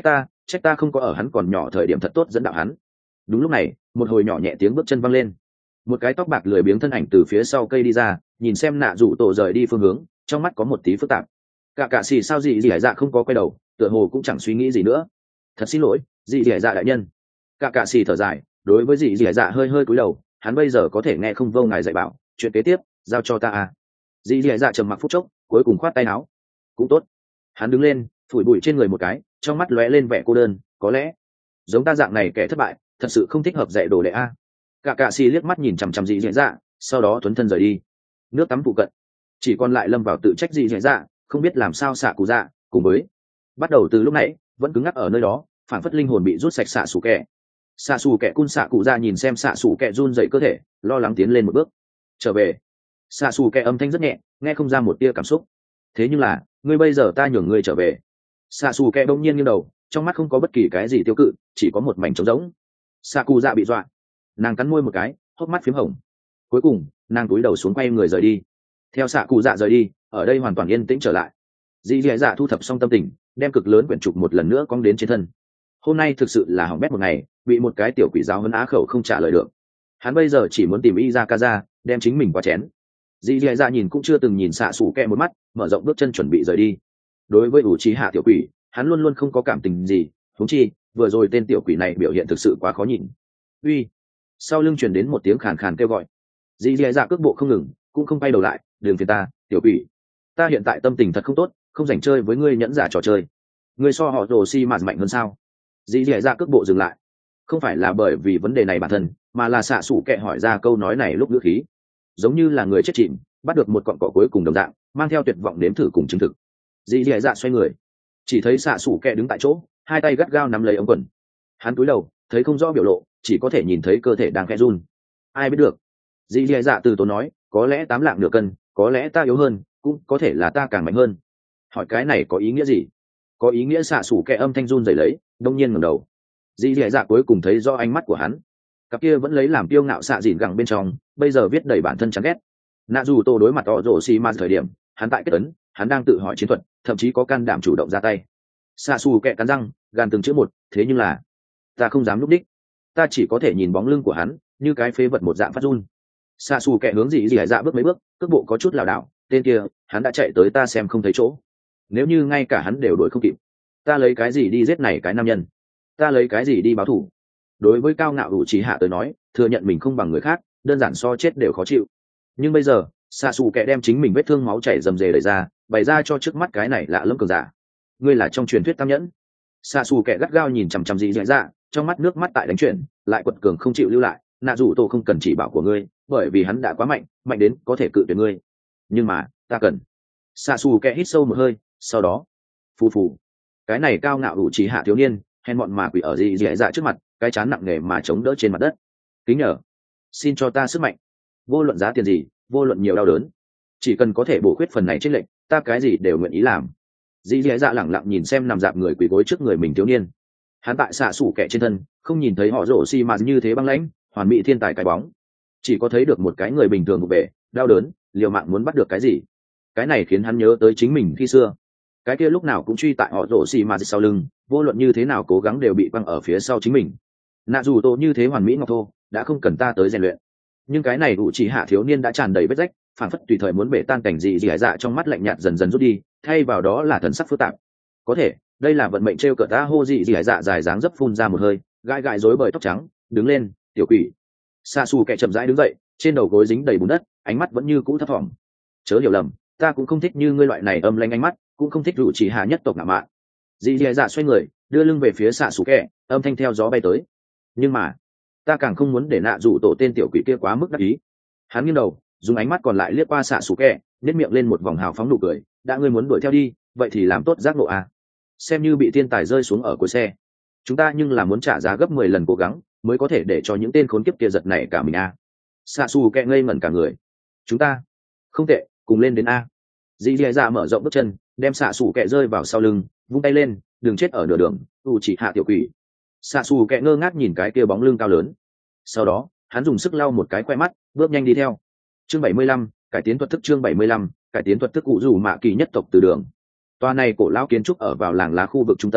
trách ta không có ở hắn còn nhỏ thời điểm thật tốt dẫn đạo hắn. Đúng lúc này một hồi nhỏ nhẹ tiếng bước chân văng lên, một cái tóc bạc lười biếng thân ảnh từ phía sau cây đi ra, nhìn xem nạ rủ tổ rời đi phương hướng, trong mắt có một tí phức tạp. Cả cạ xì sao gì gì hải dạ không có quay đầu, tựa hồ cũng chẳng suy nghĩ gì nữa. Thật xin lỗi gì gì hải dạ đại nhân. Cả cạ xì thở dài, đối với gì gì hải dạ hơi hơi cúi đầu, hắn bây giờ có thể nghe không vô ngài dạy bảo, chuyện kế tiếp giao cho ta à. Dì dì dạ trầm mặc phút chốc, cuối cùng khoát tay áo. Cũng tốt. Hắn đứng lên, phủi bụi trên người một cái, trong mắt lóe lên vẻ cô đơn. Có lẽ giống ta dạng này kẻ thất bại thật sự không thích hợp dạy đồ đệ a. Cả cạ xì liếc mắt nhìn chằm chằm dì dì dạ, sau đó tuấn thân rời đi. Nước tắm phụ cận chỉ còn lại lâm vào tự trách dì dì dạ, không biết làm sao xạ cụ dạ. Cùng với bắt đầu từ lúc nãy vẫn cứng ngắc ở nơi đó, phản phất linh hồn bị rút sạch. Xạ xù kẹ xạ xù kẹ cun xạ cụ dạ nhìn xem xạ xù kẹ run dậy cơ thể, lo lắng tiến lên một bước. Trở về. Xạ xù kẹ âm thanh rất nhẹ, nghe không ra một tia cảm xúc. Thế nhưng là ngươi bây giờ ta nhường ngươi trở về. Xạ xù kẹ đông nhiên nghiêng đầu, trong mắt không có bất kỳ cái gì tiêu cự, chỉ có một mảnh trống rỗng. Xạ cụ dạ bị dọa, nàng cắn môi một cái, hốc mắt phím hồng. Cuối cùng nàng cúi đầu xuống quay người rời đi. Theo xạ cụ dạ rời đi, ở đây hoàn toàn yên tĩnh trở lại. Dì dì dạ thu thập xong tâm tình, đem cực lớn quyển trục một lần nữa cong đến trên thân. Hôm nay thực sự là hỏng bét một ngày, bị một cái tiểu quỷ giáo huấn á khẩu không trả lời được. Hắn bây giờ chỉ muốn tìm Izakaza, đem chính mình qua chén. Dì dì dạ nhìn cũng chưa từng nhìn xạ xù kẹ một mắt, mở rộng bước chân chuẩn bị rời đi. Đối với ủ trí hạ tiểu quỷ, hắn luôn luôn không có cảm tình gì, huống chi vừa rồi tên tiểu quỷ này biểu hiện thực sự quá khó nhìn. Uy! Sau lưng truyền đến một tiếng khàn khàn kêu gọi. Dì dì dạ cước bộ không ngừng, cũng không quay đầu lại. Đừng phiền ta, tiểu quỷ. Ta hiện tại tâm tình thật không tốt, không dành chơi với ngươi nhẫn giả trò chơi. Ngươi so họ rồ si mạt mạnh hơn sao? Dì dì dạ cước bộ dừng lại. Không phải là bởi vì vấn đề này bản thân, mà là xạ xù kẹ hỏi ra câu nói này lúc ngữ khí giống như là người chết chìm bắt được một cọn cỏ cuối cùng đồng dạng, mang theo tuyệt vọng nếm thử cùng chứng thực. Dì dì dạ xoay người, chỉ thấy xạ xù kẹ đứng tại chỗ, hai tay gắt gao nắm lấy ống quần. Hắn cúi đầu, thấy không rõ biểu lộ, chỉ có thể nhìn thấy cơ thể đang khẽ run. Ai biết được? Dì dì dạ từ tốn nói, có lẽ tám lạng nửa cân, có lẽ ta yếu hơn, cũng có thể là ta càng mạnh hơn. Hỏi cái này có ý nghĩa gì? Có ý nghĩa xạ xù kẹ âm thanh run rẩy lấy, đông nhiên ngẩng đầu. Dì dì dạ cuối cùng thấy do ánh mắt của hắn, cặp kia vẫn lấy làm kiêu ngạo xạ dìn gẳng bên trong, bây giờ viết đầy bản thân chán ghét. Nạ dù tô đối mặt họ rổ xì ma thời điểm, hắn tại kết ấn, hắn đang tự hỏi chiến thuật, thậm chí có can đảm chủ động ra tay. Xạ xù kẹ cắn răng, gan từng chữ một, thế nhưng là ta không dám lúc đích, ta chỉ có thể nhìn bóng lưng của hắn như cái phế vật một dạng phát run. Xạ xù kẹ hướng dì dì dạ bước mấy bước, cước bộ có chút lảo đảo. Tên kia hắn đã chạy tới ta xem không thấy chỗ, nếu như ngay cả hắn đều đuổi không kịp, ta lấy cái gì đi giết này cái nam nhân? Ta lấy cái gì đi báo thù? Đối với cao ngạo ủ trí hạ tới nói, thừa nhận mình không bằng người khác đơn giản so chết đều khó chịu. Nhưng bây giờ xạ xù kẹ đem chính mình vết thương máu chảy rầm rề đẩy ra, bày ra cho trước mắt cái này lạ lẫm cường giả. Ngươi là trong truyền thuyết tam nhẫn. Xạ xù kẹ gắt gao nhìn chằm chằm dì dì dạ, trong mắt nước mắt tại đánh chuyển, lại quật cường không chịu lưu lại. Nạ dù tổ không cần chỉ bảo của ngươi, bởi vì hắn đã quá mạnh, mạnh đến có thể cự tuyệt ngươi. Nhưng mà ta cần. Xạ xù kẹ hít sâu một hơi, sau đó phù phù, cái này cao ngạo ủ trí hạ thiếu niên hèn mọn mà quỷ ở dì dì dạ trước mặt, cái chán nặng nề mà chống đỡ trên mặt đất. Kính nhờ, xin cho ta sức mạnh, vô luận giá tiền gì, vô luận nhiều đau đớn, chỉ cần có thể bổ khuyết phần này trên lệnh, ta cái gì đều nguyện ý làm. Dì dì dạ lẳng lặng nhìn xem nằm dạp người quỳ gối trước người mình thiếu niên. Hắn tại xạ xủ kẻ trên thân không nhìn thấy họ rổ xi mà như thế băng lãnh hoàn mỹ thiên tài cái bóng, chỉ có thấy được một cái người bình thường vụ bể đau đớn liều mạng muốn bắt được cái gì. Cái này khiến hắn nhớ tới chính mình khi xưa, cái kia lúc nào cũng truy tại họ rổ xi mà sau lưng, vô luận như thế nào cố gắng đều bị quăng ở phía sau chính mình. Nạ dù tổ như thế hoàn mỹ ngọc thô đã không cần ta tới rèn luyện, nhưng cái này ủ chỉ hạ thiếu niên đã tràn đầy vết rách, phản phất tùy thời muốn bể tan cảnh gì gì hải dạ trong mắt lạnh nhạt dần dần rút đi, thay vào đó là thần sắc phức tạp. Có thể đây là vận mệnh trêu cợt ta. Hô gì gì hải dạ dài dáng dấp phun ra một hơi, gai gai rối bời tóc trắng, đứng lên, tiểu quỷ. Sa su kẻ chậm rãi đứng dậy, trên đầu gối dính đầy bùn đất, ánh mắt vẫn như cũ thấp thỏm. Chớ hiểu lầm, ta cũng không thích như ngươi loại này âm lanh ánh mắt, cũng không thích ủ chỉ hạ nhất tộc ngạo mạn. Dì dì dạ xoay người đưa lưng về phía xạ xù kẹ, âm thanh theo gió bay tới. Nhưng mà ta càng không muốn để nạ rủ tổ tên tiểu quỷ kia quá mức đắc ý. Hắn nghiêng đầu dùng ánh mắt còn lại liếc qua xạ xù kẹ, nếp miệng lên một vòng hào phóng nụ cười. Đã ngươi muốn đuổi theo đi, vậy thì làm tốt giác ngộ à. Xem như bị thiên tài rơi xuống ở cuối xe, chúng ta nhưng là muốn trả giá gấp mười lần cố gắng mới có thể để cho những tên khốn kiếp kia giật này cả mình à. Xạ xù kẹ ngây ngẩn cả người. Chúng ta không tệ, cùng lên đến a. Dì dì dạ mở rộng bước chân, đem xạ xù kẹ rơi vào sau lưng, vung tay lên, đừng chết ở nửa đường, u chỉ hạ tiểu quỷ. Xạ xù kẹ ngơ ngác nhìn cái kia bóng lưng cao lớn, sau đó hắn dùng sức lau một cái khoe mắt, bước nhanh đi theo. Chương bảy mươi lăm, cải tiến thuật thức. Chương bảy mươi lăm, cải tiến thuật thức. Cụ rủ mạ kỳ nhất tộc từ đường. Tòa này cổ lão kiến trúc ở vào làng lá khu vực trung tâm,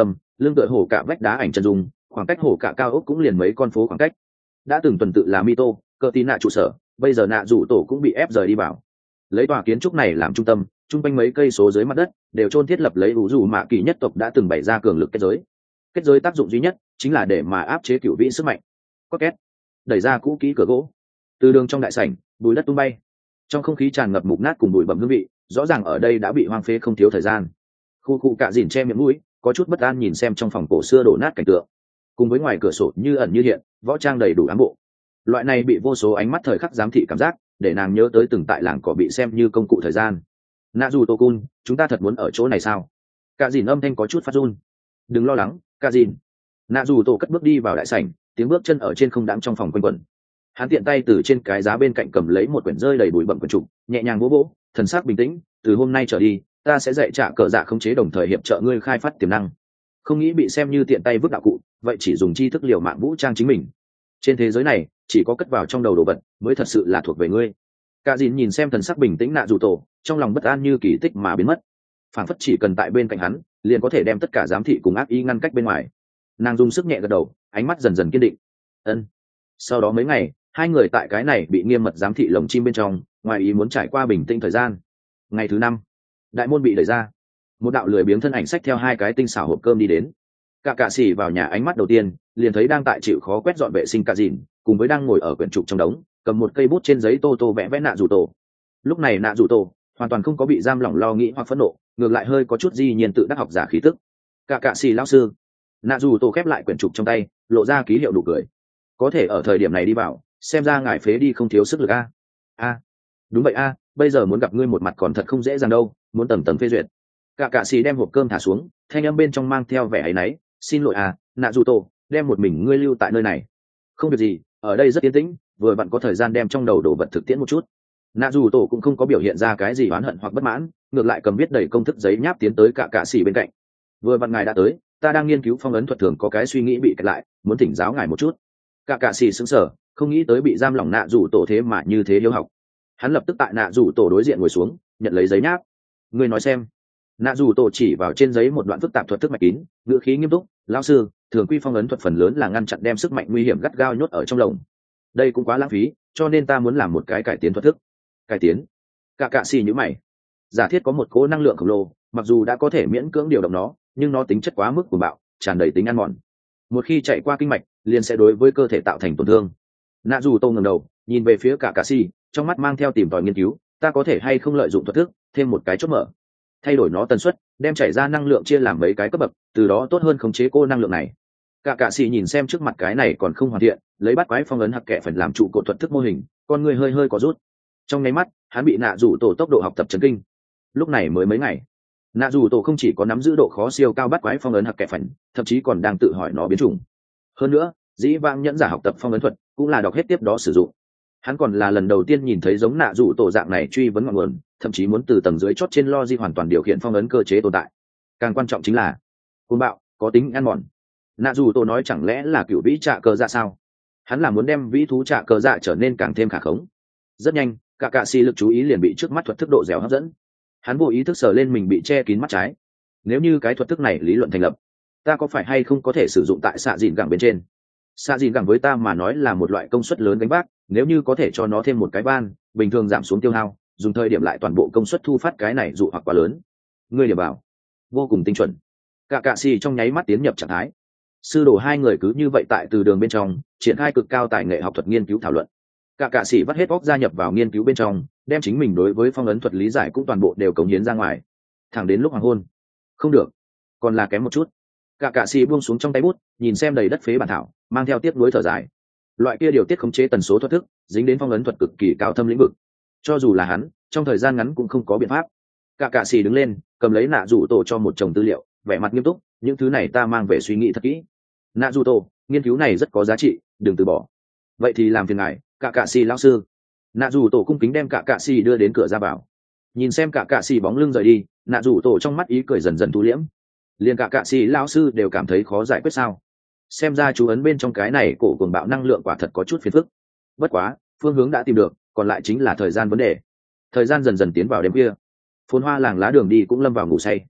lưng tựa hổ cả vách đá ảnh chân dung, khoảng cách hổ cả cao ốc cũng liền mấy con phố khoảng cách. Đã từng tuần tự là Mito, cờ tí nạ trụ sở, bây giờ nạ rủ tổ cũng bị ép rời đi bảo. Lấy tòa kiến trúc này làm trung tâm, trung quanh mấy cây số dưới mặt đất đều chôn thiết lập lấy ủ dù mạ kỳ nhất tộc đã từng bày ra cường lực kết giới. Kết giới tác dụng duy nhất chính là để mà áp chế cựu vĩ sức mạnh. Có két, đẩy ra cũ kỹ cửa gỗ, từ đường trong đại sảnh bùi đất tung bay, trong không khí tràn ngập mục nát cùng bụi bặm hương vị, rõ ràng ở đây đã bị hoang phế không thiếu thời gian. Khu cụ cạ dìn che miệng mũi, có chút bất an nhìn xem trong phòng cổ xưa đổ nát cảnh tượng, cùng với ngoài cửa sổ như ẩn như hiện võ trang đầy đủ ám bộ. Loại này bị vô số ánh mắt thời khắc giám thị cảm giác để nàng nhớ tới từng tại làng cỏ bị xem như công cụ thời gian. Nạ dù tô cun, chúng ta thật muốn ở chỗ này sao? Cạ dìn âm thanh có chút phát run. Đừng lo lắng, Cạ dìn. Nạ dù tô cất bước đi vào đại sảnh, tiếng bước chân ở trên không đãng trong phòng quanh quẩn. Hắn tiện tay từ trên cái giá bên cạnh cầm lấy một quyển rơi đầy bụi bặm quyển trục, nhẹ nhàng vỗ vỗ, thần sắc bình tĩnh. Từ hôm nay trở đi, ta sẽ dạy trả cờ dạ khống chế đồng thời hiệp trợ ngươi khai phát tiềm năng. Không nghĩ bị xem như tiện tay vứt đạo cụ, vậy chỉ dùng tri thức liều mạng vũ trang chính mình. Trên thế giới này, chỉ có cất vào trong đầu đồ vật mới thật sự là thuộc về ngươi. Cạ dìn nhìn xem thần sắc bình tĩnh nạ dù tổ, trong lòng bất an như kỳ tích mà biến mất. Phản phất chỉ cần tại bên cạnh hắn, liền có thể đem tất cả giám thị cùng ác ý ngăn cách bên ngoài. Nàng dùng sức nhẹ gật đầu, ánh mắt dần dần kiên định. Ân. Sau đó mấy ngày, hai người tại cái này bị nghiêm mật giám thị lồng chim bên trong, ngoài ý muốn trải qua bình tĩnh thời gian. Ngày thứ năm, đại môn bị đẩy ra, một đạo lười biếng thân ảnh xách theo hai cái tinh xảo hộp cơm đi đến. Cả cạ xỉ vào nhà ánh mắt đầu tiên liền thấy đang tại chịu khó quét dọn vệ sinh Cạ dìn, cùng với đang ngồi ở quyển trục trong đống cầm một cây bút trên giấy tô tô vẽ vẽ nạ rủ tổ. Lúc này nạ rủ tổ hoàn toàn không có bị giam lỏng lo nghĩ hoặc phẫn nộ, ngược lại hơi có chút di nhiên tự đắc học giả khí tức. Cả cạ xỉ lão sư. Nạ rủ tổ khép lại quyển trục trong tay, lộ ra ký hiệu nụ cười. Có thể ở thời điểm này đi vào, xem ra ngài phế đi không thiếu sức lực a. A, đúng vậy a, bây giờ muốn gặp ngươi một mặt còn thật không dễ dàng đâu, muốn tầm tầm phê duyệt. Cả cạ xỉ đem hộp cơm thả xuống, thanh âm bên trong mang theo vẻ áy náy. Xin lỗi à, nạ dù tổ, đem một mình ngươi lưu tại nơi này. Không việc gì, ở đây rất yên tĩnh, vừa vặn có thời gian đem trong đầu đồ vật thực tiễn một chút. Nạ dù tổ cũng không có biểu hiện ra cái gì oán hận hoặc bất mãn, ngược lại cầm viết đầy công thức giấy nháp tiến tới cả cạ xỉ bên cạnh. Vừa vặn ngài đã tới, ta đang nghiên cứu phong ấn thuật thường có cái suy nghĩ bị kẹt lại, muốn thỉnh giáo ngài một chút. Cả cạ xỉ sững sờ, không nghĩ tới bị giam lỏng nạ dù tổ thế mà như thế hiếu học. Hắn lập tức tại nạ dù tổ đối diện ngồi xuống, nhận lấy giấy nháp. Ngươi nói xem. Nạ dù tổ chỉ vào trên giấy một đoạn phức tạp thuật thức mạch kín, ngữ khí nghiêm túc. Lão sư, thường quy phong ấn thuật phần lớn là ngăn chặn đem sức mạnh nguy hiểm gắt gao nhốt ở trong lồng. Đây cũng quá lãng phí, cho nên ta muốn làm một cái cải tiến thuật thức. Cải tiến? Cả cạ xì nhíu mày. Giả thiết có một cỗ năng lượng khổng lồ, mặc dù đã có thể miễn cưỡng điều động nó, nhưng nó tính chất quá mức cuồng bạo, tràn đầy tính ăn mòn. Một khi chạy qua kinh mạch, liền sẽ đối với cơ thể tạo thành tổn thương. Nạ dù tô ngẩng đầu, nhìn về phía cả cạ xì, trong mắt mang theo tìm tòi nghiên cứu, ta có thể hay không lợi dụng thuật thức, thêm một cái chốt mở, thay đổi nó tần suất, đem chảy ra năng lượng chia làm mấy cái cấp bậc, từ đó tốt hơn khống chế cô năng lượng này. Cả cạ xì nhìn xem trước mặt cái này còn không hoàn thiện, lấy bắt quái phong ấn hặc kệ phần làm trụ cột thuật thức mô hình, con người hơi hơi có rút. Trong nháy mắt, hắn bị nạ rủ tổ tốc độ học tập chấn kinh. Lúc này mới mấy ngày, nạ rủ tổ không chỉ có nắm giữ độ khó siêu cao bắt quái phong ấn hặc kệ phần, thậm chí còn đang tự hỏi nó biến chủng. Hơn nữa, dĩ vãng nhẫn giả học tập phong ấn thuật cũng là đọc hết tiếp đó sử dụng. Hắn còn là lần đầu tiên nhìn thấy giống nạ rủ tổ dạng này truy vấn ngọn nguồn, thậm chí muốn từ tầng dưới chót trên logic hoàn toàn điều khiển phong ấn cơ chế tồn tại. Càng quan trọng chính là cuồng bạo, có tính ăn mòn. Nạ rủ tổ nói chẳng lẽ là cựu vĩ trạ cờ dạ sao? Hắn là muốn đem vĩ thú trạ cờ dạ trở nên càng thêm khả khống. Rất nhanh, cả cạ xì lực chú ý liền bị trước mắt thuật thức độ dẻo hấp dẫn. Hắn vô ý thức sờ lên mình bị che kín mắt trái. Nếu như cái thuật thức này lý luận thành lập, ta có phải hay không có thể sử dụng tại xạ dìn gẳng bên trên? Xạ dìn gẳng với ta mà nói là một loại công suất lớn gánh vác, nếu như có thể cho nó thêm một cái van, bình thường giảm xuống tiêu hao, dùng thời điểm lại toàn bộ công suất thu phát cái này dụ hoặc quá lớn. Ngươi điểm bảo vô cùng tinh chuẩn. Cả cạ xì trong nháy mắt tiến nhập trạng thái. Sư đồ hai người cứ như vậy tại từ đường bên trong triển khai cực cao tài nghệ học thuật nghiên cứu thảo luận. Cả cạ xì vắt hết óc gia nhập vào nghiên cứu bên trong, đem chính mình đối với phong ấn thuật lý giải cũng toàn bộ đều cống hiến ra ngoài. Thẳng đến lúc hoàng hôn, không được, còn là kém một chút. Cả cạ xì buông xuống trong tay bút, nhìn xem đầy đất phế bản thảo, mang theo tiếc nuối thở dài. Loại kia điều tiết khống chế tần số thuật thức, dính đến phong ấn thuật cực kỳ cao thâm lĩnh vực. Cho dù là hắn, trong thời gian ngắn cũng không có biện pháp. Cả cạ xì đứng lên, cầm lấy nạ rủ tổ cho một chồng tư liệu, vẻ mặt nghiêm túc, những thứ này ta mang về suy nghĩ thật kỹ. Nạ rủ tổ, nghiên cứu này rất có giá trị, đừng từ bỏ. Vậy thì làm phiền ngài, cả cạ xì lão sư. Nạ rủ tổ cung kính đem cả cạ xì đưa đến cửa ra vào. Nhìn xem cả cạ xì bóng lưng rời đi, nạ rủ tổ trong mắt ý cười dần dần thu liễm. Liền cả cạ xì lão sư đều cảm thấy khó giải quyết sao? Xem ra chú ấn bên trong cái này cổ cuồng bạo năng lượng quả thật có chút phiền phức. Bất quá, phương hướng đã tìm được, còn lại chính là thời gian vấn đề. Thời gian dần dần tiến vào đêm khuya, phồn hoa làng lá đường đi cũng lâm vào ngủ say.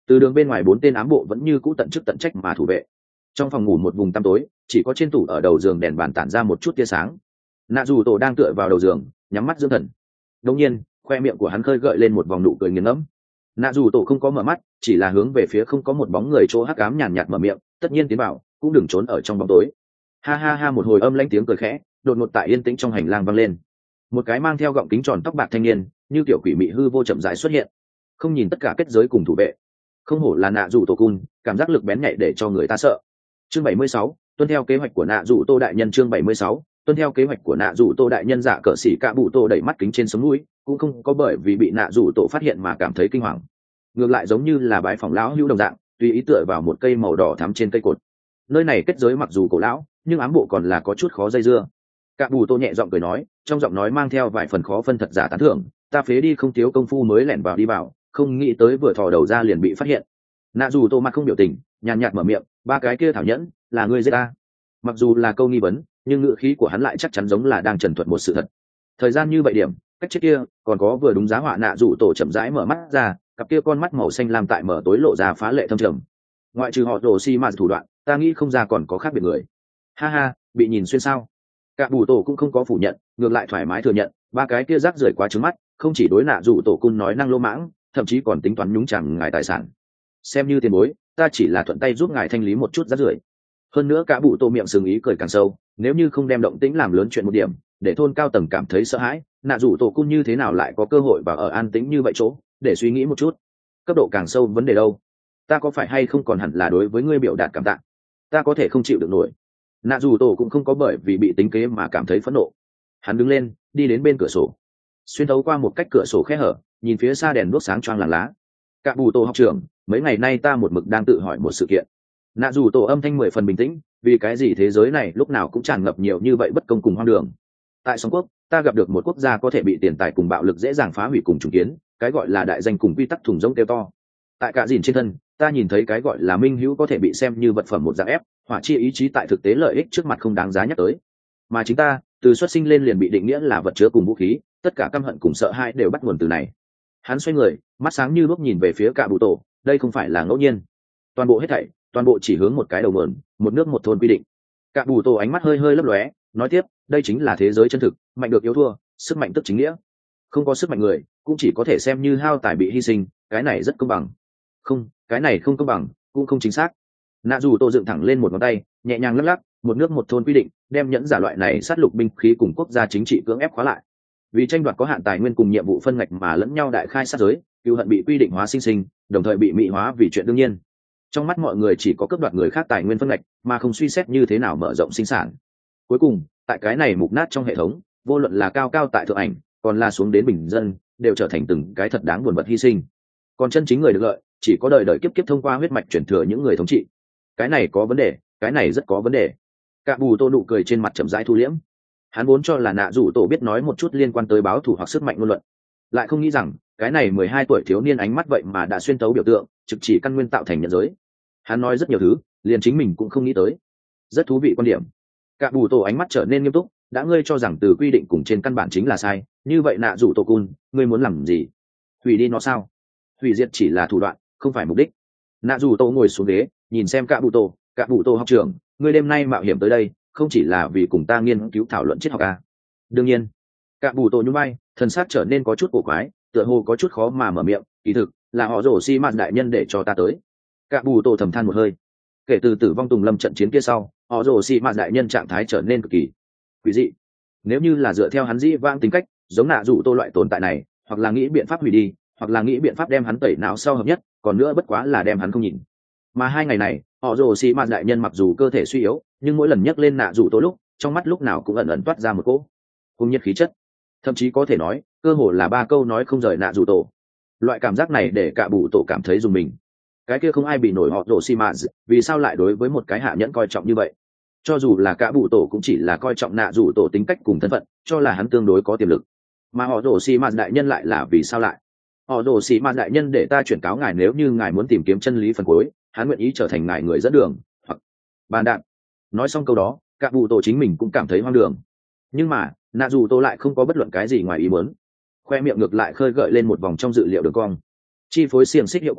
Từ đường bên ngoài bốn tên ám bộ vẫn như cũ tận chức tận trách mà thủ vệ. Trong phòng ngủ một vùng tăm tối, chỉ có trên tủ ở đầu giường đèn bàn tản ra một chút tia sáng. Nạ dù tổ đang tựa vào đầu giường, nhắm mắt dưỡng thần. Đột nhiên, khoe miệng của hắn khơi gợi lên một vòng nụ cười nghiền ngẫm. Nạ dù tổ không có mở mắt, chỉ là hướng về phía không có một bóng người chỗ hắc ám nhàn nhạt mở miệng, tất nhiên tiến vào, cũng đừng trốn ở trong bóng tối. Ha ha ha, một hồi âm lãnh tiếng cười khẽ đột ngột tại yên tĩnh trong hành lang vang lên. Một cái mang theo gọng kính tròn tóc bạc thanh niên, như kiểu quỷ mị hư vô chậm rãi xuất hiện, không nhìn tất cả kết giới cùng thủ vệ. Không hổ là nạ dù tổ cun, cảm giác lực bén nhạy để cho người ta sợ. Chương bảy mươi sáu, tuân theo kế hoạch của nạ dù tô đại nhân. Chương bảy mươi sáu, tuân theo kế hoạch của nạ dù tô đại nhân. Dạ cỡ xỉ cả bụ tô đẩy mắt kính trên sống mũi, cũng không có bởi vì bị nạ dù tổ phát hiện mà cảm thấy kinh hoàng, ngược lại giống như là bãi phòng lão hữu đồng dạng, tùy ý tựa vào một cây màu đỏ thắm trên cây cột. Nơi này kết giới mặc dù cổ lão, nhưng ám bộ còn là có chút khó dây dưa. Cả bù tô nhẹ giọng cười nói, trong giọng nói mang theo vài phần khó phân thật giả tán thưởng, ta phế đi không thiếu công phu mới lẻn vào đi vào, không nghĩ tới vừa thò đầu ra liền bị phát hiện. Nạ dù tô mặt không biểu tình, nhàn nhạt mở miệng, ba cái kia thảo nhẫn là ngươi giết ta. Mặc dù là câu nghi vấn, nhưng ngữ khí của hắn lại chắc chắn giống là đang trần thuật một sự thật. Thời gian như vậy điểm, cách chết kia còn có vừa đúng giá họa. Nạ dù tổ chậm rãi mở mắt ra, cặp kia con mắt màu xanh lam tại mở tối lộ ra phá lệ thâm trầm. Ngoại trừ họ rồ xi mà thủ đoạn, ta nghĩ không ra còn có khác biệt người. Ha ha, bị nhìn xuyên sao? Cả bù tổ cũng không có phủ nhận, ngược lại thoải mái thừa nhận, ba cái kia rác rưởi quá trứng mắt, không chỉ đối nạ dù tổ cun nói năng lỗ mãng, thậm chí còn tính toán nhúng chàm ngài tài sản. Xem như tiền bối, ta chỉ là thuận tay giúp ngài thanh lý một chút rác rưởi. Hơn nữa cả bù tổ miệng sừng ý cười càng sâu, nếu như không đem động tĩnh làm lớn chuyện một điểm, để thôn cao tầng cảm thấy sợ hãi, nạ dù tổ cun như thế nào lại có cơ hội vào ở an tĩnh như vậy chỗ, để suy nghĩ một chút. Cấp độ càng sâu vấn đề đâu? Ta có phải hay không còn hẳn là đối với ngươi biểu đạt cảm tạ? Ta có thể không chịu được nổi. Nạ dù tổ cũng không có bởi vì bị tính kế mà cảm thấy phẫn nộ. Hắn đứng lên, đi đến bên cửa sổ, xuyên thấu qua một cách cửa sổ khe hở, nhìn phía xa đèn đuốc sáng choang làng lá. Cả bù tổ học trưởng, mấy ngày nay ta một mực đang tự hỏi một sự kiện. Nạ dù tổ âm thanh mười phần bình tĩnh, vì cái gì thế giới này lúc nào cũng tràn ngập nhiều như vậy bất công cùng hoang đường. Tại song quốc, ta gặp được một quốc gia có thể bị tiền tài cùng bạo lực dễ dàng phá hủy cùng trùng kiến, cái gọi là đại danh cùng quy tắc thùng rỗng kêu to. Tại cả dìn trên thân, ta nhìn thấy cái gọi là minh hữu có thể bị xem như vật phẩm một dạng ép, hỏa chi ý chí tại thực tế lợi ích trước mặt không đáng giá nhắc tới. Mà chính ta, từ xuất sinh lên liền bị định nghĩa là vật chứa cùng vũ khí, tất cả căm hận cùng sợ hãi đều bắt nguồn từ này. Hắn xoay người, mắt sáng như lúc nhìn về phía cả bụ tổ, đây không phải là ngẫu nhiên. Toàn bộ hết thảy, toàn bộ chỉ hướng một cái đầu mượn, một nước một thôn quy định. Cả bù tổ ánh mắt hơi hơi lấp lóe, nói tiếp, đây chính là thế giới chân thực, mạnh được yếu thua, sức mạnh tức chính nghĩa. Không có sức mạnh người, cũng chỉ có thể xem như hao tài bị hy sinh, cái này rất công bằng. Không, cái này không công bằng, cũng không chính xác. Nạ dù tổ dựng thẳng lên một ngón tay, nhẹ nhàng lắc lắc, một nước một thôn quy định, đem nhẫn giả loại này sát lục binh khí cùng quốc gia chính trị cưỡng ép khóa lại. Vì tranh đoạt có hạn tài nguyên cùng nhiệm vụ phân ngạch mà lẫn nhau đại khai sát giới, cừu hận bị quy định hóa sinh sinh, đồng thời bị mỹ hóa vì chuyện đương nhiên. Trong mắt mọi người chỉ có cướp đoạt người khác tài nguyên phân ngạch, mà không suy xét như thế nào mở rộng sinh sản. Cuối cùng, tại cái này mục nát trong hệ thống, vô luận là cao cao tại thượng ảnh, còn là xuống đến bình dân, đều trở thành từng cái thật đáng buồn bật hy sinh. Còn chân chính người được lợi, chỉ có đời đời kiếp kiếp thông qua huyết mạch chuyển thừa những người thống trị. Cái này có vấn đề, cái này rất có vấn đề. Cả bù tô nụ cười trên mặt chậm rãi thu liễm. Hắn vốn cho là nạ rủ tổ biết nói một chút liên quan tới báo thù hoặc sức mạnh ngôn luận, lại không nghĩ rằng cái này mười hai tuổi thiếu niên ánh mắt vậy mà đã xuyên tấu biểu tượng, trực chỉ căn nguyên tạo thành nhận giới. Hắn nói rất nhiều thứ, liền chính mình cũng không nghĩ tới. Rất thú vị quan điểm. Cả bù tổ ánh mắt trở nên nghiêm túc, đã ngươi cho rằng từ quy định cùng trên căn bản chính là sai, như vậy nạ rủ tổ cun, ngươi muốn làm gì? Hủy đi nó sao? Hủy diệt chỉ là thủ đoạn, không phải mục đích. Nạ rủ tổ ngồi xuống ghế, nhìn xem cả bù tổ, cả bù tổ học trưởng, ngươi đêm nay mạo hiểm tới đây, không chỉ là vì cùng ta nghiên cứu thảo luận triết học à? Đương nhiên. Cả bù tổ nhún vai, thần sắc trở nên có chút cổ quái, tựa hồ có chút khó mà mở miệng, kỳ thực là họ rổ xi mạt đại nhân để cho ta tới. Cả bù tổ thầm than một hơi. Kể từ tử vong tùng lâm trận chiến kia sau, họ rổ xi mạt đại nhân trạng thái trở nên cực kỳ quý dị. Nếu như là dựa theo hắn dĩ vãng tính cách, giống nạ rủ tô loại tồn tại này, hoặc là nghĩ biện pháp hủy đi, hoặc là nghĩ biện pháp đem hắn tẩy não sau hợp nhất, còn nữa bất quá là đem hắn không nhìn. Mà hai ngày này, họ rồ xì mạt đại nhân mặc dù cơ thể suy yếu, nhưng mỗi lần nhắc lên nạ rủ tô lúc, trong mắt lúc nào cũng ẩn ẩn toát ra một cỗ cùng nhiệt khí chất, thậm chí có thể nói cơ hồ là ba câu nói không rời nạ rủ tổ. Loại cảm giác này để cả bù tổ cảm thấy dùng mình. Cái kia không ai bị nổi họ rồ xì mạt, vì sao lại đối với một cái hạ nhẫn coi trọng như vậy? Cho dù là cả bù tổ cũng chỉ là coi trọng nạ rủ tổ tính cách cùng thân phận, cho là hắn tương đối có tiềm lực. Mà họ rồ xì mạt đại nhân lại là vì sao lại? Họ rồ xì mạt đại nhân để ta chuyển cáo ngài, nếu như ngài muốn tìm kiếm chân lý phần cuối, hắn nguyện ý trở thành ngài người dẫn đường, hoặc bàn đạn. Nói xong câu đó, cả bù tổ chính mình cũng cảm thấy hoang đường. Nhưng mà nạ dù tô lại không có bất luận cái gì ngoài ý muốn, khoe miệng ngược lại khơi gợi lên một vòng trong dự liệu đường cong. Chi phối xiềng xích hiệu quả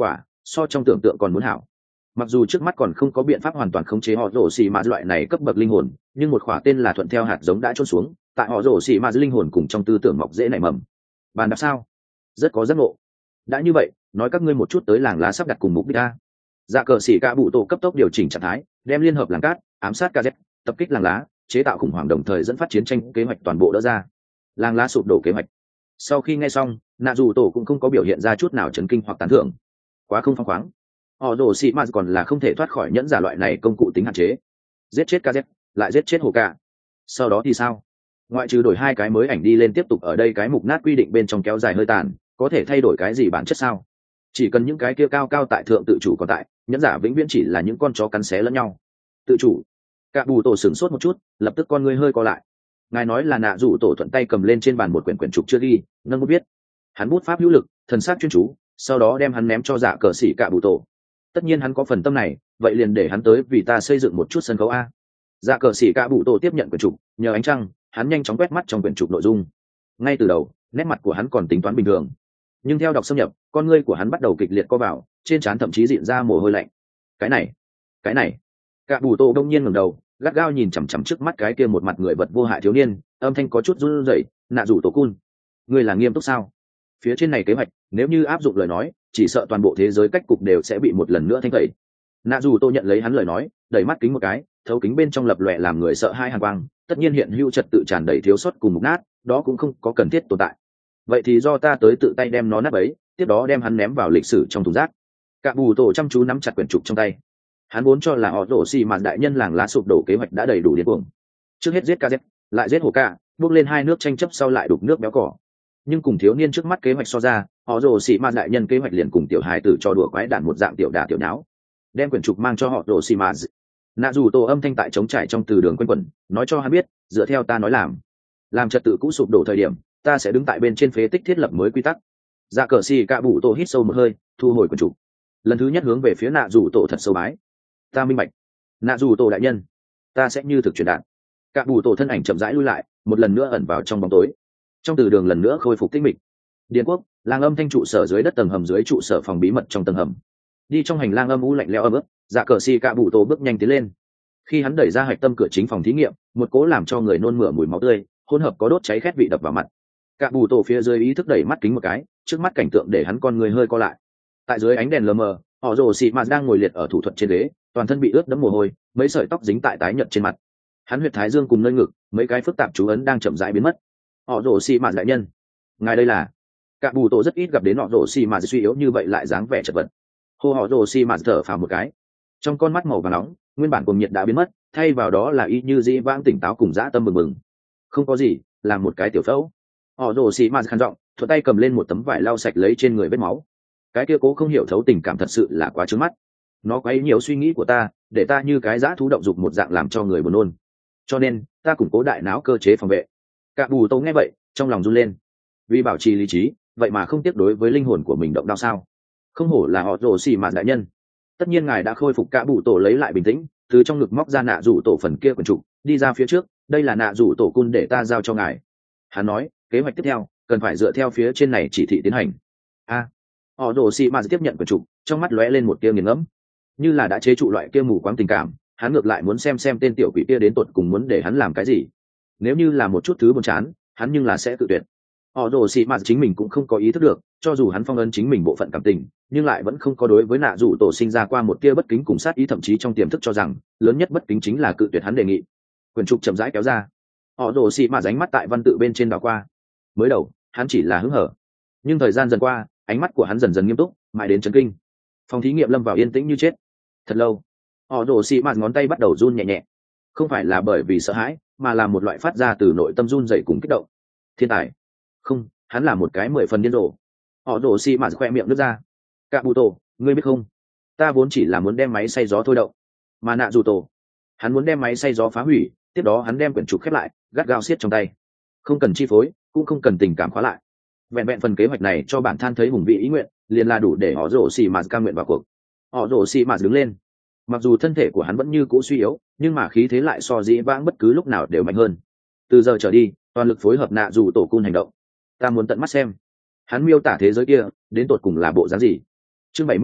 so trong tưởng tượng còn muốn hảo. Mặc dù trước mắt còn không có biện pháp hoàn toàn khống chế họ rổ xì mà loại này cấp bậc linh hồn, nhưng một khỏa tên là thuận theo hạt giống đã trôn xuống tại họ rổ xì mà linh hồn cùng trong tư tưởng mọc dễ nảy mầm. Bàn đạp sao? Rất có giấc ngộ. Đã như vậy, nói các ngươi một chút tới làng lá sắp đặt cùng mục đích a. Dạ cờ xỉ cả bụ tổ cấp tốc điều chỉnh trạng thái, đem liên hợp làng cát, ám sát ca z, tập kích làng lá, chế tạo khủng hoảng đồng thời dẫn phát chiến tranh kế hoạch toàn bộ đỡ ra. Làng lá sụp đổ kế hoạch. Sau khi nghe xong, nạ dù tổ cũng không có biểu hiện ra chút nào chấn kinh hoặc tán thưởng. Quá không phăng khoáng. Họ rồ xì mà còn là không thể thoát khỏi nhẫn giả loại này công cụ tính hạn chế. Giết chết ca z, lại giết chết hồ ca. Sau đó thì sao? Ngoại trừ đổi hai cái mới ảnh đi lên tiếp tục ở đây cái mục nát quy định bên trong kéo dài hơi tàn, có thể thay đổi cái gì bản chất sao? Chỉ cần những cái kia cao cao tại thượng tự chủ còn tại, nhẫn giả vĩnh viễn chỉ là những con chó cắn xé lẫn nhau. Tự chủ. Cả bù tổ sửng sốt một chút, lập tức con ngươi hơi co lại. Ngài nói là nạ rủ tổ thuận tay cầm lên trên bàn một quyển quyển trục chưa ghi, nâng bút viết. Hắn bút pháp hữu lực, thần sắc chuyên chú, sau đó đem hắn ném cho dạ cờ xỉ cả bù tổ. Tất nhiên hắn có phần tâm này, vậy liền để hắn tới vì ta xây dựng một chút sân khấu a. Dạ cờ xỉ cả bù tổ tiếp nhận quyển trục, nhờ ánh trăng, hắn nhanh chóng quét mắt trong quyển trục nội dung. Ngay từ đầu, nét mặt của hắn còn tính toán bình thường, nhưng theo đọc xâm nhập, con ngươi của hắn bắt đầu kịch liệt co vào, trên trán thậm chí dịn ra mồ hôi lạnh. Cái này, cái này. Cả bù tổ đông nhiên ngẩng đầu, gắt gao nhìn chằm chằm trước mắt cái kia một mặt người vật vô hại thiếu niên, âm thanh có chút run rẩy, "Nạ rủ tổ cun, ngươi là nghiêm túc sao? Phía trên này kế hoạch, nếu như áp dụng lời nói, chỉ sợ toàn bộ thế giới cách cục đều sẽ bị một lần nữa thanh tẩy." Nạ rủ tổ nhận lấy hắn lời nói, đẩy mắt kính một cái, thấu kính bên trong lập lòe làm người sợ hai hàn quang, tất nhiên hiện hữu trật tự tràn đầy thiếu sót cùng mục nát, đó cũng không có cần thiết tồn tại. Vậy thì do ta tới tự tay đem nó nát bấy, tiếp đó đem hắn ném vào lịch sử trong thùng rác. Cả bù tổ chăm chú nắm chặt quyển trục trong tay. Hắn vốn cho là họ rổ xì mạt đại nhân làng lá sụp đổ kế hoạch đã đầy đủ điên cuồng. Trước hết giết ca z, lại giết hồ ca, bước lên hai nước tranh chấp sau lại đục nước béo cỏ. Nhưng cùng thiếu niên trước mắt kế hoạch so ra, họ rổ xì mạt đại nhân kế hoạch liền cùng tiểu hài tử cho đùa quái đản một dạng tiểu đà tiểu nháo. Đem quyển trục mang cho họ rổ xì mạt. Nạ dù tổ âm thanh tại trống trải trong từ đường quanh quẩn, nói cho hắn biết, dựa theo ta nói làm, làm trật tự cũ sụp đổ thời điểm, ta sẽ đứng tại bên trên phế tích thiết lập mới quy tắc. Dạ cờ xì cạ bụ tổ hít sâu một hơi, thu hồi quyển trục, lần thứ nhất hướng về phía nạ dù tổ thật sâu bái. Ta minh bạch. Nạ dù tổ đại nhân, ta sẽ như thực truyền đạt. Cạ bụ tổ thân ảnh chậm rãi lui lại, một lần nữa ẩn vào trong bóng tối. Trong từ đường lần nữa khôi phục tinh mịch. Điền quốc, làng âm thanh trụ sở dưới đất tầng hầm dưới trụ sở phòng bí mật trong tầng hầm. Đi trong hành lang âm u lạnh lẽo ấm ức, dạ cờ xì cạ bụ tổ bước nhanh tiến lên. Khi hắn đẩy ra hạch tâm cửa chính phòng thí nghiệm, một cỗ làm cho người nôn mửa mùi máu tươi, hỗn hợp có đốt cháy khét vị đập vào mặt. Cạ bù tổ phía dưới ý thức đẩy mắt kính một cái, trước mắt cảnh tượng để hắn con người hơi co lại. Tại dưới ánh đèn lờ mờ, họ rồ xị mạt đang ngồi liệt ở thủ thuật trên ghế, toàn thân bị ướt đẫm mồ hôi, mấy sợi tóc dính tại tái nhợt trên mặt. Hắn huyệt thái dương cùng nơi ngực, mấy cái phức tạp chú ấn đang chậm rãi biến mất. Họ rồ xị mạt đại nhân, ngài đây là? Cạ bù tổ rất ít gặp đến họ rồ xị mạt suy yếu như vậy lại dáng vẻ chật vật. Hô họ rồ xị mạt thở phào một cái, trong con mắt màu vàng nóng, nguyên bản cuồng nhiệt đã biến mất, thay vào đó là y như dĩ vãng tỉnh táo cùng dã tâm mừng mừng. Không có gì, làm một cái tiểu phẫu. Họ rồ xì ma khăn giọng, thuận tay cầm lên một tấm vải lau sạch lấy trên người vết máu. Cái kia cố không hiểu thấu tình cảm thật sự là quá trướng mắt. Nó quấy nhiều suy nghĩ của ta, để ta như cái dã thú động dục một dạng làm cho người buồn nôn. Cho nên ta củng cố đại não cơ chế phòng vệ. Cả bù tô nghe vậy, trong lòng run lên. Vì bảo trì lý trí, vậy mà không tiếc đối với linh hồn của mình động đao sao? Không hổ là họ rồ xì ma đại nhân. Tất nhiên ngài đã khôi phục cả bù tổ lấy lại bình tĩnh, từ trong ngực móc ra nạ rủ tổ phần kia quần trục, đi ra phía trước. Đây là nạ rủ tổ cun để ta giao cho ngài. Hắn nói, kế hoạch tiếp theo cần phải dựa theo phía trên này chỉ thị tiến hành. A, họ rồ xì ma tiếp nhận quần trục, trong mắt lóe lên một tia nghiền ngẫm, như là đã chế trụ loại kia mù quáng tình cảm. Hắn ngược lại muốn xem xem tên tiểu quỷ kia đến tột cùng muốn để hắn làm cái gì. Nếu như là một chút thứ buồn chán, hắn nhưng là sẽ tự tuyệt. Họ rồ xì ma chính mình cũng không có ý thức được, cho dù hắn phong ấn chính mình bộ phận cảm tình, nhưng lại vẫn không có đối với nạ rủ tổ sinh ra qua một tia bất kính cùng sát ý, thậm chí trong tiềm thức cho rằng lớn nhất bất kính chính là cự tuyệt hắn đề nghị. Quyển trục chậm rãi kéo ra, họ rồ xì mà ránh mắt tại văn tự bên trên đảo qua. Mới đầu hắn chỉ là hứng hở, nhưng thời gian dần qua, ánh mắt của hắn dần dần nghiêm túc, mãi đến chấn kinh. Phòng thí nghiệm lâm vào yên tĩnh như chết. Thật lâu, họ rồ xì mà ngón tay bắt đầu run nhẹ nhẹ, không phải là bởi vì sợ hãi, mà là một loại phát ra từ nội tâm run dậy cùng kích động. Thiên tài? Không, hắn là một cái mười phần điên rồ. Họ rồ xì mà khoe miệng nước ra. Cạ bù tổ, ngươi biết không, ta vốn chỉ là muốn đem máy xay gió thôi động, mà nạ dù tổ, hắn muốn đem máy xay gió phá hủy. Tiếp đó hắn đem quyển trục khép lại, gắt gao siết trong tay, không cần chi phối, cũng không cần tình cảm khóa lại. Vẹn vẹn phần kế hoạch này cho bản than thấy hùng vị ý nguyện, liền là đủ để họ rồ xì mà cam nguyện vào cuộc. Họ rồ xì mà đứng lên, mặc dù thân thể của hắn vẫn như cũ suy yếu, nhưng mà khí thế lại so dĩ vãng bất cứ lúc nào đều mạnh hơn. Từ giờ trở đi, toàn lực phối hợp nạ dù tổ cun hành động. Ta muốn tận mắt xem hắn miêu tả thế giới kia đến tột cùng là bộ dáng gì. Chương bảy mươi bảy,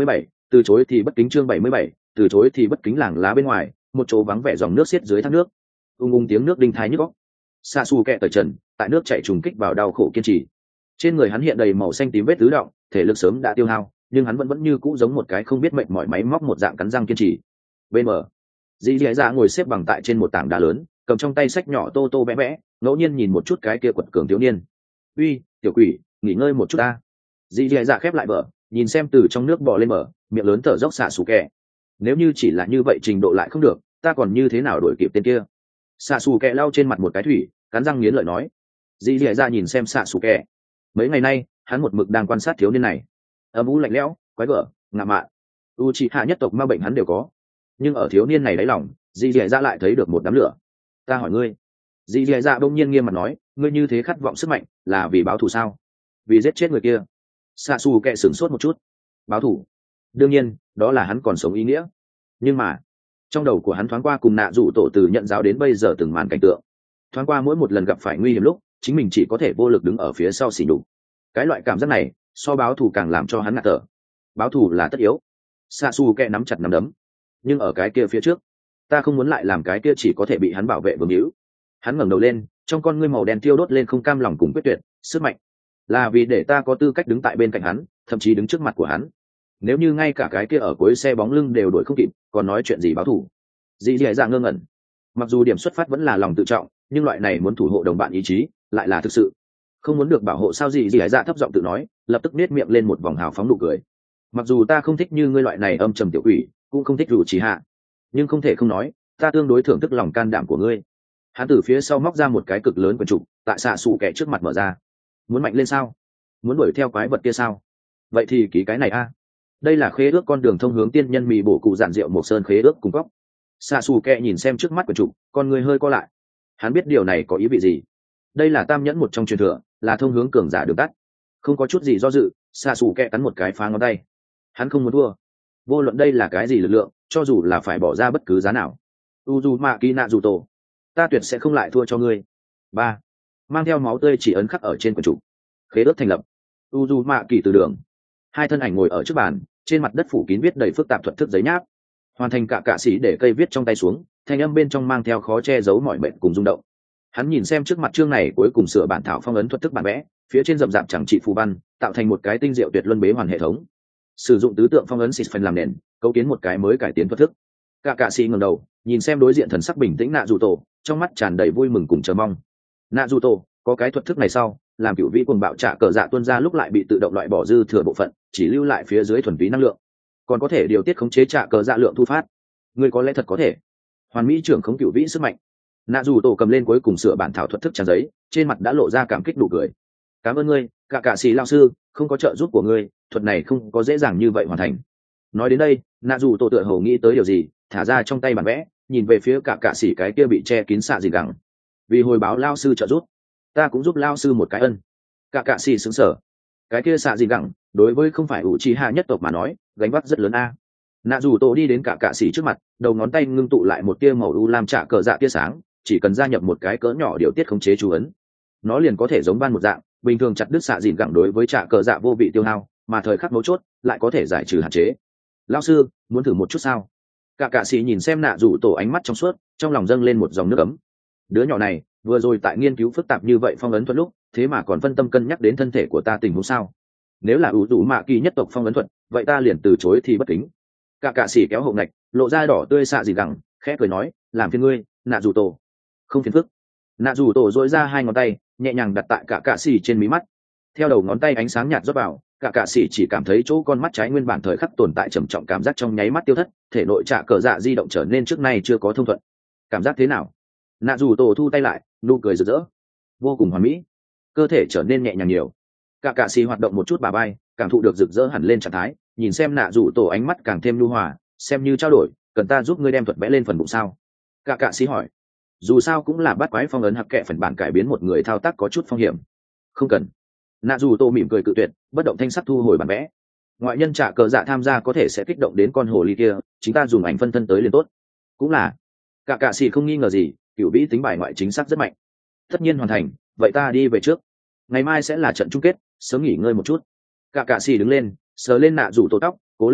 Từ chối thì bất kính chương bảy mươi bảy, từ chối thì bất kính làng lá bên ngoài, một chỗ vắng vẻ dòng nước xiết dưới thác nước. Ung ung tiếng nước đinh thái nhức óc. Sa Su kẹ cởi trần, tại nước chảy trùng kích vào đau khổ kiên trì. Trên người hắn hiện đầy màu xanh tím vết tứ động, thể lực sớm đã tiêu hao, nhưng hắn vẫn vẫn như cũ giống một cái không biết mệt mỏi máy móc một dạng cắn răng kiên trì. Bên bờ, Dĩ Dĩ Dạ ngồi xếp bằng tại trên một tảng đá lớn, cầm trong tay sách nhỏ tô tô vẽ vẽ, ngẫu nhiên nhìn một chút cái kia quật cường thiếu niên. "Uy, tiểu quỷ, nghỉ ngơi một chút ta." Dĩ Dĩ Dạ khép lại bờ, nhìn xem từ trong nước bò lên bờ, miệng lớn thở dốc xạ sủ kẹ. Nếu như chỉ là như vậy trình độ lại không được, ta còn như thế nào đuổi kịp tên kia? Xạ sủ kẹ lau trên mặt một cái thủy, cắn răng nghiến lợi nói. Dĩ Dĩ Dạ nhìn xem xạ sủ kẹ. Mấy ngày nay, hắn một mực đang quan sát thiếu niên này. Âm u lạnh lẽo, quái gở, ngạo mạn. Uchiha nhất tộc ma bệnh hắn đều có, nhưng ở thiếu niên này đáy lòng, Dĩ Dĩ Dạ lại thấy được một đám lửa. "Ta hỏi ngươi." Dĩ Dĩ Dạ bỗng nhiên nghiêm mặt nói, "Ngươi như thế khát vọng sức mạnh, là vì báo thù sao? Vì giết chết người kia?" Xạ xù kệ sửng sốt một chút. Báo thù? Đương nhiên, đó là hắn còn sống ý nghĩa. Nhưng mà, trong đầu của hắn thoáng qua cùng nạ dụ tổ từ nhận giáo đến bây giờ từng màn cảnh tượng. Thoáng qua mỗi một lần gặp phải nguy hiểm lúc, chính mình chỉ có thể vô lực đứng ở phía sau xỉ nhục. Cái loại cảm giác này, so báo thù càng làm cho hắn ngạt thở. Báo thù là tất yếu. Xạ xù kệ nắm chặt nắm đấm. Nhưng ở cái kia phía trước, ta không muốn lại làm cái kia chỉ có thể bị hắn bảo vệ vương hữu. Hắn ngẩng đầu lên, trong con ngươi màu đen tiêu đốt lên không cam lòng cùng quyết tuyệt, sức mạnh. Là vì để ta có tư cách đứng tại bên cạnh hắn, thậm chí đứng trước mặt của hắn. Nếu như ngay cả cái kia ở cuối xe bóng lưng đều đuổi không kịp, còn nói chuyện gì báo thù? Dĩ Dĩ Dạ ngơ ngẩn. Mặc dù điểm xuất phát vẫn là lòng tự trọng, nhưng loại này muốn thủ hộ đồng bạn ý chí, lại là thực sự. Không muốn được bảo hộ sao? Dĩ Dĩ Dạ thấp giọng tự nói, lập tức nết miệng lên một vòng hào phóng nụ cười. Mặc dù ta không thích như ngươi loại này âm trầm tiểu quỷ, cũng không thích rủ chỉ hạ, nhưng không thể không nói, ta tương đối thưởng thức lòng can đảm của ngươi. Hắn từ phía sau móc ra một cái cực lớn quần trục, tại xạ xù kẻ trước mặt mở ra. Muốn mạnh lên sao? Muốn đuổi theo quái vật kia sao? Vậy thì ký cái này a. Đây là khế ước con đường thông hướng tiên nhân mì bổ cụ giản rượu một sơn khế ước cung cấp. Xạ xù kẹ nhìn xem trước mắt quần trục, con người hơi co lại. Hắn biết điều này có ý vị gì. Đây là tam nhẫn một trong truyền thừa, là thông hướng cường giả đường tắt. Không có chút gì do dự, xạ xù kẹ cắn một cái phá ngón tay. Hắn không muốn thua. Vô luận đây là cái gì lực lượng, cho dù là phải bỏ ra bất cứ giá nào. Uzumaki Naruto, ta tuyệt sẽ không lại thua cho ngươi. Ba, mang theo máu tươi chỉ ấn khắc ở trên quần trục. Khế ước thành lập. Uzumaki từ đường. Hai thân ảnh ngồi ở trước bàn, trên mặt đất phủ kín viết đầy phức tạp thuật thức giấy nháp. Hoàn thành cả cạ sĩ để cây viết trong tay xuống, thanh âm bên trong mang theo khó che giấu mọi mệnh cùng rung động. Hắn nhìn xem trước mặt chương này cuối cùng sửa bản thảo phong ấn thuật thức bản vẽ, phía trên rậm rạp chẳng trị phù văn, tạo thành một cái tinh diệu tuyệt luân bế hoàn hệ thống. Sử dụng tứ tượng phong ấn xịt phần làm nền, cấu kiến một cái mới cải tiến thuật thức. Cả cạ sĩ ngẩng đầu, nhìn xem đối diện thần sắc bình tĩnh nạ dù tổ, trong mắt tràn đầy vui mừng cùng chờ mong. Nạ dù tổ, có cái thuật thức này sau, làm cựu vĩ cuồng bạo trả cờ dạ tuôn ra lúc lại bị tự động loại bỏ dư thừa bộ phận, chỉ lưu lại phía dưới thuần túy năng lượng, còn có thể điều tiết khống chế trả cờ dạ lượng thu phát. Ngươi có lẽ thật có thể hoàn mỹ trưởng khống cựu vĩ sức mạnh. Nạ dù tổ cầm lên cuối cùng sửa bản thảo thuật thức trang giấy, trên mặt đã lộ ra cảm kích nụ cười. Cảm ơn ngươi, cả cạ sĩ lao sư, không có trợ giúp của ngươi, thuật này không có dễ dàng như vậy hoàn thành. Nói đến đây, nạ dù tổ tựa hồ nghĩ tới điều gì, thả ra trong tay bản vẽ, nhìn về phía cả cạ sĩ cái kia bị che kín xạ gì gẳng. Vì hồi báo lao sư trợ giúp, ta cũng giúp lao sư một cái ân. Cả cạ sĩ sững sờ. Cái kia xạ gì gẳng, đối với không phải ủ trì hạ nhất tộc mà nói, gánh vác rất lớn a. Nạ dù tổ đi đến cả cạ sĩ trước mặt, đầu ngón tay ngưng tụ lại một tia màu u lam trả cờ dạ tia sáng, chỉ cần gia nhập một cái cỡ nhỏ điều tiết khống chế chú ấn, nó liền có thể giống ban một dạng, bình thường chặt đứt xạ dìn gẳng đối với trả cờ dạ vô vị tiêu hao, mà thời khắc mấu chốt lại có thể giải trừ hạn chế. Lão sư, muốn thử một chút sao? Cả cạ sĩ nhìn xem nạ dù tổ ánh mắt trong suốt, trong lòng dâng lên một dòng nước ấm. Đứa nhỏ này vừa rồi tại nghiên cứu phức tạp như vậy phong ấn thuật lúc, thế mà còn phân tâm cân nhắc đến thân thể của ta tình huống sao? Nếu là ủ rủ mạ kỳ nhất tộc phong ấn thuật, vậy ta liền từ chối thì bất kính. Cả cạ sĩ kéo hậu ngạch, lộ ra đỏ tươi xạ dìn gẳng, khẽ cười nói, làm phiền ngươi, nạ dù tổ. Không phiền phức. Nạ dù tổ dỗi ra hai ngón tay, nhẹ nhàng đặt tại cả cạ sĩ trên mí mắt. Theo đầu ngón tay ánh sáng nhạt rót vào, cả cạ sĩ chỉ cảm thấy chỗ con mắt trái nguyên bản thời khắc tồn tại trầm trọng cảm giác trong nháy mắt tiêu thất, thể nội trả cờ dạ di động trở nên trước nay chưa có thông thuận. Cảm giác thế nào? Nạ dù tổ thu tay lại, nụ cười rực rỡ, vô cùng hoàn mỹ, cơ thể trở nên nhẹ nhàng nhiều. Cả cạ sĩ hoạt động một chút bà bay, cảm thụ được rực rỡ hẳn lên trạng thái, nhìn xem nạ dù tổ ánh mắt càng thêm nhu hòa, xem như trao đổi, cần ta giúp ngươi đem thuật vẽ lên phần bụng sao? Cả cạ sĩ hỏi. Dù sao cũng là bắt quái phong ấn hặc kệ phần bản cải biến một người thao tác có chút phong hiểm. Không cần. Nạ dù tô mỉm cười cự tuyệt, bất động thanh sắc thu hồi bản vẽ. Ngoại nhân trả cờ dạ tham gia có thể sẽ kích động đến con hồ ly kia, chúng ta dùng ảnh phân thân tới liền tốt. Cũng là. Cả cạ sĩ không nghi ngờ gì, cửu vĩ tính bài ngoại chính xác rất mạnh. Tất nhiên hoàn thành, vậy ta đi về trước. Ngày mai sẽ là trận chung kết, sớm nghỉ ngơi một chút. Cả cạ sĩ đứng lên, sờ lên nạ dù tổ tóc, cố lên a,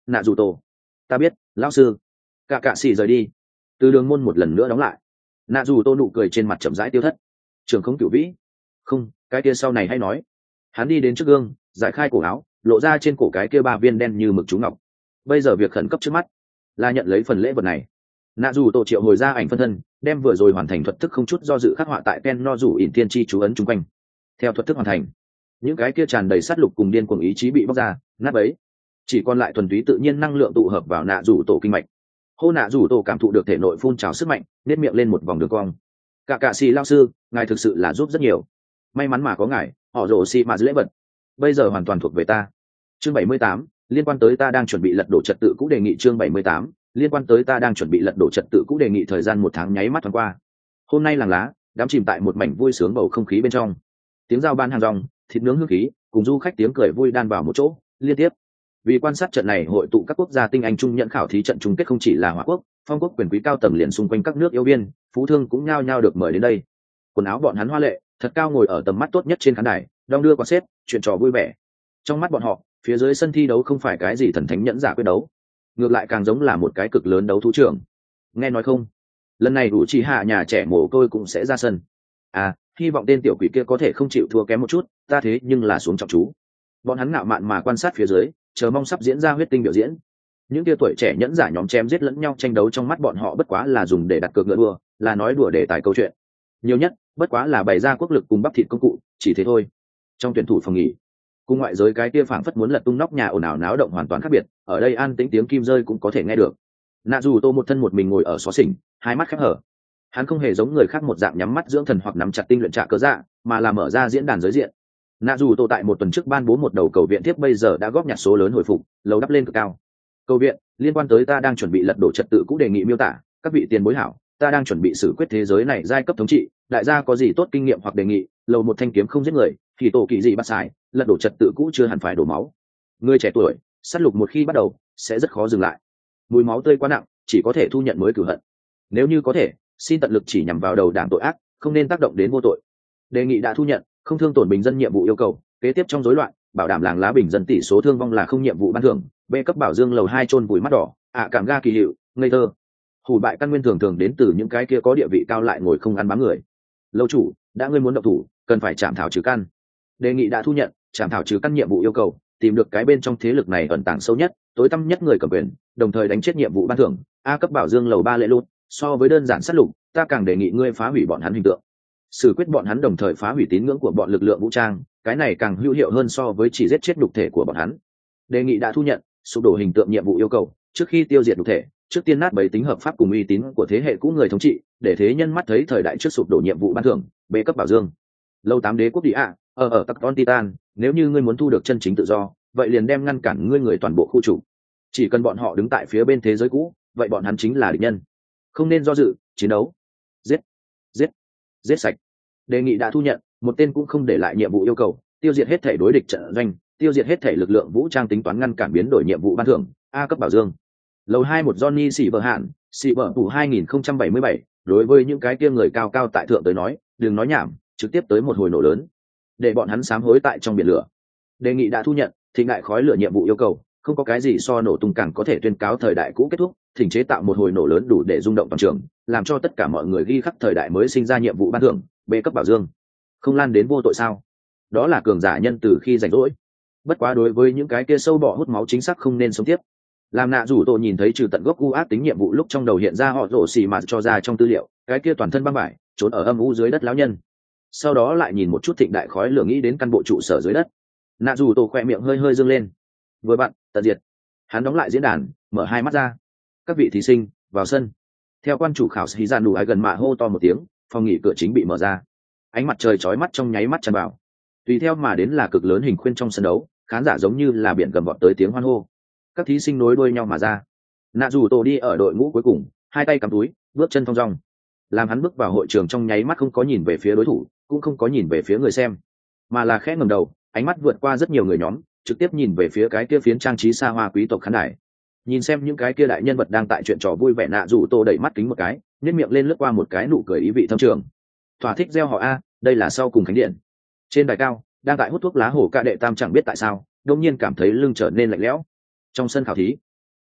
nạ dù tổ. Ta biết, lão sư. Cả cạ xì rời đi. Từ đường môn một lần nữa đóng lại. Nạ dù tô nụ cười trên mặt chậm rãi tiêu thất. Trường không cửu vĩ. Không, cái kia sau này hay nói. Hắn đi đến trước gương, giải khai cổ áo, lộ ra trên cổ cái kia ba viên đen như mực chú ngọc. Bây giờ việc khẩn cấp trước mắt là nhận lấy phần lễ vật này. Nạ dù tổ triệu hồi ra ảnh phân thân, đem vừa rồi hoàn thành thuật thức không chút do dự khắc họa tại ken no rủ ỉn tiên tri chú ấn chung quanh. Theo thuật thức hoàn thành, những cái kia tràn đầy sát lục cùng điên cuồng ý chí bị bóc ra, nát bấy, chỉ còn lại thuần túy tự nhiên năng lượng tụ hợp vào nạ rủ tổ kinh mạch. Hô nạ rủ tổ cảm thụ được thể nội phun trào sức mạnh, nếp miệng lên một vòng đường cong. Cả cạ xì lao sư, ngài thực sự là giúp rất nhiều. May mắn mà có ngài, họ rồ xì mà lễ vật bây giờ hoàn toàn thuộc về ta. Chương bảy mươi tám, liên quan tới ta đang chuẩn bị lật đổ trật tự cũ đề nghị. Chương bảy mươi tám, liên quan tới ta đang chuẩn bị lật đổ trật tự cũ đề nghị. Thời gian một tháng nháy mắt thoáng qua. Hôm nay làng lá đám chìm tại một mảnh vui sướng bầu không khí bên trong. Tiếng giao ban hàng rong, thịt nướng hương khí, cùng du khách tiếng cười vui đan vào một chỗ liên tiếp. Vì quan sát trận này hội tụ các quốc gia tinh anh chung nhận khảo thí trận chung kết không chỉ là Hoa quốc, Phong quốc quyền quý cao tầng liền xung quanh các nước yêu biên, phú thương cũng nhao nhao được mời đến đây. Quần áo bọn hắn hoa lệ, thật cao ngồi ở tầm mắt tốt nhất trên khán đài, đong đưa quan xếp, chuyện trò vui vẻ. Trong mắt bọn họ, phía dưới sân thi đấu không phải cái gì thần thánh nhẫn giả quyết đấu, ngược lại càng giống là một cái cực lớn đấu thú trường. Nghe nói không, lần này đủ chỉ hạ nhà trẻ mồ côi cũng sẽ ra sân. À, hy vọng tên tiểu quỷ kia có thể không chịu thua kém một chút, ta thế nhưng là xuống trọng chú. Bọn hắn ngạo mạn mà quan sát phía dưới, chờ mong sắp diễn ra huyết tinh biểu diễn. Những kia tuổi trẻ nhẫn giả nhóm chém giết lẫn nhau tranh đấu trong mắt bọn họ bất quá là dùng để đặt cược ngựa đua, là nói đùa để tài câu chuyện. Nhiều nhất, bất quá là bày ra quốc lực cùng bắp thịt công cụ, chỉ thế thôi. Trong tuyển thủ phòng nghỉ, cùng ngoại giới cái kia phảng phất muốn lật tung nóc nhà ồn ào náo động hoàn toàn khác biệt, ở đây an tĩnh tiếng kim rơi cũng có thể nghe được. Nạ dù tô một thân một mình ngồi ở xó xỉnh, hai mắt khép hở. Hắn không hề giống người khác một dạng nhắm mắt dưỡng thần hoặc nắm chặt tinh luyện trạ cớ dạ, mà là mở ra diễn đàn giới diện. Nạ dù tô tại một tuần trước ban bố một đầu cầu viện tiếp bây giờ đã góp nhặt số lớn hồi phục, lầu đắp lên cực cao. Cầu viện liên quan tới ta đang chuẩn bị lật đổ trật tự cũ đề nghị miêu tả, các vị tiền bối hảo, ta đang chuẩn bị xử quyết thế giới này giai cấp thống trị, đại gia có gì tốt kinh nghiệm hoặc đề nghị, lầu một thanh kiếm không giết người, thì tổ kỳ gì bắt sai, lật đổ trật tự cũ chưa hẳn phải đổ máu. Người trẻ tuổi, sát lục một khi bắt đầu sẽ rất khó dừng lại, mùi máu tươi quá nặng, chỉ có thể thu nhận mới cửu hận. Nếu như có thể, xin tận lực chỉ nhằm vào đầu đảng tội ác, không nên tác động đến vô tội. Đề nghị đã thu nhận, không thương tổn bình dân nhiệm vụ yêu cầu, kế tiếp trong rối loạn, bảo đảm làng lá bình dân tỷ số thương vong là không nhiệm vụ ban thưởng. B cấp bảo dương lầu hai chôn vùi mắt đỏ, ạ cảm ga kỳ hiệu, ngây thơ. Hủ bại căn nguyên thường thường đến từ những cái kia có địa vị cao lại ngồi không ăn bám người. Lâu chủ, đã ngươi muốn động thủ, cần phải chạm thảo trừ căn. Đề nghị đã thu nhận, chạm thảo trừ căn nhiệm vụ yêu cầu, tìm được cái bên trong thế lực này ẩn tàng sâu nhất, tối tăm nhất người cầm quyền, đồng thời đánh chết nhiệm vụ ban thưởng. A cấp bảo dương lầu ba lệ lút, so với đơn giản sát lục, ta càng đề nghị ngươi phá hủy bọn hắn hình tượng, xử quyết bọn hắn đồng thời phá hủy tín ngưỡng của bọn lực lượng vũ trang, cái này càng hữu hiệu hơn so với chỉ giết chết nhục thể của bọn hắn. Đề nghị đã thu nhận, sụp đổ hình tượng nhiệm vụ yêu cầu, trước khi tiêu diệt nhục thể, trước tiên nát bấy tính hợp pháp cùng uy tín của thế hệ cũ người thống trị, để thế nhân mắt thấy thời đại trước sụp đổ nhiệm vụ ban thưởng. B cấp bảo dương lâu tám đế quốc địa ạ, ở ở Tacton Titan, nếu như ngươi muốn thu được chân chính tự do, vậy liền đem ngăn cản ngươi người toàn bộ khu chủ, chỉ cần bọn họ đứng tại phía bên thế giới cũ, vậy bọn hắn chính là địch nhân, không nên do dự, chiến đấu, giết giết giết sạch. Đề nghị đã thu nhận, một tên cũng không để lại nhiệm vụ yêu cầu, tiêu diệt hết thể đối địch trận doanh, tiêu diệt hết thể lực lượng vũ trang tính toán ngăn cản biến đổi nhiệm vụ ban thưởng. A cấp bảo dương lầu hai một Johnny xỉ bờ hạn, xỉ bờ tủ hai nghìn không trăm bảy mươi bảy. Đối với những cái kia người cao cao tại thượng tới nói, đừng nói nhảm, trực tiếp tới một hồi nổ lớn, để bọn hắn sám hối tại trong biển lửa. Đề nghị đã thu nhận, thịnh đại khói lửa nhiệm vụ yêu cầu, không có cái gì so nổ tung càng có thể tuyên cáo thời đại cũ kết thúc, thỉnh chế tạo một hồi nổ lớn đủ để rung động toàn trường, làm cho tất cả mọi người ghi khắc thời đại mới sinh ra nhiệm vụ ban thưởng. B cấp bảo dương không lan đến vô tội sao? Đó là cường giả nhân từ khi rảnh rỗi. Bất quá đối với những cái kia sâu bọ hút máu chính xác không nên sống tiếp. Làm nạ rủ tổ nhìn thấy trừ tận gốc u ác tính nhiệm vụ lúc trong đầu hiện ra họ rổ xì mà cho ra trong tư liệu, cái kia toàn thân băng vải trốn ở âm u dưới đất lão nhân. Sau đó lại nhìn một chút thịnh đại khói lửa nghĩ đến căn bộ trụ sở dưới đất. Nạ rủ tổ khoe miệng hơi hơi dương lên. Vừa bạn, tận diệt. Hắn đóng lại diễn đàn, mở hai mắt ra. Các vị thí sinh vào sân. Theo quan chủ khảo sĩ gian đủ ai gần mạ hô to một tiếng, phòng nghỉ cửa chính bị mở ra. Ánh mặt trời chói mắt trong nháy mắt tràn vào. Tùy theo mà đến là cực lớn hình khuyên trong sân đấu, khán giả giống như là biển gầm vọt tới tiếng hoan hô. Các thí sinh nối đuôi nhau mà ra. Nạ dù tổ đi ở đội ngũ cuối cùng, hai tay cắm túi, bước chân thong dong. Làm hắn bước vào hội trường trong nháy mắt không có nhìn về phía đối thủ, cũng không có nhìn về phía người xem, mà là khẽ ngẩng đầu, ánh mắt vượt qua rất nhiều người nhóm, trực tiếp nhìn về phía cái kia phiến trang trí xa hoa quý tộc khán đài. Nhìn xem những cái kia đại nhân vật đang tại chuyện trò vui vẻ. Nạ dù tổ đẩy mắt kính một cái, nhếch miệng lên lướt qua một cái nụ cười ý vị thâm trường. Thỏa thích gieo họ a, đây là sau cùng khánh điện. Trên đài cao, đang tại hút thuốc lá hổ ca đệ tam chẳng biết tại sao, đột nhiên cảm thấy lưng trở nên lạnh lẽo. Trong sân khảo thí,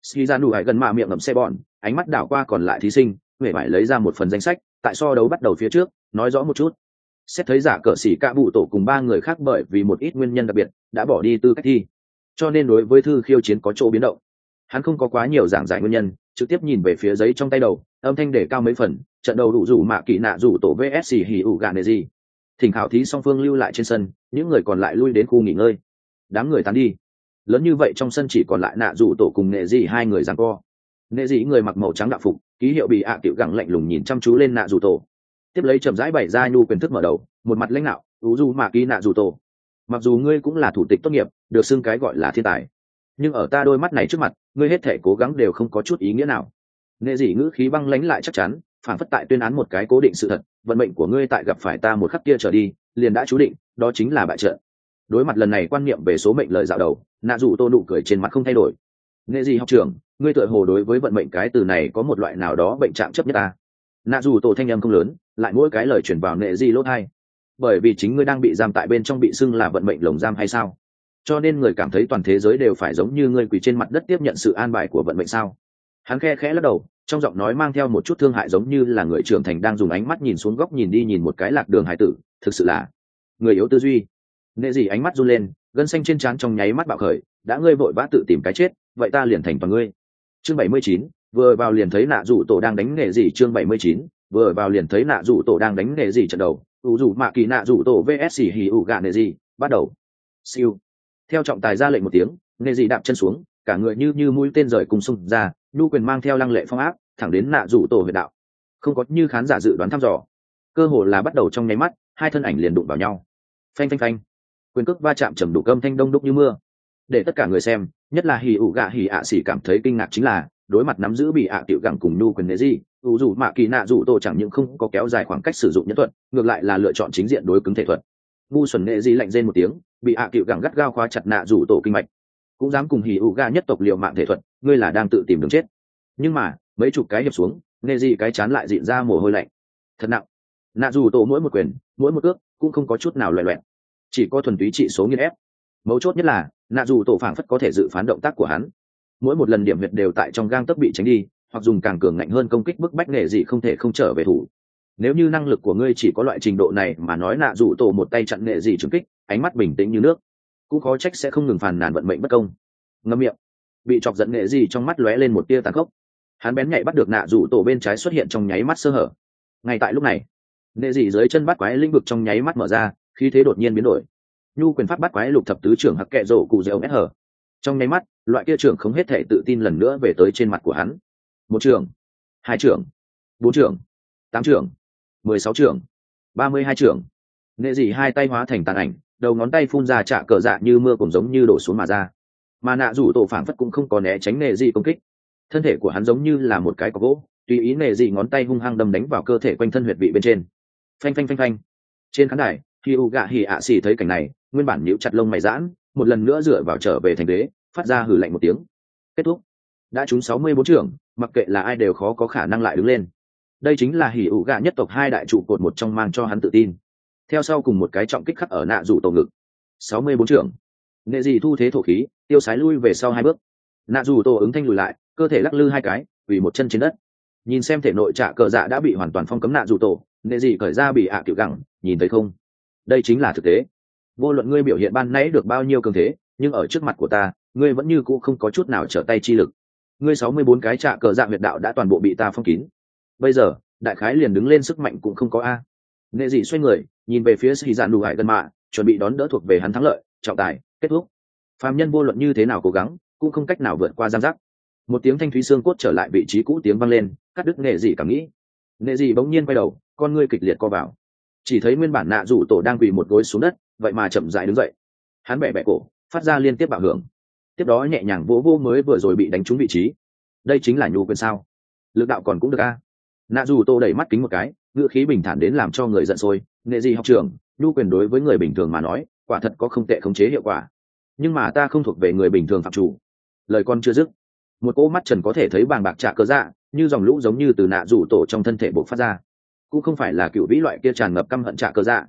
ski ra nụ hải gần mạ miệng ngậm xe bọn, ánh mắt đảo qua còn lại thí sinh, huệ phải lấy ra một phần danh sách, tại so đấu bắt đầu phía trước nói rõ một chút. Xét thấy giả cờ xỉ cạ bụ tổ cùng ba người khác bởi vì một ít nguyên nhân đặc biệt đã bỏ đi tư cách thi, cho nên đối với thư khiêu chiến có chỗ biến động. Hắn không có quá nhiều giảng giải nguyên nhân, trực tiếp nhìn về phía giấy trong tay đầu, âm thanh để cao mấy phần. Trận đầu đủ rủ mạ kỳ nạ rủ tổ vs hỉ ủ gạ nệ gì. Thỉnh khảo thí song phương lưu lại trên sân, những người còn lại lui đến khu nghỉ ngơi. Đám người tán đi. Lớn như vậy trong sân chỉ còn lại nạ rủ tổ cùng nệ gì hai người giằng co. Nệ gì người mặc màu trắng đạo phục, ký hiệu bị ạ tiểu gẳng lạnh lùng nhìn chăm chú lên nạ rủ tổ. Tiếp lấy chậm rãi bày ra nhu quyền thức mở đầu, một mặt lãnh đạo, đủ rủ mạ kỳ nạ rủ tổ. Mặc dù ngươi cũng là thủ tịch tốt nghiệp, được xưng cái gọi là thiên tài, nhưng ở ta đôi mắt này trước mặt, ngươi hết thể cố gắng đều không có chút ý nghĩa nào. Nệ dị ngữ khí băng lãnh lại chắc chắn, phản phất tại tuyên án một cái cố định sự thật, vận mệnh của ngươi tại gặp phải ta một khắc kia trở đi liền đã chú định, đó chính là bại trận. Đối mặt lần này quan niệm về số mệnh lời dạo đầu, nạ dù tô nụ cười trên mặt không thay đổi. Nệ dị học trưởng, ngươi tựa hồ đối với vận mệnh cái từ này có một loại nào đó bệnh trạng chấp nhất ta. Nạ dù tô thanh âm không lớn, lại mỗi cái lời truyền vào nệ dị lỗ tai. Bởi vì chính ngươi đang bị giam tại bên trong bị xưng là vận mệnh lồng giam hay sao? Cho nên người cảm thấy toàn thế giới đều phải giống như ngươi quỳ trên mặt đất tiếp nhận sự an bài của vận mệnh sao? Hắn khe khẽ lắc đầu, trong giọng nói mang theo một chút thương hại, giống như là người trưởng thành đang dùng ánh mắt nhìn xuống góc nhìn đi nhìn một cái lạc đường hải tử, thực sự là người yếu tư duy. Nệ gì ánh mắt run lên, gân xanh trên trán trong nháy mắt bạo khởi, đã ngươi vội vã tự tìm cái chết, vậy ta liền thành toàn ngươi. Chương bảy mươi chín, vừa vào liền thấy nạ rủ tổ đang đánh nệ gì. Chương bảy mươi chín, vừa vào liền thấy nạ rủ tổ đang đánh nệ gì. Trận đầu, ủ rủ mạ kỳ nạ rủ tổ vs hỉ ủ gạ nệ gì, bắt đầu. Siêu. Theo trọng tài ra lệnh một tiếng, nệ gì đạp chân xuống, cả người như như mũi tên rời cùng xung ra, nhu quyền mang theo lăng lệ phong áp, thẳng đến nạ rủ tổ huyệt đạo. Không có như khán giả dự đoán thăm dò, cơ hồ là bắt đầu trong nháy mắt, hai thân ảnh liền đụng vào nhau. Phanh phanh phanh, quyền cước va chạm trầm đủ âm thanh đông đúc như mưa. Để tất cả người xem, nhất là hỉ ủ gạ hỉ ạ xỉ cảm thấy kinh ngạc chính là, đối mặt nắm giữ bị ạ tiểu gẳng cùng nhu quyền nệ gì, ủ rủ mạ kỳ nạ rủ tổ chẳng những không có kéo dài khoảng cách sử dụng nhân thuật, ngược lại là lựa chọn chính diện đối cứng thể thuật. Ngu xuẩn nệ gì lạnh rên một tiếng, bị ạ tiểu gẳng gắt gao khóa chặt nạ rủ tổ kinh mạch. Cũng dám cùng hỉ ủ gạ nhất tộc liều mạng thể thuật, ngươi là đang tự tìm đường chết. Nhưng mà mấy chục cái hiệp xuống, nệ gì cái chán lại dịn ra mồ hôi lạnh, thật nặng. Nạ dù tổ mỗi một quyền mỗi một cước cũng không có chút nào loẹ loẹt, chỉ có thuần túy trị số nghiền ép. Mấu chốt nhất là nạ dù tổ phảng phất có thể dự phán động tác của hắn, mỗi một lần điểm huyệt đều tại trong gang tấc bị tránh đi, hoặc dùng càng cường ngạnh hơn công kích bức bách nệ gì không thể không trở về thủ. Nếu như năng lực của ngươi chỉ có loại trình độ này mà nói, nạ dù tổ một tay chặn nệ gì trúng kích, ánh mắt bình tĩnh như nước, cũng khó trách sẽ không ngừng phàn nàn vận mệnh bất công. Ngậm miệng. Bị chọc giận nệ gì trong mắt lóe lên một tia tàn khốc, hắn bén nhạy bắt được nạ rủ tổ bên trái xuất hiện trong nháy mắt sơ hở. Ngay tại lúc này, nệ dị dưới chân bắt quái lĩnh vực trong nháy mắt mở ra, khí thế đột nhiên biến đổi. Nhu quyền pháp bắt quái lục thập tứ trưởng hặc kệ rổ cụ dẻo hở. Trong nháy mắt, loại kia trưởng không hết thể tự tin lần nữa về tới trên mặt của hắn. Một trưởng, hai trưởng, bốn trưởng, tám trưởng, mười sáu trưởng, ba mươi hai trưởng. Nệ dị hai tay hóa thành tàn ảnh, đầu ngón tay phun ra trả cờ dạ như mưa cũng giống như đổ xuống mà ra. Mà nạ rủ tổ phảng phất cũng không có né tránh nệ dị công kích, thân thể của hắn giống như là một cái cọc gỗ, tùy ý nệ dị ngón tay hung hăng đâm đánh vào cơ thể quanh thân huyệt vị bên trên. Phanh phanh phanh phanh. Trên khán đài, khi u gạ hỉ ạ xỉ thấy cảnh này, nguyên bản nhíu chặt lông mày giãn, một lần nữa dựa vào trở về thành đế, phát ra hừ lạnh một tiếng. Kết thúc. Đã trúng sáu mươi bốn trưởng, mặc kệ là ai đều khó có khả năng lại đứng lên. Đây chính là hỉ ủ gạ nhất tộc hai đại trụ cột một trong, mang cho hắn tự tin. Theo sau cùng một cái trọng kích khắc ở nạ rủ tổ ngực. sáu mươi bốn trưởng. Nệ dị thu thế thổ khí, tiêu sái lui về sau hai bước. Nạ rủ tổ ứng thanh lùi lại, cơ thể lắc lư hai cái, quỳ một chân trên đất. Nhìn xem thể nội trả cờ dạ đã bị hoàn toàn phong cấm nạ rủ tổ, nệ dị cởi ra bị ạ tiểu gẳng, nhìn thấy không? Đây chính là thực tế. Vô luận ngươi biểu hiện ban nãy được bao nhiêu cường thế, nhưng ở trước mặt của ta, ngươi vẫn như cũ không có chút nào trở tay chi lực. Ngươi sáu mươi bốn cái trả cờ dạ huyệt đạo đã toàn bộ bị ta phong kín. Bây giờ, đại khái liền đứng lên sức mạnh cũng không có a. Nệ dị xoay người, nhìn về phía Sĩ Dạn Đủ Hải gần mạ, chuẩn bị đón đỡ thuộc về hắn thắng lợi, trọng tài, kết thúc. Phàm nhân vô luận như thế nào cố gắng, cũng không cách nào vượt qua giam giác. Một tiếng thanh thúy xương cốt trở lại vị trí cũ tiếng vang lên, cắt đứt nệ dị cảm nghĩ. Nệ dị bỗng nhiên quay đầu, con ngươi kịch liệt co vào, chỉ thấy nguyên bản nạ rủ tổ đang quỳ một gối xuống đất, vậy mà chậm rãi đứng dậy. Hắn bẻ bẻ cổ, phát ra liên tiếp bạo hưởng, tiếp đó nhẹ nhàng vỗ vỗ mới vừa rồi bị đánh trúng vị trí. Đây chính là nhu quyền sao? Lực đạo còn cũng được a. Nạ rủ tổ đẩy mắt kính một cái, ngữ khí bình thản đến làm cho người giận sôi. Nệ dị học trưởng, nhu quyền đối với người bình thường mà nói, quả thật có không tệ khống chế hiệu quả, nhưng mà ta không thuộc về người bình thường phạm chủ. Lời con chưa dứt, một cỗ mắt trần có thể thấy bàng bạc trả cờ dạ như dòng lũ giống như từ nạ rủ tổ trong thân thể bộc phát ra, cũng không phải là cựu vĩ loại kia tràn ngập căm hận trả cờ dạ,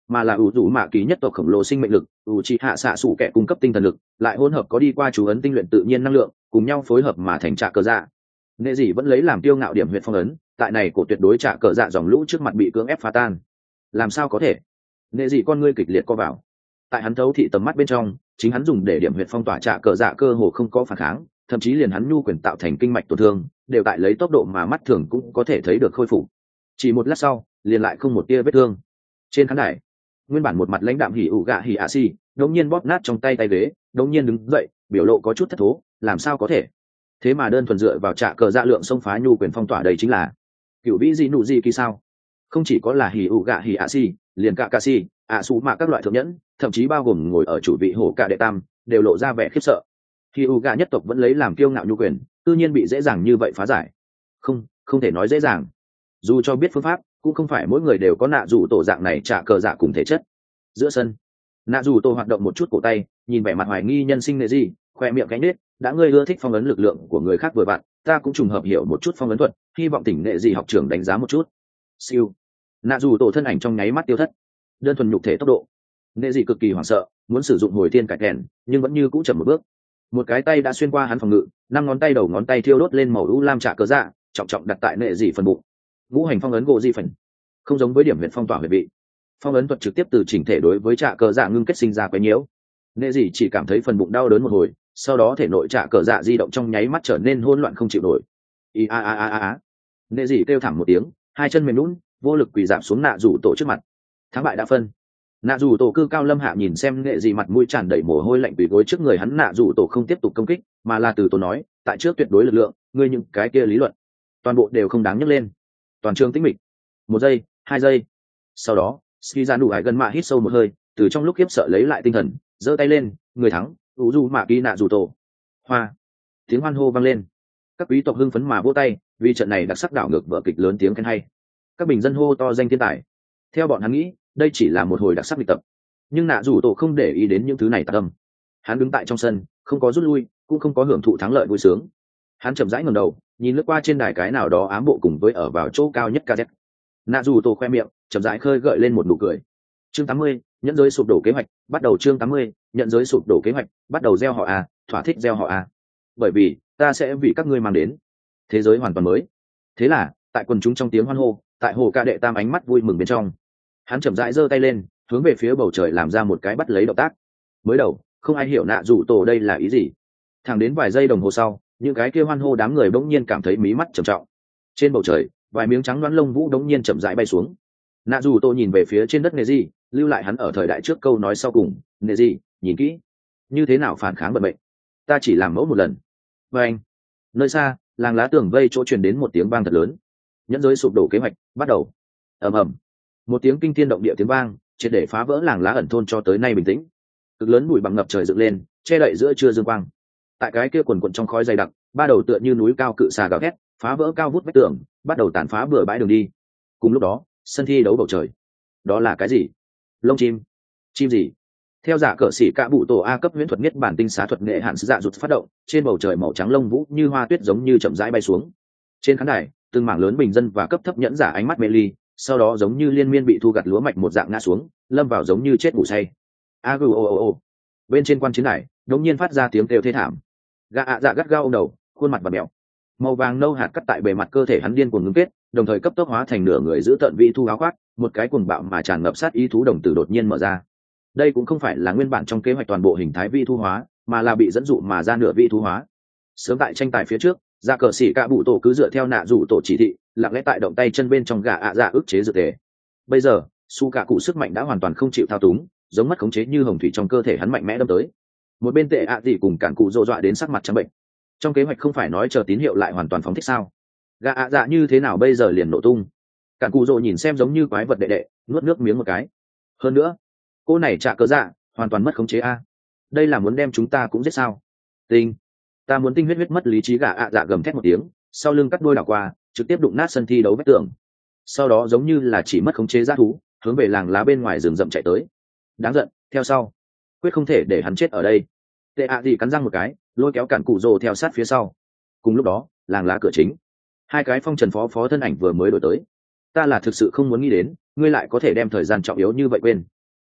mà là ủ rủ mạ kỳ nhất tộc khổng lồ sinh mệnh lực, ủ trị hạ xạ sủ kẻ cung cấp tinh thần lực, lại hỗn hợp có đi qua chú ấn tinh luyện tự nhiên năng lượng, cùng nhau phối hợp mà thành trạ cờ dạ. Nệ dị vẫn lấy làm tiêu ngạo điểm huyệt phong ấn, tại này cổ tuyệt đối trạ cờ dạ dòng lũ trước mặt bị cưỡng ép phá tan. Làm sao có thể? Nệ dị con ngươi kịch liệt co vào. Tại hắn thấu thị tầm mắt bên trong, chính hắn dùng để điểm huyệt phong tỏa trạ cờ dạ cơ hồ không có phản kháng, thậm chí liền hắn nhu quyền tạo thành kinh mạch tổn thương, đều tại lấy tốc độ mà mắt thường cũng có thể thấy được khôi phục. Chỉ một lát sau, liền lại không một tia vết thương. Trên khán đài, nguyên bản một mặt lãnh đạm hỉ ủ gạ hỉ ạ xì đống nhiên bóp nát trong tay tay ghế, đống nhiên đứng dậy, biểu lộ có chút thất thố. Làm sao có thể? Thế mà đơn thuần dựa vào trạ cờ dạ lượng xông phá nhu quyền phong tỏa, đây chính là cựu vĩ dị nụ dị kỳ sao? Không chỉ có là hỉ ủ gạ hỉ ạ xì, liền cả ca xì ạ xù mạ các loại thượng nhẫn, thậm chí bao gồm ngồi ở chủ vị hổ cả đệ tam, đều lộ ra vẻ khiếp sợ. Hỉ ủ gạ nhất tộc vẫn lấy làm kiêu ngạo nhu quyền, tự nhiên bị dễ dàng như vậy phá giải. Không, không thể nói dễ dàng. Dù cho biết phương pháp, cũng không phải mỗi người đều có nạ dù tổ dạng này trả cờ dạ cùng thể chất. Giữa sân, nạ dù tổ hoạt động một chút cổ tay, nhìn vẻ mặt hoài nghi nhân sinh nệ gì, khoe miệng cánh nết. Đã ngươi ưa thích phong ấn lực lượng của người khác vừa vặn, ta cũng trùng hợp hiểu một chút phong ấn thuật, hy vọng tỉnh nệ gì học trưởng đánh giá một chút. Siêu, nạ dù tổ thân ảnh trong nháy mắt tiêu thất. Đơn thuần nhục thể tốc độ, nệ gì cực kỳ hoảng sợ, muốn sử dụng hồi thiên cải đèn, nhưng vẫn như cũ chậm một bước. Một cái tay đã xuyên qua hắn phòng ngự, năm ngón tay đầu ngón tay thiêu đốt lên màu u lam trả cờ dạ, trọng trọng đặt tại nệ gì phần bụng. Ngũ hành phong ấn gỗ di phần, không giống với điểm huyệt phong tỏa huyệt vị, phong ấn thuật trực tiếp từ chỉnh thể đối với trả cờ dạ ngưng kết sinh ra quấy nhiễu. Nệ gì chỉ cảm thấy phần bụng đau đớn một hồi, sau đó thể nội trả cờ dạ di động trong nháy mắt trở nên hỗn loạn không chịu nổi. I a a a a a. Nệ gì kêu thảm một tiếng, hai chân mềm nhũn, vô lực quỳ rạp xuống nạ rủ tổ trước mặt. Thắng bại đã phân. Nạ rủ tổ cư cao lâm hạ nhìn xem Nệ gì mặt mũi tràn đầy mồ hôi lạnh quỳ gối trước người hắn. Nạ rủ tổ không tiếp tục công kích, mà là từ tổ nói, tại trước tuyệt đối lực lượng, ngươi những cái kia lý luận, toàn bộ đều không đáng nhắc lên. Toàn trường tĩnh mịch. Một giây, hai giây. Sau đó, Ski ra đủ hải gần mạ hít sâu một hơi, từ trong lúc khiếp sợ lấy lại tinh thần, giơ tay lên, người thắng, u du mạ kỳ nạ rủ tổ. Hoa. Tiếng hoan hô vang lên. Các quý tộc hưng phấn mà vỗ tay, vì trận này đặc sắc đảo ngược vở kịch lớn tiếng khen hay. Các bình dân hô to danh thiên tài. Theo bọn hắn nghĩ, đây chỉ là một hồi đặc sắc lịch tập, nhưng nạ rủ tổ không để ý đến những thứ này tạc tâm. Hắn đứng tại trong sân, không có rút lui, cũng không có hưởng thụ thắng lợi vui sướng. Hắn chậm rãi ngẩng đầu, nhìn lướt qua trên đài cái nào đó ám bộ cùng với ở vào chỗ cao nhất ca z. Nạ rủ tổ khoe miệng, chậm rãi khơi gợi lên một nụ cười. Chương tám mươi, nhận giới sụp đổ kế hoạch bắt đầu. Chương tám mươi, nhận giới sụp đổ kế hoạch bắt đầu. Gieo họ a, thỏa thích gieo họ a. Bởi vì ta sẽ vì các ngươi mang đến thế giới hoàn toàn mới. Thế là, tại quần chúng trong tiếng hoan hô, tại hồ ca đệ tam ánh mắt vui mừng bên trong, hắn chậm rãi giơ tay lên, hướng về phía bầu trời làm ra một cái bắt lấy động tác. Mới đầu, không ai hiểu nạ rủ tổ đây là ý gì. Thẳng đến vài giây đồng hồ sau, những cái kia hoan hô đám người bỗng nhiên cảm thấy mí mắt trầm trọng. Trên bầu trời, vài miếng trắng đoán lông vũ đống nhiên chậm rãi bay xuống. Nạ rủ tổ nhìn về phía trên đất nệ gì, lưu lại hắn ở thời đại trước câu nói sau cùng, nệ gì, nhìn kỹ, như thế nào phản kháng vận mệnh, ta chỉ làm mẫu một lần. Và anh, nơi xa, làng lá tường vây chỗ truyền đến một tiếng vang thật lớn. Nhẫn giới sụp đổ kế hoạch bắt đầu. Ầm ầm, một tiếng kinh thiên động địa tiếng vang, triệt để phá vỡ làng lá ẩn thôn cho tới nay bình tĩnh. Cực lớn bụi bặm ngập trời dựng lên, che đậy giữa trưa dương quang. Tại cái kia quần quần trong khói dày đặc, ba đầu tựa như núi cao cự xà gào thét, phá vỡ cao vút vách tường, bắt đầu tàn phá bừa bãi đường đi. Cùng lúc đó, sân thi đấu bầu trời, đó là cái gì? Lông chim? Chim gì? Theo giả cờ sĩ cả bụ tổ a cấp huyễn thuật nhất bản tinh xá thuật nghệ hạn dạ rụt phát động, trên bầu trời màu trắng lông vũ như hoa tuyết giống như chậm rãi bay xuống. Trên khán đài, từng mảng lớn bình dân và cấp thấp nhẫn giả ánh mắt mê ly, sau đó giống như liên miên bị thu gặt lúa mạch một dạng ngã xuống, lâm vào giống như chết ngủ say. A gu o o o. Bên trên quan chiến đài, đột nhiên phát ra tiếng kêu thê thảm. Gã ạ dạ gắt gao ôm đầu, khuôn mặt và mèo. Màu vàng nâu hạt cắt tại bề mặt cơ thể hắn điên cuồng ngưng kết, đồng thời cấp tốc hóa thành nửa người giữ tận vị thu áo khoác, một cái cuồng bạo mà tràn ngập sát ý thú đồng tử đột nhiên mở ra. Đây cũng không phải là nguyên bản trong kế hoạch toàn bộ hình thái vi thu hóa, mà là bị dẫn dụ mà ra nửa vi thu hóa. Sớm tại tranh tài phía trước, ra cờ xỉ cả bụ tổ cứ dựa theo nạ dụ tổ chỉ thị, lặng lẽ tại động tay chân bên trong gã ạ dạ ức chế dự thể. Bây giờ, su cả cụ sức mạnh đã hoàn toàn không chịu thao túng, giống mất khống chế như hồng thủy trong cơ thể hắn mạnh mẽ đâm tới. Một bên tệ ạ gì cùng cản cụ dỗ dọa đến sắc mặt trắng bệnh. Trong kế hoạch không phải nói chờ tín hiệu lại hoàn toàn phóng thích sao? Gã ạ dạ như thế nào bây giờ liền nổ tung? Cản cụ dỗ nhìn xem giống như quái vật đệ đệ, nuốt nước miếng một cái. Hơn nữa, cô này trả cớ dạ, hoàn toàn mất khống chế a. Đây là muốn đem chúng ta cũng giết sao? Tinh, ta muốn tinh huyết huyết mất lý trí. Gã ạ dạ gầm thét một tiếng, sau lưng cắt đuôi đảo qua, trực tiếp đụng nát sân thi đấu vách tường. Sau đó giống như là chỉ mất khống chế dã thú, hướng về làng lá bên ngoài rừng rậm chạy tới. Đáng giận, theo sau, quyết không thể để hắn chết ở đây. Tệ ạ gì cắn răng một cái, lôi kéo cản cụ rồ theo sát phía sau. Cùng lúc đó, làng lá cửa chính, hai cái phong trần phó phó thân ảnh vừa mới đổi tới. Ta là thực sự không muốn nghĩ đến, ngươi lại có thể đem thời gian trọng yếu như vậy quên.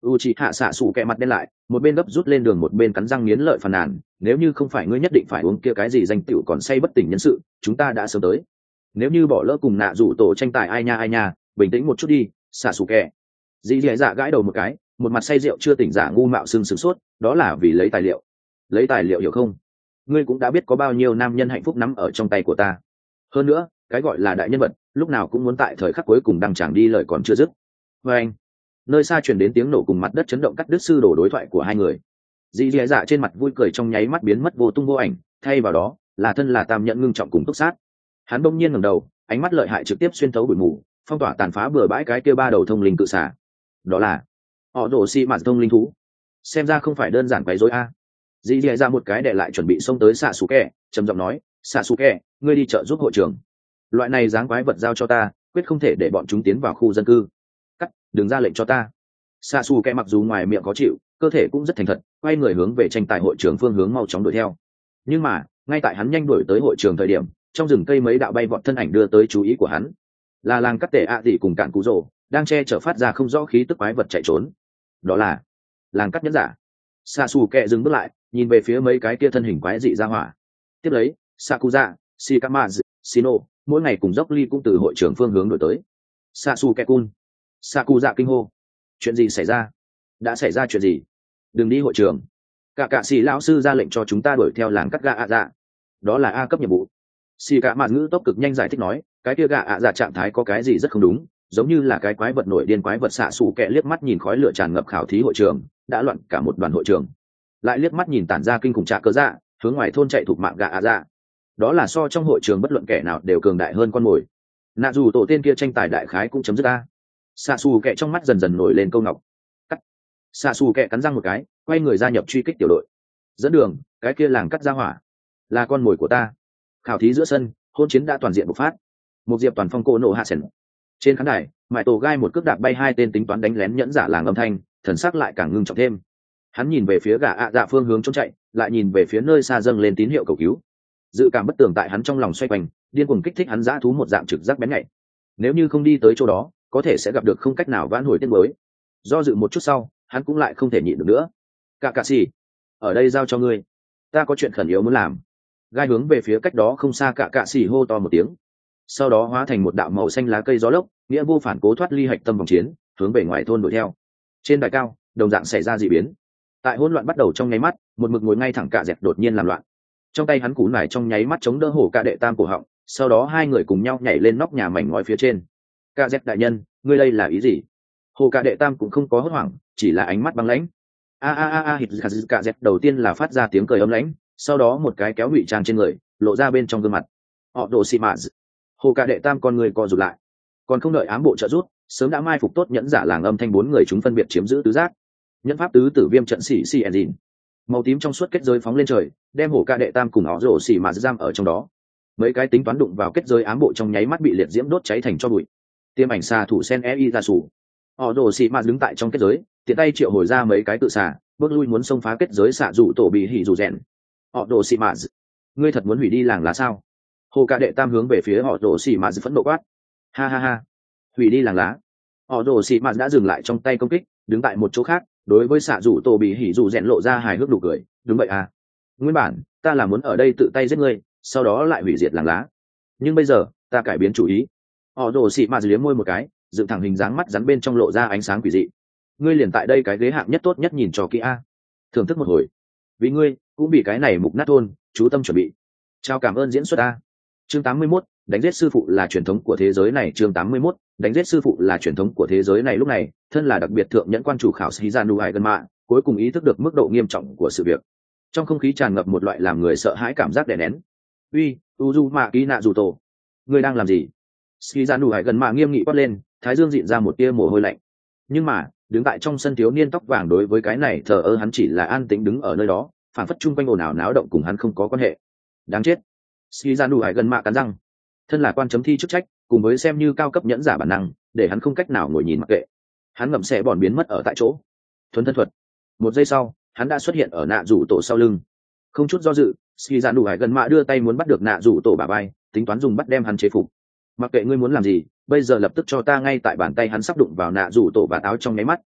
u chị hạ xạ xù kẹ mặt đen lại, một bên gấp rút lên đường một bên cắn răng nghiến lợi phàn nàn, nếu như không phải ngươi nhất định phải uống kia cái gì danh tiểu còn say bất tỉnh nhân sự, chúng ta đã sớm tới. Nếu như bỏ lỡ cùng nạ rủ tổ tranh tài ai nha ai nha, bình tĩnh một chút đi, xạ xù kẹ. Dì dì dạ gãi đầu một cái, một mặt say rượu chưa tỉnh giả ngu mạo sưng sửng sốt, đó là vì lấy tài liệu. Lấy tài liệu hiểu không? Ngươi cũng đã biết có bao nhiêu nam nhân hạnh phúc nắm ở trong tay của ta. Hơn nữa, cái gọi là đại nhân vật, lúc nào cũng muốn tại thời khắc cuối cùng đăng tràng đi lời còn chưa dứt. Và anh, nơi xa truyền đến tiếng nổ cùng mặt đất chấn động cắt đứt sư đổ đối thoại của hai người. Dì dì dạ trên mặt vui cười trong nháy mắt biến mất vô tung vô ảnh, thay vào đó là thân là tam nhận ngưng trọng cùng túc sát. Hắn bỗng nhiên ngẩng đầu, ánh mắt lợi hại trực tiếp xuyên thấu bụi mù, phong tỏa tàn phá bừa bãi cái kia ba đầu thông linh cự xà. Đó là họ đổ xi mạt thông linh thú. Xem ra không phải đơn giản quấy rối a. Dì dì dạ một cái để lại chuẩn bị xông tới xạ xù kẹ, trầm giọng nói, xạ xù kẹ, ngươi đi chợ giúp hội trưởng. Loại này dáng quái vật giao cho ta, quyết không thể để bọn chúng tiến vào khu dân cư. Cắt, đừng ra lệnh cho ta. Xạ xù kẹ mặc dù ngoài miệng có chịu, cơ thể cũng rất thành thật, quay người hướng về tranh tài hội trường phương hướng mau chóng đuổi theo. Nhưng mà ngay tại hắn nhanh đuổi tới hội trường thời điểm, trong rừng cây mấy đạo bay vọt thân ảnh đưa tới chú ý của hắn, là làng cắt tể ạ à dị cùng cạn cú rồ đang che chở phát ra không rõ khí tức quái vật chạy trốn. Đó là làng cắt nhẫn giả. Xạ xù kẹ dừng bước lại, nhìn về phía mấy cái kia thân hình quái dị ra hỏa. Tiếp lấy Sakuza, Shikamazu, Shino mỗi ngày cùng dốc ly cũng từ hội trường phương hướng đổi tới. Xạ xù kẹ cun. Sakuza kinh hô, chuyện gì xảy ra? Đã xảy ra chuyện gì? Đừng đi hội trường. Cả cạ xì lão sư ra lệnh cho chúng ta đuổi theo làng cắt gà ạ dạ. Đó là A cấp nhiệm vụ. Xì cả mạt ngữ tốc cực nhanh giải thích nói, cái kia gà ạ dạ trạng thái có cái gì rất không đúng, giống như là cái quái vật nổi điên quái vật. Xạ xù kẹ liếc mắt nhìn khói lửa tràn ngập khảo thí hội trường, đã loạn cả một đoàn hội trường. Lại liếc mắt nhìn tản ra kinh khủng trạ cơ dạ, hướng ngoài thôn chạy thuộc mạng gà ạ dạ. Đó là so trong hội trường bất luận kẻ nào đều cường đại hơn con mồi. Nạ dù tổ tên kia tranh tài đại khái cũng chấm dứt a. Xạ xù kẹ trong mắt dần dần nổi lên câu ngọc. Cắt. Xạ xù kẹ cắn răng một cái, quay người gia nhập truy kích tiểu đội. Dẫn đường, cái kia làng cắt ra hỏa là con mồi của ta. Khảo thí giữa sân, hôn chiến đã toàn diện bộc phát. Một diệp toàn phong cô nổ hạ sển. Trên khán đài, mại tổ gai một cước đạp bay hai tên tính toán đánh lén nhẫn giả làng âm thanh, thần sắc lại càng ngưng trọng thêm. Hắn nhìn về phía gà ạ dạ phương hướng trốn chạy, lại nhìn về phía nơi xa dâng lên tín hiệu cầu cứu. Dự cảm bất tường tại hắn trong lòng xoay quanh, điên cuồng kích thích hắn dã thú một dạng trực giác bén nhạy. Nếu như không đi tới chỗ đó, có thể sẽ gặp được không cách nào vãn hồi tiết mới. Do dự một chút sau, hắn cũng lại không thể nhịn được nữa. Cả cạ xì, ở đây giao cho ngươi, ta có chuyện khẩn yếu muốn làm. Gai hướng về phía cách đó không xa cả cạ xì hô to một tiếng, sau đó hóa thành một đạo màu xanh lá cây gió lốc, nghĩa vô phản cố thoát ly hạch tâm vòng chiến, hướng về ngoài thôn đuổi theo. Trên đài cao, đồng dạng xảy ra dị biến. Tại hỗn loạn bắt đầu trong nháy mắt, một mực ngồi ngay thẳng cạ dẹt đột nhiên làm loạn. Trong tay hắn cú nải trong nháy mắt chống đỡ hổ cạ đệ tam cổ họng, sau đó hai người cùng nhau nhảy lên nóc nhà mảnh ngói phía trên. Cạ dẹt đại nhân, ngươi đây là ý gì? Hồ cạ đệ tam cũng không có hốt hoảng, chỉ là ánh mắt băng lãnh. A a a a hít cạ dẹt đầu tiên là phát ra tiếng cười ấm lãnh, sau đó một cái kéo ngụy trang trên người, lộ ra bên trong gương mặt. Họ đồ xì mạt. Hồ cạ đệ tam con người co rụt lại, còn không đợi ám bộ trợ rút, sớm đã mai phục tốt nhẫn giả làng âm thanh bốn người chúng phân biệt chiếm giữ tứ giác. Nhẫn pháp tứ tử viêm trận xỉ xỉ engine, màu tím trong suốt kết giới phóng lên trời, đem hổ ca đệ tam cùng họ rổ xỉ mà giam ở trong đó. Mấy cái tính toán đụng vào kết giới ám bộ trong nháy mắt bị liệt diễm đốt cháy thành cho bụi. Tiêm ảnh xà thủ sen e ra sủ, họ rổ xỉ mà đứng tại trong kết giới, tiện tay triệu hồi ra mấy cái tự xà, bước lui muốn xông phá kết giới xạ dụ tổ bị hỉ dù rèn. Họ rổ xỉ mà, ngươi thật muốn hủy đi làng lá sao? Hồ ca đệ tam hướng về phía họ rổ xỉ mà phẫn nộ quát. Ha ha ha, hủy đi làng lá? Họ rổ xỉ mà đã dừng lại trong tay công kích, đứng tại một chỗ khác, đối với xạ rủ tổ bị hỉ dù rèn lộ ra hài hước nụ cười. Đúng vậy à, nguyên bản ta là muốn ở đây tự tay giết ngươi, sau đó lại hủy diệt làng lá, nhưng bây giờ ta cải biến chủ ý. Họ đổ xị mà liếm môi một cái, dựng thẳng hình dáng mắt rắn bên trong lộ ra ánh sáng quỷ dị. Ngươi liền tại đây cái ghế hạng nhất tốt nhất nhìn cho kỹ a, thưởng thức một hồi, vì ngươi cũng bị cái này mục nát thôn, chú tâm chuẩn bị. Chào cảm ơn diễn xuất a. Chương tám mươi mốt, đánh giết sư phụ là truyền thống của thế giới này. Chương tám mươi mốt, đánh giết sư phụ là truyền thống của thế giới này. Lúc này, thân là đặc biệt thượng nhẫn quan chủ khảo Shizanu Aiganma, cuối cùng ý thức được mức độ nghiêm trọng của sự việc. Trong không khí tràn ngập một loại làm người sợ hãi cảm giác đè nén. Uy, Uzumaki Naruto, ngươi đang làm gì? Shizanu Aiganma nghiêm nghị quát lên, thái dương dịn ra một tia mồ hôi lạnh. Nhưng mà, đứng tại trong sân thiếu niên tóc vàng đối với cái này thờ ơ, hắn chỉ là an tĩnh đứng ở nơi đó, phản phất chung quanh ồn ào náo động cùng hắn không có quan hệ. Đáng chết. Shizanu Aiganma cắn răng. Thân là quan chấm thi chức trách, cùng với xem như cao cấp nhẫn giả bản năng, để hắn không cách nào ngồi nhìn mặc kệ. Hắn ngậm xe bòn biến mất ở tại chỗ. Thuấn thân thuật. Một giây sau, hắn đã xuất hiện ở nạ rủ tổ sau lưng. Không chút do dự, Shizanu Aiganma đưa tay muốn bắt được nạ rủ tổ bả vai, tính toán dùng bắt đem hắn chế phục. Mặc kệ ngươi muốn làm gì, bây giờ lập tức cho ta. Ngay tại bàn tay hắn sắp đụng vào nạ rủ tổ và áo trong nháy mắt,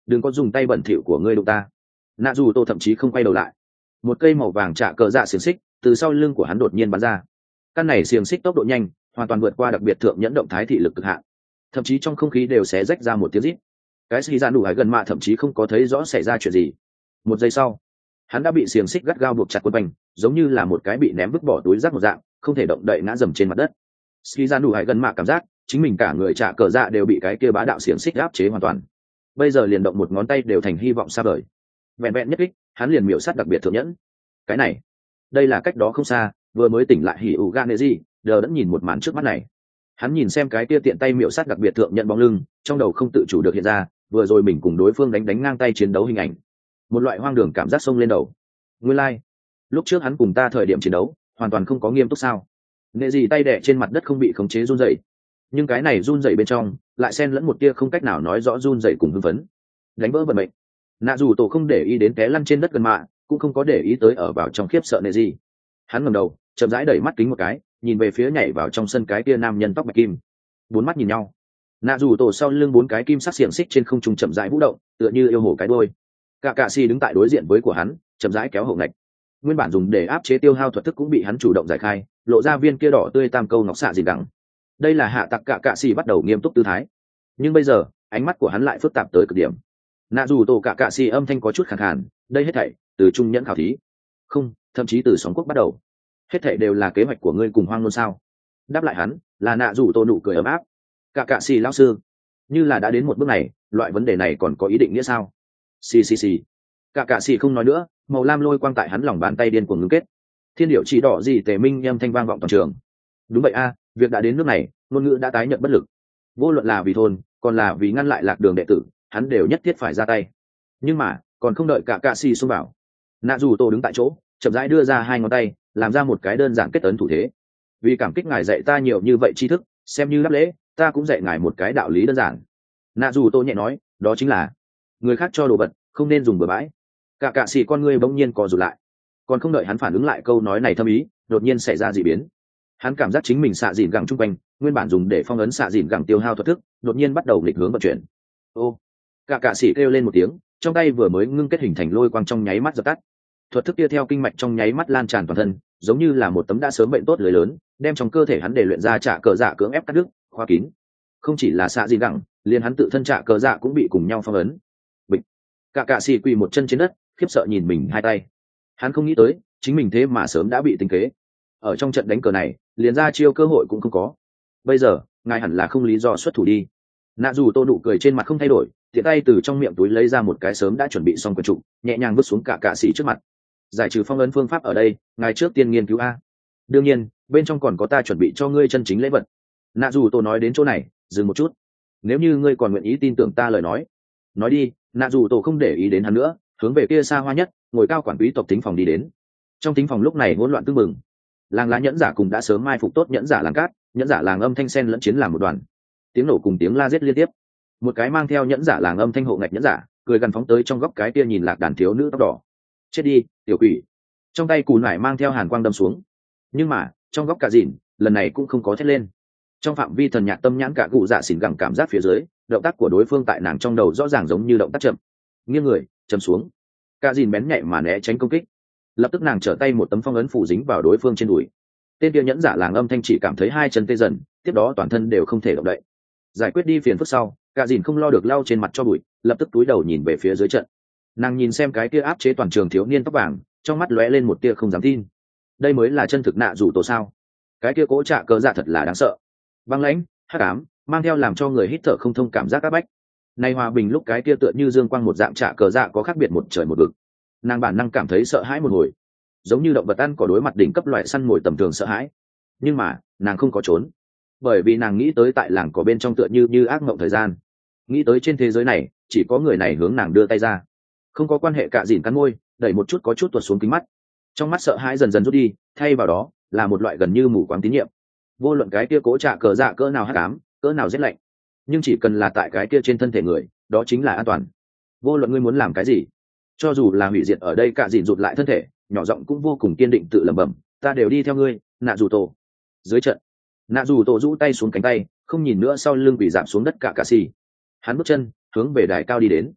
đừng có dùng tay bẩn thỉu của ngươi đụng ta. Nạ dù tô thậm chí không quay đầu lại. Một cây màu vàng trạ cờ dạ xiềng xích từ sau lưng của hắn đột nhiên bắn ra. Căn này xiềng xích tốc độ nhanh, hoàn toàn vượt qua đặc biệt thượng nhẫn động thái thị lực cực hạn, thậm chí trong không khí đều xé rách ra một tiếng rít. Cái xì ra đủ hải gần mạ thậm chí không có thấy rõ xảy ra chuyện gì. Một giây sau, hắn đã bị xiềng xích gắt gao buộc chặt quấn quanh, giống như là một cái bị ném vứt bỏ túi rác một dạng, không thể động đậy ngã dầm trên mặt đất. Xì ra đủ hải gần mạ cảm giác chính mình cả người trạ cờ dạ đều bị cái kia bá đạo xiềng xích áp chế hoàn toàn. Bây giờ liền động một ngón tay đều thành hy vọng xa vời. Vẹn vẹn nhất kích, hắn liền miểu sát đặc biệt thượng nhẫn. Cái này, đây là cách đó không xa, vừa mới tỉnh lại hỉ ủ Ganeji, đờ đẫn nhìn một màn trước mắt này. Hắn nhìn xem cái kia tiện tay miểu sát đặc biệt thượng nhận bóng lưng, trong đầu không tự chủ được hiện ra vừa rồi mình cùng đối phương đánh đánh ngang tay chiến đấu hình ảnh. Một loại hoang đường cảm giác xông lên đầu. Nguyên lai, like, lúc trước hắn cùng ta thời điểm chiến đấu hoàn toàn không có nghiêm túc sao? Nệ gì tay đẻ trên mặt đất không bị khống chế run rẩy, nhưng cái này run rẩy bên trong lại xen lẫn một tia không cách nào nói rõ run rẩy cùng hưng phấn. Đánh vỡ vận mệnh. Nạ dù tổ không để ý đến té lăn trên đất gần mạ, cũng không có để ý tới ở vào trong khiếp sợ nệ gì. Hắn ngẩng đầu, chậm rãi đẩy mắt kính một cái, nhìn về phía nhảy vào trong sân cái kia nam nhân tóc bạch kim. Bốn mắt nhìn nhau. Nạ dù tổ sau lưng bốn cái kim sắc xiềng xích trên không trung chậm rãi vũ động, tựa như yêu hổ cái đuôi. Cả cạ xì đứng tại đối diện với của hắn, chậm rãi kéo hậu ngạch. Nguyên bản dùng để áp chế tiêu hao thuật thức cũng bị hắn chủ động giải khai, lộ ra viên kia đỏ tươi tam câu ngọc xạ gì đắng. Đây là hạ tặc cả cạ xì bắt đầu nghiêm túc tư thái. Nhưng bây giờ, ánh mắt của hắn lại phức tạp tới cực điểm. Nạ dù tổ cả cạ xì âm thanh có chút khàn khàn, đây hết thảy từ trung nhẫn khảo thí, không, thậm chí từ sóng quốc bắt đầu. Hết thảy đều là kế hoạch của ngươi cùng hoang luôn sao? Đáp lại hắn là nạ dù tổ nụ cười ấm áp. Cả cạ xì lão sư, như là đã đến một bước này, loại vấn đề này còn có ý định nghĩa sao? Xì xì xì. Cả cạ xì không nói nữa, màu lam lôi quang tại hắn lòng bàn tay điên cuồng ngưng kết. Thiên điệu chỉ đỏ gì tề minh âm thanh vang vọng toàn trường. Đúng vậy a, việc đã đến nước này, ngôn ngữ đã tái nhận bất lực. Vô luận là vì thôn, còn là vì ngăn lại lạc đường đệ tử, hắn đều nhất thiết phải ra tay. Nhưng mà, còn không đợi cả cạ xì xông vào, nạ dù tổ đứng tại chỗ, chậm rãi đưa ra hai ngón tay, làm ra một cái đơn giản kết ấn thủ thế. Vì cảm kích ngài dạy ta nhiều như vậy tri thức, xem như đáp lễ, ta cũng dạy ngài một cái đạo lý đơn giản. Nạ dù tổ nhẹ nói, đó chính là người khác cho đồ vật không nên dùng bừa bãi. Cả cạ xì con ngươi bỗng nhiên co rụt lại, còn không đợi hắn phản ứng lại câu nói này thâm ý, đột nhiên xảy ra dị biến. Hắn cảm giác chính mình xạ dìn gẳng trung quanh, nguyên bản dùng để phong ấn xạ dìn gẳng tiêu hao thuật thức, đột nhiên bắt đầu nghịch hướng vận chuyển. Ô! Cả cạ xì kêu lên một tiếng, trong tay vừa mới ngưng kết hình thành lôi quang trong nháy mắt dập tắt. Thuật thức kia theo kinh mạch trong nháy mắt lan tràn toàn thân, giống như là một tấm đã sớm bệnh tốt lưới lớn, đem trong cơ thể hắn để luyện ra trả cờ dạ cưỡng ép cắt đứt, khóa kín. Không chỉ là xạ dìn gẳng, liền hắn tự thân trả cờ dạ cũng bị cùng nhau phong ấn. Bịch! Cả cạ xì quỳ một chân trên đất, khiếp sợ nhìn mình hai tay. Hắn không nghĩ tới, chính mình thế mà sớm đã bị tính kế. Ở trong trận đánh cờ này, liền ra chiêu cơ hội cũng không có. Bây giờ, ngài hẳn là không lý do xuất thủ đi. Nạ dù tô nụ cười trên mặt không thay đổi, tiện tay từ trong miệng túi lấy ra một cái sớm đã chuẩn bị xong quyển trục, nhẹ nhàng vứt xuống cả cạ xì trước mặt. Giải trừ phong ấn phương pháp ở đây, ngài trước tiên nghiên cứu a. Đương nhiên, bên trong còn có ta chuẩn bị cho ngươi chân chính lễ vật. Nạ dù tô nói đến chỗ này, dừng một chút. Nếu như ngươi còn nguyện ý tin tưởng ta lời nói, nói đi. Nạ dù tô không để ý đến hắn nữa, hướng về kia xa hoa nhất, ngồi cao quản quý tộc thính phòng đi đến. Trong thính phòng lúc này hỗn loạn tưng bừng. Làng lá nhẫn giả cùng đã sớm mai phục tốt nhẫn giả làng cát, nhẫn giả làng âm thanh sen lẫn chiến làm một đoàn. Tiếng nổ cùng tiếng la giết liên tiếp. Một cái mang theo nhẫn giả làng âm thanh hộ ngạch nhẫn giả, cười gần phóng tới trong góc cái kia nhìn lạc đàn thiếu nữ tóc đỏ. Chết đi, tiểu quỷ! Trong tay cù nải mang theo hàn quang đâm xuống. Nhưng mà, trong góc cả dìn, lần này cũng không có thét lên. Trong phạm vi thần nhạc tâm nhãn cả cụ dạ xỉn gẳng cảm giác phía dưới, động tác của đối phương tại nàng trong đầu rõ ràng giống như động tác chậm. Nghiêng người, chầm xuống. Cả dìn bén nhạy mà né tránh công kích. Lập tức nàng trở tay một tấm phong ấn phủ dính vào đối phương trên đùi. Tên kia nhẫn giả làng âm thanh chỉ cảm thấy hai chân tê dần, tiếp đó toàn thân đều không thể động đậy. Giải quyết đi phiền phức sau, cả dìn không lo được lau trên mặt cho bụi, lập tức túi đầu nhìn về phía dưới trận. Nàng nhìn xem cái kia áp chế toàn trường thiếu niên tóc vàng, trong mắt lóe lên một tia không dám tin. Đây mới là chân thực nạ rủ tổ sao? Cái kia cố trạ cơ dạ thật là đáng sợ. Băng lãnh, hắc ám, mang theo làm cho người hít thở không thông cảm giác áp bách. Nay hòa bình lúc cái kia tựa như dương quang một dạng trạ cờ dạ có khác biệt một trời một vực. Nàng bản năng cảm thấy sợ hãi một hồi, giống như động vật ăn cỏ đối mặt đỉnh cấp loại săn mồi tầm thường sợ hãi. Nhưng mà nàng không có trốn, bởi vì nàng nghĩ tới tại làng cỏ bên trong tựa như như ác mộng thời gian, nghĩ tới trên thế giới này chỉ có người này hướng nàng đưa tay ra. Không có quan hệ, cạ dìn cắn môi, đẩy một chút có chút tuột xuống kính mắt, trong mắt sợ hãi dần dần rút đi, thay vào đó là một loại gần như mù quáng tín nhiệm. Vô luận cái kia cố trạ cờ dạ cỡ nào hắc ám, cỡ nào rét lạnh, nhưng chỉ cần là tại cái kia trên thân thể người, đó chính là an toàn. Vô luận ngươi muốn làm cái gì, cho dù là hủy diệt ở đây, cạ dìn rụt lại thân thể, nhỏ giọng cũng vô cùng kiên định tự lẩm bẩm, ta đều đi theo ngươi, nạ dù tổ. Dưới trận, nạ dù tổ rũ tay xuống cánh tay, không nhìn nữa sau lưng bị giảm xuống đất cả cạ xì. Hắn bước chân hướng về đài cao đi đến.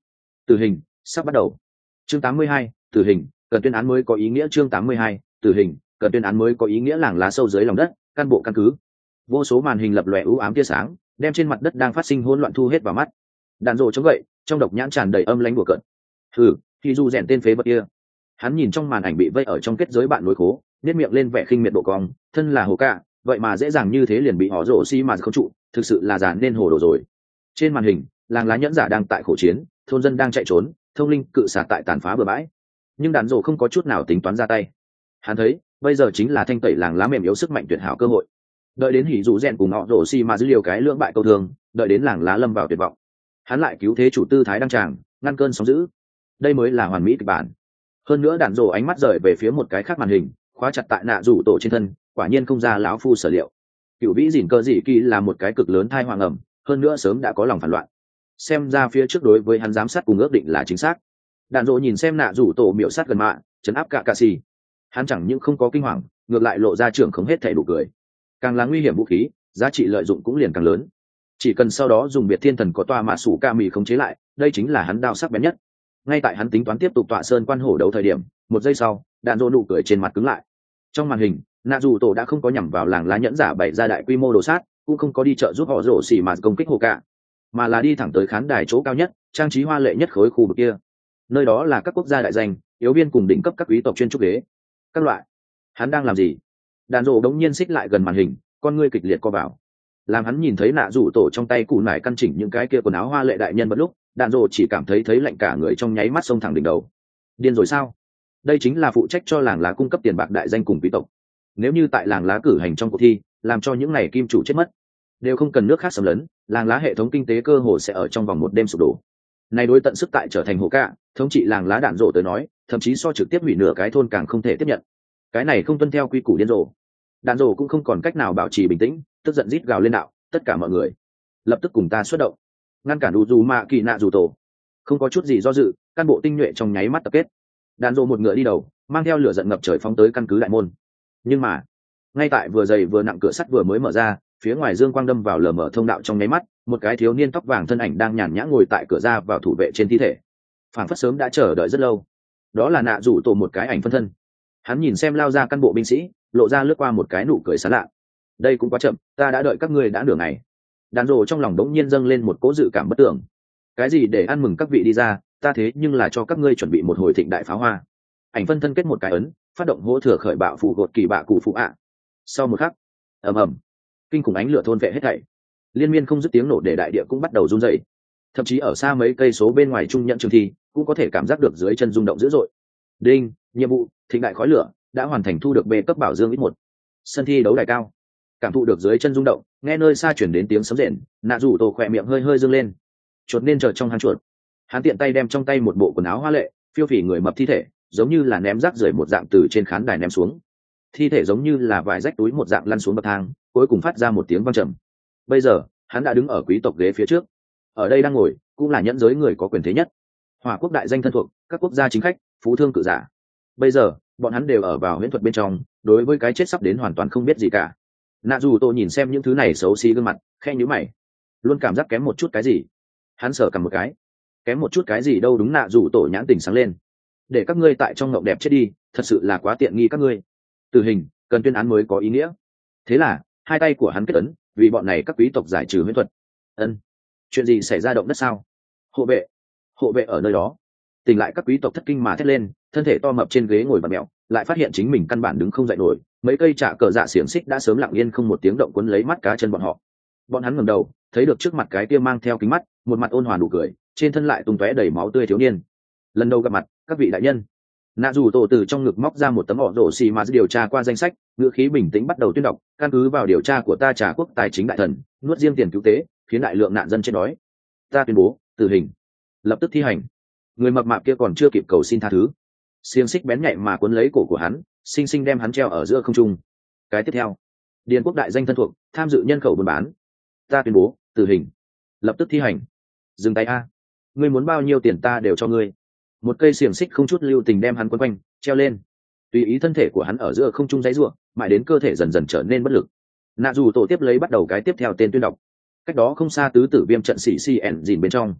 Tử hình sắp bắt đầu. Chương tám mươi hai, tử hình cần tuyên án mới có ý nghĩa. Chương tám mươi hai, tử hình cần tuyên án mới có ý nghĩa. Làng lá sâu dưới lòng đất, căn bộ căn cứ. Vô số màn hình lập lòe u ám tia sáng, đem trên mặt đất đang phát sinh hỗn loạn thu hết vào mắt. Đạn rồ chống gậy, trong độc nhãn tràn đầy âm lãnh của cận. Hừ, khi du rèn tên phế vật kia. Hắn nhìn trong màn ảnh bị vây ở trong kết giới bạn nối khố, nét miệng lên vẻ khinh miệt độ cong, thân là hồ cạ, vậy mà dễ dàng như thế liền bị họ rổ xi mà không trụ, thực sự là già nên hồ đồ rồi. Trên màn hình, làng lá nhẫn giả đang tại khổ chiến, thôn dân đang chạy trốn, thông linh cự xả tại tàn phá bừa bãi. Nhưng đạn rồ không có chút nào tính toán ra tay. Hắn thấy, bây giờ chính là thanh tẩy làng lá mềm yếu sức mạnh tuyệt hảo cơ hội. Đợi đến hỉ dụ rèn cùng họ rổ xi mà dữ liều cái lưỡng bại câu thường, đợi đến làng lá lâm vào tuyệt vọng, hắn lại cứu thế chủ tư thái đăng tràng, ngăn cơn sóng dữ. Đây mới là hoàn mỹ kịch bản. Hơn nữa đạn rồ ánh mắt rời về phía một cái khác màn hình, khóa chặt tại nạ rủ tổ trên thân, quả nhiên không ra lão phu sở liệu. Cựu vĩ dìn cơ dị kỳ là một cái cực lớn thai hoàng ẩm, hơn nữa sớm đã có lòng phản loạn. Xem ra phía trước đối với hắn giám sát cùng ước định là chính xác. Đạn rồ nhìn xem nạ rủ tổ miểu sát gần mạ, chấn áp cả cà xì. Hắn chẳng những không có kinh hoàng, ngược lại lộ ra trưởng không hết thảy đủ cười. Càng là nguy hiểm vũ khí, giá trị lợi dụng cũng liền càng lớn. Chỉ cần sau đó dùng biệt thiên thần có tòa mạ sủ ca mì khống chế lại, đây chính là hắn đao sắc bén nhất. Ngay tại hắn tính toán tiếp tục tọa sơn quan hổ đấu thời điểm, một giây sau, đạn rồ nụ cười trên mặt cứng lại. Trong màn hình, nạ dù tổ đã không có nhằm vào làng lá nhẫn giả bày ra đại quy mô đồ sát, cũng không có đi chợ giúp họ rổ xỉ mà công kích hồ cả, mà là đi thẳng tới khán đài chỗ cao nhất, trang trí hoa lệ nhất khối khu vực kia. Nơi đó là các quốc gia đại danh, yếu viên cùng đỉnh cấp các quý tộc chuyên trúc đế. Các loại. Hắn đang làm gì? Đạn rồ đống nhiên xích lại gần màn hình, con ngươi kịch liệt co vào. Làm hắn nhìn thấy nạ dù tổ trong tay cụ nải căn chỉnh những cái kia quần áo hoa lệ đại nhân bất lúc, đạn rồ chỉ cảm thấy thấy lạnh cả người trong nháy mắt xông thẳng đỉnh đầu. Điên rồi sao? Đây chính là phụ trách cho làng lá cung cấp tiền bạc đại danh cùng quý tộc. Nếu như tại làng lá cử hành trong cuộc thi, làm cho những này kim chủ chết mất, đều không cần nước khác xâm lấn, làng lá hệ thống kinh tế cơ hồ sẽ ở trong vòng một đêm sụp đổ. Này đối tận sức tại trở thành hồ cạ, thống trị làng lá đạn rộ tới nói, thậm chí so trực tiếp hủy nửa cái thôn càng không thể tiếp nhận. Cái này không tuân theo quy củ điên rồ. Đạn rộ cũng không còn cách nào bảo trì bình tĩnh, tức giận rít gào lên đạo, tất cả mọi người, lập tức cùng ta xuất động, ngăn cản đủ dù mạ kỳ nạ dù tổ. Không có chút gì do dự, căn bộ tinh nhuệ trong nháy mắt tập kết. Đạn rộ một ngựa đi đầu, mang theo lửa giận ngập trời phóng tới căn cứ đại môn. Nhưng mà, ngay tại vừa dày vừa nặng cửa sắt vừa mới mở ra, phía ngoài dương quang đâm vào lờ mở thông đạo trong nháy mắt, một cái thiếu niên tóc vàng thân ảnh đang nhàn nhã ngồi tại cửa ra vào thủ vệ trên thi thể, phảng phất sớm đã chờ đợi rất lâu. Đó là nạ rủ tổ một cái ảnh phân thân. Hắn nhìn xem lao ra căn bộ binh sĩ, lộ ra lướt qua một cái nụ cười sán lạ. Đây cũng quá chậm, ta đã đợi các ngươi đã nửa ngày. Đàn rồ trong lòng đống nhiên dâng lên một cỗ dự cảm bất tưởng. Cái gì để ăn mừng các vị đi ra, ta thế nhưng là cho các ngươi chuẩn bị một hồi thịnh đại pháo hoa. Ảnh phân thân kết một cái ấn, phát động hỗ thừa khởi bạo phụ gột kỳ bạ cụ phụ ạ. Sau một khắc, ầm ầm, kinh khủng ánh lửa thôn vệ hết thảy, liên miên không dứt tiếng nổ để đại địa cũng bắt đầu run rẩy. Thậm chí ở xa mấy cây số bên ngoài trung nhận trường thi, cũng có thể cảm giác được dưới chân rung động dữ dội. Đinh, nhiệm vụ thịnh đại khói lửa đã hoàn thành, thu được B cấp bảo dương ít một. Sân thi đấu đài cao, cảm thụ được dưới chân rung động, nghe nơi xa chuyển đến tiếng sấm rền, nạ rủ tổ khỏe miệng hơi hơi dương lên. Chuột nên chờ trong hang chuột. Hắn tiện tay đem trong tay một bộ quần áo hoa lệ, phiêu phì người mập thi thể, giống như là ném rác rưởi một dạng từ trên khán đài ném xuống. Thi thể giống như là vải rách túi một dạng lăn xuống bậc thang, cuối cùng phát ra một tiếng vang trầm. Bây giờ, hắn đã đứng ở quý tộc ghế phía trước. Ở đây đang ngồi, cũng là nhẫn giới người có quyền thế nhất. Hỏa quốc đại danh thân thuộc, các quốc gia chính khách, phú thương cự giả. Bây giờ, bọn hắn đều ở vào huyễn thuật bên trong, đối với cái chết sắp đến hoàn toàn không biết gì cả. Nạ dù tôi nhìn xem những thứ này xấu xí gương mặt, khe nhíu mày, luôn cảm giác kém một chút cái gì. Hắn sờ cầm một cái, kém một chút cái gì đâu. Đúng, nạ dù tổ nhãn tình sáng lên. Để các ngươi tại trong ngộng đẹp chết đi, thật sự là quá tiện nghi các ngươi. Tử hình cần tuyên án mới có ý nghĩa. Thế là hai tay của hắn kết ấn, vì bọn này các quý tộc giải trừ huyễn thuật. Ân, chuyện gì xảy ra, động đất sao? Hộ vệ, hộ vệ ở nơi đó. Tỉnh lại các quý tộc thất kinh mà thét lên, thân thể to mập trên ghế ngồi bặm mẹo, lại phát hiện chính mình căn bản đứng không dậy nổi. Mấy cây trả cờ dạ xiềng xích đã sớm lặng yên không một tiếng động cuốn lấy mắt cá chân bọn họ. Bọn hắn ngẩng đầu, thấy được trước mặt cái kia mang theo kính mắt, một mặt ôn hòa nụ cười, trên thân lại tung tóe đầy máu tươi thiếu niên. Lần đầu gặp mặt, các vị đại nhân. Nạ dù tổ từ trong ngực móc ra một tấm họ rổ xì mà điều tra qua danh sách, ngữ khí bình tĩnh bắt đầu tuyên đọc. Căn cứ vào điều tra của ta, trả quốc tài chính đại thần nuốt riêng tiền cứu tế, khiến đại lượng nạn dân chết đói. Ta tuyên bố tử hình lập tức thi hành. Người mập mạp kia còn chưa kịp cầu xin tha thứ, xiềng xích bén nhạy mà cuốn lấy cổ của hắn, xinh xinh đem hắn treo ở giữa không trung. Cái tiếp theo, điền quốc đại danh thân thuộc, tham dự nhân khẩu buôn bán. Ta tuyên bố tử hình lập tức thi hành. Dừng tay a, ngươi muốn bao nhiêu tiền ta đều cho ngươi. Một cây xiềng xích không chút lưu tình đem hắn quấn quanh, treo lên. Tùy ý thân thể của hắn ở giữa không trung giãy giụa, mãi đến cơ thể dần dần trở nên bất lực. Nạ dù tổ tiếp lấy bắt đầu cái tiếp theo tên tuyên đọc. Cách đó không xa tứ tử viêm trận sĩ si ẻn dìn bên trong,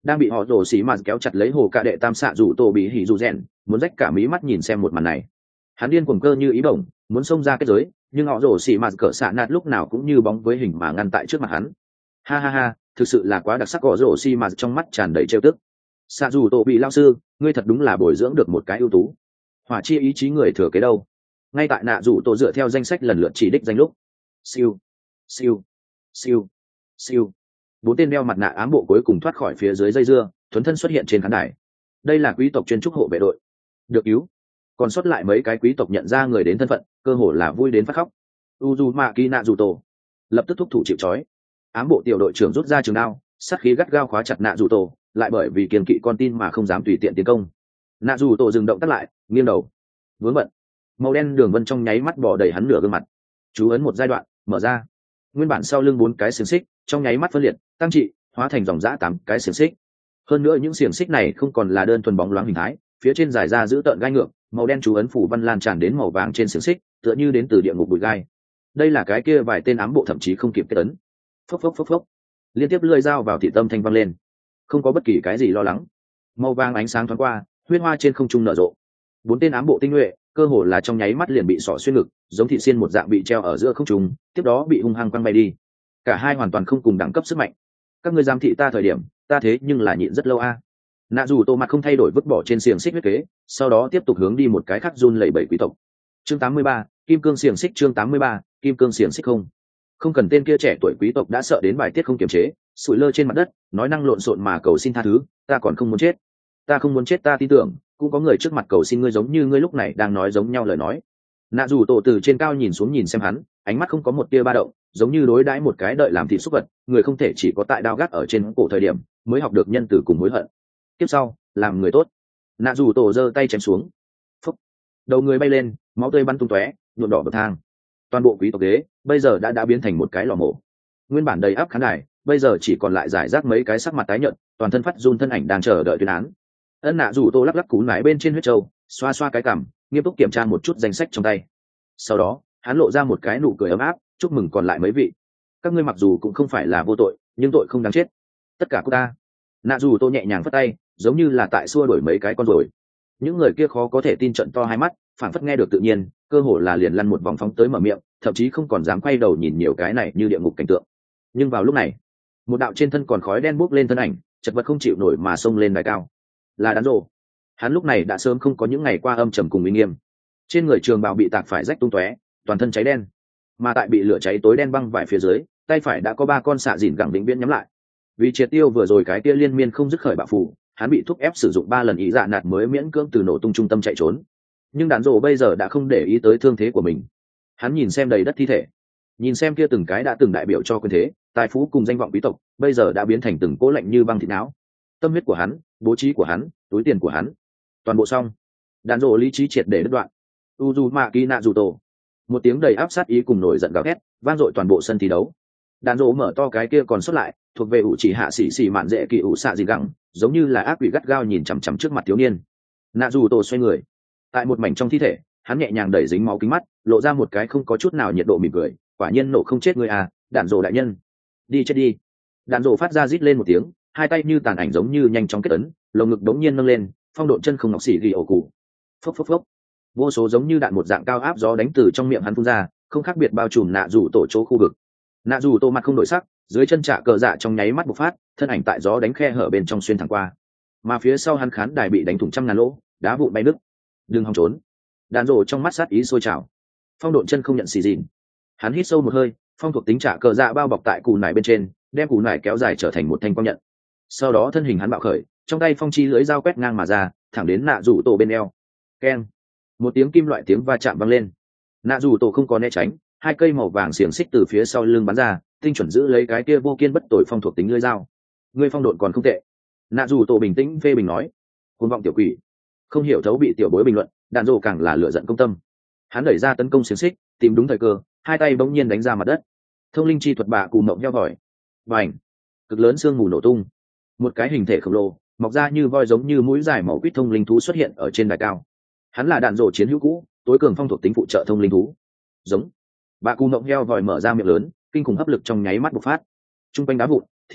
đang bị họ rổ xì mà kéo chặt lấy hồ cạ đệ tam xạ rủ tổ bị hỉ rủ rèn muốn rách cả mí mắt nhìn xem một màn này. Hắn điên cuồng cơ như ý bổng muốn xông ra kết giới, nhưng họ rổ xì mà cỡ xạ nạt lúc nào cũng như bóng với hình mà ngăn tại trước mặt hắn. Ha ha ha, thực sự là quá đặc sắc. Họ rổ xì mà trong mắt tràn đầy trêu tức. Xạ rủ tổ bị lao sư, ngươi thật đúng là bồi dưỡng được một cái ưu tú hỏa chi ý chí người thừa kế đâu. Ngay tại nạ rủ tổ dựa theo danh sách lần lượt chỉ đích danh lúc, siêu siêu siêu siêu bốn tên đeo mặt nạ ám bộ cuối cùng thoát khỏi phía dưới dây dưa, thuấn thân xuất hiện trên khán đài. Đây là quý tộc chuyên trúc hộ vệ đội được cứu. Còn sót lại mấy cái quý tộc nhận ra người đến thân phận, cơ hồ là vui đến phát khóc. Uzumaki Naruto lập tức thúc thủ chịu trói. Ám bộ tiểu đội trưởng rút ra trường đao, sát khí gắt gao khóa chặt Naruto, lại bởi vì kiêng kỵ con tin mà không dám tùy tiện tiến công. Naruto dừng động tác lại, nghiêng đầu. Vướng bận. Màu đen đường vân trong nháy mắt bỏ đầy hắn nửa gương mặt. Chú ấn một giai đoạn, mở ra. Nguyên bản sau lưng bốn cái xiềng xích, trong nháy mắt phân liệt, tăng trị, hóa thành dòng dã tám cái xiềng xích. Hơn nữa những xiềng xích này không còn là đơn thuần bóng loáng hình thái, phía trên dài ra giữ tợn gai ngược, màu đen chú ấn phủ văn lan tràn đến màu vàng trên xiềng xích, tựa như đến từ địa ngục bụi gai. Đây là cái kia vài tên ám bộ thậm chí không kịp kết ấn. Phốc phốc phốc phốc. Liên tiếp lưỡi dao vào thị tâm thanh văng lên. Không có bất kỳ cái gì lo lắng. Màu vàng ánh sáng thoáng qua, huyết hoa trên không trung nở rộ. Bốn tên ám bộ tinh nhuệ, cơ hồ là trong nháy mắt liền bị sọ xuyên ngực, giống thị xiên một dạng bị treo ở giữa không trung, tiếp đó bị hung hăng quăng bay đi. Cả hai hoàn toàn không cùng đẳng cấp sức mạnh. Các ngươi giám thị ta thời điểm, ta thế nhưng là nhịn rất lâu a. À. Nạ dù tô mặt không thay đổi vứt bỏ trên xiềng xích huyết kế, sau đó tiếp tục hướng đi một cái khác run lẩy bẩy quý tộc. Chương tám mươi ba, kim cương xiềng xích. Chương tám mươi ba, kim cương xiềng xích. Không không cần tên kia trẻ tuổi quý tộc đã sợ đến bài tiết không kiềm chế, sụi lơ trên mặt đất, nói năng lộn xộn mà cầu xin tha thứ. Ta còn không muốn chết, ta không muốn chết, ta tin tưởng cũng có người trước mặt cầu xin ngươi giống như ngươi lúc này đang nói giống nhau lời nói. Nạ dù tổ từ trên cao nhìn xuống nhìn xem hắn, ánh mắt không có một tia ba động, giống như đối đãi một cái đợi làm thịt súc vật. Người không thể chỉ có tại đao gác ở trên cổ thời điểm mới học được nhân từ cùng hối hận, tiếp sau làm người tốt. Nạ dù tổ giơ tay chém xuống. Phúc. Đầu người bay lên, máu tươi bắn tung tóe, nhuộm đỏ bậc thang. Toàn bộ quý tộc đế bây giờ đã đã biến thành một cái lò mổ. Nguyên bản đầy áp khán đài bây giờ chỉ còn lại giải rác mấy cái sắc mặt tái nhợt, toàn thân phát run thân ảnh đang chờ đợi tuyên án. Ân Nạ dù tô lắc lắc cú nải bên trên huyết trâu, xoa xoa cái cằm, nghiêm túc kiểm tra một chút danh sách trong tay. Sau đó hắn lộ ra một cái nụ cười ấm áp, chúc mừng còn lại mấy vị. Các ngươi mặc dù cũng không phải là vô tội, nhưng tội không đáng chết. Tất cả cô ta. Nạ dù tô nhẹ nhàng phất tay, giống như là tại xua đuổi mấy cái con rồi. Những người kia khó có thể tin, trận to hai mắt, phản phất nghe được tự nhiên, cơ hồ là liền lăn một vòng phóng tới mở miệng, thậm chí không còn dám quay đầu nhìn nhiều cái này như địa ngục cảnh tượng. Nhưng vào lúc này, một đạo trên thân còn khói đen bốc lên thân ảnh, chật vật không chịu nổi mà xông lên đài cao. Là Đán Rồ. Hắn lúc này đã sớm không có những ngày qua âm trầm cùng uy nghiêm. Trên người trường bào bị tạc phải rách tung tóe, toàn thân cháy đen, mà tại bị lửa cháy tối đen băng vải phía dưới, tay phải đã có ba con xạ dìn gẳng vĩnh viễn nhắm lại. Vì triệt tiêu vừa rồi cái kia liên miên không dứt khởi bạo phủ, hắn bị thúc ép sử dụng ba lần ý dạ nạt mới miễn cưỡng từ nổ tung trung tâm chạy trốn. Nhưng Đán Rồ bây giờ đã không để ý tới thương thế của mình. Hắn nhìn xem đầy đất thi thể, nhìn xem kia từng cái đã từng đại biểu cho quyền thế, tài phú cùng danh vọng quý tộc, bây giờ đã biến thành từng cỗ lạnh như băng thịt não. Tâm huyết của hắn, bố trí của hắn, túi tiền của hắn, toàn bộ xong. Đán Rồ lý trí triệt để đứt đoạn. Uzumaki Naruto. Một tiếng đầy áp sát ý cùng nổi giận gào thét vang dội toàn bộ sân thi đấu. Đán Rồ mở to cái kia còn sót lại thuộc về ủ chỉ hạ sĩ sĩ mạn dễ kỳ ủ xạ gì gẳng, giống như là ác quỷ gắt gao nhìn chằm chằm trước mặt thiếu niên. Naruto xoay người, tại một mảnh trong thi thể, hắn nhẹ nhàng đẩy dính máu kính mắt, lộ ra một cái không có chút nào nhiệt độ mỉm cười. Quả nhiên nổ không chết người à, Đán Rồ đại nhân. Đi chết đi. Đán Rồ phát ra rít lên một tiếng, hai tay như tàn ảnh giống như nhanh chóng kết ấn, lồng ngực đống nhiên nâng lên, phong độn chân không ngọc xỉ ghi ổ cụ. Phốc phốc phốc. Vô số giống như đạn một dạng cao áp gió đánh từ trong miệng hắn phun ra, không khác biệt bao trùm Nạ dù tổ chỗ khu vực. Nạ dù tổ mặt không đổi sắc, dưới chân trạ cờ dạ trong nháy mắt bộc phát, thân ảnh tại gió đánh khe hở bên trong xuyên thẳng qua, mà phía sau hắn khán đài bị đánh thủng trăm ngàn lỗ, đá vụn bay nứt. Đừng hòng trốn. Đán Rồ trong mắt sát ý sôi trào. Phong độn chân không nhận xì dìn. Hắn hít sâu một hơi, phong thuộc tính trạ cờ dạ bao bọc tại cù nải bên trên, đem cù nải kéo dài trở thành một thanh quang nhận. Sau đó thân hình hắn bạo khởi, trong tay phong chi lưỡi dao quét ngang mà ra, thẳng đến Nạ dù tổ bên eo. Keng. Một tiếng kim loại tiếng va chạm vang lên. Nạ dù tổ không có né tránh, hai cây màu vàng xiềng xích từ phía sau lưng bắn ra, tinh chuẩn giữ lấy cái kia vô kiên bất tội phong thuộc tính lưỡi dao. Ngươi phong độn còn không tệ. Nạ dù tổ bình tĩnh phê bình nói. Cuồng vọng tiểu quỷ. Không hiểu thấu bị tiểu bối bình luận, Đán Rồ càng là lửa giận công tâm. Hắn đẩy ra tấn công xiềng xích, tìm đúng thời cơ, hai tay bỗng nhiên đánh ra mặt đất. Thông linh chi thuật bạ cù mộng heo vòi. Bành. Cực lớn xương mù nổ tung. Một cái hình thể khổng lồ, mọc ra như voi giống như mũi dài màu quýt thông linh thú xuất hiện ở trên đài cao. Hắn là Đạn Rồ chiến hữu cũ, tối cường phong thuộc tính phụ trợ thông linh thú. Giống. Bạ cù mộng heo vòi mở ra miệng lớn, kinh khủng hấp lực trong nháy mắt bộc phát. Trung quanh đá vụn, thi thể,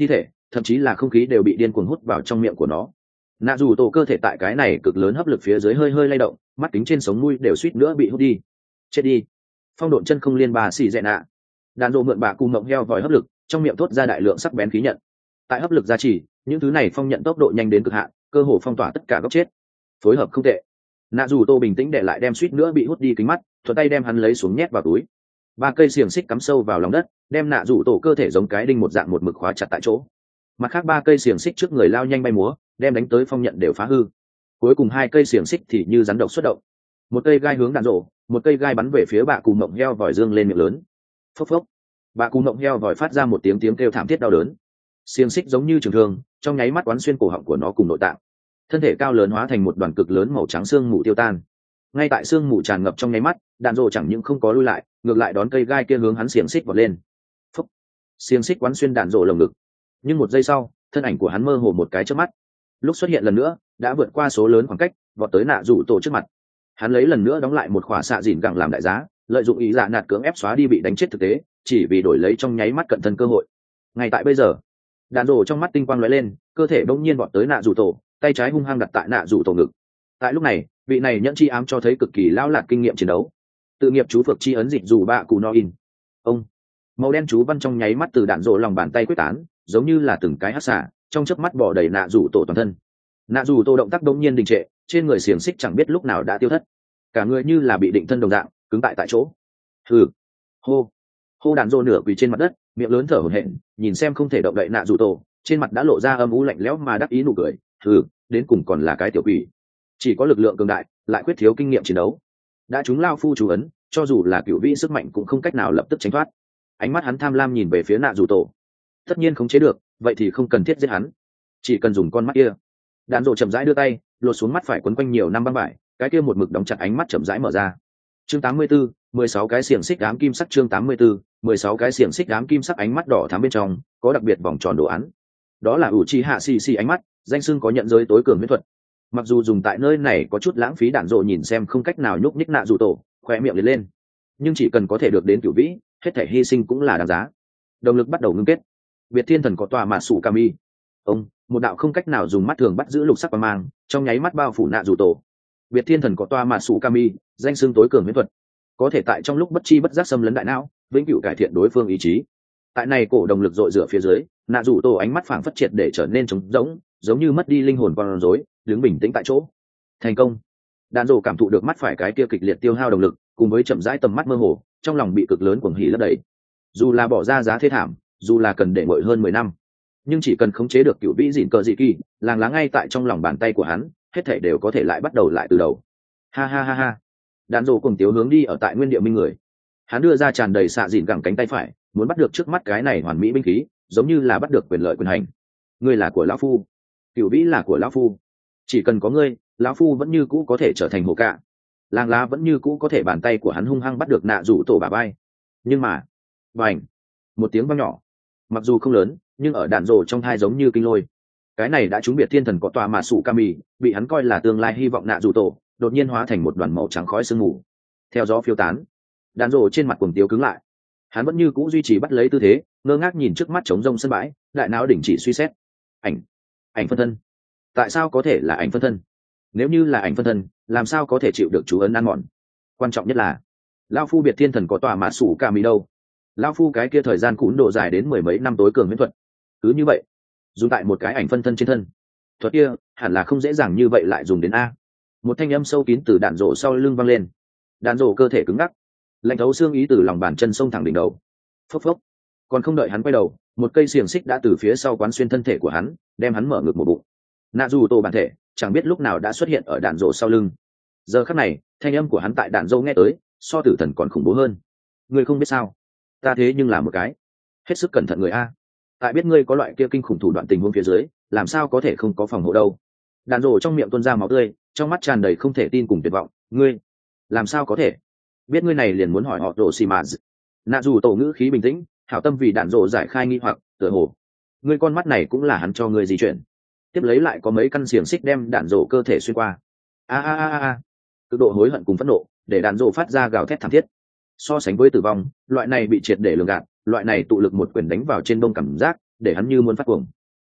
thậm chí là không khí đều bị điên cuồng hút vào trong miệng của nó. Nạ dù tổ cơ thể tại cái này cực lớn hấp lực phía dưới hơi hơi lay động, mắt kính trên sống mũi đều suýt nữa bị hút đi. Chết đi. Phong độn chân không liên bà xì dẹ nạ. Đàn rộ mượn bạ cùng mộng heo vòi hấp lực, trong miệng thốt ra đại lượng sắc bén khí nhận. Tại hấp lực gia trì, những thứ này phong nhận tốc độ nhanh đến cực hạn, cơ hồ phong tỏa tất cả góc chết. Phối hợp không tệ. Nạ dù tô bình tĩnh để lại đem suýt nữa bị hút đi kính mắt, thuận tay đem hắn lấy xuống nhét vào túi. Ba cây xiềng xích cắm sâu vào lòng đất, đem nạ dù tổ cơ thể giống cái đinh một dạng một mực khóa chặt tại chỗ. Mặt khác ba cây xiềng xích trước người lao nhanh bay múa, đem đánh tới phong nhận đều phá hư. Cuối cùng hai cây xiềng xích thì như rắn độc xuất động. Một cây gai hướng đạn rộ, một cây gai bắn về phía bạ cù mộng heo vòi dương lên miệng lớn. Phốc phốc. Bạ cù mộng heo vòi phát ra một tiếng tiếng kêu thảm thiết đau đớn. Xiềng xích giống như trường thương, trong nháy mắt quán xuyên cổ họng của nó cùng nội tạng. Thân thể cao lớn hóa thành một đoàn cực lớn màu trắng xương mù tiêu tan. Ngay tại xương mù tràn ngập trong nháy mắt, đạn rộ chẳng những không có lui lại, ngược lại đón cây gai kia hướng hắn xiềng xích vọt lên. Phốc. Xiềng xích quán xuyên đạn rộ lồng ngực. Nhưng một giây sau, thân ảnh của hắn mơ hồ một cái trước mắt. Lúc xuất hiện lần nữa, đã vượt qua số lớn khoảng cách, vọt tới nạ rủ tổ trước mặt. Hắn lấy lần nữa đóng lại một khỏa xạ dìn gẳng làm đại giá, lợi dụng ý dạ nạt cưỡng ép xóa đi bị đánh chết thực tế, chỉ vì đổi lấy trong nháy mắt cận thân cơ hội. Ngay tại bây giờ, đạn rổ trong mắt tinh quang lóe lên, cơ thể bỗng nhiên vọt tới nạ rủ tổ, tay trái hung hăng đặt tại nạ rủ tổ ngực. Tại lúc này, vị này nhẫn chi ám cho thấy cực kỳ lao lạc kinh nghiệm chiến đấu. Tự nghiệp chú phược chi ấn dịch dù bạ cù no in. Ông, màu đen chú văn trong nháy mắt từ đạn rổ lòng bàn tay quyết tán, giống như là từng cái hắc xả, trong chớp mắt bỏ đầy nạ rủ tổ toàn thân. Nạ rủ tổ động tác đống nhiên đình trệ, trên người xiềng xích chẳng biết lúc nào đã tiêu thất, cả người như là bị định thân đồng dạng cứng tại tại chỗ. Hừ. Hô. Hô đạn rổ nửa quỳ trên mặt đất, miệng lớn thở hổn hển, nhìn xem không thể động đậy nạ rủ tổ, trên mặt đã lộ ra âm u lạnh lẽo mà đắc ý nụ cười. Hừ, đến cùng còn là cái tiểu quỷ, chỉ có lực lượng cường đại, lại quyết thiếu kinh nghiệm chiến đấu. Đã chúng lao phu chú ấn, cho dù là cựu vĩ sức mạnh cũng không cách nào lập tức tránh thoát. Ánh mắt hắn tham lam nhìn về phía nạ rủ tổ. Tất nhiên khống chế được, vậy thì không cần thiết giết hắn, chỉ cần dùng con mắt kia. Đạn rộ chậm rãi đưa tay lột xuống mắt phải quấn quanh nhiều năm băng vải, cái kia một mực đóng chặt ánh mắt chậm rãi mở ra. Chương tám mươi tư, mười sáu cái xiềng xích ám kim sắc. Chương tám mươi tư, mười sáu cái xiềng xích ám kim sắc, ánh mắt đỏ thắm bên trong có đặc biệt vòng tròn đồ án. Đó là ủ chi hạ xì xì ánh mắt, danh xưng có nhận giới tối cường huyễn thuật. Mặc dù dùng tại nơi này có chút lãng phí, đạn rộ nhìn xem không cách nào nhúc nhích nạ rủ tổ, khoe miệng liệt lên. Nhưng chỉ cần có thể được đến cửu vĩ, hết thể hy sinh cũng là đáng giá. Động lực bắt đầu ngưng kết. Biệt thiên thần có tòa mà sủ kami. Ông, một đạo không cách nào dùng mắt thường bắt giữ lục sắc quang mang, trong nháy mắt bao phủ nạ rủ tổ. Biệt thiên thần có tòa mà sủ kami, danh xưng tối cường huyễn thuật, có thể tại trong lúc bất chi bất giác xâm lấn đại não, vĩnh cửu cải thiện đối phương ý chí. Tại này cổ động lực dội rửa phía dưới, nạ rủ tổ ánh mắt phảng phất triệt để trở nên trống rỗng, giống như mất đi linh hồn con rối, đứng bình tĩnh tại chỗ. Thành công. Đạn rổ cảm thụ được mắt phải cái kia kịch liệt tiêu hao động lực, cùng với chậm rãi tầm mắt mơ hồ, trong lòng bị cực lớn cuồng hỉ lấp đầy. Dù là bỏ ra giá thế thảm, dù là cần để ngồi hơn mười năm, nhưng chỉ cần khống chế được cựu vĩ dịn cờ dị kỳ, làng lá ngay tại trong lòng bàn tay của hắn, hết thảy đều có thể lại bắt đầu lại từ đầu. Ha ha ha ha. Đạn rổ cùng tiếu hướng đi ở tại nguyên địa minh người. Hắn đưa ra tràn đầy xạ dịn gẳng cánh tay phải, muốn bắt được trước mắt cái này hoàn mỹ binh khí, giống như là bắt được quyền lợi quyền hành. Ngươi là của lão phu, cựu vĩ là của lão phu, chỉ cần có ngươi, lão phu vẫn như cũ có thể trở thành hồ cạ. Làng lá vẫn như cũ có thể bàn tay của hắn hung hăng bắt được nạ rủ tổ bả vai. Nhưng mà, vành, một tiếng vang nhỏ, mặc dù không lớn, nhưng ở đạn rổ trong thai giống như kinh lôi. Cái này đã trúng biệt thiên thần có tòa mà sủ kami, bị hắn coi là tương lai hy vọng nạ rủ tổ, đột nhiên hóa thành một đoàn màu trắng khói sương mù, theo gió phiêu tán. Đạn rổ trên mặt cuồng tiếu cứng lại, hắn vẫn như cũ duy trì bắt lấy tư thế, ngơ ngác nhìn trước mắt trống rông sân bãi, đại não đình chỉ suy xét. Ảnh, ảnh phân thân, tại sao có thể là ảnh phân thân? Nếu như là ảnh phân thân, làm sao có thể chịu được chú ấn ăn mòn? Quan trọng nhất là, lão phu biệt thiên thần có tòa mà sủ kami đâu? Lão phu cái kia thời gian cún độ dài đến mười mấy năm tối cường huyễn thuật, cứ như vậy dùng tại một cái ảnh phân thân trên thân, thuật kia hẳn là không dễ dàng như vậy lại dùng đến a. Một thanh âm sâu kín từ đạn rổ sau lưng vang lên. Đạn rổ cơ thể cứng ngắc, lạnh thấu xương ý từ lòng bàn chân xông thẳng đỉnh đầu. Phốc phốc. Còn không đợi hắn quay đầu, một cây xiềng xích đã từ phía sau quán xuyên thân thể của hắn, đem hắn mở ngực một bụng. Nạ dù tổ bản thể chẳng biết lúc nào đã xuất hiện ở đạn rổ sau lưng. Giờ khắc này, thanh âm của hắn tại đạn rổ nghe tới, so tử thần còn khủng bố hơn. Ngươi không biết sao, ta thế nhưng là một cái hết sức cẩn thận người a. Tại biết ngươi có loại kia kinh khủng thủ đoạn tình huống phía dưới, làm sao có thể không có phòng hộ đâu. Đạn rổ trong miệng tuôn ra máu tươi, trong mắt tràn đầy không thể tin cùng tuyệt vọng. Ngươi làm sao có thể biết? Ngươi này liền muốn hỏi họ rổ xì mà. Nạ dù tổ ngữ khí bình tĩnh, hảo tâm vì đạn rổ giải khai nghi hoặc. Tựa hồ ngươi con mắt này cũng là hắn cho ngươi di chuyển. Tiếp lấy lại có mấy căn xiềng xích đem đạn rổ cơ thể xuyên qua. A a a a. Cực độ hối hận cùng phẫn nộ để đạn rổ phát ra gào thét thảm thiết. So sánh với tử vong, loại này bị triệt để lường gạt, loại này tụ lực một quyền đánh vào trên đông cảm giác để hắn như muốn phát cuồng.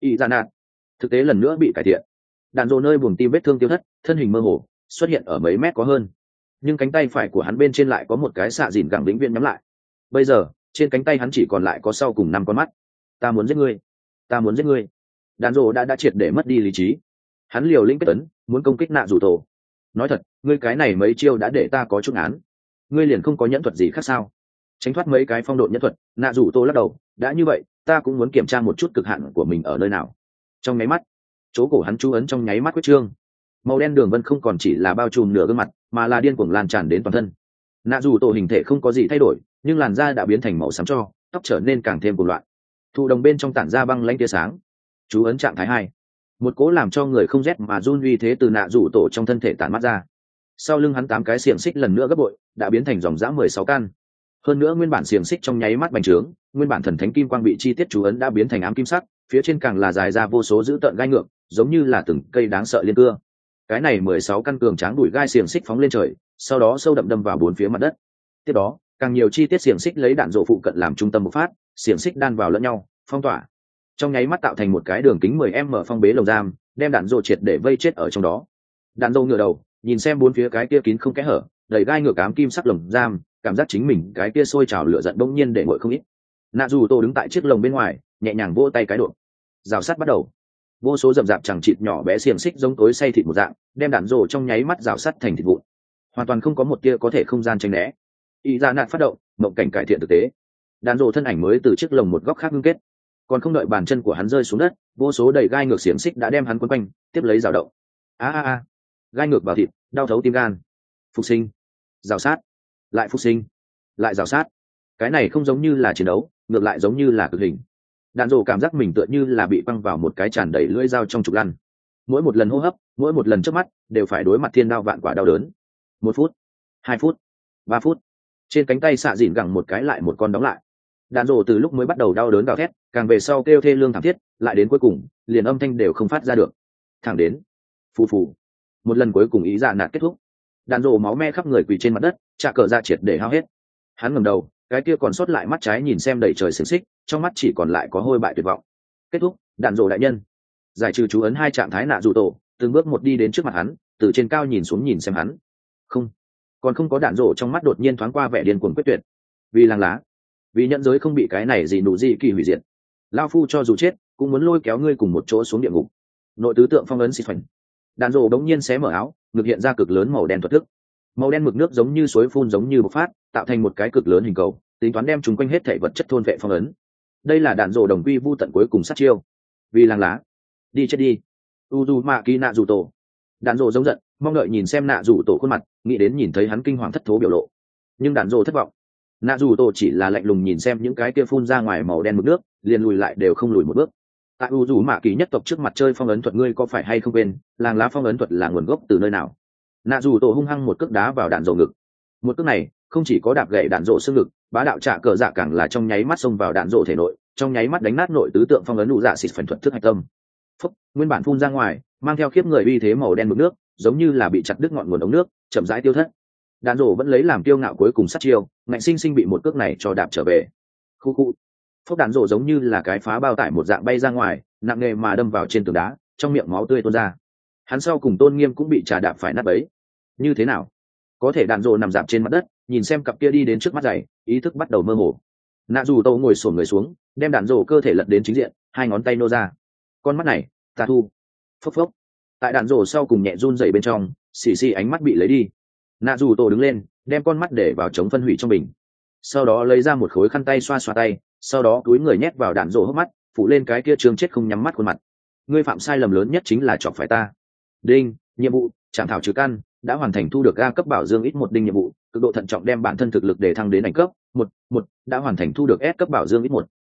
ý ra nạt thực tế lần nữa bị cải thiện. Đạn rồ nơi buồng tim vết thương tiêu thất, thân hình mơ hồ xuất hiện ở mấy mét có hơn, nhưng cánh tay phải của hắn bên trên lại có một cái xạ dìn gẳng vĩnh viễn nhắm lại. Bây giờ trên cánh tay hắn chỉ còn lại có sau cùng năm con mắt. Ta muốn giết ngươi, ta muốn giết ngươi. Đạn rồ đã đã triệt để mất đi lý trí. Hắn liều lĩnh kết tấn, muốn công kích nạ rủ tổ. Nói thật, ngươi cái này mấy chiêu đã để ta có chút án. Ngươi liền không có nhẫn thuật gì khác sao? Tránh thoát mấy cái phong độn nhẫn thuật, nạ rủ tổ lắc đầu. Đã như vậy, ta cũng muốn kiểm tra một chút cực hạn của mình ở nơi nào. Trong nháy mắt, chỗ cổ hắn chú ấn trong nháy mắt quyết trương. Màu đen đường vân không còn chỉ là bao trùm nửa gương mặt, mà là điên cuồng lan tràn đến toàn thân. Nạ rủ tổ hình thể không có gì thay đổi, nhưng làn da đã biến thành màu xám cho, tóc trở nên càng thêm cuồng loạn. Thụ đồng bên trong tản ra băng lãnh tia sáng. Chú ấn trạng thái hai, một cố làm cho người không rét mà run uy thế từ nạ rủ tổ trong thân thể tản mắt ra. Sau lưng hắn tám cái xiềng xích lần nữa gấp bội, đã biến thành dòng dã mười sáu căn. Hơn nữa nguyên bản xiềng xích trong nháy mắt bành trướng, nguyên bản thần thánh kim quang bị chi tiết chú ấn đã biến thành ám kim sắc, phía trên càng là dài ra vô số dữ tợn gai ngược, giống như là từng cây đáng sợ liên cưa. Cái này mười sáu căn cường tráng đuổi gai xiềng xích phóng lên trời, sau đó sâu đậm đâm vào bốn phía mặt đất. Tiếp đó, càng nhiều chi tiết xiềng xích lấy đạn rộ phụ cận làm trung tâm bộc phát, xiềng xích đan vào lẫn nhau, phong tỏa. Trong nháy mắt tạo thành một cái đường kính mười mét phong bế lồng giam, đem đạn rộ triệt để vây chết ở trong đó. Đạn rộ ngửa đầu, nhìn xem bốn phía cái kia kín không kẽ hở, đầy gai ngược ám kim sắc lồng giam, cảm giác chính mình cái kia sôi trào lửa giận bỗng nhiên để nguội không ít. Nạ dù tô đứng tại chiếc lồng bên ngoài, nhẹ nhàng vỗ tay cái độ. Rào sát bắt đầu. Vô số rậm rạp chẳng chịt nhỏ bé xiềng xích giống tối xay thịt một dạng, đem đạn rộ trong nháy mắt rào sát thành thịt vụn. Hoàn toàn không có một tia có thể không gian tránh né. Y ra nạn phát động, mộng cảnh cải thiện thực tế. Đạn rộ thân ảnh mới từ chiếc lồng một góc khác ngưng kết, còn không đợi bàn chân của hắn rơi xuống đất, vô số đầy gai ngược xiềng xích đã đem hắn quấn quanh, tiếp lấy rào động. A a a, gai ngược vào thịt, đau thấu tim gan. Phục sinh, rào sát, lại phục sinh, lại rào sát. Cái này không giống như là chiến đấu, ngược lại giống như là cực hình. Đạn rồ cảm giác mình tựa như là bị băng vào một cái tràn đầy lưỡi dao trong trục lăn. Mỗi một lần hô hấp, mỗi một lần chớp mắt, đều phải đối mặt thiên đao vạn quả đau đớn. Một phút, hai phút, ba phút. Trên cánh tay xạ dịn gẳng một cái lại một con đóng lại. Đạn rồ từ lúc mới bắt đầu đau đớn gào thét, càng về sau kêu thê lương thảm thiết, lại đến cuối cùng, liền âm thanh đều không phát ra được. Thẳng đến, phù phù. Một lần cuối cùng ý dạ nạt kết thúc. Đạn rồ máu me khắp người quỳ trên mặt đất, trả cờ ra triệt để hao hết. Hắn ngẩng đầu, cái kia còn sót lại mắt trái nhìn xem đầy trời xiềng xích, trong mắt chỉ còn lại có hôi bại tuyệt vọng. Kết thúc. Đạn rồ đại nhân. Giải trừ chú ấn hai trạng thái nạ dù tổ, từng bước một đi đến trước mặt hắn, từ trên cao nhìn xuống nhìn xem hắn. Không, còn không có. Đạn rồ trong mắt đột nhiên thoáng qua vẻ điên cuồng quyết tuyệt. Vì làng lá, vì nhận giới không bị cái này gì nụ gì kỳ hủy diệt, lao phu cho dù chết cũng muốn lôi kéo ngươi cùng một chỗ xuống địa ngục. Nội tứ tượng phong ấn xịt phảnh. Đạn rồ đống nhiên xé mở áo, ngực hiện ra cực lớn màu đen thuật thức. Màu đen mực nước giống như suối phun giống như bộc phát, tạo thành một cái cực lớn hình cầu, tính toán đem chúng quanh hết thể vật chất thôn vệ phong ấn. Đây là đạn rồ đồng quy vu tận cuối cùng sát chiêu. Vì làng lá, đi chết đi. Uzumaki nạ dù tổ. Đạn rồ giống giận, mong đợi nhìn xem nạ dù tổ khuôn mặt, nghĩ đến nhìn thấy hắn kinh hoàng thất thố biểu lộ. Nhưng đạn rồ thất vọng. Nạ dù tổ chỉ là lạnh lùng nhìn xem những cái kia phun ra ngoài màu đen mực nước, liền lùi lại đều không lùi một bước. Tại Uzumaki nhất tộc trước mặt chơi phong ấn thuật, ngươi có phải hay không quên, làng lá phong ấn thuật là nguồn gốc từ nơi nào? Nạ dù tổ hung hăng một cước đá vào đạn rồ ngực. Một cước này không chỉ có đạp gãy đạn rồ xương ngực, bá đạo trả cờ dạ càng là trong nháy mắt xông vào đạn rồ thể nội, trong nháy mắt đánh nát nội tứ tượng phong ấn nụ dạ xịt phần thuật thức hạch tâm. Phúc, nguyên bản phun ra ngoài, mang theo khiếp người uy thế màu đen mực nước, giống như là bị chặt đứt ngọn nguồn ống nước, chậm rãi tiêu thất. Đạn rồ vẫn lấy làm kiêu ngạo cuối cùng sát chiêu, ngạnh sinh sinh bị một cước này cho đạp trở về. Khu khu. Phúc, đạn rồ giống như là cái phá bao tải một dạng bay ra ngoài, nặng nề mà đâm vào trên tường đá, trong miệng máu tươi tuôn ra. Hắn sau cùng tôn nghiêm cũng bị trà đạp phải nát bấy. Như thế nào? Có thể đạn rồ nằm dạp trên mặt đất, nhìn xem cặp kia đi đến trước mắt dày, ý thức bắt đầu mơ hồ. Nạ dù tô ngồi xổm người xuống, đem đạn rồ cơ thể lật đến chính diện, hai ngón tay nô ra. Con mắt này, ta thu. Phốc phốc. Tại đạn rồ sau cùng nhẹ run dậy bên trong, xì xì ánh mắt bị lấy đi. Nạ dù tô đứng lên, đem con mắt để vào chống phân hủy trong bình. Sau đó lấy ra một khối khăn tay xoa xoa tay, sau đó túi người nhét vào đạn rồ hốc mắt, phủ lên cái kia trương chết không nhắm mắt khuôn mặt. Ngươi phạm sai lầm lớn nhất chính là chọc phải ta. Đinh, nhiệm vụ chạm thảo trừ căn đã hoàn thành, thu được A cấp bảo dương ít một đinh nhiệm vụ, cực độ thận trọng đem bản thân thực lực để thăng đến ảnh cấp một một đã hoàn thành, thu được S cấp bảo dương ít một